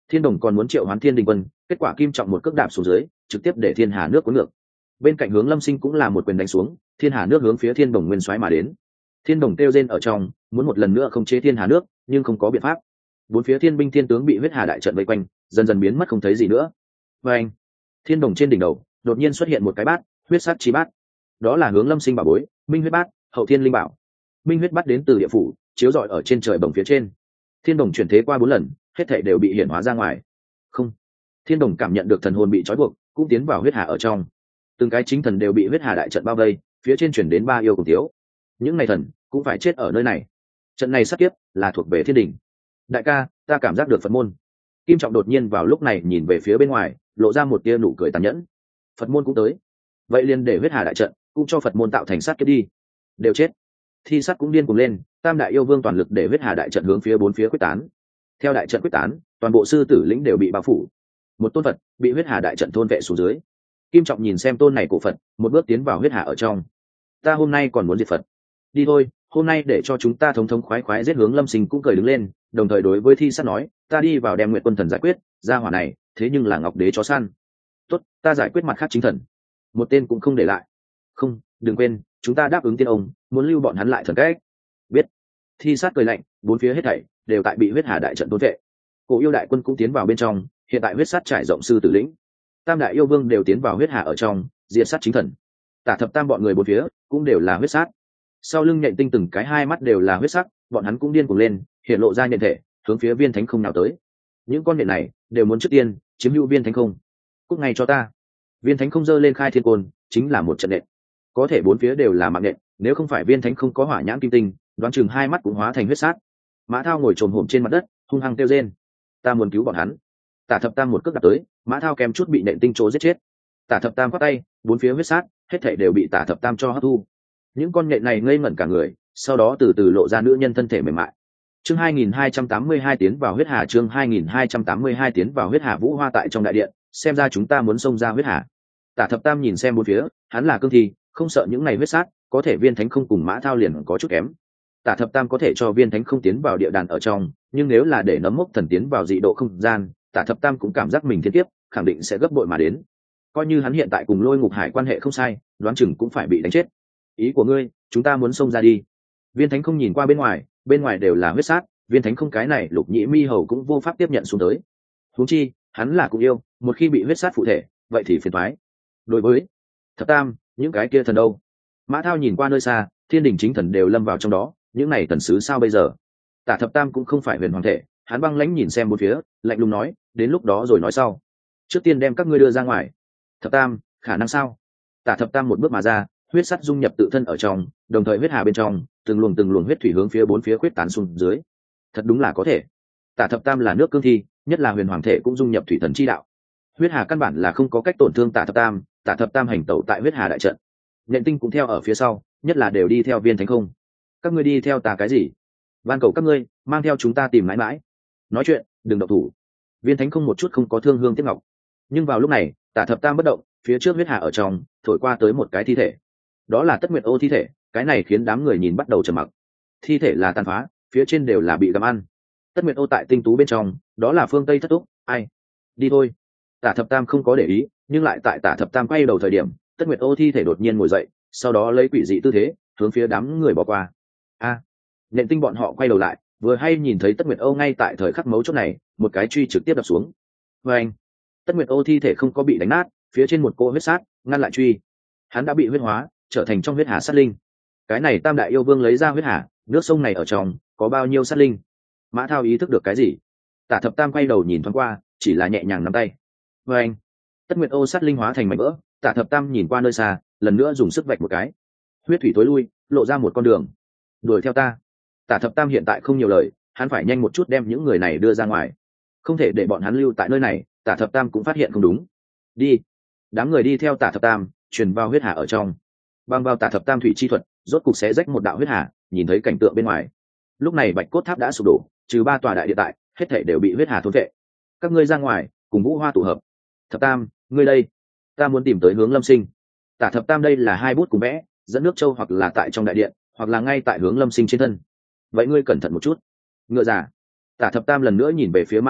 S1: Thiên Đồng còn muốn triệu hoán Thiên Đình Quân, kết quả Kim Trọng một cước đạp xuống dưới, trực tiếp để Thiên Hà nước cuốn ngược. Bên cạnh Hướng Lâm Sinh cũng là một quyền đánh xuống, Thiên Hà nước hướng phía Thiên Đồng nguyên xoáy mà đến. Thiên Đồng kêu rên ở trong, muốn một lần nữa khống chế Thiên Hà nước, nhưng không có biện pháp. Bốn phía thiên binh thiên tướng bị huyết hà đại trận vây quanh, dần dần biến mất không thấy gì nữa. Và anh, Thiên Đồng trên đỉnh đầu đột nhiên xuất hiện một cái bát, huyết sát chi bát. Đó là Hướng Lâm Sinh bảo bối, Minh huyết bát, hậu thiên linh bảo. Minh huyết bát đến từ địa phủ, chiếu rọi ở trên trời bồng phía trên. Thiên Đồng chuyển thế qua bốn lần, hết thảy đều bị hiển hóa ra ngoài. Không, Thiên Đồng cảm nhận được thần hồn bị trói buộc, cũng tiến vào huyết hà ở trong. Từng cái chính thần đều bị huyết hà đại trận bao vây, phía trên chuyển đến ba yêu cùng thiếu. Những này thần cũng phải chết ở nơi này. Trận này sát kiếp là thuộc về Thiên Đình. Đại ca, ta cảm giác được Phật môn. Kim Trọng đột nhiên vào lúc này nhìn về phía bên ngoài, lộ ra một tia nụ cười tàn nhẫn. Phật môn cũng tới, vậy liền để huyết hà đại trận cũng cho Phật môn tạo thành sát kiếp đi. Đều chết. Thi sát cũng điên cuồng lên, tam đại yêu vương toàn lực để huyết hà đại trận hướng phía bốn phía quyết tán. Theo đại trận quyết tán, toàn bộ sư tử lĩnh đều bị bao phủ. Một tôn Phật bị huyết hà đại trận thôn vệ xuống dưới. Kim Trọng nhìn xem tôn này cổ Phật, một bước tiến vào huyết hà ở trong. Ta hôm nay còn muốn diệt Phật. Đi thôi, hôm nay để cho chúng ta thống thống khoái khoái giết. Hướng Lâm Sinh cũng cười đứng lên, đồng thời đối với Thi sát nói, ta đi vào đem Nguyệt Quân Thần giải quyết, gia hỏa này, thế nhưng là Ngọc Đế chó săn. Tốt, ta giải quyết mặt khác chính thần, một tên cũng không để lại. Không, đừng quên, chúng ta đáp ứng tiên ông, muốn lưu bọn hắn lại thần cách. Biết. Thi sát cười lạnh, bốn phía hết thảy đều tại bị huyết hà đại trận thôn vệ. Cổ yêu đại quân cũng tiến vào bên trong, hiện tại huyết sát trải rộng sư tử lĩnh. Tam đại yêu vương đều tiến vào huyết hà ở trong, diệt sát chính thần. Tả thập tam bọn người bốn phía cũng đều là huyết sát. Sau lưng Nhện Tinh từng cái hai mắt đều là huyết sắc, bọn hắn cũng điên cuồng lên, hiện lộ ra nhện thể, hướng phía Viên Thánh Không nào tới. Những con nhện này đều muốn trước tiên chiếm hữu Viên Thánh Không. Cút ngay cho ta. Viên Thánh Không giơ lên khai thiên côn, chính là một trận nện. Có thể bốn phía đều là mạng nện, nếu không phải Viên Thánh Không có hỏa nhãn kim tinh, đoán chừng hai mắt cũng hóa thành huyết sát. Mã Thao ngồi trồm hổm trên mặt đất, hung hăng kêu rên. Ta muốn cứu bọn hắn. Tả thập tam một cước đạp tới, Mã Thao kèm chút bị nện tinh trố giết chết. Tả thập tam quát tay, bốn phía huyết sát, hết thảy đều bị Tả thập tam cho hấp thu. Những con nhện này ngây ngẩn cả người, sau đó từ từ lộ ra nữ nhân thân thể mềm mại. Chương hai nghìn hai trăm tám mươi hai tiến vào huyết hà. Chương hai nghìn hai trăm tám mươi hai tiến vào huyết hà. Vũ Hoa tại trong đại điện, xem ra chúng ta muốn xông ra huyết hà. Tả thập tam nhìn xem bốn phía, hắn là cương thi, không sợ những này huyết sát, có thể Viên Thánh Không cùng Mã Thao liền có chút kém. Tả thập tam có thể cho Viên Thánh Không tiến vào địa đàn ở trong, nhưng nếu là để nấm mốc thần tiến vào dị độ không gian, Tả thập tam cũng cảm giác mình thiên tiếp khẳng định sẽ gấp bội mà đến. Coi như hắn hiện tại cùng Lôi Ngục Hải quan hệ không sai, đoán chừng cũng phải bị đánh chết. Ý của ngươi, chúng ta muốn xông ra đi. Viên Thánh Không nhìn qua bên ngoài, bên ngoài đều là huyết sát, Viên Thánh Không cái này Lục Nhĩ Mi Hầu cũng vô pháp tiếp nhận xuống tới. Huống chi, hắn là cũng yêu, một khi bị huyết sát phụ thể, vậy thì phiền toái. Đối với thập tam, những cái kia thần đâu? Mã Thao nhìn qua nơi xa, thiên đình chính thần đều lâm vào trong đó, những này thần sứ sao bây giờ? Tả thập tam cũng không phải huyền hoàng thể, hắn băng lãnh nhìn xem bốn phía, lạnh lùng nói, đến lúc đó rồi nói sau. Trước tiên đem các ngươi đưa ra ngoài. Thập tam, khả năng sao? Tả thập tam một bước mà ra, huyết sắt dung nhập tự thân ở trong, đồng thời huyết hà bên trong, từng luồng từng luồng huyết thủy hướng phía bốn phía khuyết tán xuống dưới. Thật đúng là có thể. Tả thập tam là nước cương thi, nhất là huyền hoàng thể cũng dung nhập thủy thần chi đạo. Huyết hà căn bản là không có cách tổn thương Tả thập tam, Tả thập tam hành tẩu tại huyết hà đại trận. Nhện Tinh cũng theo ở phía sau, nhất là đều đi theo Viên Thánh Không. Các ngươi đi theo ta cái gì? Van cầu các ngươi mang theo chúng ta tìm mãi mãi. Nói chuyện, đừng động thủ. Viên Thánh Không một chút không có thương hương tiếc ngọc. Nhưng vào lúc này, Tả thập tam bất động, phía trước huyết hà ở trong, thổi qua tới một cái thi thể. Đó là Tất Nguyệt Ô thi thể, cái này khiến đám người nhìn bắt đầu trầm mặc. Thi thể là tàn phá, phía trên đều là bị gặm ăn. Tất Nguyệt Ô tại tinh tú bên trong, đó là phương Tây thất túc, ai? Đi thôi. Tả thập tam không có để ý, nhưng lại tại Tả thập tam quay đầu thời điểm, Tất Nguyệt Ô thi thể đột nhiên ngồi dậy, sau đó lấy quỷ dị tư thế, hướng phía đám người bỏ qua. A, à, Nhện Tinh bọn họ quay đầu lại, vừa hay nhìn thấy Tất Nguyệt Ô ngay tại thời khắc mấu chốt này, một cái truy trực tiếp đập xuống. Và anh, Tất Nguyệt Ô thi thể không có bị đánh nát, phía trên một cô huyết sát ngăn lại truy, hắn đã bị huyết hóa, trở thành trong huyết hà sát linh. Cái này tam đại yêu vương lấy ra huyết hà, nước sông này ở trong có bao nhiêu sát linh? Mã Thao ý thức được cái gì? Tả thập tam quay đầu nhìn thoáng qua, chỉ là nhẹ nhàng nắm tay. Và anh, Tất Nguyệt Ô sát linh hóa thành mảnh vỡ. Tả thập tam nhìn qua nơi xa, lần nữa dùng sức vạch một cái, huyết thủy tối lui, lộ ra một con đường. Đuổi theo ta. Tả thập tam hiện tại không nhiều lời, hắn phải nhanh một chút đem những người này đưa ra ngoài, không thể để bọn hắn lưu tại nơi này. Tả thập tam cũng phát hiện không đúng. Đi. Đám người đi theo Tả thập tam, truyền vào huyết hà ở trong. Băng vào Tả thập tam thủy chi thuật, rốt cục xé rách một đạo huyết hà, nhìn thấy cảnh tượng bên ngoài. Lúc này Bạch Cốt Tháp đã sụp đổ, trừ ba tòa đại địa tại, hết thảy đều bị huyết hà thôn vệ. Các ngươi ra ngoài, cùng Vũ Hoa tụ hợp. Thập tam, ngươi đây, ta muốn tìm tới Hướng Lâm Sinh. Tả thập tam đây là hai bút cùng vẽ, dẫn nước châu hoặc là tại trong đại điện, hoặc là ngay tại Hướng Lâm Sinh trên thân. Vậy ngươi cẩn thận một chút. Ngựa giả. Tả thập tam lần nữa nhìn về phía Mã Thao,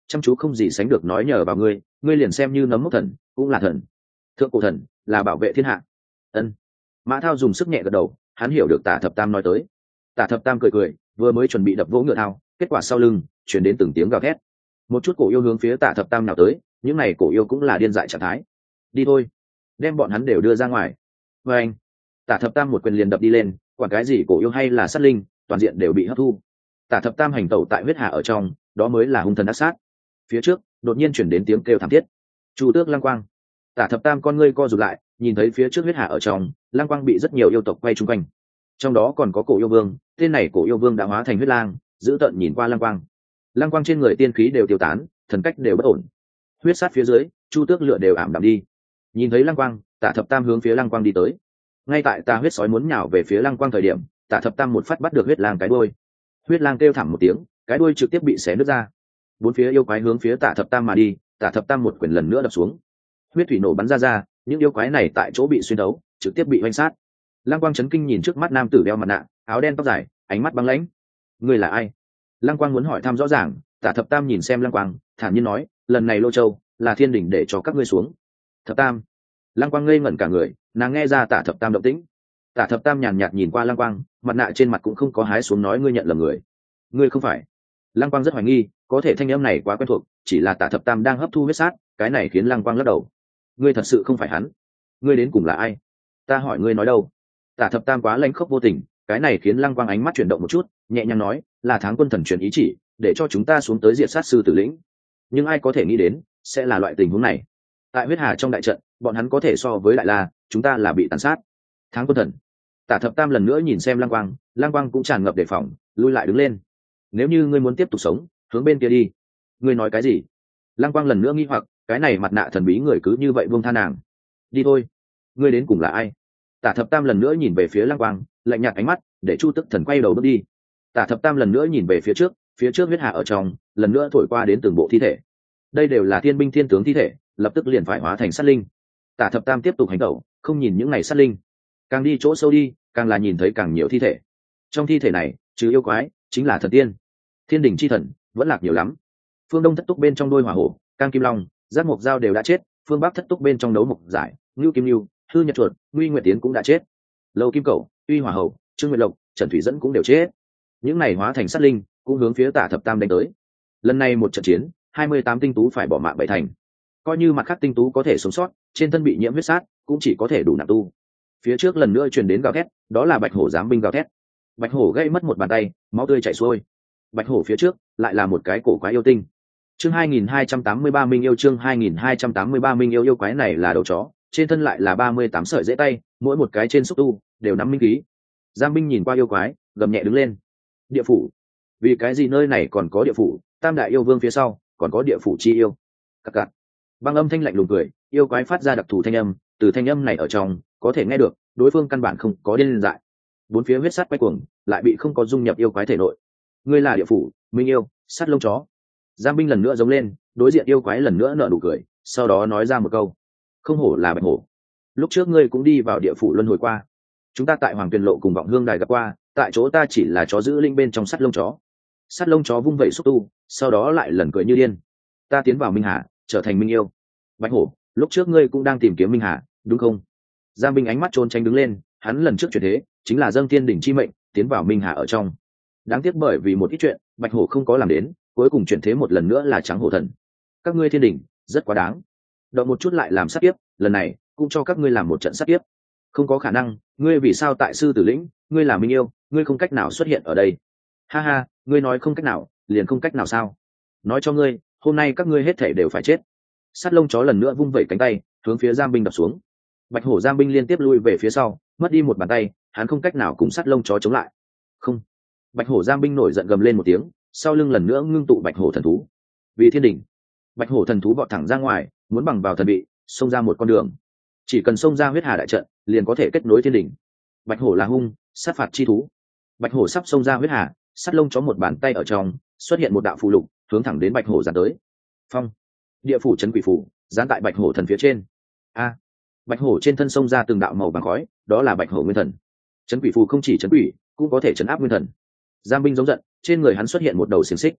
S1: chăm chú không gì sánh được nói nhờ vào ngươi, ngươi liền xem như nấm mốc thần cũng là thần, thượng cổ thần là bảo vệ thiên hạ. Ân. Mã Thao dùng sức nhẹ gật đầu, hắn hiểu được Tả Thập Tam nói tới. Tả Thập Tam cười cười, vừa mới chuẩn bị đập vỗ ngựa thao, kết quả sau lưng chuyển đến từng tiếng gào thét. Một chút cổ yêu hướng phía Tả Thập Tam nào tới, những này cổ yêu cũng là điên dại trạng thái. Đi thôi, đem bọn hắn đều đưa ra ngoài. Và anh, Tả Thập Tam một quyền liền đập đi lên, quản cái gì cổ yêu hay là sát linh, toàn diện đều bị hấp thu. Tả Thập Tam hành tẩu tại huyết hà ở trong, đó mới là hung thần ác sát. Phía trước đột nhiên chuyển đến tiếng kêu thảm thiết. Chu Tước Lăng Quang. Tả Thập Tam con ngươi co rụt lại, nhìn thấy phía trước huyết hà ở trong, Lăng Quang bị rất nhiều yêu tộc quay chung quanh. Trong đó còn có cổ yêu vương, tên này cổ yêu vương đã hóa thành huyết lang, giữ tợn nhìn qua Lăng Quang. Lăng Quang trên người tiên khí đều tiêu tán, thần cách đều bất ổn. Huyết sát phía dưới, Chu Tước lửa đều ảm đạm đi. Nhìn thấy Lăng Quang, Tả Thập Tam hướng phía Lăng Quang đi tới. Ngay tại Tà huyết sói muốn nhào về phía Lăng Quang thời điểm, Tả Thập Tam một phát bắt được huyết lang cái đuôi. Huyết lang kêu thảm một tiếng, cái đuôi trực tiếp bị xé nứt ra. Bốn phía yêu quái hướng phía Tả Thập Tam mà đi, Tả Thập Tam một quyền lần nữa đập xuống. Huyết thủy nổ bắn ra ra, những yêu quái này tại chỗ bị xuyên đấu, trực tiếp bị oanh sát. Lăng Quang chấn kinh nhìn trước mắt nam tử đeo mặt nạ, áo đen tóc dài, ánh mắt băng lãnh. Ngươi là ai? Lăng Quang muốn hỏi thăm rõ ràng. Tả Thập Tam nhìn xem Lăng Quang, thản nhiên nói, lần này Lô Châu là thiên đình để cho các ngươi xuống. Thập Tam. Lăng Quang ngây ngẩn cả người, nàng nghe ra Tả Thập Tam động tĩnh. Tả Thập Tam nhàn nhạt nhìn qua Lăng Quang, mặt nạ trên mặt cũng không có hái xuống, nói ngươi nhận lầm người. Ngươi không phải. Lăng Quang rất hoài nghi, có thể thanh âm này quá quen thuộc, chỉ là Tả Thập Tam đang hấp thu huyết sát, cái này khiến Lăng Quang lắc đầu. Ngươi thật sự không phải hắn. Ngươi đến cùng là ai? Ta hỏi ngươi nói đâu? Tả Thập Tam quá lãnh khốc vô tình, cái này khiến Lăng Quang ánh mắt chuyển động một chút, nhẹ nhàng nói, là Tháng Quân Thần truyền ý chỉ, để cho chúng ta xuống tới diệt sát sư tử lĩnh. Nhưng ai có thể nghĩ đến sẽ là loại tình huống này. Tại huyết hà trong đại trận, bọn hắn có thể so với đại la, chúng ta là bị tàn sát. Tháng Quân Thần. Tả Thập Tam lần nữa nhìn xem Lăng Quang, Lăng Quang cũng tràn ngập đề phòng, lui lại đứng lên. Nếu như ngươi muốn tiếp tục sống, hướng bên kia đi. Ngươi nói cái gì? Lăng Quang lần nữa nghi hoặc, cái này mặt nạ thần bí người cứ như vậy buông tha nàng. Đi thôi. Ngươi đến cùng là ai? Tả Thập Tam lần nữa nhìn về phía Lăng Quang, lạnh nhạt ánh mắt, để Chu Tức Thần quay đầu bước đi. Tả Thập Tam lần nữa nhìn về phía trước, phía trước huyết hà ở trong, lần nữa thổi qua đến từng bộ thi thể. Đây đều là thiên binh thiên tướng thi thể, lập tức liền phải hóa thành sát linh. Tả Thập Tam tiếp tục hành động, không nhìn những ngày sát linh, càng đi chỗ sâu đi, càng là nhìn thấy càng nhiều thi thể. Trong thi thể này, trừ yêu quái, chính là thần tiên, thiên đình chi thần, vẫn lạc nhiều lắm. Phương Đông thất túc bên trong đôi hỏa hổ, Cang Kim Long, Giác Mộc Dao đều đã chết, phương Bắc thất túc bên trong đấu mộc giải, Ngưu Kim Lưu, Hư Nhật Chuột, Nguy Nguyệt Tiến cũng đã chết. Lâu Kim Cẩu, Uy Hỏa Hầu, Trương Nguyệt Lộc, Trần Thủy Dẫn cũng đều chết. Những này hóa thành sát linh, cũng hướng phía Tả Thập Tam đánh tới. Lần này một trận chiến, hai mươi tám tinh tú phải bỏ mạng bảy thành. Coi như mặt khác tinh tú có thể sống sót, trên thân bị nhiễm huyết sát, cũng chỉ có thể đủ nạp tu. Phía trước lần nữa truyền đến gào thét, đó là Bạch Hổ giám binh gào thét. Bạch Hổ gây mất một bàn tay, máu tươi chảy xuôi. Bạch Hổ phía trước lại là một cái cổ quái yêu tinh. Chương hai nghìn hai trăm tám mươi ba Minh yêu chương hai nghìn hai trăm tám mươi ba Minh yêu yêu quái này là đầu chó, trên thân lại là ba mươi tám sợi rễ tay, mỗi một cái trên xúc tu đều nắm minh khí. Giang binh nhìn qua yêu quái, gầm nhẹ đứng lên. Địa phủ? Vì cái gì nơi này còn có địa phủ? Tam đại yêu vương phía sau, còn có địa phủ chi yêu. Cặc cặc. Băng âm thanh lạnh lùng cười, yêu quái phát ra đặc thù thanh âm, từ thanh âm này ở trong, có thể nghe được, đối phương căn bản không có điên dại. Bốn phía huyết sát quay cuồng, lại bị không có dung nhập yêu quái thể nội. Ngươi là địa phủ, Minh yêu, sát lông chó. Giang binh lần nữa giống lên, đối diện yêu quái lần nữa nở nụ cười, sau đó nói ra một câu: không hổ là Bạch Hổ, lúc trước ngươi cũng đi vào địa phủ luân hồi qua, chúng ta tại Hoàng Tuyền Lộ cùng Vọng Hương Đài gặp qua, tại chỗ ta chỉ là chó giữ linh bên trong sắt lông chó. Sắt lông chó vung vẩy xúc tu, sau đó lại lần cười như điên. Ta tiến vào Minh Hà, trở thành Minh yêu. Bạch Hổ, lúc trước ngươi cũng đang tìm kiếm Minh Hà, đúng không? Giang binh ánh mắt trốn tránh đứng lên, hắn lần trước chuyển thế chính là dâng thiên đỉnh chi mệnh, tiến vào Minh Hà ở trong. Đáng tiếc bởi vì một ít chuyện, Bạch Hổ không có làm đến, cuối cùng chuyển thế một lần nữa là Trắng Hổ Thần. Các ngươi thiên đỉnh rất quá đáng, động một chút lại làm sát tiếp, lần này cũng cho các ngươi làm một trận sát tiếp. Không có khả năng, ngươi vì sao tại sư tử lĩnh, ngươi là Minh yêu, ngươi không cách nào xuất hiện ở đây. Ha ha, ngươi nói không cách nào, liền không cách nào sao? Nói cho ngươi, hôm nay các ngươi hết thể đều phải chết. Sát lông chó lần nữa vung vẩy cánh tay, hướng phía Giang binh đập xuống. Bạch Hổ Giang binh liên tiếp lui về phía sau, mất đi một bàn tay, hắn không cách nào cùng sát lông chó chống lại. Không. Bạch Hổ Giang binh nổi giận gầm lên một tiếng, sau lưng lần nữa ngưng tụ Bạch Hổ thần thú. Vì thiên đỉnh, Bạch Hổ thần thú vọt thẳng ra ngoài, muốn bằng vào thần bị, xông ra một con đường. Chỉ cần xông ra huyết hà đại trận, liền có thể kết nối thiên đỉnh. Bạch Hổ là hung, sát phạt chi thú. Bạch Hổ sắp xông ra huyết hà, sát lông chó một bàn tay ở trong, xuất hiện một đạo phù lục, hướng thẳng đến Bạch Hổ dán tới. Phong, địa phủ trấn quỷ phủ, dán tại Bạch Hổ thần phía trên. A, Bạch Hổ trên thân xông ra từng đạo màu vàng khói, đó là Bạch Hổ nguyên thần. Trấn quỷ phù không chỉ trấn quỷ, cũng có thể trấn áp nguyên thần. Giang binh giống giận, trên người hắn xuất hiện một đầu xiềng xích.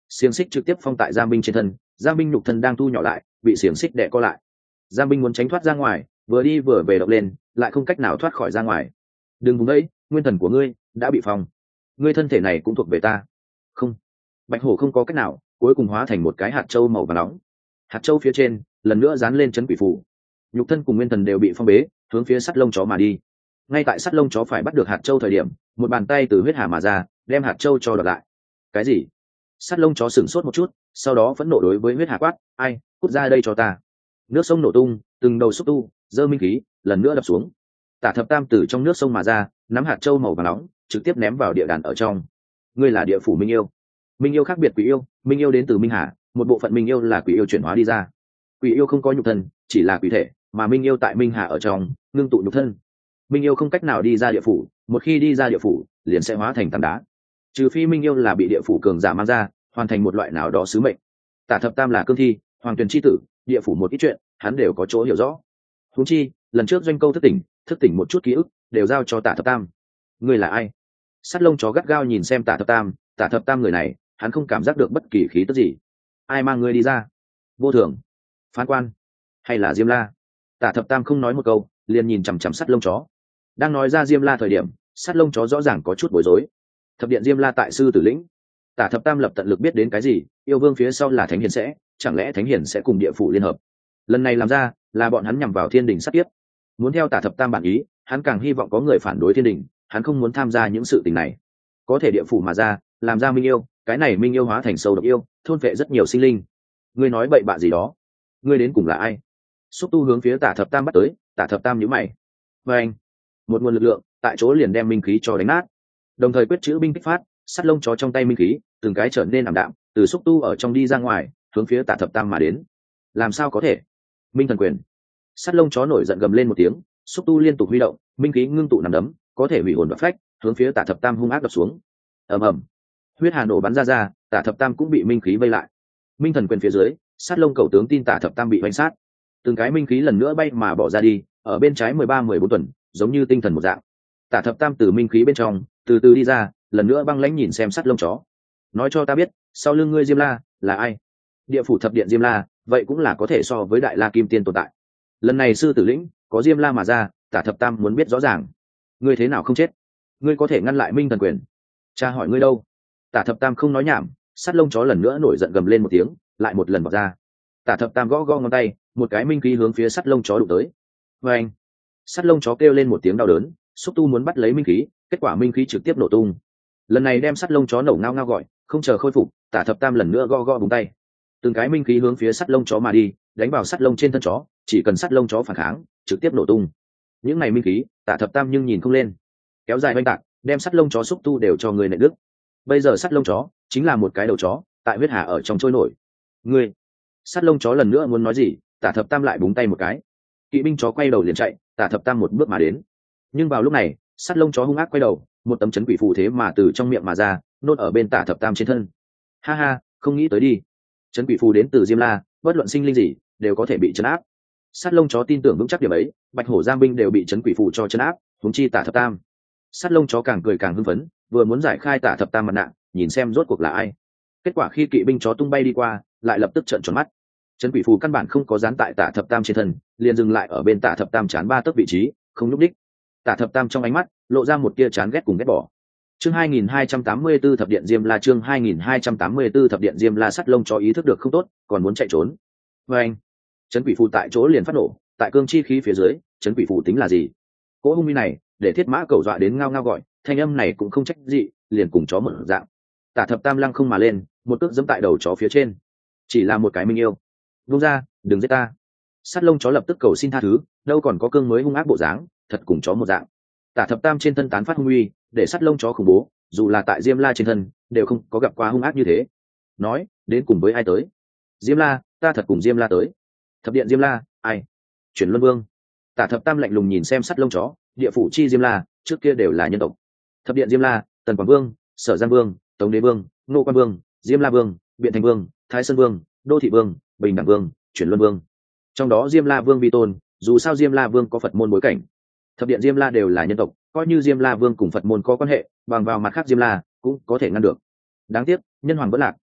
S1: xiềng xích trực tiếp phong tại giang binh trên thân, giang binh nhục thân đang thu nhỏ lại, bị xiềng xích đè co lại. Giang binh muốn tránh thoát ra ngoài, vừa đi vừa về động lên, lại không cách nào thoát khỏi ra ngoài. Đừng vùng đấy, nguyên thần của ngươi đã bị phong, ngươi thân thể này cũng thuộc về ta. Không, bạch hổ không có cách nào, cuối cùng hóa thành một cái hạt châu màu vàng nóng. Hạt châu phía trên lần nữa dán lên chấn quỷ phù, nhục thân cùng nguyên thần đều bị phong bế, hướng phía sắt lông chó mà đi. Ngay tại sắt lông chó phải bắt được hạt châu thời điểm, một bàn tay từ huyết hà mà ra, đem hạt châu cho đoạt lại. Cái gì? Sắt lông chó sửng sốt một chút, sau đó phẫn nộ đối với huyết hà quát: ai, cút ra đây cho ta! Nước sông nổ tung, từng đầu xúc tu dơ minh khí lần nữa đập xuống. Tả thập tam từ trong nước sông mà ra, nắm hạt châu màu vàng nóng trực tiếp ném vào địa đàn ở trong. Ngươi là địa phủ minh yêu. Minh yêu khác biệt quỷ yêu, minh yêu đến từ minh hà, một bộ phận minh yêu là quỷ yêu chuyển hóa đi ra. Quỷ yêu không có nhục thân, chỉ là quỷ thể, mà minh yêu tại minh hà ở trong ngưng tụ nhục thân. Minh yêu không cách nào đi ra địa phủ, một khi đi ra địa phủ liền sẽ hóa thành tảng đá, trừ phi minh yêu là bị địa phủ cường giả mang ra, hoàn thành một loại nào đó sứ mệnh. Tả thập tam là cương thi, hoàng tuyền chi tử, địa phủ một ít chuyện hắn đều có chỗ hiểu rõ. Huống chi lần trước doanh câu thức tỉnh, thức tỉnh một chút ký ức đều giao cho Tả thập tam. Ngươi là ai? Sắt lông chó gắt gao nhìn xem Tả thập tam. Tả thập tam người này hắn không cảm giác được bất kỳ khí tức gì. Ai mang ngươi đi ra? Vô thường, phán quan, hay là Diêm La? Tả thập tam không nói một câu, liền nhìn chằm chằm sắt lông chó. Đang nói ra Diêm La thời điểm, sắt lông chó rõ ràng có chút bối rối. Thập điện Diêm La tại sư tử lĩnh. Tả thập tam lập tận lực biết đến cái gì, yêu vương phía sau là thánh hiền sẽ, chẳng lẽ thánh hiền sẽ cùng địa phủ liên hợp? Lần này làm ra là bọn hắn nhằm vào thiên đình sát tiếp, muốn theo Tả thập tam bản ý, hắn càng hy vọng có người phản đối thiên đình, hắn không muốn tham gia những sự tình này. Có thể địa phủ mà ra, làm ra minh yêu, cái này minh yêu hóa thành sâu độc yêu, thôn vệ rất nhiều sinh linh. Ngươi nói bậy bạ gì đó? Ngươi đến cùng là ai? Xúc tu hướng phía Tả thập tam bắt tới. Tả thập tam nhíu mày. Và anh, một nguồn lực lượng tại chỗ liền đem minh khí cho đánh nát, đồng thời quyết chữ binh kích phát, sắt lông chó trong tay minh khí từng cái trở nên ảm đạm, từ xúc tu ở trong đi ra ngoài, hướng phía Tả thập tam mà đến. Làm sao có thể? Minh thần quyền! Sắt lông chó nổi giận gầm lên một tiếng, xúc tu liên tục huy động, minh khí ngưng tụ nằm đấm, có thể hủy hồn và phách, hướng phía Tả thập tam hung ác đập xuống. Ầm ầm, huyết hà nổ bắn ra ra, Tả thập tam cũng bị minh khí vây lại. Minh thần quyền phía dưới, sát lông cầu tướng tin Tả thập tam bị hoành sát, từng cái minh khí lần nữa bay mà bỏ ra đi, ở bên trái mười ba mười bốn tuần, giống như tinh thần một dạng. Tả thập tam từ minh khí bên trong từ từ đi ra, lần nữa băng lãnh nhìn xem sắt lông chó. Nói cho ta biết, sau lưng ngươi Diêm La là ai? Địa phủ thập điện Diêm La, vậy cũng là có thể so với đại la kim tiên tồn tại. Lần này sư tử lĩnh có Diêm La mà ra, Tả thập tam muốn biết rõ ràng. Ngươi thế nào không chết? Ngươi có thể ngăn lại minh thần quyền? Cha hỏi ngươi đâu? Tả thập tam không nói nhảm, sắt lông chó lần nữa nổi giận gầm lên một tiếng, lại một lần bỏ ra. Tả thập tam gõ gõ ngón tay, một cái minh khí hướng phía sắt lông chó đụng tới. Và anh, sắt lông chó kêu lên một tiếng đau đớn, xúc tu muốn bắt lấy minh khí, kết quả minh khí trực tiếp nổ tung. Lần này đem sắt lông chó nổ ngao ngao gọi, không chờ khôi phục, Tả thập tam lần nữa gõ gõ búng tay, từng cái minh khí hướng phía sắt lông chó mà đi, đánh vào sắt lông trên thân chó, chỉ cần sắt lông chó phản kháng, trực tiếp nổ tung. Những này minh khí, Tả thập tam nhưng nhìn không lên, kéo dài oanh tạc, đem sắt lông chó xúc tu đều cho người nệ đứt. Bây giờ sắt lông chó chính là một cái đầu chó, tại huyết hà ở trong trôi nổi. Ngươi, sắt lông chó lần nữa muốn nói gì, Tả thập tam lại búng tay một cái, kỵ binh chó quay đầu liền chạy, Tả thập tam một bước mà đến. Nhưng vào lúc này, sắt lông chó hung ác quay đầu, một tấm chấn quỷ phù thế mà từ trong miệng mà ra, nôn ở bên Tả thập tam trên thân. Ha ha, không nghĩ tới đi, chấn quỷ phù đến từ Diêm La, bất luận sinh linh gì đều có thể bị chấn áp. Sắt lông chó tin tưởng vững chắc điểm ấy, bạch hổ giang binh đều bị chấn quỷ phù cho chấn áp, huống chi Tả thập tam. Sắt lông chó càng cười càng hưng phấn, vừa muốn giải khai Tả thập tam mặt nạ, nhìn xem rốt cuộc là ai. Kết quả khi kỵ binh chó tung bay đi qua, lại lập tức trợn tròn mắt. Chấn quỷ phù căn bản không có dán tại Tả thập tam trên thân, liền dừng lại ở bên Tả thập tam chán ba tấc vị trí, không nhúc đích. Tả thập tam trong ánh mắt lộ ra một tia chán ghét cùng ghét bỏ. Chương hai nghìn hai trăm tám mươi tư thập điện Diêm La, chương hai nghìn hai trăm tám mươi tư thập điện Diêm La. Sắt lông chó ý thức được không tốt, còn muốn chạy trốn. Và anh, chấn quỷ phù tại chỗ liền phát nổ, tại cương chi khí phía dưới, chấn quỷ phù tính là gì? Cỗ hung uy này, để thiết mã cầu dọa đến ngao ngao gọi, thanh âm này cũng không trách gì, liền cùng chó một dạng. Tả thập tam lăng không mà lên, một cước giẫm tại đầu chó phía trên. Chỉ là một cái minh yêu, buông ra, đừng giết ta. Sắt lông chó lập tức cầu xin tha thứ, đâu còn có cương mới hung ác bộ dáng, thật cùng chó một dạng. Tả thập tam trên thân tán phát hung uy, để sắt lông chó khủng bố, dù là tại Diêm La trên thân đều không có gặp qua hung ác như thế. Nói đến cùng với ai tới? Diêm La, ta thật cùng Diêm La tới. Thập điện Diêm La, ai? Chuyển Luân Vương. Tả thập tam lạnh lùng nhìn xem sắt lông chó, địa phủ chi Diêm La trước kia đều là nhân tộc. Thập điện Diêm La, Tần Quảng Vương, Sở Giang Vương, Tống Đế Vương, Nô Quan Vương, Diêm La Vương, Biện Thành Vương, Thái Sơn Vương, Đô Thị Vương, Bình Đẳng Vương, Chuyển Luân Vương. Trong đó Diêm La Vương vi tôn, dù sao Diêm La Vương có Phật môn bối cảnh. Thập điện Diêm La đều là nhân tộc, coi như Diêm La Vương cùng Phật môn có quan hệ, bằng vào mặt khác Diêm La cũng có thể ngăn được. Đáng tiếc, nhân hoàng vẫn lạc,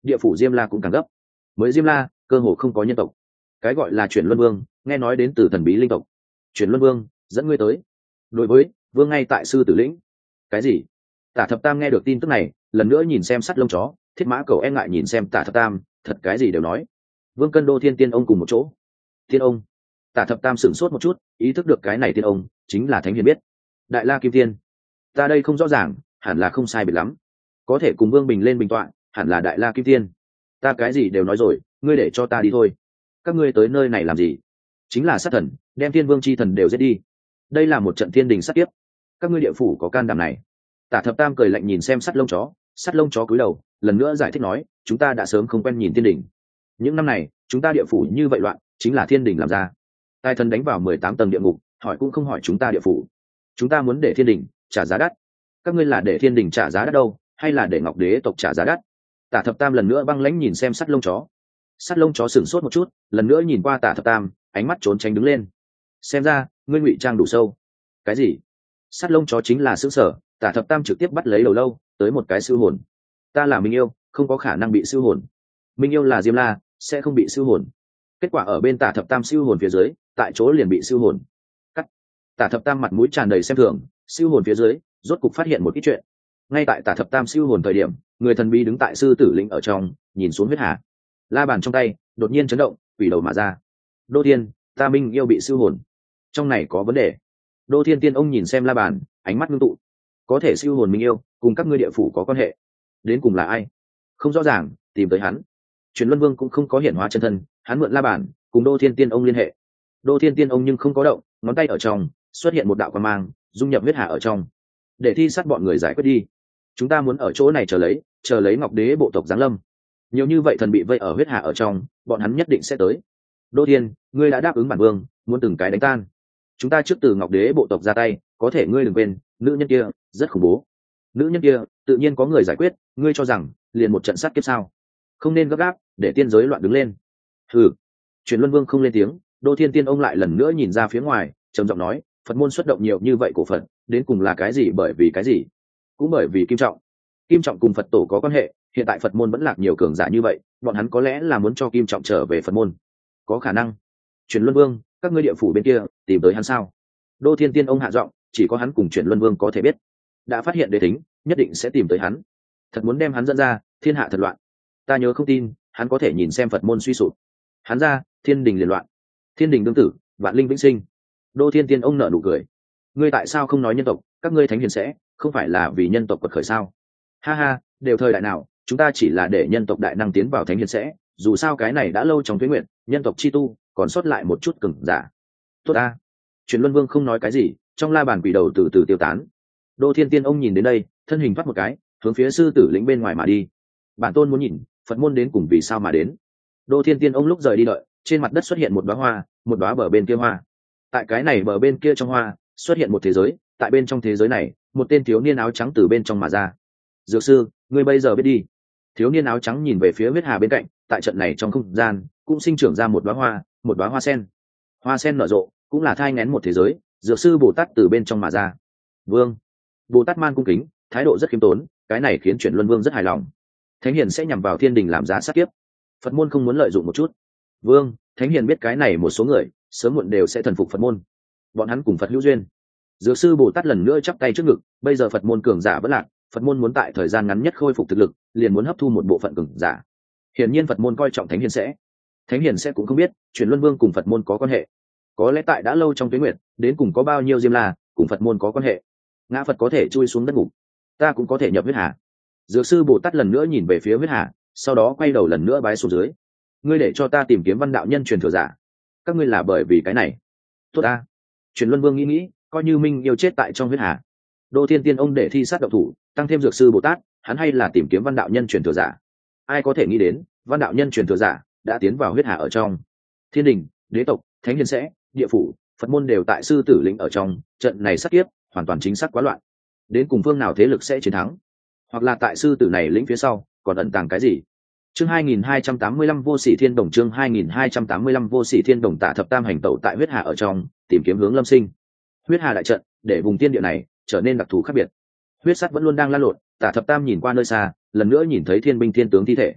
S1: địa phủ diêm la cũng càng gấp. Mới diêm la cơ hồ không có nhân tộc. Cái gọi là chuyển luân vương nghe nói đến từ thần bí linh tộc. Chuyển luân vương dẫn ngươi tới. Đối với vương ngay tại sư tử lĩnh. Cái gì? Tả thập tam nghe được tin tức này, lần nữa nhìn xem sắt lông chó. Thiết mã cầu e ngại nhìn xem tả thập tam, thật cái gì đều nói. Vương cân đô thiên tiên ông cùng một chỗ. Thiên ông. Tả thập tam sửng sốt một chút, ý thức được cái này tiên ông chính là thánh hiền biết. Đại la kim tiên. Ta đây không rõ ràng, hẳn là không sai biệt lắm. Có thể cùng vương bình lên bình tọa, hẳn là đại la kim tiên. Ta cái gì đều nói rồi, ngươi để cho ta đi thôi. Các ngươi tới nơi này làm gì? Chính là sát thần, đem thiên vương chi thần đều giết đi. Đây là một trận thiên đình sát kiếp. Các ngươi địa phủ có can đảm này? Tả thập tam cười lạnh nhìn xem sắt lông chó. Sắt lông chó cúi đầu, lần nữa giải thích nói, chúng ta đã sớm không quen nhìn thiên đình. Những năm này chúng ta địa phủ như vậy loạn, chính là thiên đình làm ra. Tài thần đánh vào mười tám tầng địa ngục, hỏi cũng không hỏi chúng ta địa phủ. Chúng ta muốn để thiên đình trả giá đắt. Các ngươi là để thiên đình trả giá đắt đâu, hay là để ngọc đế tộc trả giá đắt? Tả thập tam lần nữa băng lãnh nhìn xem sắt lông chó. Sắt lông chó sửng sốt một chút, lần nữa nhìn qua tả thập tam, ánh mắt trốn tránh đứng lên. Xem ra ngươi ngụy trang đủ sâu. Cái gì? Sắt lông chó chính là xứ sở. Tả thập tam trực tiếp bắt lấy đầu lâu, tới một cái siêu hồn. Ta là Minh Yêu, không có khả năng bị siêu hồn. Minh Yêu là Diêm La, sẽ không bị siêu hồn. Kết quả ở bên tả thập tam siêu hồn phía dưới, tại chỗ liền bị siêu hồn. Cắt. Tả thập tam mặt mũi tràn đầy xem thường, siêu hồn phía dưới, rốt cục phát hiện một ít chuyện. Ngay tại tả thập tam siêu hồn thời điểm, người thần bí đứng tại sư tử lĩnh ở trong, nhìn xuống huyết hà. La bàn trong tay đột nhiên chấn động, quỷ đầu mà ra. Đô Thiên, ta Minh Yêu bị siêu hồn. Trong này có vấn đề. Đô Thiên tiên ông nhìn xem la bàn, ánh mắt ngưng tụ. Có thể siêu hồn Minh Yêu, cùng các ngươi địa phủ có quan hệ. Đến cùng là ai? Không rõ ràng, tìm tới hắn. Truyền Luân Vương cũng không có hiển hóa chân thân, hắn mượn la bàn, cùng Đô Thiên tiên ông liên hệ. Đô Thiên tiên ông nhưng không có động, ngón tay ở trong xuất hiện một đạo quang mang, dung nhập huyết hà ở trong. Để thi sát bọn người giải quyết đi. Chúng ta muốn ở chỗ này chờ lấy, chờ lấy Ngọc Đế bộ tộc giáng lâm. Nhiều như vậy thần bị vây ở huyết hà ở trong, bọn hắn nhất định sẽ tới. Đô Thiên, ngươi đã đáp ứng bản vương, muốn từng cái đánh tan. Chúng ta trước từ Ngọc Đế bộ tộc ra tay, có thể ngươi đừng quên, nữ nhân kia rất khủng bố. Nữ nhân kia tự nhiên có người giải quyết, ngươi cho rằng liền một trận sát kiếp sao? Không nên gấp gáp, để tiên giới loạn đứng lên. Hừ. Truyền Luân Vương không lên tiếng, Đô Thiên tiên ông lại lần nữa nhìn ra phía ngoài, trầm giọng nói, Phật môn xuất động nhiều như vậy cổ Phật, đến cùng là cái gì? Bởi vì cái gì? Cũng bởi vì Kim Trọng. Kim Trọng cùng Phật tổ có quan hệ, hiện tại Phật môn vẫn lạc nhiều cường giả như vậy, bọn hắn có lẽ là muốn cho Kim Trọng trở về Phật môn. Có khả năng. Truyền Luân Vương, các ngươi địa phủ bên kia tìm tới hắn sao? Đô Thiên tiên ông hạ giọng, chỉ có hắn cùng Truyền Luân Vương có thể biết. Đã phát hiện đế tính, nhất định sẽ tìm tới hắn. Thật muốn đem hắn dẫn ra, thiên hạ thật loạn. Ta nhớ không tin, hắn có thể nhìn xem Phật môn suy sụp. Hắn ra, thiên đình liền loạn. Thiên đình đương tử, vạn linh vĩnh sinh. Đô Thiên tiên ông nở nụ cười. Ngươi tại sao không nói nhân tộc, các ngươi thánh hiền sẽ, không phải là vì nhân tộc quật khởi sao? Ha ha, đều thời đại nào, chúng ta chỉ là để nhân tộc đại năng tiến vào thánh hiền sẽ, dù sao cái này đã lâu trong tuế nguyện, nhân tộc chi tu còn sót lại một chút cứng giả. Tốt ta. Truyền Luân Vương không nói cái gì, trong la bàn quỷ đầu từ từ tiêu tán. Đô Thiên tiên ông nhìn đến đây, thân hình thoát một cái, hướng phía sư tử lĩnh bên ngoài mà đi. Bản tôn muốn nhìn, Phật môn đến cùng vì sao mà đến. Đô Thiên tiên ông lúc rời đi đợi, trên mặt đất xuất hiện một đóa hoa, một đóa bờ bên kia hoa. Tại cái này bờ bên kia trong hoa, xuất hiện một thế giới, tại bên trong thế giới này, một tên thiếu niên áo trắng từ bên trong mà ra. Dược sư, ngươi bây giờ biết đi. Thiếu niên áo trắng nhìn về phía huyết hà bên cạnh, tại trận này trong không gian, cũng sinh trưởng ra một đóa hoa, một đóa hoa sen. Hoa sen nở rộ, cũng là thai nghén một thế giới, dược sư Bồ Tát từ bên trong mà ra. Vương, Bồ Tát man cung kính, thái độ rất khiêm tốn, cái này khiến Chuyển Luân Vương rất hài lòng. Thánh hiền sẽ nhằm vào thiên đình làm giá sát kiếp. Phật môn không muốn lợi dụng một chút. Vương, thánh hiền biết cái này một số người sớm muộn đều sẽ thần phục Phật môn. Bọn hắn cùng Phật hữu duyên. Dược sư Bồ Tát lần nữa chắp tay trước ngực, bây giờ Phật môn cường giả vẫn lạc, Phật môn muốn tại thời gian ngắn nhất khôi phục thực lực, liền muốn hấp thu một bộ phận cường giả. Hiển nhiên Phật môn coi trọng thánh hiền sẽ. Thánh hiền sẽ cũng không biết, Chuyển Luân Vương cùng Phật môn có quan hệ. Có lẽ tại đã lâu trong tuyến nguyệt, đến cùng có bao nhiêu diêm la, cùng Phật môn có quan hệ. Ngã Phật có thể chui xuống đất ngục, ta cũng có thể nhập huyết hà. Dược sư Bồ Tát lần nữa nhìn về phía huyết hà, sau đó quay đầu lần nữa bái xuống dưới. Ngươi để cho ta tìm kiếm văn đạo nhân truyền thừa giả, các ngươi là bởi vì cái này. Tốt ta. Chuyển Luân Vương nghĩ nghĩ, coi như Minh yêu chết tại trong huyết hà. Đô Thiên tiên ông để thi sát độc thủ, tăng thêm dược sư Bồ Tát, hắn hay là tìm kiếm văn đạo nhân truyền thừa giả. Ai có thể nghĩ đến, văn đạo nhân truyền thừa giả đã tiến vào huyết hà ở trong. Thiên đình, đế tộc, thánh hiền sẽ, địa phủ, Phật môn đều tại sư tử lĩnh ở trong, trận này sát kiếp hoàn toàn chính xác quá loạn. Đến cùng phương nào thế lực sẽ chiến thắng, hoặc là tại sư tử này lĩnh phía sau còn ẩn tàng cái gì? Chương hai nghìn hai trăm tám mươi lăm vô sỉ thiên đồng, chương hai nghìn hai trăm tám mươi lăm vô sỉ thiên đồng. Tạ thập tam hành tẩu tại huyết hà ở trong, tìm kiếm hướng lâm sinh. Huyết hà đại trận để vùng tiên địa này trở nên đặc thù khác biệt. Huyết sắt vẫn luôn đang lan lộn. Tạ thập tam nhìn qua nơi xa, lần nữa nhìn thấy thiên binh thiên tướng thi thể.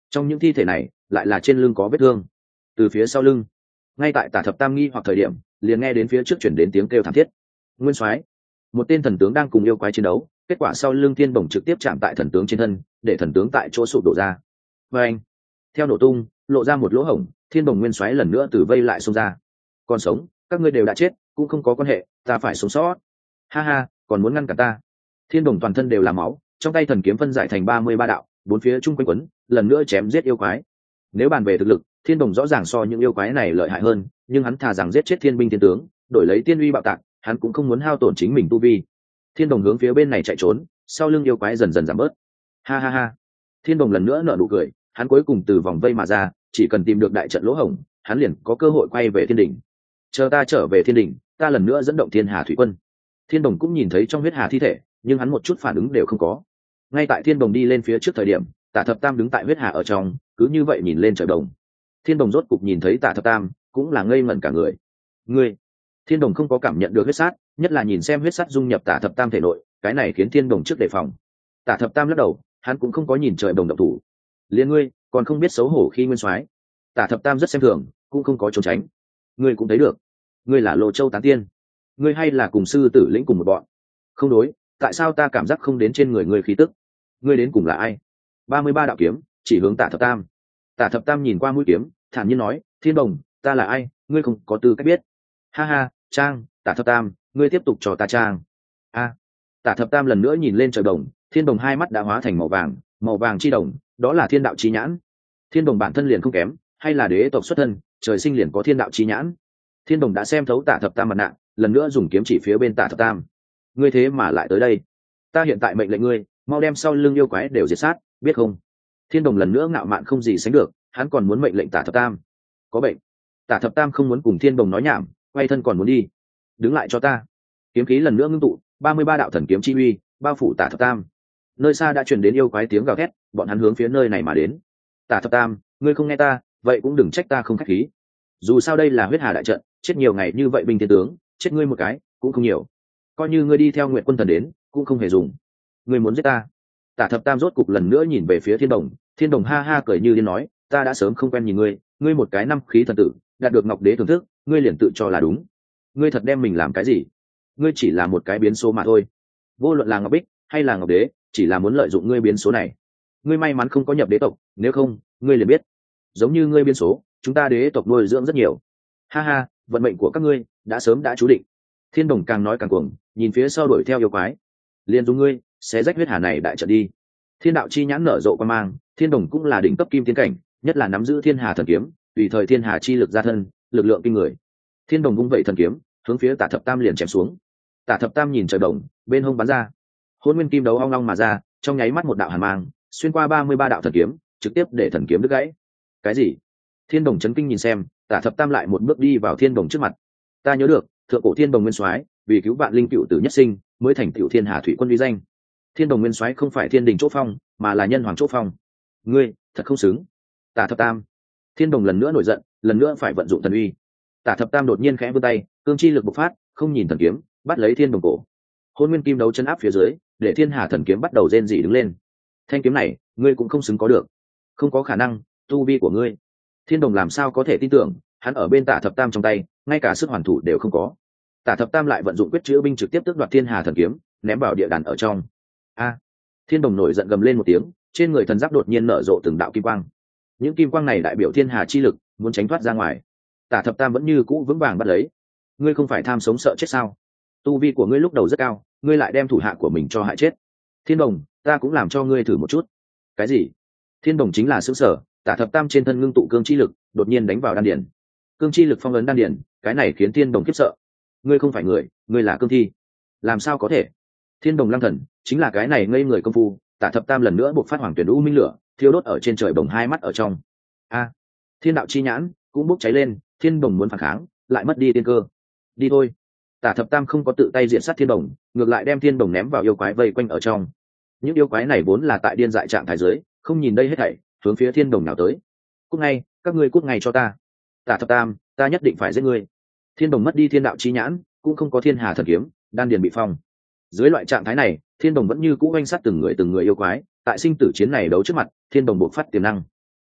S1: trong những thi thể này lại là trên lưng có vết thương. Từ phía sau lưng, ngay tại Tả Thập Tam nghi hoặc thời điểm, liền nghe đến phía trước chuyển đến tiếng kêu thảm thiết. Nguyên Soái, một tên thần tướng đang cùng yêu quái chiến đấu, kết quả sau lưng thiên bổng trực tiếp chạm tại thần tướng trên thân, để thần tướng tại chỗ sụp đổ ra. Và anh, theo nổ tung, lộ ra một lỗ hổng, thiên bổng Nguyên Soái lần nữa từ vây lại xông ra. Còn sống, các ngươi đều đã chết, cũng không có quan hệ, ta phải sống sót. Ha ha, còn muốn ngăn cản ta? Thiên bổng toàn thân đều là máu, trong tay thần kiếm phân giải thành ba mươi ba đạo, bốn phía chung quanh quấn, lần nữa chém giết yêu quái. Nếu bàn về thực lực, thiên bổng rõ ràng so những yêu quái này lợi hại hơn, nhưng hắn thà rằng giết chết thiên binh thiên tướng, đổi lấy tiên uy bạo tạc, hắn cũng không muốn hao tổn chính mình tu vi. Thiên đồng hướng phía bên này chạy trốn, sau lưng yêu quái dần dần giảm bớt. Ha ha ha, thiên đồng lần nữa nở nụ cười, hắn cuối cùng từ vòng vây mà ra, chỉ cần tìm được đại trận lỗ hổng, hắn liền có cơ hội quay về thiên đỉnh. Chờ ta trở về thiên đỉnh, ta lần nữa dẫn động thiên hà thủy quân. Thiên đồng cũng nhìn thấy trong huyết hà thi thể, nhưng hắn một chút phản ứng đều không có. Ngay tại thiên đồng đi lên phía trước thời điểm, Tả Thập Tam đứng tại huyết hà ở trong, cứ như vậy nhìn lên trời đồng. Thiên đồng rốt cục nhìn thấy Tả Thập Tam, cũng là ngây ngẩn cả người. Ngươi, thiên đồng không có cảm nhận được huyết sát, nhất là nhìn xem huyết sát dung nhập Tả Thập Tam thể nội, cái này khiến thiên đồng trước đề phòng. Tả Thập Tam lắc đầu, hắn cũng không có nhìn trời đồng động thủ. Liên ngươi còn không biết xấu hổ khi Nguyên Soái. Tả Thập Tam rất xem thường, cũng không có trốn tránh. Ngươi cũng thấy được, ngươi là Lô Châu tán tiên, ngươi hay là cùng sư tử lĩnh cùng một bọn? Không đối, tại sao ta cảm giác không đến trên người ngươi khí tức? Ngươi đến cùng là ai? ba mươi ba đạo kiếm chỉ hướng Tả Thập Tam. Tả Thập Tam nhìn qua mũi kiếm, thản nhiên nói, thiên đồng, ta là ai, ngươi không có tư cách biết. Ha ha, trang, Tả Thập Tam, ngươi tiếp tục cho ta trang. A. Tả Thập Tam lần nữa nhìn lên trời đồng, thiên đồng hai mắt đã hóa thành màu vàng, màu vàng chi đồng, đó là thiên đạo chi nhãn. Thiên đồng bản thân liền không kém, hay là đế tộc xuất thân, trời sinh liền có thiên đạo chi nhãn. Thiên đồng đã xem thấu Tả Thập Tam mặt nạ, lần nữa dùng kiếm chỉ phía bên Tả Thập Tam. Ngươi thế mà lại tới đây? Ta hiện tại mệnh lệnh ngươi, mau đem sau lưng yêu quái đều diệt sát, biết không? Thiên đồng lần nữa ngạo mạn không gì sánh được, hắn còn muốn mệnh lệnh Tả Thập Tam. Có bệnh. Tả Thập Tam không muốn cùng thiên đồng nói nhảm, quay thân còn muốn đi. Đứng lại cho ta. Kiếm khí lần nữa ngưng tụ, ba mươi ba đạo thần kiếm chi uy bao phủ Tả Thập Tam. Nơi xa đã truyền đến yêu quái tiếng gào thét, bọn hắn hướng phía nơi này mà đến. Tả Thập Tam, ngươi không nghe ta, vậy cũng đừng trách ta không khách khí. Dù sao đây là huyết hà đại trận, chết nhiều ngày như vậy binh thiên tướng, chết ngươi một cái cũng không nhiều. Coi như ngươi đi theo Nguyệt Quân Thần đến, cũng không hề dùng. Ngươi muốn giết ta? Tả Thập Tam rốt cục lần nữa nhìn về phía thiên đồng, thiên đồng ha ha cười như điên nói, ta đã sớm không quen nhìn ngươi, ngươi một cái năm khí thần tử, đạt được ngọc đế thưởng thức, ngươi liền tự cho là đúng. Ngươi thật đem mình làm cái gì? Ngươi chỉ là một cái biến số mà thôi. Vô luận là ngọc bích hay là ngọc đế, chỉ là muốn lợi dụng ngươi biến số này. Ngươi may mắn không có nhập đế tộc, nếu không, ngươi liền biết. Giống như ngươi biến số, chúng ta đế tộc nuôi dưỡng rất nhiều. Ha ha, vận mệnh của các ngươi đã sớm đã chú định. Thiên đồng càng nói càng cuồng, nhìn phía sau đuổi theo yêu quái. Liên dùng ngươi, xé rách huyết hà này đại trận đi. Thiên đạo chi nhãn nở rộ quan mang, thiên đồng cũng là đỉnh cấp kim tiến cảnh, nhất là nắm giữ thiên hà thần kiếm, tùy thời thiên hà chi lực ra thân, lực lượng kinh người. Thiên đồng vung vậy thần kiếm, hướng phía Tả Thập Tam liền chém xuống. Tả Thập Tam nhìn trời đồng, bên hông bắn ra hôn nguyên kim đấu ong long mà ra, trong nháy mắt một đạo hàn mang xuyên qua ba mươi ba đạo thần kiếm, trực tiếp để thần kiếm đứt gãy. Cái gì? Thiên đồng chấn kinh nhìn xem, Tả Thập Tam lại một bước đi vào thiên đồng trước mặt. Ta nhớ được, thượng cổ thiên đồng nguyên soái vì cứu vạn linh cựu tử nhất sinh, mới thành tiểu thiên hà thủy quân uy danh. Thiên đồng nguyên soái không phải thiên đình chỗ phong, mà là nhân hoàng chỗ phong. Ngươi thật không xứng. Tả Thập Tam. Thiên đồng lần nữa nổi giận, lần nữa phải vận dụng thần uy. Tả Thập Tam đột nhiên khẽ vươn tay, cương chi lực bộc phát, không nhìn thần kiếm, bắt lấy thiên đồng cổ. Hôn nguyên kim đấu chân áp phía dưới, để thiên hà thần kiếm bắt đầu rên rỉ đứng lên. Thanh kiếm này, ngươi cũng không xứng có được. Không có khả năng, tu vi của ngươi. Thiên đồng làm sao có thể tin tưởng, hắn ở bên Tả Thập Tam trong tay, ngay cả sức hoàn thủ đều không có. Tả Thập Tam lại vận dụng quyết chữ binh trực tiếp tước đoạt thiên hà thần kiếm, ném vào địa đàn ở trong. A! Thiên đồng nổi giận gầm lên một tiếng, trên người thần giáp đột nhiên nở rộ từng đạo kim quang. Những kim quang này đại biểu thiên hà chi lực, muốn tránh thoát ra ngoài. Tả Thập Tam vẫn như cũ vững vàng bắt lấy. Ngươi không phải tham sống sợ chết sao? Tu vi của ngươi lúc đầu rất cao, ngươi lại đem thủ hạ của mình cho hại chết. Thiên đồng, ta cũng làm cho ngươi thử một chút. Cái gì? Thiên đồng chính là xứ sở. Tả Thập Tam trên thân ngưng tụ cương chi lực, đột nhiên đánh vào đan điền. Cương chi lực phong ấn đan điền, cái này khiến thiên đồng khiếp sợ. Ngươi không phải người, ngươi là cương thi. Làm sao có thể? Thiên đồng lăng thần, chính là cái này ngây người công phu. Tả Thập Tam lần nữa buộc phát hoàng tuyển u minh lửa, thiêu đốt ở trên trời bồng hai mắt ở trong. A! Thiên đạo chi nhãn cũng bốc cháy lên, thiên đồng muốn phản kháng, lại mất đi tiên cơ. Đi thôi. Tả Thập Tam không có tự tay diện sát thiên đồng, ngược lại đem thiên đồng ném vào yêu quái vây quanh ở trong. Những yêu quái này vốn là tại điên dại trạng thái dưới, không nhìn đây hết thảy, hướng phía thiên đồng nào tới. Cút ngay, các ngươi cút ngay cho ta. Tả Thập Tam, ta nhất định phải giết ngươi. Thiên đồng mất đi thiên đạo chi nhãn, cũng không có thiên hà thần kiếm, đan điền bị phong. Dưới loại trạng thái này, thiên đồng vẫn như cũ oanh sát từng người từng người yêu quái, tại sinh tử chiến này đấu trước mặt, thiên đồng buộc phát tiềm năng.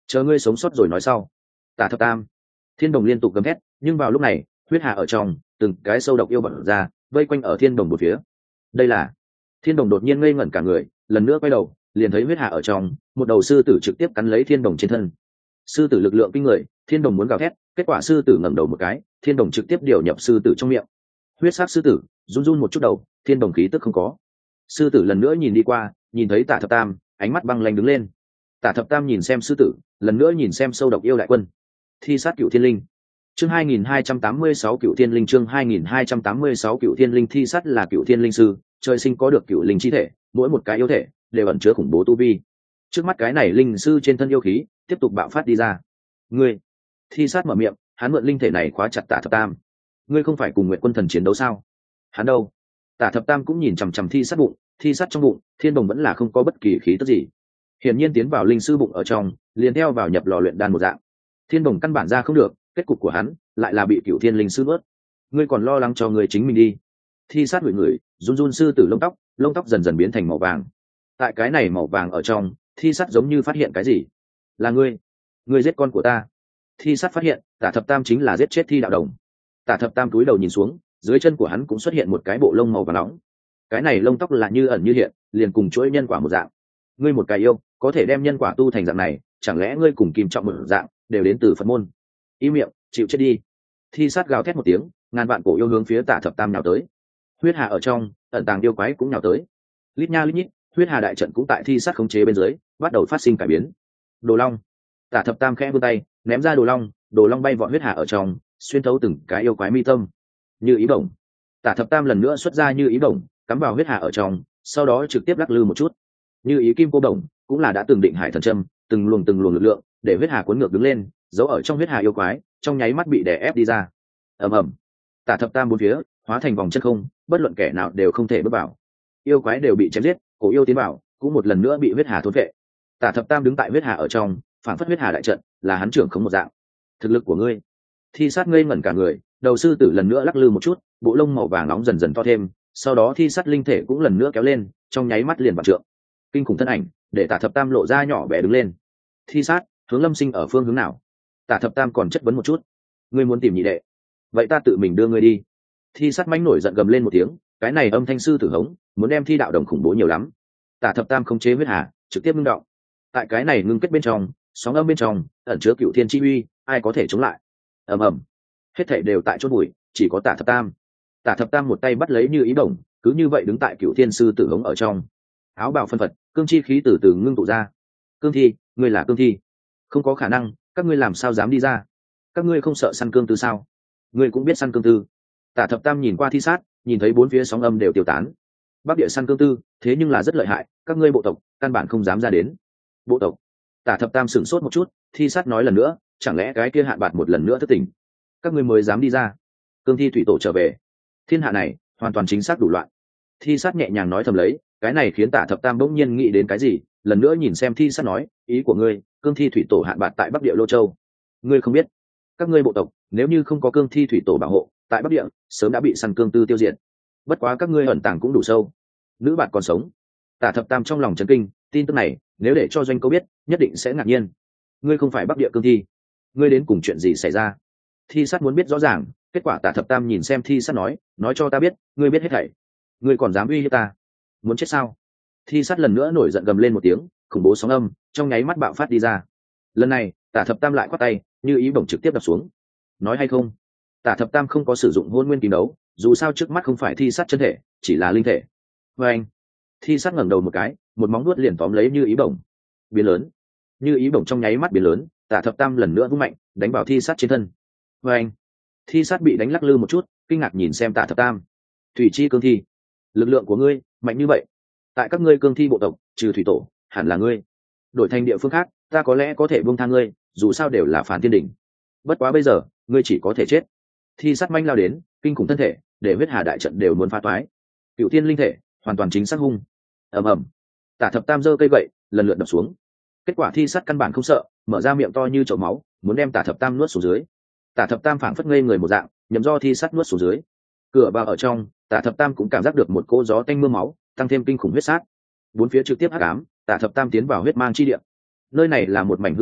S1: chờ ngươi sống sót rồi nói sau. Tả thập tam. Thiên đồng liên tục gầm thét, nhưng vào lúc này huyết hà ở trong từng cái sâu độc yêu bật ra vây quanh ở thiên đồng một phía. Đây là thiên đồng đột nhiên ngây ngẩn cả người, lần nữa quay đầu liền thấy huyết hà ở trong một đầu sư tử trực tiếp cắn lấy thiên đồng trên thân. Sư tử lực lượng kinh người, thiên đồng muốn gào thét, kết quả sư tử ngẩng đầu một cái, thiên đồng trực tiếp điều nhập sư tử trong miệng. Huyết sắc sư tử run run một chút đầu, thiên đồng khí tức không có. Sư tử lần nữa nhìn đi qua, nhìn thấy Tả thập tam, ánh mắt băng lãnh đứng lên. Tả thập tam nhìn xem sư tử, lần nữa nhìn xem sâu độc yêu đại quân. Thi sát cựu thiên linh. Chương hai nghìn hai trăm tám mươi sáu cựu thiên linh. Chương hai nghìn hai trăm tám mươi sáu cựu thiên linh. Thi sát là cựu thiên linh sư, trời sinh có được cựu linh chi thể, mỗi một cái yêu thể đều ẩn chứa khủng bố tu vi. Trước mắt cái này linh sư trên thân yêu khí tiếp tục bạo phát đi ra. Ngươi. Thi sát mở miệng, hắn mượn linh thể này khóa chặt Tả thập tam. Ngươi không phải cùng Nguyệt Quân Thần chiến đấu sao? Hắn đâu? Tả thập tam cũng nhìn chằm chằm thi sát bụng, thi sát trong bụng thiên đồng vẫn là không có bất kỳ khí tức gì, hiển nhiên tiến vào linh sư bụng ở trong liền theo vào nhập lò luyện đan một dạng. Thiên đồng căn bản ra không được, kết cục của hắn lại là bị cựu thiên linh sư bớt. Ngươi còn lo lắng cho người chính mình đi. Thi sát ngửi ngửi, run run sư tử lông tóc, lông tóc dần dần biến thành màu vàng. Tại cái này màu vàng ở trong, thi sát giống như phát hiện cái gì. Là ngươi, ngươi giết con của ta. Thi sát phát hiện Tả thập tam chính là giết chết Thi đạo đồng. Tả thập tam cúi đầu nhìn xuống, dưới chân của hắn cũng xuất hiện một cái bộ lông màu vàng nóng. Cái này lông tóc là như ẩn như hiện, liền cùng chuỗi nhân quả một dạng. Ngươi một cái yêu có thể đem nhân quả tu thành dạng này, chẳng lẽ ngươi cùng Kim Trọng một dạng đều đến từ Phật môn? Im miệng, chịu chết đi. Thi sát gào thét một tiếng, ngàn vạn cổ yêu hướng phía Tả thập tam nhào tới. Huyết hà ở trong ẩn tàng yêu quái cũng nhào tới. Lít nha lít nhít, huyết hà đại trận cũng tại thi sát khống chế bên dưới bắt đầu phát sinh cải biến. Đồ long. Tả thập tam khẽ vươn tay ném ra đồ long, đồ long bay vọt huyết hà ở trong, xuyên thấu từng cái yêu quái mi tâm. Như ý bổng. Tả thập tam lần nữa xuất ra như ý bổng, cắm vào huyết hà ở trong, sau đó trực tiếp lắc lư một chút. Như ý kim cô bổng cũng là đã từng định hải thần châm, từng luồng từng luồng lực lượng để huyết hà cuốn ngược đứng lên, giấu ở trong huyết hà yêu quái trong nháy mắt bị đè ép đi ra. Ầm ầm. Tả thập tam bốn phía hóa thành vòng chân không, bất luận kẻ nào đều không thể bước vào. Yêu quái đều bị chém giết, cổ yêu tiến vào cũng một lần nữa bị huyết hà thôn vệ. Tả thập tam đứng tại huyết hà ở trong, phản phất huyết hà đại trận là hắn trưởng không một dạng. Thực lực của ngươi. Thi sát ngây ngẩn cả người, đầu sư tử lần nữa lắc lư một chút, bộ lông màu vàng nóng dần dần to thêm, sau đó thi sát linh thể cũng lần nữa kéo lên, trong nháy mắt liền vạn trượng. Kinh khủng thân ảnh để Tả thập tam lộ ra nhỏ bé đứng lên. Thi sát hướng Lâm Sinh ở phương hướng nào? Tả thập tam còn chất vấn một chút. Ngươi muốn tìm nhị đệ, vậy ta tự mình đưa ngươi đi. Thi sát mãnh nổi giận gầm lên một tiếng, cái này âm thanh sư tử hống muốn đem Thi đạo đồng khủng bố nhiều lắm. Tả thập tam không chế huyết hà trực tiếp ngưng động. Tại cái này ngưng kết bên trong, sóng âm bên trong ẩn chứa cựu thiên chi uy, ai có thể chống lại? Ầm ầm. Hết thảy đều tại chốt bụi, chỉ có Tả thập tam. Tả thập tam một tay bắt lấy như ý bổng, cứ như vậy đứng tại cựu thiên sư tử hống ở trong. Áo bào phân phật, cương chi khí từ từ ngưng tụ ra. Cương thi, ngươi là cương thi? Không có khả năng, các ngươi làm sao dám đi ra? Các ngươi không sợ săn cương tư sao? Ngươi cũng biết săn cương tư. Tả thập tam nhìn qua thi sát, nhìn thấy bốn phía sóng âm đều tiêu tán. Bắc địa săn cương tư, thế nhưng là rất lợi hại, các ngươi bộ tộc căn bản không dám ra đến. Bộ tộc? Tả thập tam sửng sốt một chút, thi sát nói lần nữa, chẳng lẽ cái kia hạn bạt một lần nữa thất tình? Các ngươi mới dám đi ra? Cương thi thủy tổ trở về. Thiên hạ này hoàn toàn chính xác đủ loạn. Thi sát nhẹ nhàng nói thầm lấy, cái này khiến Tả thập tam bỗng nhiên nghĩ đến cái gì, lần nữa nhìn xem thi sát nói, ý của ngươi, cương thi thủy tổ hạn bạt tại Bắc địa Lô Châu. Ngươi không biết, các ngươi bộ tộc nếu như không có cương thi thủy tổ bảo hộ, tại Bắc địa sớm đã bị săn cương tư tiêu diệt. Bất quá các ngươi ẩn tàng cũng đủ sâu, nữ bạn còn sống. Tả thập tam trong lòng chấn kinh, tin tức này nếu để cho doanh câu biết, nhất định sẽ ngạc nhiên. Ngươi không phải Bắc địa cương thi, ngươi đến cùng chuyện gì xảy ra? Thi sát muốn biết rõ ràng, kết quả Tả thập tam nhìn xem thi sát nói, nói cho ta biết, ngươi biết hết thảy. Ngươi còn dám uy hiếp ta? Muốn chết sao? Thi sát lần nữa nổi giận gầm lên một tiếng, khủng bố sóng âm trong nháy mắt bạo phát đi ra. Lần này Tả thập tam lại quát tay, như ý bổng trực tiếp đập xuống. Nói hay không, Tả thập tam không có sử dụng hôn nguyên kim đấu, dù sao trước mắt không phải thi sát chân thể, chỉ là linh thể. Và anh, thi sát ngẩng đầu một cái, một móng nuốt liền tóm lấy như ý bổng, biến lớn. Như ý bổng trong nháy mắt biến lớn, Tả thập tam lần nữa vung mạnh, đánh vào thi sát trên thân. Và anh, thi sát bị đánh lắc lư một chút, kinh ngạc nhìn xem Tả thập tam. Thủy chi cương thi, lực lượng của ngươi mạnh như vậy, tại các ngươi cương thi bộ tộc trừ thủy tổ hẳn là ngươi. Đổi thành địa phương khác ta có lẽ có thể buông tha ngươi, dù sao đều là phản thiên đỉnh. Bất quá bây giờ ngươi chỉ có thể chết. Thi sát manh lao đến, kinh khủng thân thể để huyết hà đại trận đều muốn phá toái. Cựu tiên linh thể hoàn toàn chính xác hung. Ầm ầm. Tả thập tam giơ cây gậy lần lượt đập xuống. Kết quả thi sát căn bản không sợ, mở ra miệng to như chậu máu, muốn đem Tả thập tam nuốt xuống dưới. Tả thập tam phảng phất ngây người một dạng, nhầm do thi sát nuốt xuống dưới. Cửa vào ở trong, Tả thập tam cũng cảm giác được một cỗ gió tanh mưa máu, tăng thêm kinh khủng huyết sát. Bốn phía trực tiếp hắc ám, Tả thập tam tiến vào huyết mang chi địa. Nơi này là một mảnh hư vô,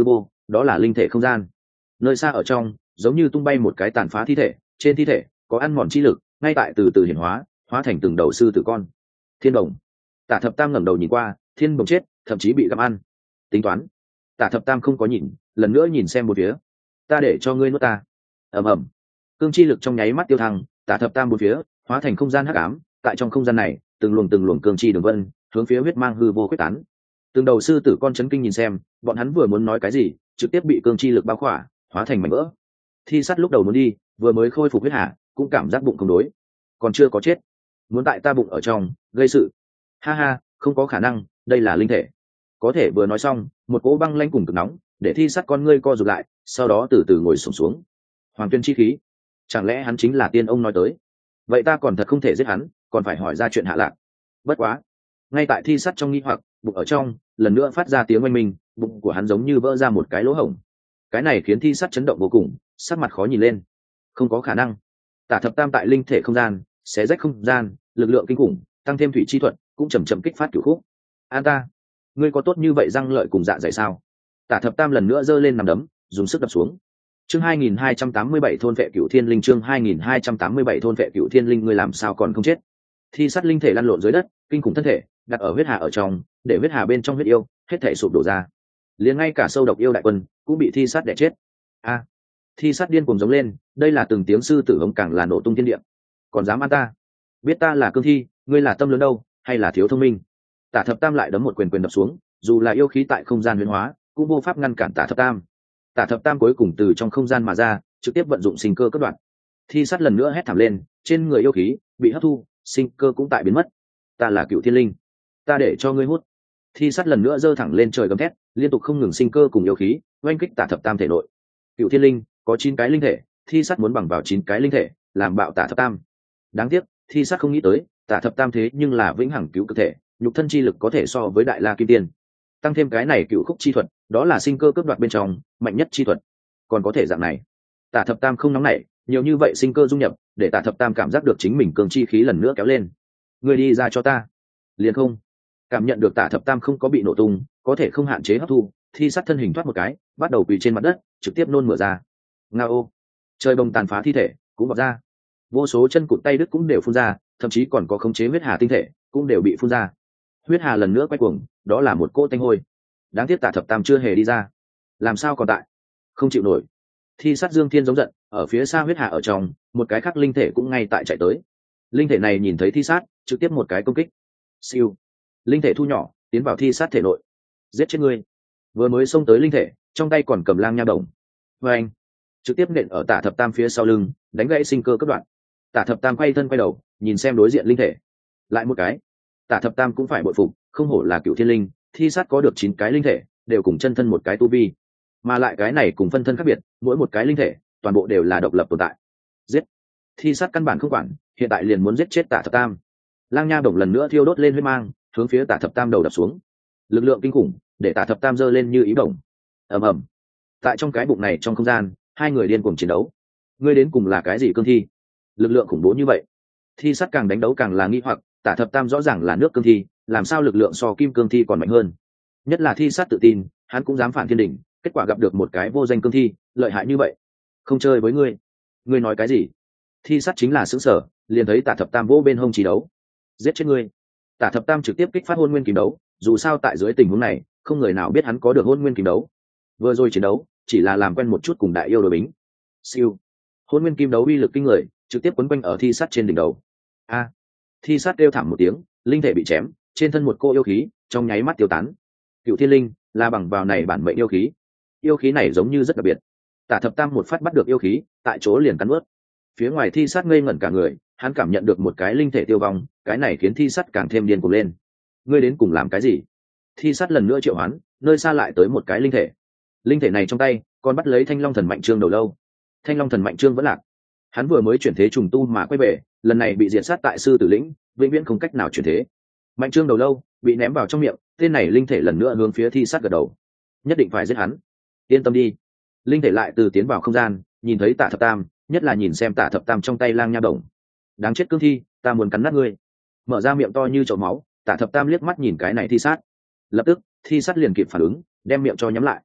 S1: đó là linh thể không gian. Nơi xa ở trong giống như tung bay một cái tàn phá thi thể, trên thi thể có ăn mòn chi lực ngay tại từ từ hiển hóa, hóa thành từng đầu sư tử con. Thiên đồng. Tả thập tam ngẩng đầu nhìn qua, thiên đồng chết, thậm chí bị gặm ăn. Tính toán. Tả thập tam không có nhìn, lần nữa nhìn xem một phía. Ta để cho ngươi nuốt ta. Ầm ầm. Cương chi lực trong nháy mắt tiêu thăng, tả thập tam một phía hóa thành không gian hắc ám. Tại trong không gian này, từng luồng từng luồng cương chi đường vân hướng phía huyết mang hư vô quyết tán. Từng đầu sư tử con chấn kinh nhìn xem, bọn hắn vừa muốn nói cái gì, trực tiếp bị cương chi lực bao khỏa, hóa thành mảnh vỡ. Thi sắt lúc đầu muốn đi, vừa mới khôi phục huyết hạ, cũng cảm giác bụng không đối, còn chưa có chết, muốn tại ta bụng ở trong gây sự. Ha ha, không có khả năng, đây là linh thể. Có thể vừa nói xong, một cỗ băng lanh cùng cực nóng để thi sắt con ngươi co rụt lại, sau đó từ từ ngồi xổm xuống. Hoàng tuyên chi khí, chẳng lẽ hắn chính là tiên ông nói tới? Vậy ta còn thật không thể giết hắn, còn phải hỏi ra chuyện hạ lạc. Bất quá, ngay tại thi sắt trong nghi hoặc, bụng ở trong lần nữa phát ra tiếng oanh minh, bụng của hắn giống như vỡ ra một cái lỗ hổng. Cái này khiến thi sắt chấn động vô cùng, sắc mặt khó nhìn lên. Không có khả năng. Tả thập tam tại linh thể không gian, xé rách không gian, lực lượng kinh khủng, tăng thêm thủy chi thuật, cũng chầm chậm kích phát cửu khúc. An ta, ngươi có tốt như vậy răng lợi cùng dạ dày sao? Tả thập tam lần nữa giơ lên nằm đấm, dùng sức đập xuống. Chương hai nghìn hai trăm tám mươi bảy thôn vệ cửu thiên linh, chương hai nghìn hai trăm tám mươi bảy thôn vệ cửu thiên linh, ngươi làm sao còn không chết? Thi sắt linh thể lăn lộn dưới đất, kinh khủng thân thể đặt ở huyết hà ở trong, để huyết hà bên trong huyết yêu hết thể sụp đổ ra. Liền ngay cả sâu độc yêu đại quân cũng bị thi sắt đè chết. A! Thi sắt điên cuồng giống lên, đây là từng tiếng sư tử hống càng là nổ tung thiên địa. Còn dám ăn ta? Biết ta là cương thi, ngươi là tâm lớn đâu, hay là thiếu thông minh? Tả thập tam lại đấm một quyền quyền đập xuống, dù là yêu khí tại không gian huyễn hóa, cũng vô pháp ngăn cản tả thập tam. Tả thập tam cuối cùng từ trong không gian mà ra, trực tiếp vận dụng sinh cơ cắt đoạn. Thi sắt lần nữa hét thảm lên, trên người yêu khí bị hấp thu, sinh cơ cũng tại biến mất. Ta là cựu thiên linh, ta để cho ngươi hút. Thi sắt lần nữa giơ thẳng lên trời gầm thét, liên tục không ngừng sinh cơ cùng yêu khí oanh kích tả thập tam thể nội. Cựu thiên linh có chín cái linh thể, thi sắt muốn bằng vào chín cái linh thể làm bạo tả thập tam. Đáng tiếc thi sắt không nghĩ tới tả thập tam thế nhưng là vĩnh hằng cứu cực thể, nhục thân chi lực có thể so với đại la kim tiên, tăng thêm cái này cựu khúc chi thuật, đó là sinh cơ cướp đoạt bên trong mạnh nhất chi thuật. Còn có thể dạng này, tả thập tam không nóng nảy, nhiều như vậy sinh cơ dung nhập để tả thập tam cảm giác được chính mình cường chi khí lần nữa kéo lên. Ngươi đi ra cho ta. Liền không cảm nhận được tả thập tam không có bị nổ tung, có thể không hạn chế hấp thu, thi sắt thân hình thoát một cái, bắt đầu quỳ trên mặt đất, trực tiếp nôn mửa ra. Ngao, trời bông tàn phá thi thể cũng bật ra, vô số chân cụt tay đứt cũng đều phun ra, thậm chí còn có khống chế huyết hà tinh thể cũng đều bị phun ra. Huyết hà lần nữa quay cuồng, đó là một cỗ tanh hôi. Đáng tiếc tả thập tam chưa hề đi ra, làm sao còn tại? Không chịu nổi. Thi sắt dương thiên giống giận, ở phía xa huyết hà ở trong, một cái khác linh thể cũng ngay tại chạy tới. Linh thể này nhìn thấy thi sát, trực tiếp một cái công kích. Siêu. Linh thể thu nhỏ, tiến vào thi sát thể nội. Giết chết ngươi. Vừa mới xông tới linh thể, trong tay còn cầm lang nha đồng. Và anh trực tiếp nện ở tả thập tam phía sau lưng, đánh gãy sinh cơ cấp đoạn. Tả thập tam quay thân quay đầu, nhìn xem đối diện linh thể. Lại một cái. Tả thập tam cũng phải bội phục, không hổ là cựu thiên linh, thi sát có được chín cái linh thể, đều cùng chân thân một cái tu vi, mà lại cái này cùng phân thân khác biệt, mỗi một cái linh thể toàn bộ đều là độc lập tồn tại. Giết. Thi sát căn bản không quản, hiện tại liền muốn giết chết tả thập tam. Lang nha bổng lần nữa thiêu đốt lên huyết mang, hướng phía tả thập tam đầu đập xuống. Lực lượng kinh khủng để tả thập tam giơ lên như ý bổng. Ầm ầm. Tại trong cái bụng này, trong không gian, hai người điên cuồng chiến đấu. Ngươi đến cùng là cái gì cương thi? Lực lượng khủng bố như vậy. Thi sát càng đánh đấu càng là nghi hoặc, tả thập tam rõ ràng là nước cương thi, làm sao lực lượng so kim cương thi còn mạnh hơn? Nhất là thi sát tự tin, hắn cũng dám phản thiên đỉnh, kết quả gặp được một cái vô danh cương thi, lợi hại như vậy. Không chơi với ngươi. Ngươi nói cái gì? Thi sát chính là xứng sở, liền thấy tả thập tam vỗ bên hông trí đấu. Giết chết ngươi. Tả thập tam trực tiếp kích phát hôn nguyên kìm đấu, dù sao tại dưới tình huống này, không người nào biết hắn có được hôn nguyên kìm đấu. Vừa rồi chiến đấu chỉ là làm quen một chút cùng đại yêu đối bính. Siêu. Hôn nguyên kim đấu uy lực kinh người, trực tiếp quấn quanh ở thi sát trên đỉnh đầu. A. Thi sát kêu thảm một tiếng, linh thể bị chém, trên thân một cô yêu khí trong nháy mắt tiêu tán. Cựu thiên linh là bằng vào này bản mệnh yêu khí, yêu khí này giống như rất đặc biệt. Tả thập tam một phát bắt được yêu khí, tại chỗ liền cắn ướt. Phía ngoài thi sát ngây ngẩn cả người, hắn cảm nhận được một cái linh thể tiêu vong, cái này khiến thi sát càng thêm điên cuồng lên. Ngươi đến cùng làm cái gì? Thi sát lần nữa triệu hoán, nơi xa lại tới một cái linh thể. Linh thể này trong tay còn bắt lấy thanh long thần mạnh trương đầu lâu. Thanh long thần mạnh trương vẫn lạc, hắn vừa mới chuyển thế trùng tu mà quay về, lần này bị diệt sát tại sư tử lĩnh, vĩnh viễn không cách nào chuyển thế. Mạnh trương đầu lâu bị ném vào trong miệng, tên này linh thể lần nữa hướng phía thi sát gật đầu. Nhất định phải giết hắn. Yên tâm đi. Linh thể lại từ tiến vào không gian, nhìn thấy tả thập tam, nhất là nhìn xem tả thập tam trong tay lang nha đồng. Đáng chết cương thi, ta muốn cắn nát ngươi. Mở ra miệng to như chậu máu, tả thập tam liếc mắt nhìn cái này thi sát. Lập tức thi sát liền kịp phản ứng, đem miệng cho nhắm lại.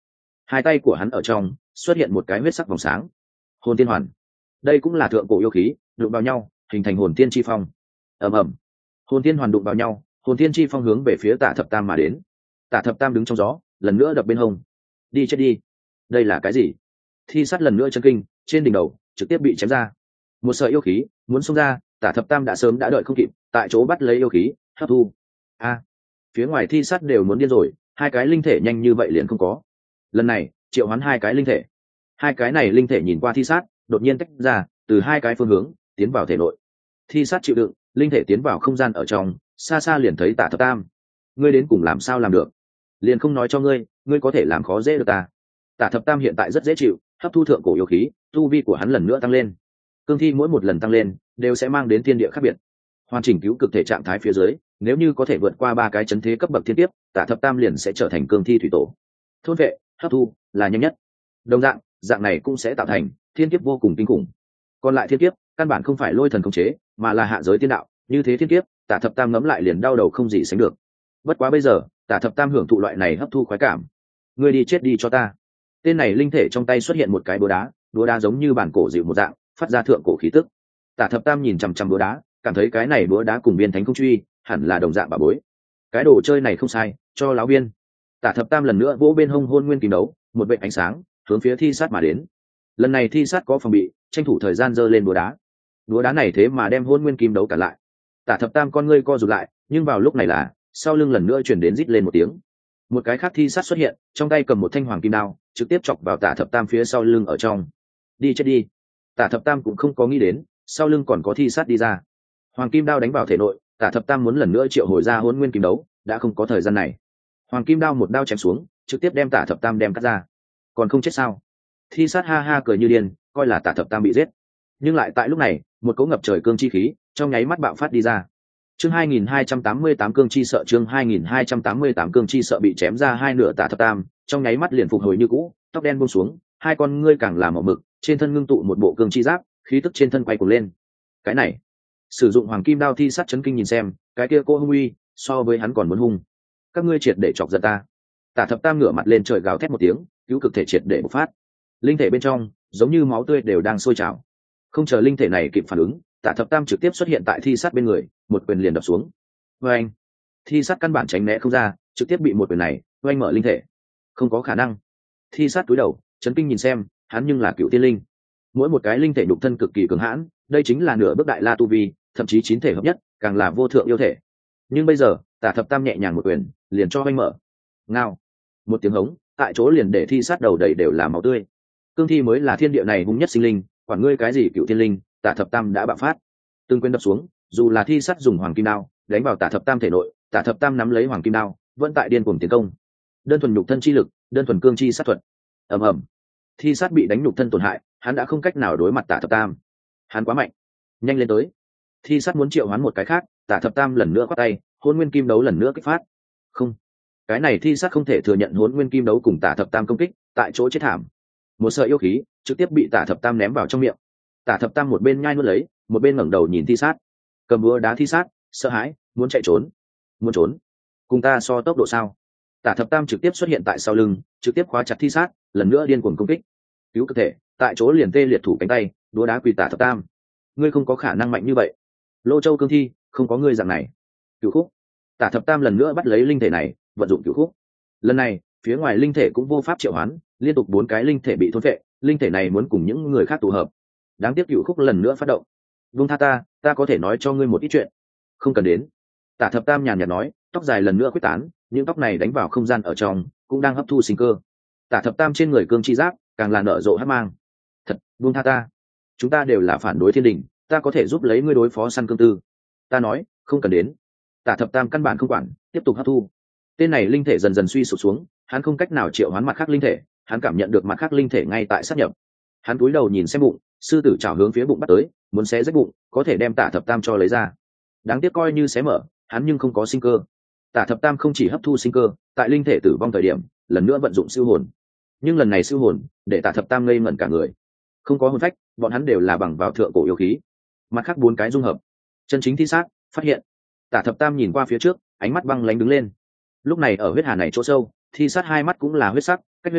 S1: hai tay của hắn ở trong xuất hiện một cái huyết sắc vòng sáng. Hồn tiên hoàn, đây cũng là thượng cổ yêu khí, đụng vào nhau hình thành hồn tiên chi phong. ầm ầm, hồn tiên hoàn đụng vào nhau, hồn tiên chi phong hướng về phía Tả Thập Tam mà đến. Tả Thập Tam đứng trong gió, lần nữa đập bên hông. Đi chết đi, đây là cái gì? Thi sát lần nữa chân kinh, trên đỉnh đầu trực tiếp bị chém ra. Một sợi yêu khí muốn xông ra, Tả Thập Tam đã sớm đã đợi không kịp, tại chỗ bắt lấy yêu khí hấp thu. A, phía ngoài thi sát đều muốn điên rồi, hai cái linh thể nhanh như vậy liền không có. Lần này triệu hoán hai cái linh thể, hai cái này linh thể nhìn qua thi sát, đột nhiên tách ra từ hai cái phương hướng tiến vào thể nội. Thi sát chịu đựng, linh thể tiến vào không gian ở trong, xa xa liền thấy Tả Thập Tam. Ngươi đến cùng làm sao làm được? Liền không nói cho ngươi, ngươi có thể làm khó dễ được ta. Tả Thập Tam hiện tại rất dễ chịu, hấp thu thượng cổ yêu khí, tu vi của hắn lần nữa tăng lên. Cương thi mỗi một lần tăng lên đều sẽ mang đến thiên địa khác biệt. Hoàn chỉnh cứu cực thể trạng thái phía dưới, nếu như có thể vượt qua ba cái chấn thế cấp bậc thiên tiếp, Tả Thập Tam liền sẽ trở thành cương thi thủy tổ. Thôn vệ, hấp thu là nhanh nhất. Đồng dạng, dạng này cũng sẽ tạo thành thiên kiếp vô cùng kinh khủng. Còn lại thiên kiếp, căn bản không phải lôi thần khống chế, mà là hạ giới tiên đạo, như thế thiên kiếp, Tả Thập Tam ngấm lại liền đau đầu không gì sánh được. Bất quá bây giờ, Tả Thập Tam hưởng thụ loại này hấp thu khoái cảm. Ngươi đi chết đi cho ta. Tên này linh thể trong tay xuất hiện một cái búa đá, búa đá giống như bản cổ dịu một dạng, phát ra thượng cổ khí tức. Tả Thập Tam nhìn chằm chằm búa đá, cảm thấy cái này búa đá cùng biên thánh không truy, hẳn là đồng dạng bà bối. Cái đồ chơi này không sai, cho láo biên. Tả Thập Tam lần nữa vỗ bên hông hôn nguyên kim đấu, một vệt ánh sáng hướng phía thi sát mà đến. Lần này thi sát có phòng bị, tranh thủ thời gian giơ lên búa đá. Búa đá này thế mà đem hôn nguyên kim đấu cản lại. Tả Thập Tam con ngươi co rụt lại, nhưng vào lúc này là sau lưng lần nữa chuyển đến rít lên một tiếng. Một cái khác thi sát xuất hiện, trong tay cầm một thanh hoàng kim đao, trực tiếp chọc vào Tả Thập Tam phía sau lưng ở trong. Đi chết đi. Tả Thập Tam cũng không có nghĩ đến sau lưng còn có thi sát đi ra. Hoàng kim đao đánh vào thể nội, Tả Thập Tam muốn lần nữa triệu hồi ra hôn nguyên kim đấu, đã không có thời gian này. Hoàng kim đao một đao chém xuống, trực tiếp đem Tả Thập Tam đem cắt ra. Còn không chết sao? Thi sát ha ha cười như điên, coi là Tả Thập Tam bị giết. Nhưng lại tại lúc này, một cỗ ngập trời cương chi khí trong nháy mắt bạo phát đi ra. Chương hai nghìn hai trăm tám mươi tám cương chi sợ, chương hai nghìn hai trăm tám mươi tám cương chi sợ bị chém ra hai nửa. Tả Thập Tam trong nháy mắt liền phục hồi như cũ, tóc đen buông xuống, hai con ngươi càng làm màu mực, trên thân ngưng tụ một bộ cương chi giáp, khí tức trên thân quay cuồng lên. Cái này, sử dụng hoàng kim đao thi sát chấn kinh nhìn xem, cái kia cô hung uy, so với hắn còn muốn hung. Các ngươi triệt để chọc giận ta. Tả Thập Tam ngửa mặt lên trời gào thét một tiếng, cứu cực thể triệt để bộc phát. Linh thể bên trong, giống như máu tươi đều đang sôi trào. Không chờ linh thể này kịp phản ứng, Tả Thập Tam trực tiếp xuất hiện tại thi sát bên người, một quyền liền đập xuống. Oanh! Thi sát căn bản tránh né không ra, trực tiếp bị một quyền này oanh mở linh thể. Không có khả năng. Thi sát cúi đầu, chấn kinh nhìn xem, hắn nhưng là cựu tiên linh. Mỗi một cái linh thể nhục thân cực kỳ cường hãn, đây chính là nửa bước đại la tu vi, thậm chí chín thể hợp nhất, càng là vô thượng yêu thể. Nhưng bây giờ, Tả Thập Tam nhẹ nhàng một quyền, liền cho oanh mở. Ngao! Một tiếng hống, tại chỗ liền để thi sát đầu đầy đều là máu tươi. Cương thi mới là thiên địa này hung nhất sinh linh, quản ngươi cái gì cựu tiên linh, Tả Thập Tam đã bạo phát. Từng quyền đập xuống, dù là thi sát dùng hoàng kim đao đánh vào Tả Thập Tam thể nội, Tả Thập Tam nắm lấy hoàng kim đao, vẫn tại điên cuồng tiến công. Đơn thuần nhục thân chi lực, đơn thuần cương chi sát thuật. Ầm ầm. Thi sát bị đánh nhục thân tổn hại, hắn đã không cách nào đối mặt Tả Thập Tam. Hắn quá mạnh. Nhanh lên tới. Thi sát muốn triệu hoán một cái khác, Tả Thập Tam lần nữa quát tay, hôn nguyên kim đấu lần nữa kích phát. Không. Cái này thi sát không thể thừa nhận hôn nguyên kim đấu cùng Tả Thập Tam công kích, tại chỗ chết thảm. Một sợi yêu khí trực tiếp bị Tả Thập Tam ném vào trong miệng. Tả Thập Tam một bên nhai nuốt lấy, một bên ngẩng đầu nhìn thi sát, cầm búa đá thi sát, sợ hãi, muốn chạy trốn. Muốn trốn? Cùng ta so tốc độ sao? Tả Thập Tam trực tiếp xuất hiện tại sau lưng, trực tiếp khóa chặt thi sát, lần nữa điên cuồng công kích. Cứu cơ thể, tại chỗ liền tê liệt thủ cánh tay, búa đá quỳ Tả Thập Tam. Ngươi không có khả năng mạnh như vậy. Lô Châu cương thi, không có ngươi dạng này. Cửu khúc. Tả Thập Tam lần nữa bắt lấy linh thể này, vận dụng cửu khúc. Lần này, phía ngoài linh thể cũng vô pháp triệu hoán, liên tục bốn cái linh thể bị thôn phệ, linh thể này muốn cùng những người khác tụ hợp. Đáng tiếc cửu khúc lần nữa phát động. Vung tha ta, ta có thể nói cho ngươi một ít chuyện. Không cần đến. Tả Thập Tam nhàn nhạt nói, tóc dài lần nữa quyết tán, những tóc này đánh vào không gian ở trong, cũng đang hấp thu sinh cơ. Tả Thập Tam trên người cương chi giáp càng là nở rộ hắc mang. Thật, buông tha ta. Chúng ta đều là phản đối thiên đình, ta có thể giúp lấy ngươi đối phó săn cương tư. Ta nói, không cần đến. Tả Thập Tam căn bản không quản, tiếp tục hấp thu. Tên này linh thể dần dần suy sụp xuống, hắn không cách nào triệu hoán mặt khác linh thể, hắn cảm nhận được mặt khác linh thể ngay tại sát nhập. Hắn cúi đầu nhìn xem bụng, sư tử chảo hướng phía bụng bắt tới, muốn xé rách bụng, có thể đem Tả Thập Tam cho lấy ra. Đáng tiếc coi như xé mở, hắn nhưng không có sinh cơ. Tả Thập Tam không chỉ hấp thu sinh cơ, tại linh thể tử vong thời điểm, lần nữa vận dụng siêu hồn. Nhưng lần này siêu hồn, để Tả Thập Tam ngây ngẩn cả người. Không có hồn phách, bọn hắn đều là bằng vào thượng cổ yêu khí. Mặt khác bốn cái dung hợp, chân chính thi sát phát hiện. Tả Thập Tam nhìn qua phía trước, ánh mắt băng lánh đứng lên. Lúc này ở huyết hà này chỗ sâu, thi sát hai mắt cũng là huyết sắc, cách huyết hà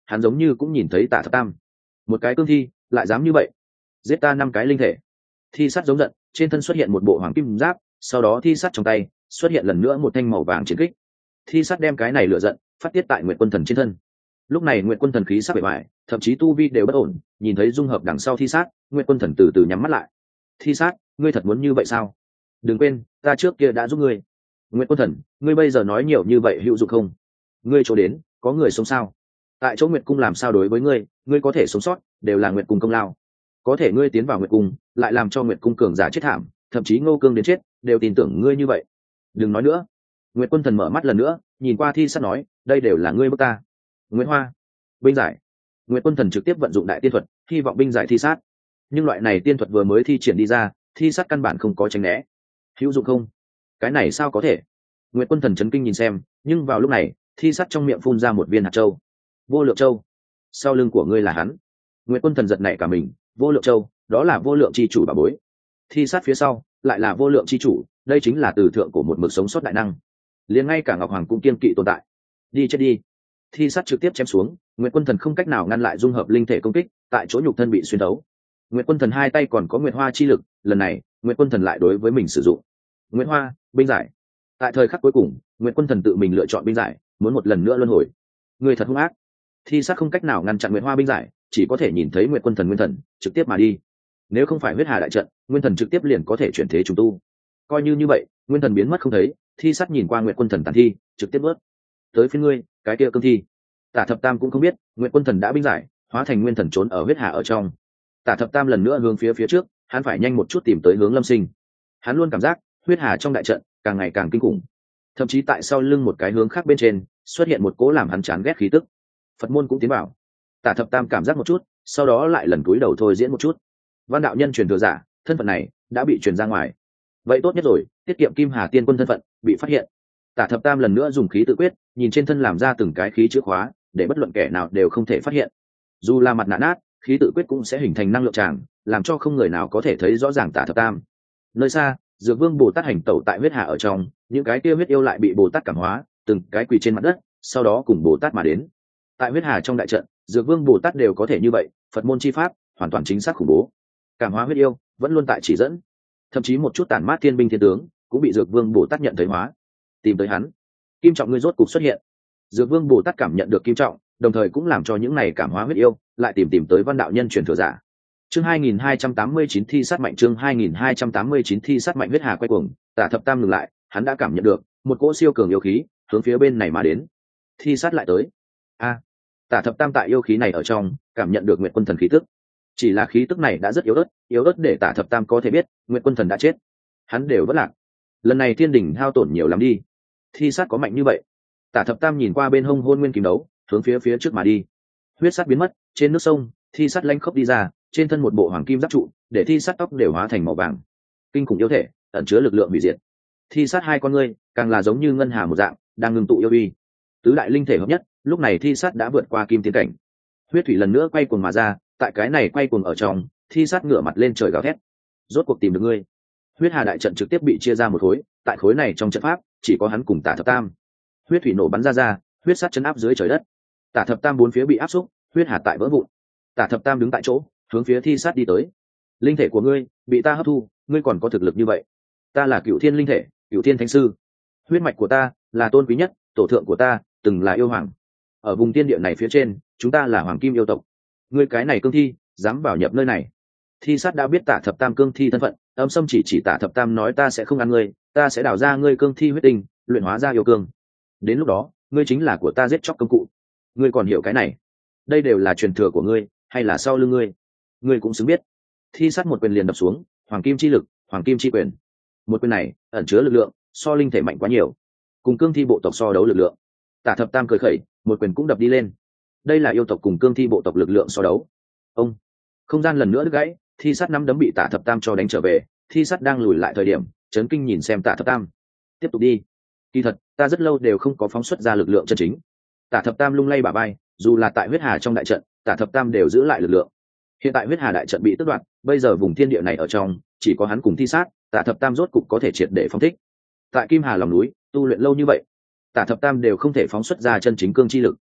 S1: hắn giống như cũng nhìn thấy Tả Thập Tam. Một cái cương thi lại dám như vậy giết ta năm cái linh thể. Thi sắt giống giận, trên thân xuất hiện một bộ hoàng kim giáp, sau đó thi sắt trong tay xuất hiện lần nữa một thanh màu vàng chiến kích. Thi sắt đem cái này lửa giận phát tiết tại Nguyệt Quân Thần trên thân. Lúc này Nguyệt Quân Thần khí sắp bể bại, thậm chí tu vi đều bất ổn, nhìn thấy dung hợp đằng sau thi sát, Nguyệt Quân Thần từ từ nhắm mắt lại. Thi sát, ngươi thật muốn như vậy sao? Đừng quên, ta trước kia đã giúp ngươi. Nguyệt Quân Thần, ngươi bây giờ nói nhiều như vậy hữu dụng không? Ngươi chỗ đến, có người sống sao? Tại chỗ Nguyệt Cung làm sao đối với ngươi, ngươi có thể sống sót, đều là Nguyệt Cung công lao. Có thể ngươi tiến vào Nguyệt Cung, lại làm cho Nguyệt Cung cường giả chết thảm, thậm chí Ngô Cương đến chết, đều tin tưởng ngươi như vậy. Đừng nói nữa. Nguyệt Quân Thần mở mắt lần nữa, nhìn qua thi sát nói, đây đều là ngươi bức ta. Nguyễn Hoa, binh giải. Nguyệt Quân Thần trực tiếp vận dụng đại tiên thuật, hy vọng binh giải thi sát. Nhưng loại này tiên thuật vừa mới thi triển đi ra, thi sát căn bản không có tránh né. Hữu dụng không? Cái này sao có thể? Nguyệt Quân Thần chấn kinh nhìn xem, nhưng vào lúc này, thi sát trong miệng phun ra một viên hạt châu. Vô Lượng Châu. Sau lưng của ngươi là hắn. Nguyệt Quân Thần giật nảy cả mình, Vô Lượng Châu, đó là Vô Lượng chi chủ bà bối. Thi sát phía sau, lại là Vô Lượng chi chủ, đây chính là từ thượng của một mực sống sót đại năng. Liền ngay cả Ngọc Hoàng cũng kiên kỵ tồn tại. Đi chết đi. Thi sát trực tiếp chém xuống, Nguyệt Quân Thần không cách nào ngăn lại dung hợp linh thể công kích, tại chỗ nhục thân bị xuyên thấu. Nguyệt Quân Thần hai tay còn có Nguyệt Hoa chi lực, lần này, Nguyệt Quân Thần lại đối với mình sử dụng. Nguyệt Hoa, binh giải. Tại thời khắc cuối cùng, Nguyệt Quân Thần tự mình lựa chọn binh giải, muốn một lần nữa luân hồi. Người thật hung ác. Thi sát không cách nào ngăn chặn Nguyệt Hoa binh giải, chỉ có thể nhìn thấy Nguyệt Quân Thần nguyên thần trực tiếp mà đi. Nếu không phải huyết hà đại trận, nguyên thần trực tiếp liền có thể chuyển thế trùng tu. Coi như như vậy, nguyên thần biến mất không thấy, thi sát nhìn qua Nguyệt Quân Thần tàn thi, trực tiếp bớt. Tới phía ngươi, cái kia cương thi. Tả Thập Tam cũng không biết, Nguyệt Quân Thần đã binh giải, hóa thành nguyên thần trốn ở huyết hà ở trong. Tả Thập Tam lần nữa hướng phía phía trước, hắn phải nhanh một chút tìm tới hướng Lâm Sinh. Hắn luôn cảm giác huyết hà trong đại trận càng ngày càng kinh khủng, thậm chí tại sau lưng một cái hướng khác bên trên xuất hiện một cỗ làm hắn chán ghét khí tức. Phật môn cũng tiến vào. Tả Thập Tam cảm giác một chút, sau đó lại lần cúi đầu thôi diễn một chút. Văn đạo nhân truyền thừa giả, thân phận này đã bị truyền ra ngoài. Vậy tốt nhất rồi, tiết kiệm Kim Hà Tiên Quân thân phận bị phát hiện. Tả Thập Tam lần nữa dùng khí tự quyết, nhìn trên thân làm ra từng cái khí chữ khóa, để bất luận kẻ nào đều không thể phát hiện. Dù là mặt nạ nát, khí tự quyết cũng sẽ hình thành năng lượng tràng, làm cho không người nào có thể thấy rõ ràng Tả Thập Tam. Nơi xa, Dược Vương Bồ Tát hành tẩu tại huyết hà ở trong, những cái kia huyết yêu lại bị Bồ Tát cảm hóa, từng cái quỳ trên mặt đất, sau đó cùng Bồ Tát mà đến. Tại huyết hà trong đại trận, Dược Vương Bồ Tát đều có thể như vậy, Phật môn chi pháp, hoàn toàn chính xác khủng bố. Cảm hóa huyết yêu, vẫn luôn tại chỉ dẫn. Thậm chí một chút tản mát thiên binh thiên tướng, cũng bị Dược Vương Bồ Tát nhận thấy hóa. Tìm tới hắn. Kim Trọng ngươi rốt cục xuất hiện. Dược Vương Bồ Tát cảm nhận được Kim Trọng, đồng thời cũng làm cho những này cảm hóa huyết yêu lại tìm tìm tới Văn đạo nhân truyền thừa giả. Chương hai nghìn hai trăm tám mươi chín thi sát mạnh chương hai nghìn hai trăm tám mươi chín thi sát mạnh huyết hà quay cuồng, Tả Thập Tam ngừng lại, hắn đã cảm nhận được một cỗ siêu cường yêu khí hướng phía bên này mà đến. Thi sát lại tới. A. Tả Thập Tam tại yêu khí này ở trong, cảm nhận được Nguyệt Quân Thần khí tức. Chỉ là khí tức này đã rất yếu ớt, yếu ớt để Tả Thập Tam có thể biết, Nguyệt Quân Thần đã chết. Hắn đều vất lạc. Lần này thiên đình hao tổn nhiều lắm đi. Thi sát có mạnh như vậy? Tả Thập Tam nhìn qua bên hông hôn nguyên kiếm đấu, hướng phía phía trước mà đi. Huyết sát biến mất, trên nước sông, thi sát lanh khốc đi ra, trên thân một bộ hoàng kim giáp trụ, để thi sát tóc đều hóa thành màu vàng. Kinh khủng yêu thể, ẩn chứa lực lượng hủy diệt. Thi sát hai con ngươi, càng là giống như ngân hà một dạng, đang ngưng tụ yêu uy. Tứ đại linh thể hợp nhất, lúc này thi sát đã vượt qua kim tiến cảnh. Huyết thủy lần nữa quay cuồng mà ra, tại cái này quay cuồng ở trong, thi sát ngửa mặt lên trời gào thét. Rốt cuộc tìm được ngươi. Huyết hà đại trận trực tiếp bị chia ra một khối, tại khối này trong trận pháp, chỉ có hắn cùng Tả Thập Tam. Huyết thủy nổ bắn ra ra, huyết sát chấn áp dưới trời đất. Tả Thập Tam bốn phía bị áp xúc, huyết hà tại vỡ vụn. Tả Thập Tam đứng tại chỗ, hướng phía thi sát đi tới. Linh thể của ngươi bị ta hấp thu, ngươi còn có thực lực như vậy? Ta là Cửu Thiên linh thể, Cửu Thiên thánh sư. Huyết mạch của ta là tôn quý nhất, tổ thượng của ta từng là yêu hoàng. Ở vùng tiên địa này phía trên, chúng ta là hoàng kim yêu tộc. Ngươi cái này cương thi, dám vào nhập nơi này? Thi sát đã biết Tả Thập Tam cương thi thân phận, âm sâm chỉ chỉ Tả Thập Tam nói ta sẽ không ăn ngươi, ta sẽ đào ra ngươi cương thi huyết tinh, luyện hóa ra yêu cương. Đến lúc đó, ngươi chính là của ta giết chóc công cụ. Ngươi còn hiểu cái này? Đây đều là truyền thừa của ngươi, hay là sau lưng ngươi? Ngươi cũng xứng biết. Thi sát một quyền liền đập xuống, hoàng kim chi lực, hoàng kim chi quyền. Một quyền này ẩn chứa lực lượng so linh thể mạnh quá nhiều, cùng cương thi bộ tộc so đấu lực lượng. Tả Thập Tam cười khẩy, một quyền cũng đập đi lên. Đây là yêu tộc cùng cương thi bộ tộc lực lượng so đấu. Ông, không gian lần nữa đứt gãy, thi sát nắm đấm bị Tả Thập Tam cho đánh trở về. Thi sát đang lùi lại thời điểm, chấn kinh nhìn xem Tả Thập Tam. Tiếp tục đi. Kỳ thật, ta rất lâu đều không có phóng xuất ra lực lượng chân chính. Tả Thập Tam lung lay bả vai, dù là tại huyết hà trong đại trận, Tả Thập Tam đều giữ lại lực lượng. Hiện tại huyết hà đại trận bị tước đoạt, bây giờ vùng thiên địa này ở trong chỉ có hắn cùng thi sát, Tả Thập Tam rốt cục có thể triệt để phóng thích. Tại Kim Hà lòng núi tu luyện lâu như vậy, Tả Thập Tam đều không thể phóng xuất ra chân chính cương chi lực.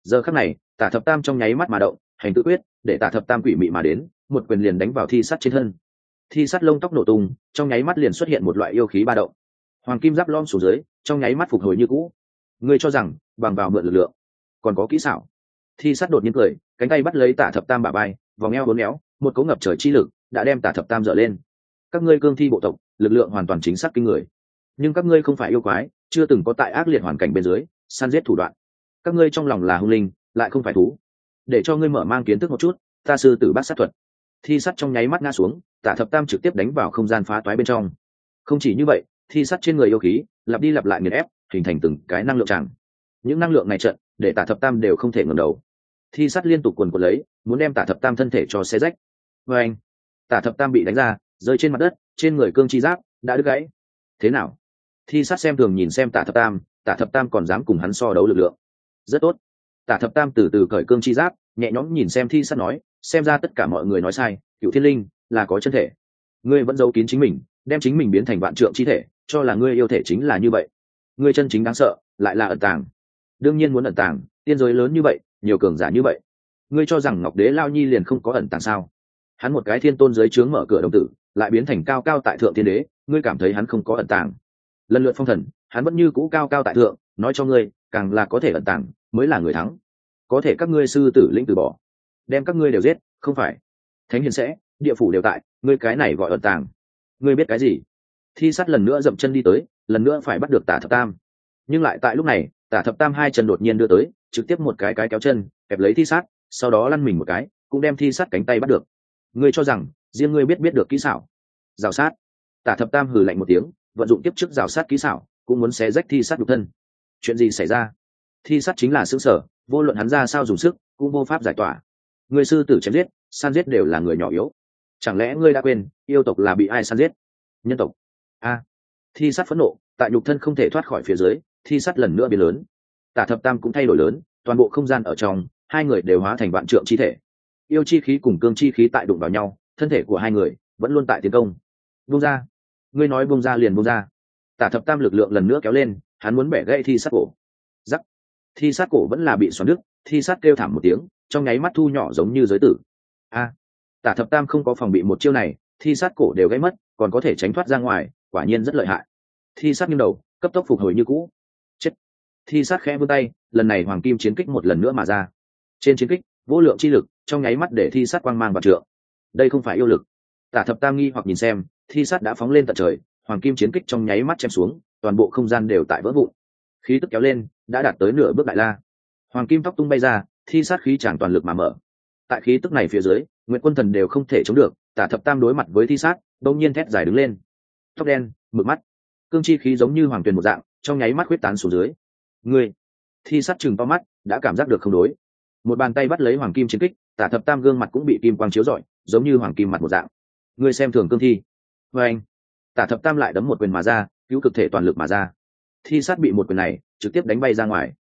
S1: Giờ khắc này tả thập tam trong nháy mắt mà động, hành tự quyết để tả thập tam quỷ mị mà đến, một quyền liền đánh vào thi sắt trên thân. Thi sắt lông tóc nổ tung, trong nháy mắt liền xuất hiện một loại yêu khí ba động. Hoàng kim giáp lom xuống dưới, trong nháy mắt phục hồi như cũ. Ngươi cho rằng bằng vào mượn lực lượng còn có kỹ xảo? Thi sắt đột nhiên cười, cánh tay bắt lấy tả thập tam bả vai, vòng eo bốn éo, một cỗ ngập trời chi lực đã đem tả thập tam dở lên. Các ngươi cương thi bộ tộc lực lượng hoàn toàn chính xác kinh người, nhưng các ngươi không phải yêu quái, chưa từng có tại ác liệt hoàn cảnh bên dưới săn giết thủ đoạn. Các ngươi trong lòng là hung linh, lại không phải thú. Để cho ngươi mở mang kiến thức một chút ta sư tử bát sát thuật. Thi sắt trong nháy mắt ngã xuống, tả thập tam trực tiếp đánh vào không gian phá toái bên trong. Không chỉ như vậy, thi sắt trên người yêu khí lặp đi lặp lại nghiền ép, hình thành từng cái năng lượng tràng. Những năng lượng này trận để tả thập tam đều không thể ngẩng đầu. Thi sắt liên tục quần quật lấy, muốn đem tả thập tam thân thể cho xé rách. Và anh, tả thập tam bị đánh ra, rơi trên mặt đất, trên người cương chi giáp đã đứt gãy. Thế nào? Thi sắt xem thường nhìn xem tả thập tam, tả thập tam còn dám cùng hắn so đấu lực lượng. Rất tốt. Tả thập tam từ từ cởi cương chi giáp, nhẹ nhõm nhìn xem thi sắt nói, xem ra tất cả mọi người nói sai, cựu thiên linh là có chân thể. Ngươi vẫn giấu kín chính mình, đem chính mình biến thành vạn trượng chi thể, cho là ngươi yêu thể chính là như vậy. Ngươi chân chính đáng sợ lại là ẩn tàng. Đương nhiên muốn ẩn tàng, tiên giới lớn như vậy, nhiều cường giả như vậy, ngươi cho rằng ngọc đế lao nhi liền không có ẩn tàng sao? Hắn một cái thiên tôn dưới trướng mở cửa đồng tử, lại biến thành cao cao tại thượng thiên đế, ngươi cảm thấy hắn không có ẩn tàng? Lần lượt phong thần, hắn vẫn như cũ cao cao tại thượng, nói cho ngươi, càng là có thể ẩn tàng mới là người thắng. Có thể các ngươi sư tử lĩnh từ bỏ, đem các ngươi đều giết, không phải? Thánh hiền sẽ, địa phủ đều tại, ngươi cái này gọi ẩn tàng? Ngươi biết cái gì? Thi sắt lần nữa dậm chân đi tới, lần nữa phải bắt được tả thập tam. Nhưng lại tại lúc này, tả thập tam hai chân đột nhiên đưa tới, trực tiếp một cái cái kéo chân kẹp lấy thi sát, sau đó lăn mình một cái cũng đem thi sát cánh tay bắt được. Ngươi cho rằng riêng ngươi biết biết được kỹ xảo rào sát? Tả thập tam hừ lạnh một tiếng, vận dụng tiếp chức rào sát kỹ xảo, cũng muốn xé rách thi sát nhục thân. Chuyện gì xảy ra? Thi sát chính là xương sở, vô luận hắn ra sao dùng sức cũng vô pháp giải tỏa. Người sư tử chém giết, san giết đều là người nhỏ yếu, chẳng lẽ ngươi đã quên yêu tộc là bị ai san giết? Nhân tộc. A. Thi sát phẫn nộ, tại nhục thân không thể thoát khỏi phía dưới, thi sát lần nữa biến lớn. Tả thập tam cũng thay đổi lớn, toàn bộ không gian ở trong hai người đều hóa thành vạn trượng chi thể. Yêu chi khí cùng cương chi khí tại đụng vào nhau, thân thể của hai người vẫn luôn tại tiến công. Buông ra! Ngươi nói buông ra liền buông ra. Tả thập tam lực lượng lần nữa kéo lên, hắn muốn bẻ gãy thi sát cổ. Rắc! Thi sát cổ vẫn là bị xoắn đứt, thi sát kêu thảm một tiếng, trong nháy mắt thu nhỏ giống như giới tử. A! Tả thập tam không có phòng bị một chiêu này, thi sát cổ đều gãy mất, còn có thể tránh thoát ra ngoài, quả nhiên rất lợi hại. Thi sát nghiêng đầu, cấp tốc phục hồi như cũ. Chết! Thi sát khẽ vươn tay, lần này hoàng kim chiến kích một lần nữa mà ra. Trên chiến kích vô lượng chi lực trong nháy mắt để thi sát quang mang và trượng. Đây không phải yêu lực. Tả thập tam nghi hoặc nhìn xem, thi sát đã phóng lên tận trời, hoàng kim chiến kích trong nháy mắt chém xuống, toàn bộ không gian đều tại vỡ vụn. Khí tức kéo lên, đã đạt tới nửa bước đại la. Hoàng kim tóc tung bay ra, thi sát khí tràn toàn lực mà mở. Tại khí tức này phía dưới, Nguyệt Quân Thần đều không thể chống được, Tả thập tam đối mặt với thi sát, đột nhiên thét dài đứng lên. Tóc đen, mực mắt, cương chi khí giống như hoàng tuyền một dạng, trong nháy mắt huyết tán xuống dưới. Ngươi! Thi sát chừng to mắt, đã cảm giác được không đối. Một bàn tay bắt lấy hoàng kim chiến kích, Tả thập tam gương mặt cũng bị kim quang chiếu rọi, giống như hoàng kim mặt một dạng. Ngươi xem thường cương thi. Và anh! Tả thập tam lại đấm một quyền mà ra, cứu cực thể toàn lực mà ra. Thi sát bị một quyền này trực tiếp đánh bay ra ngoài.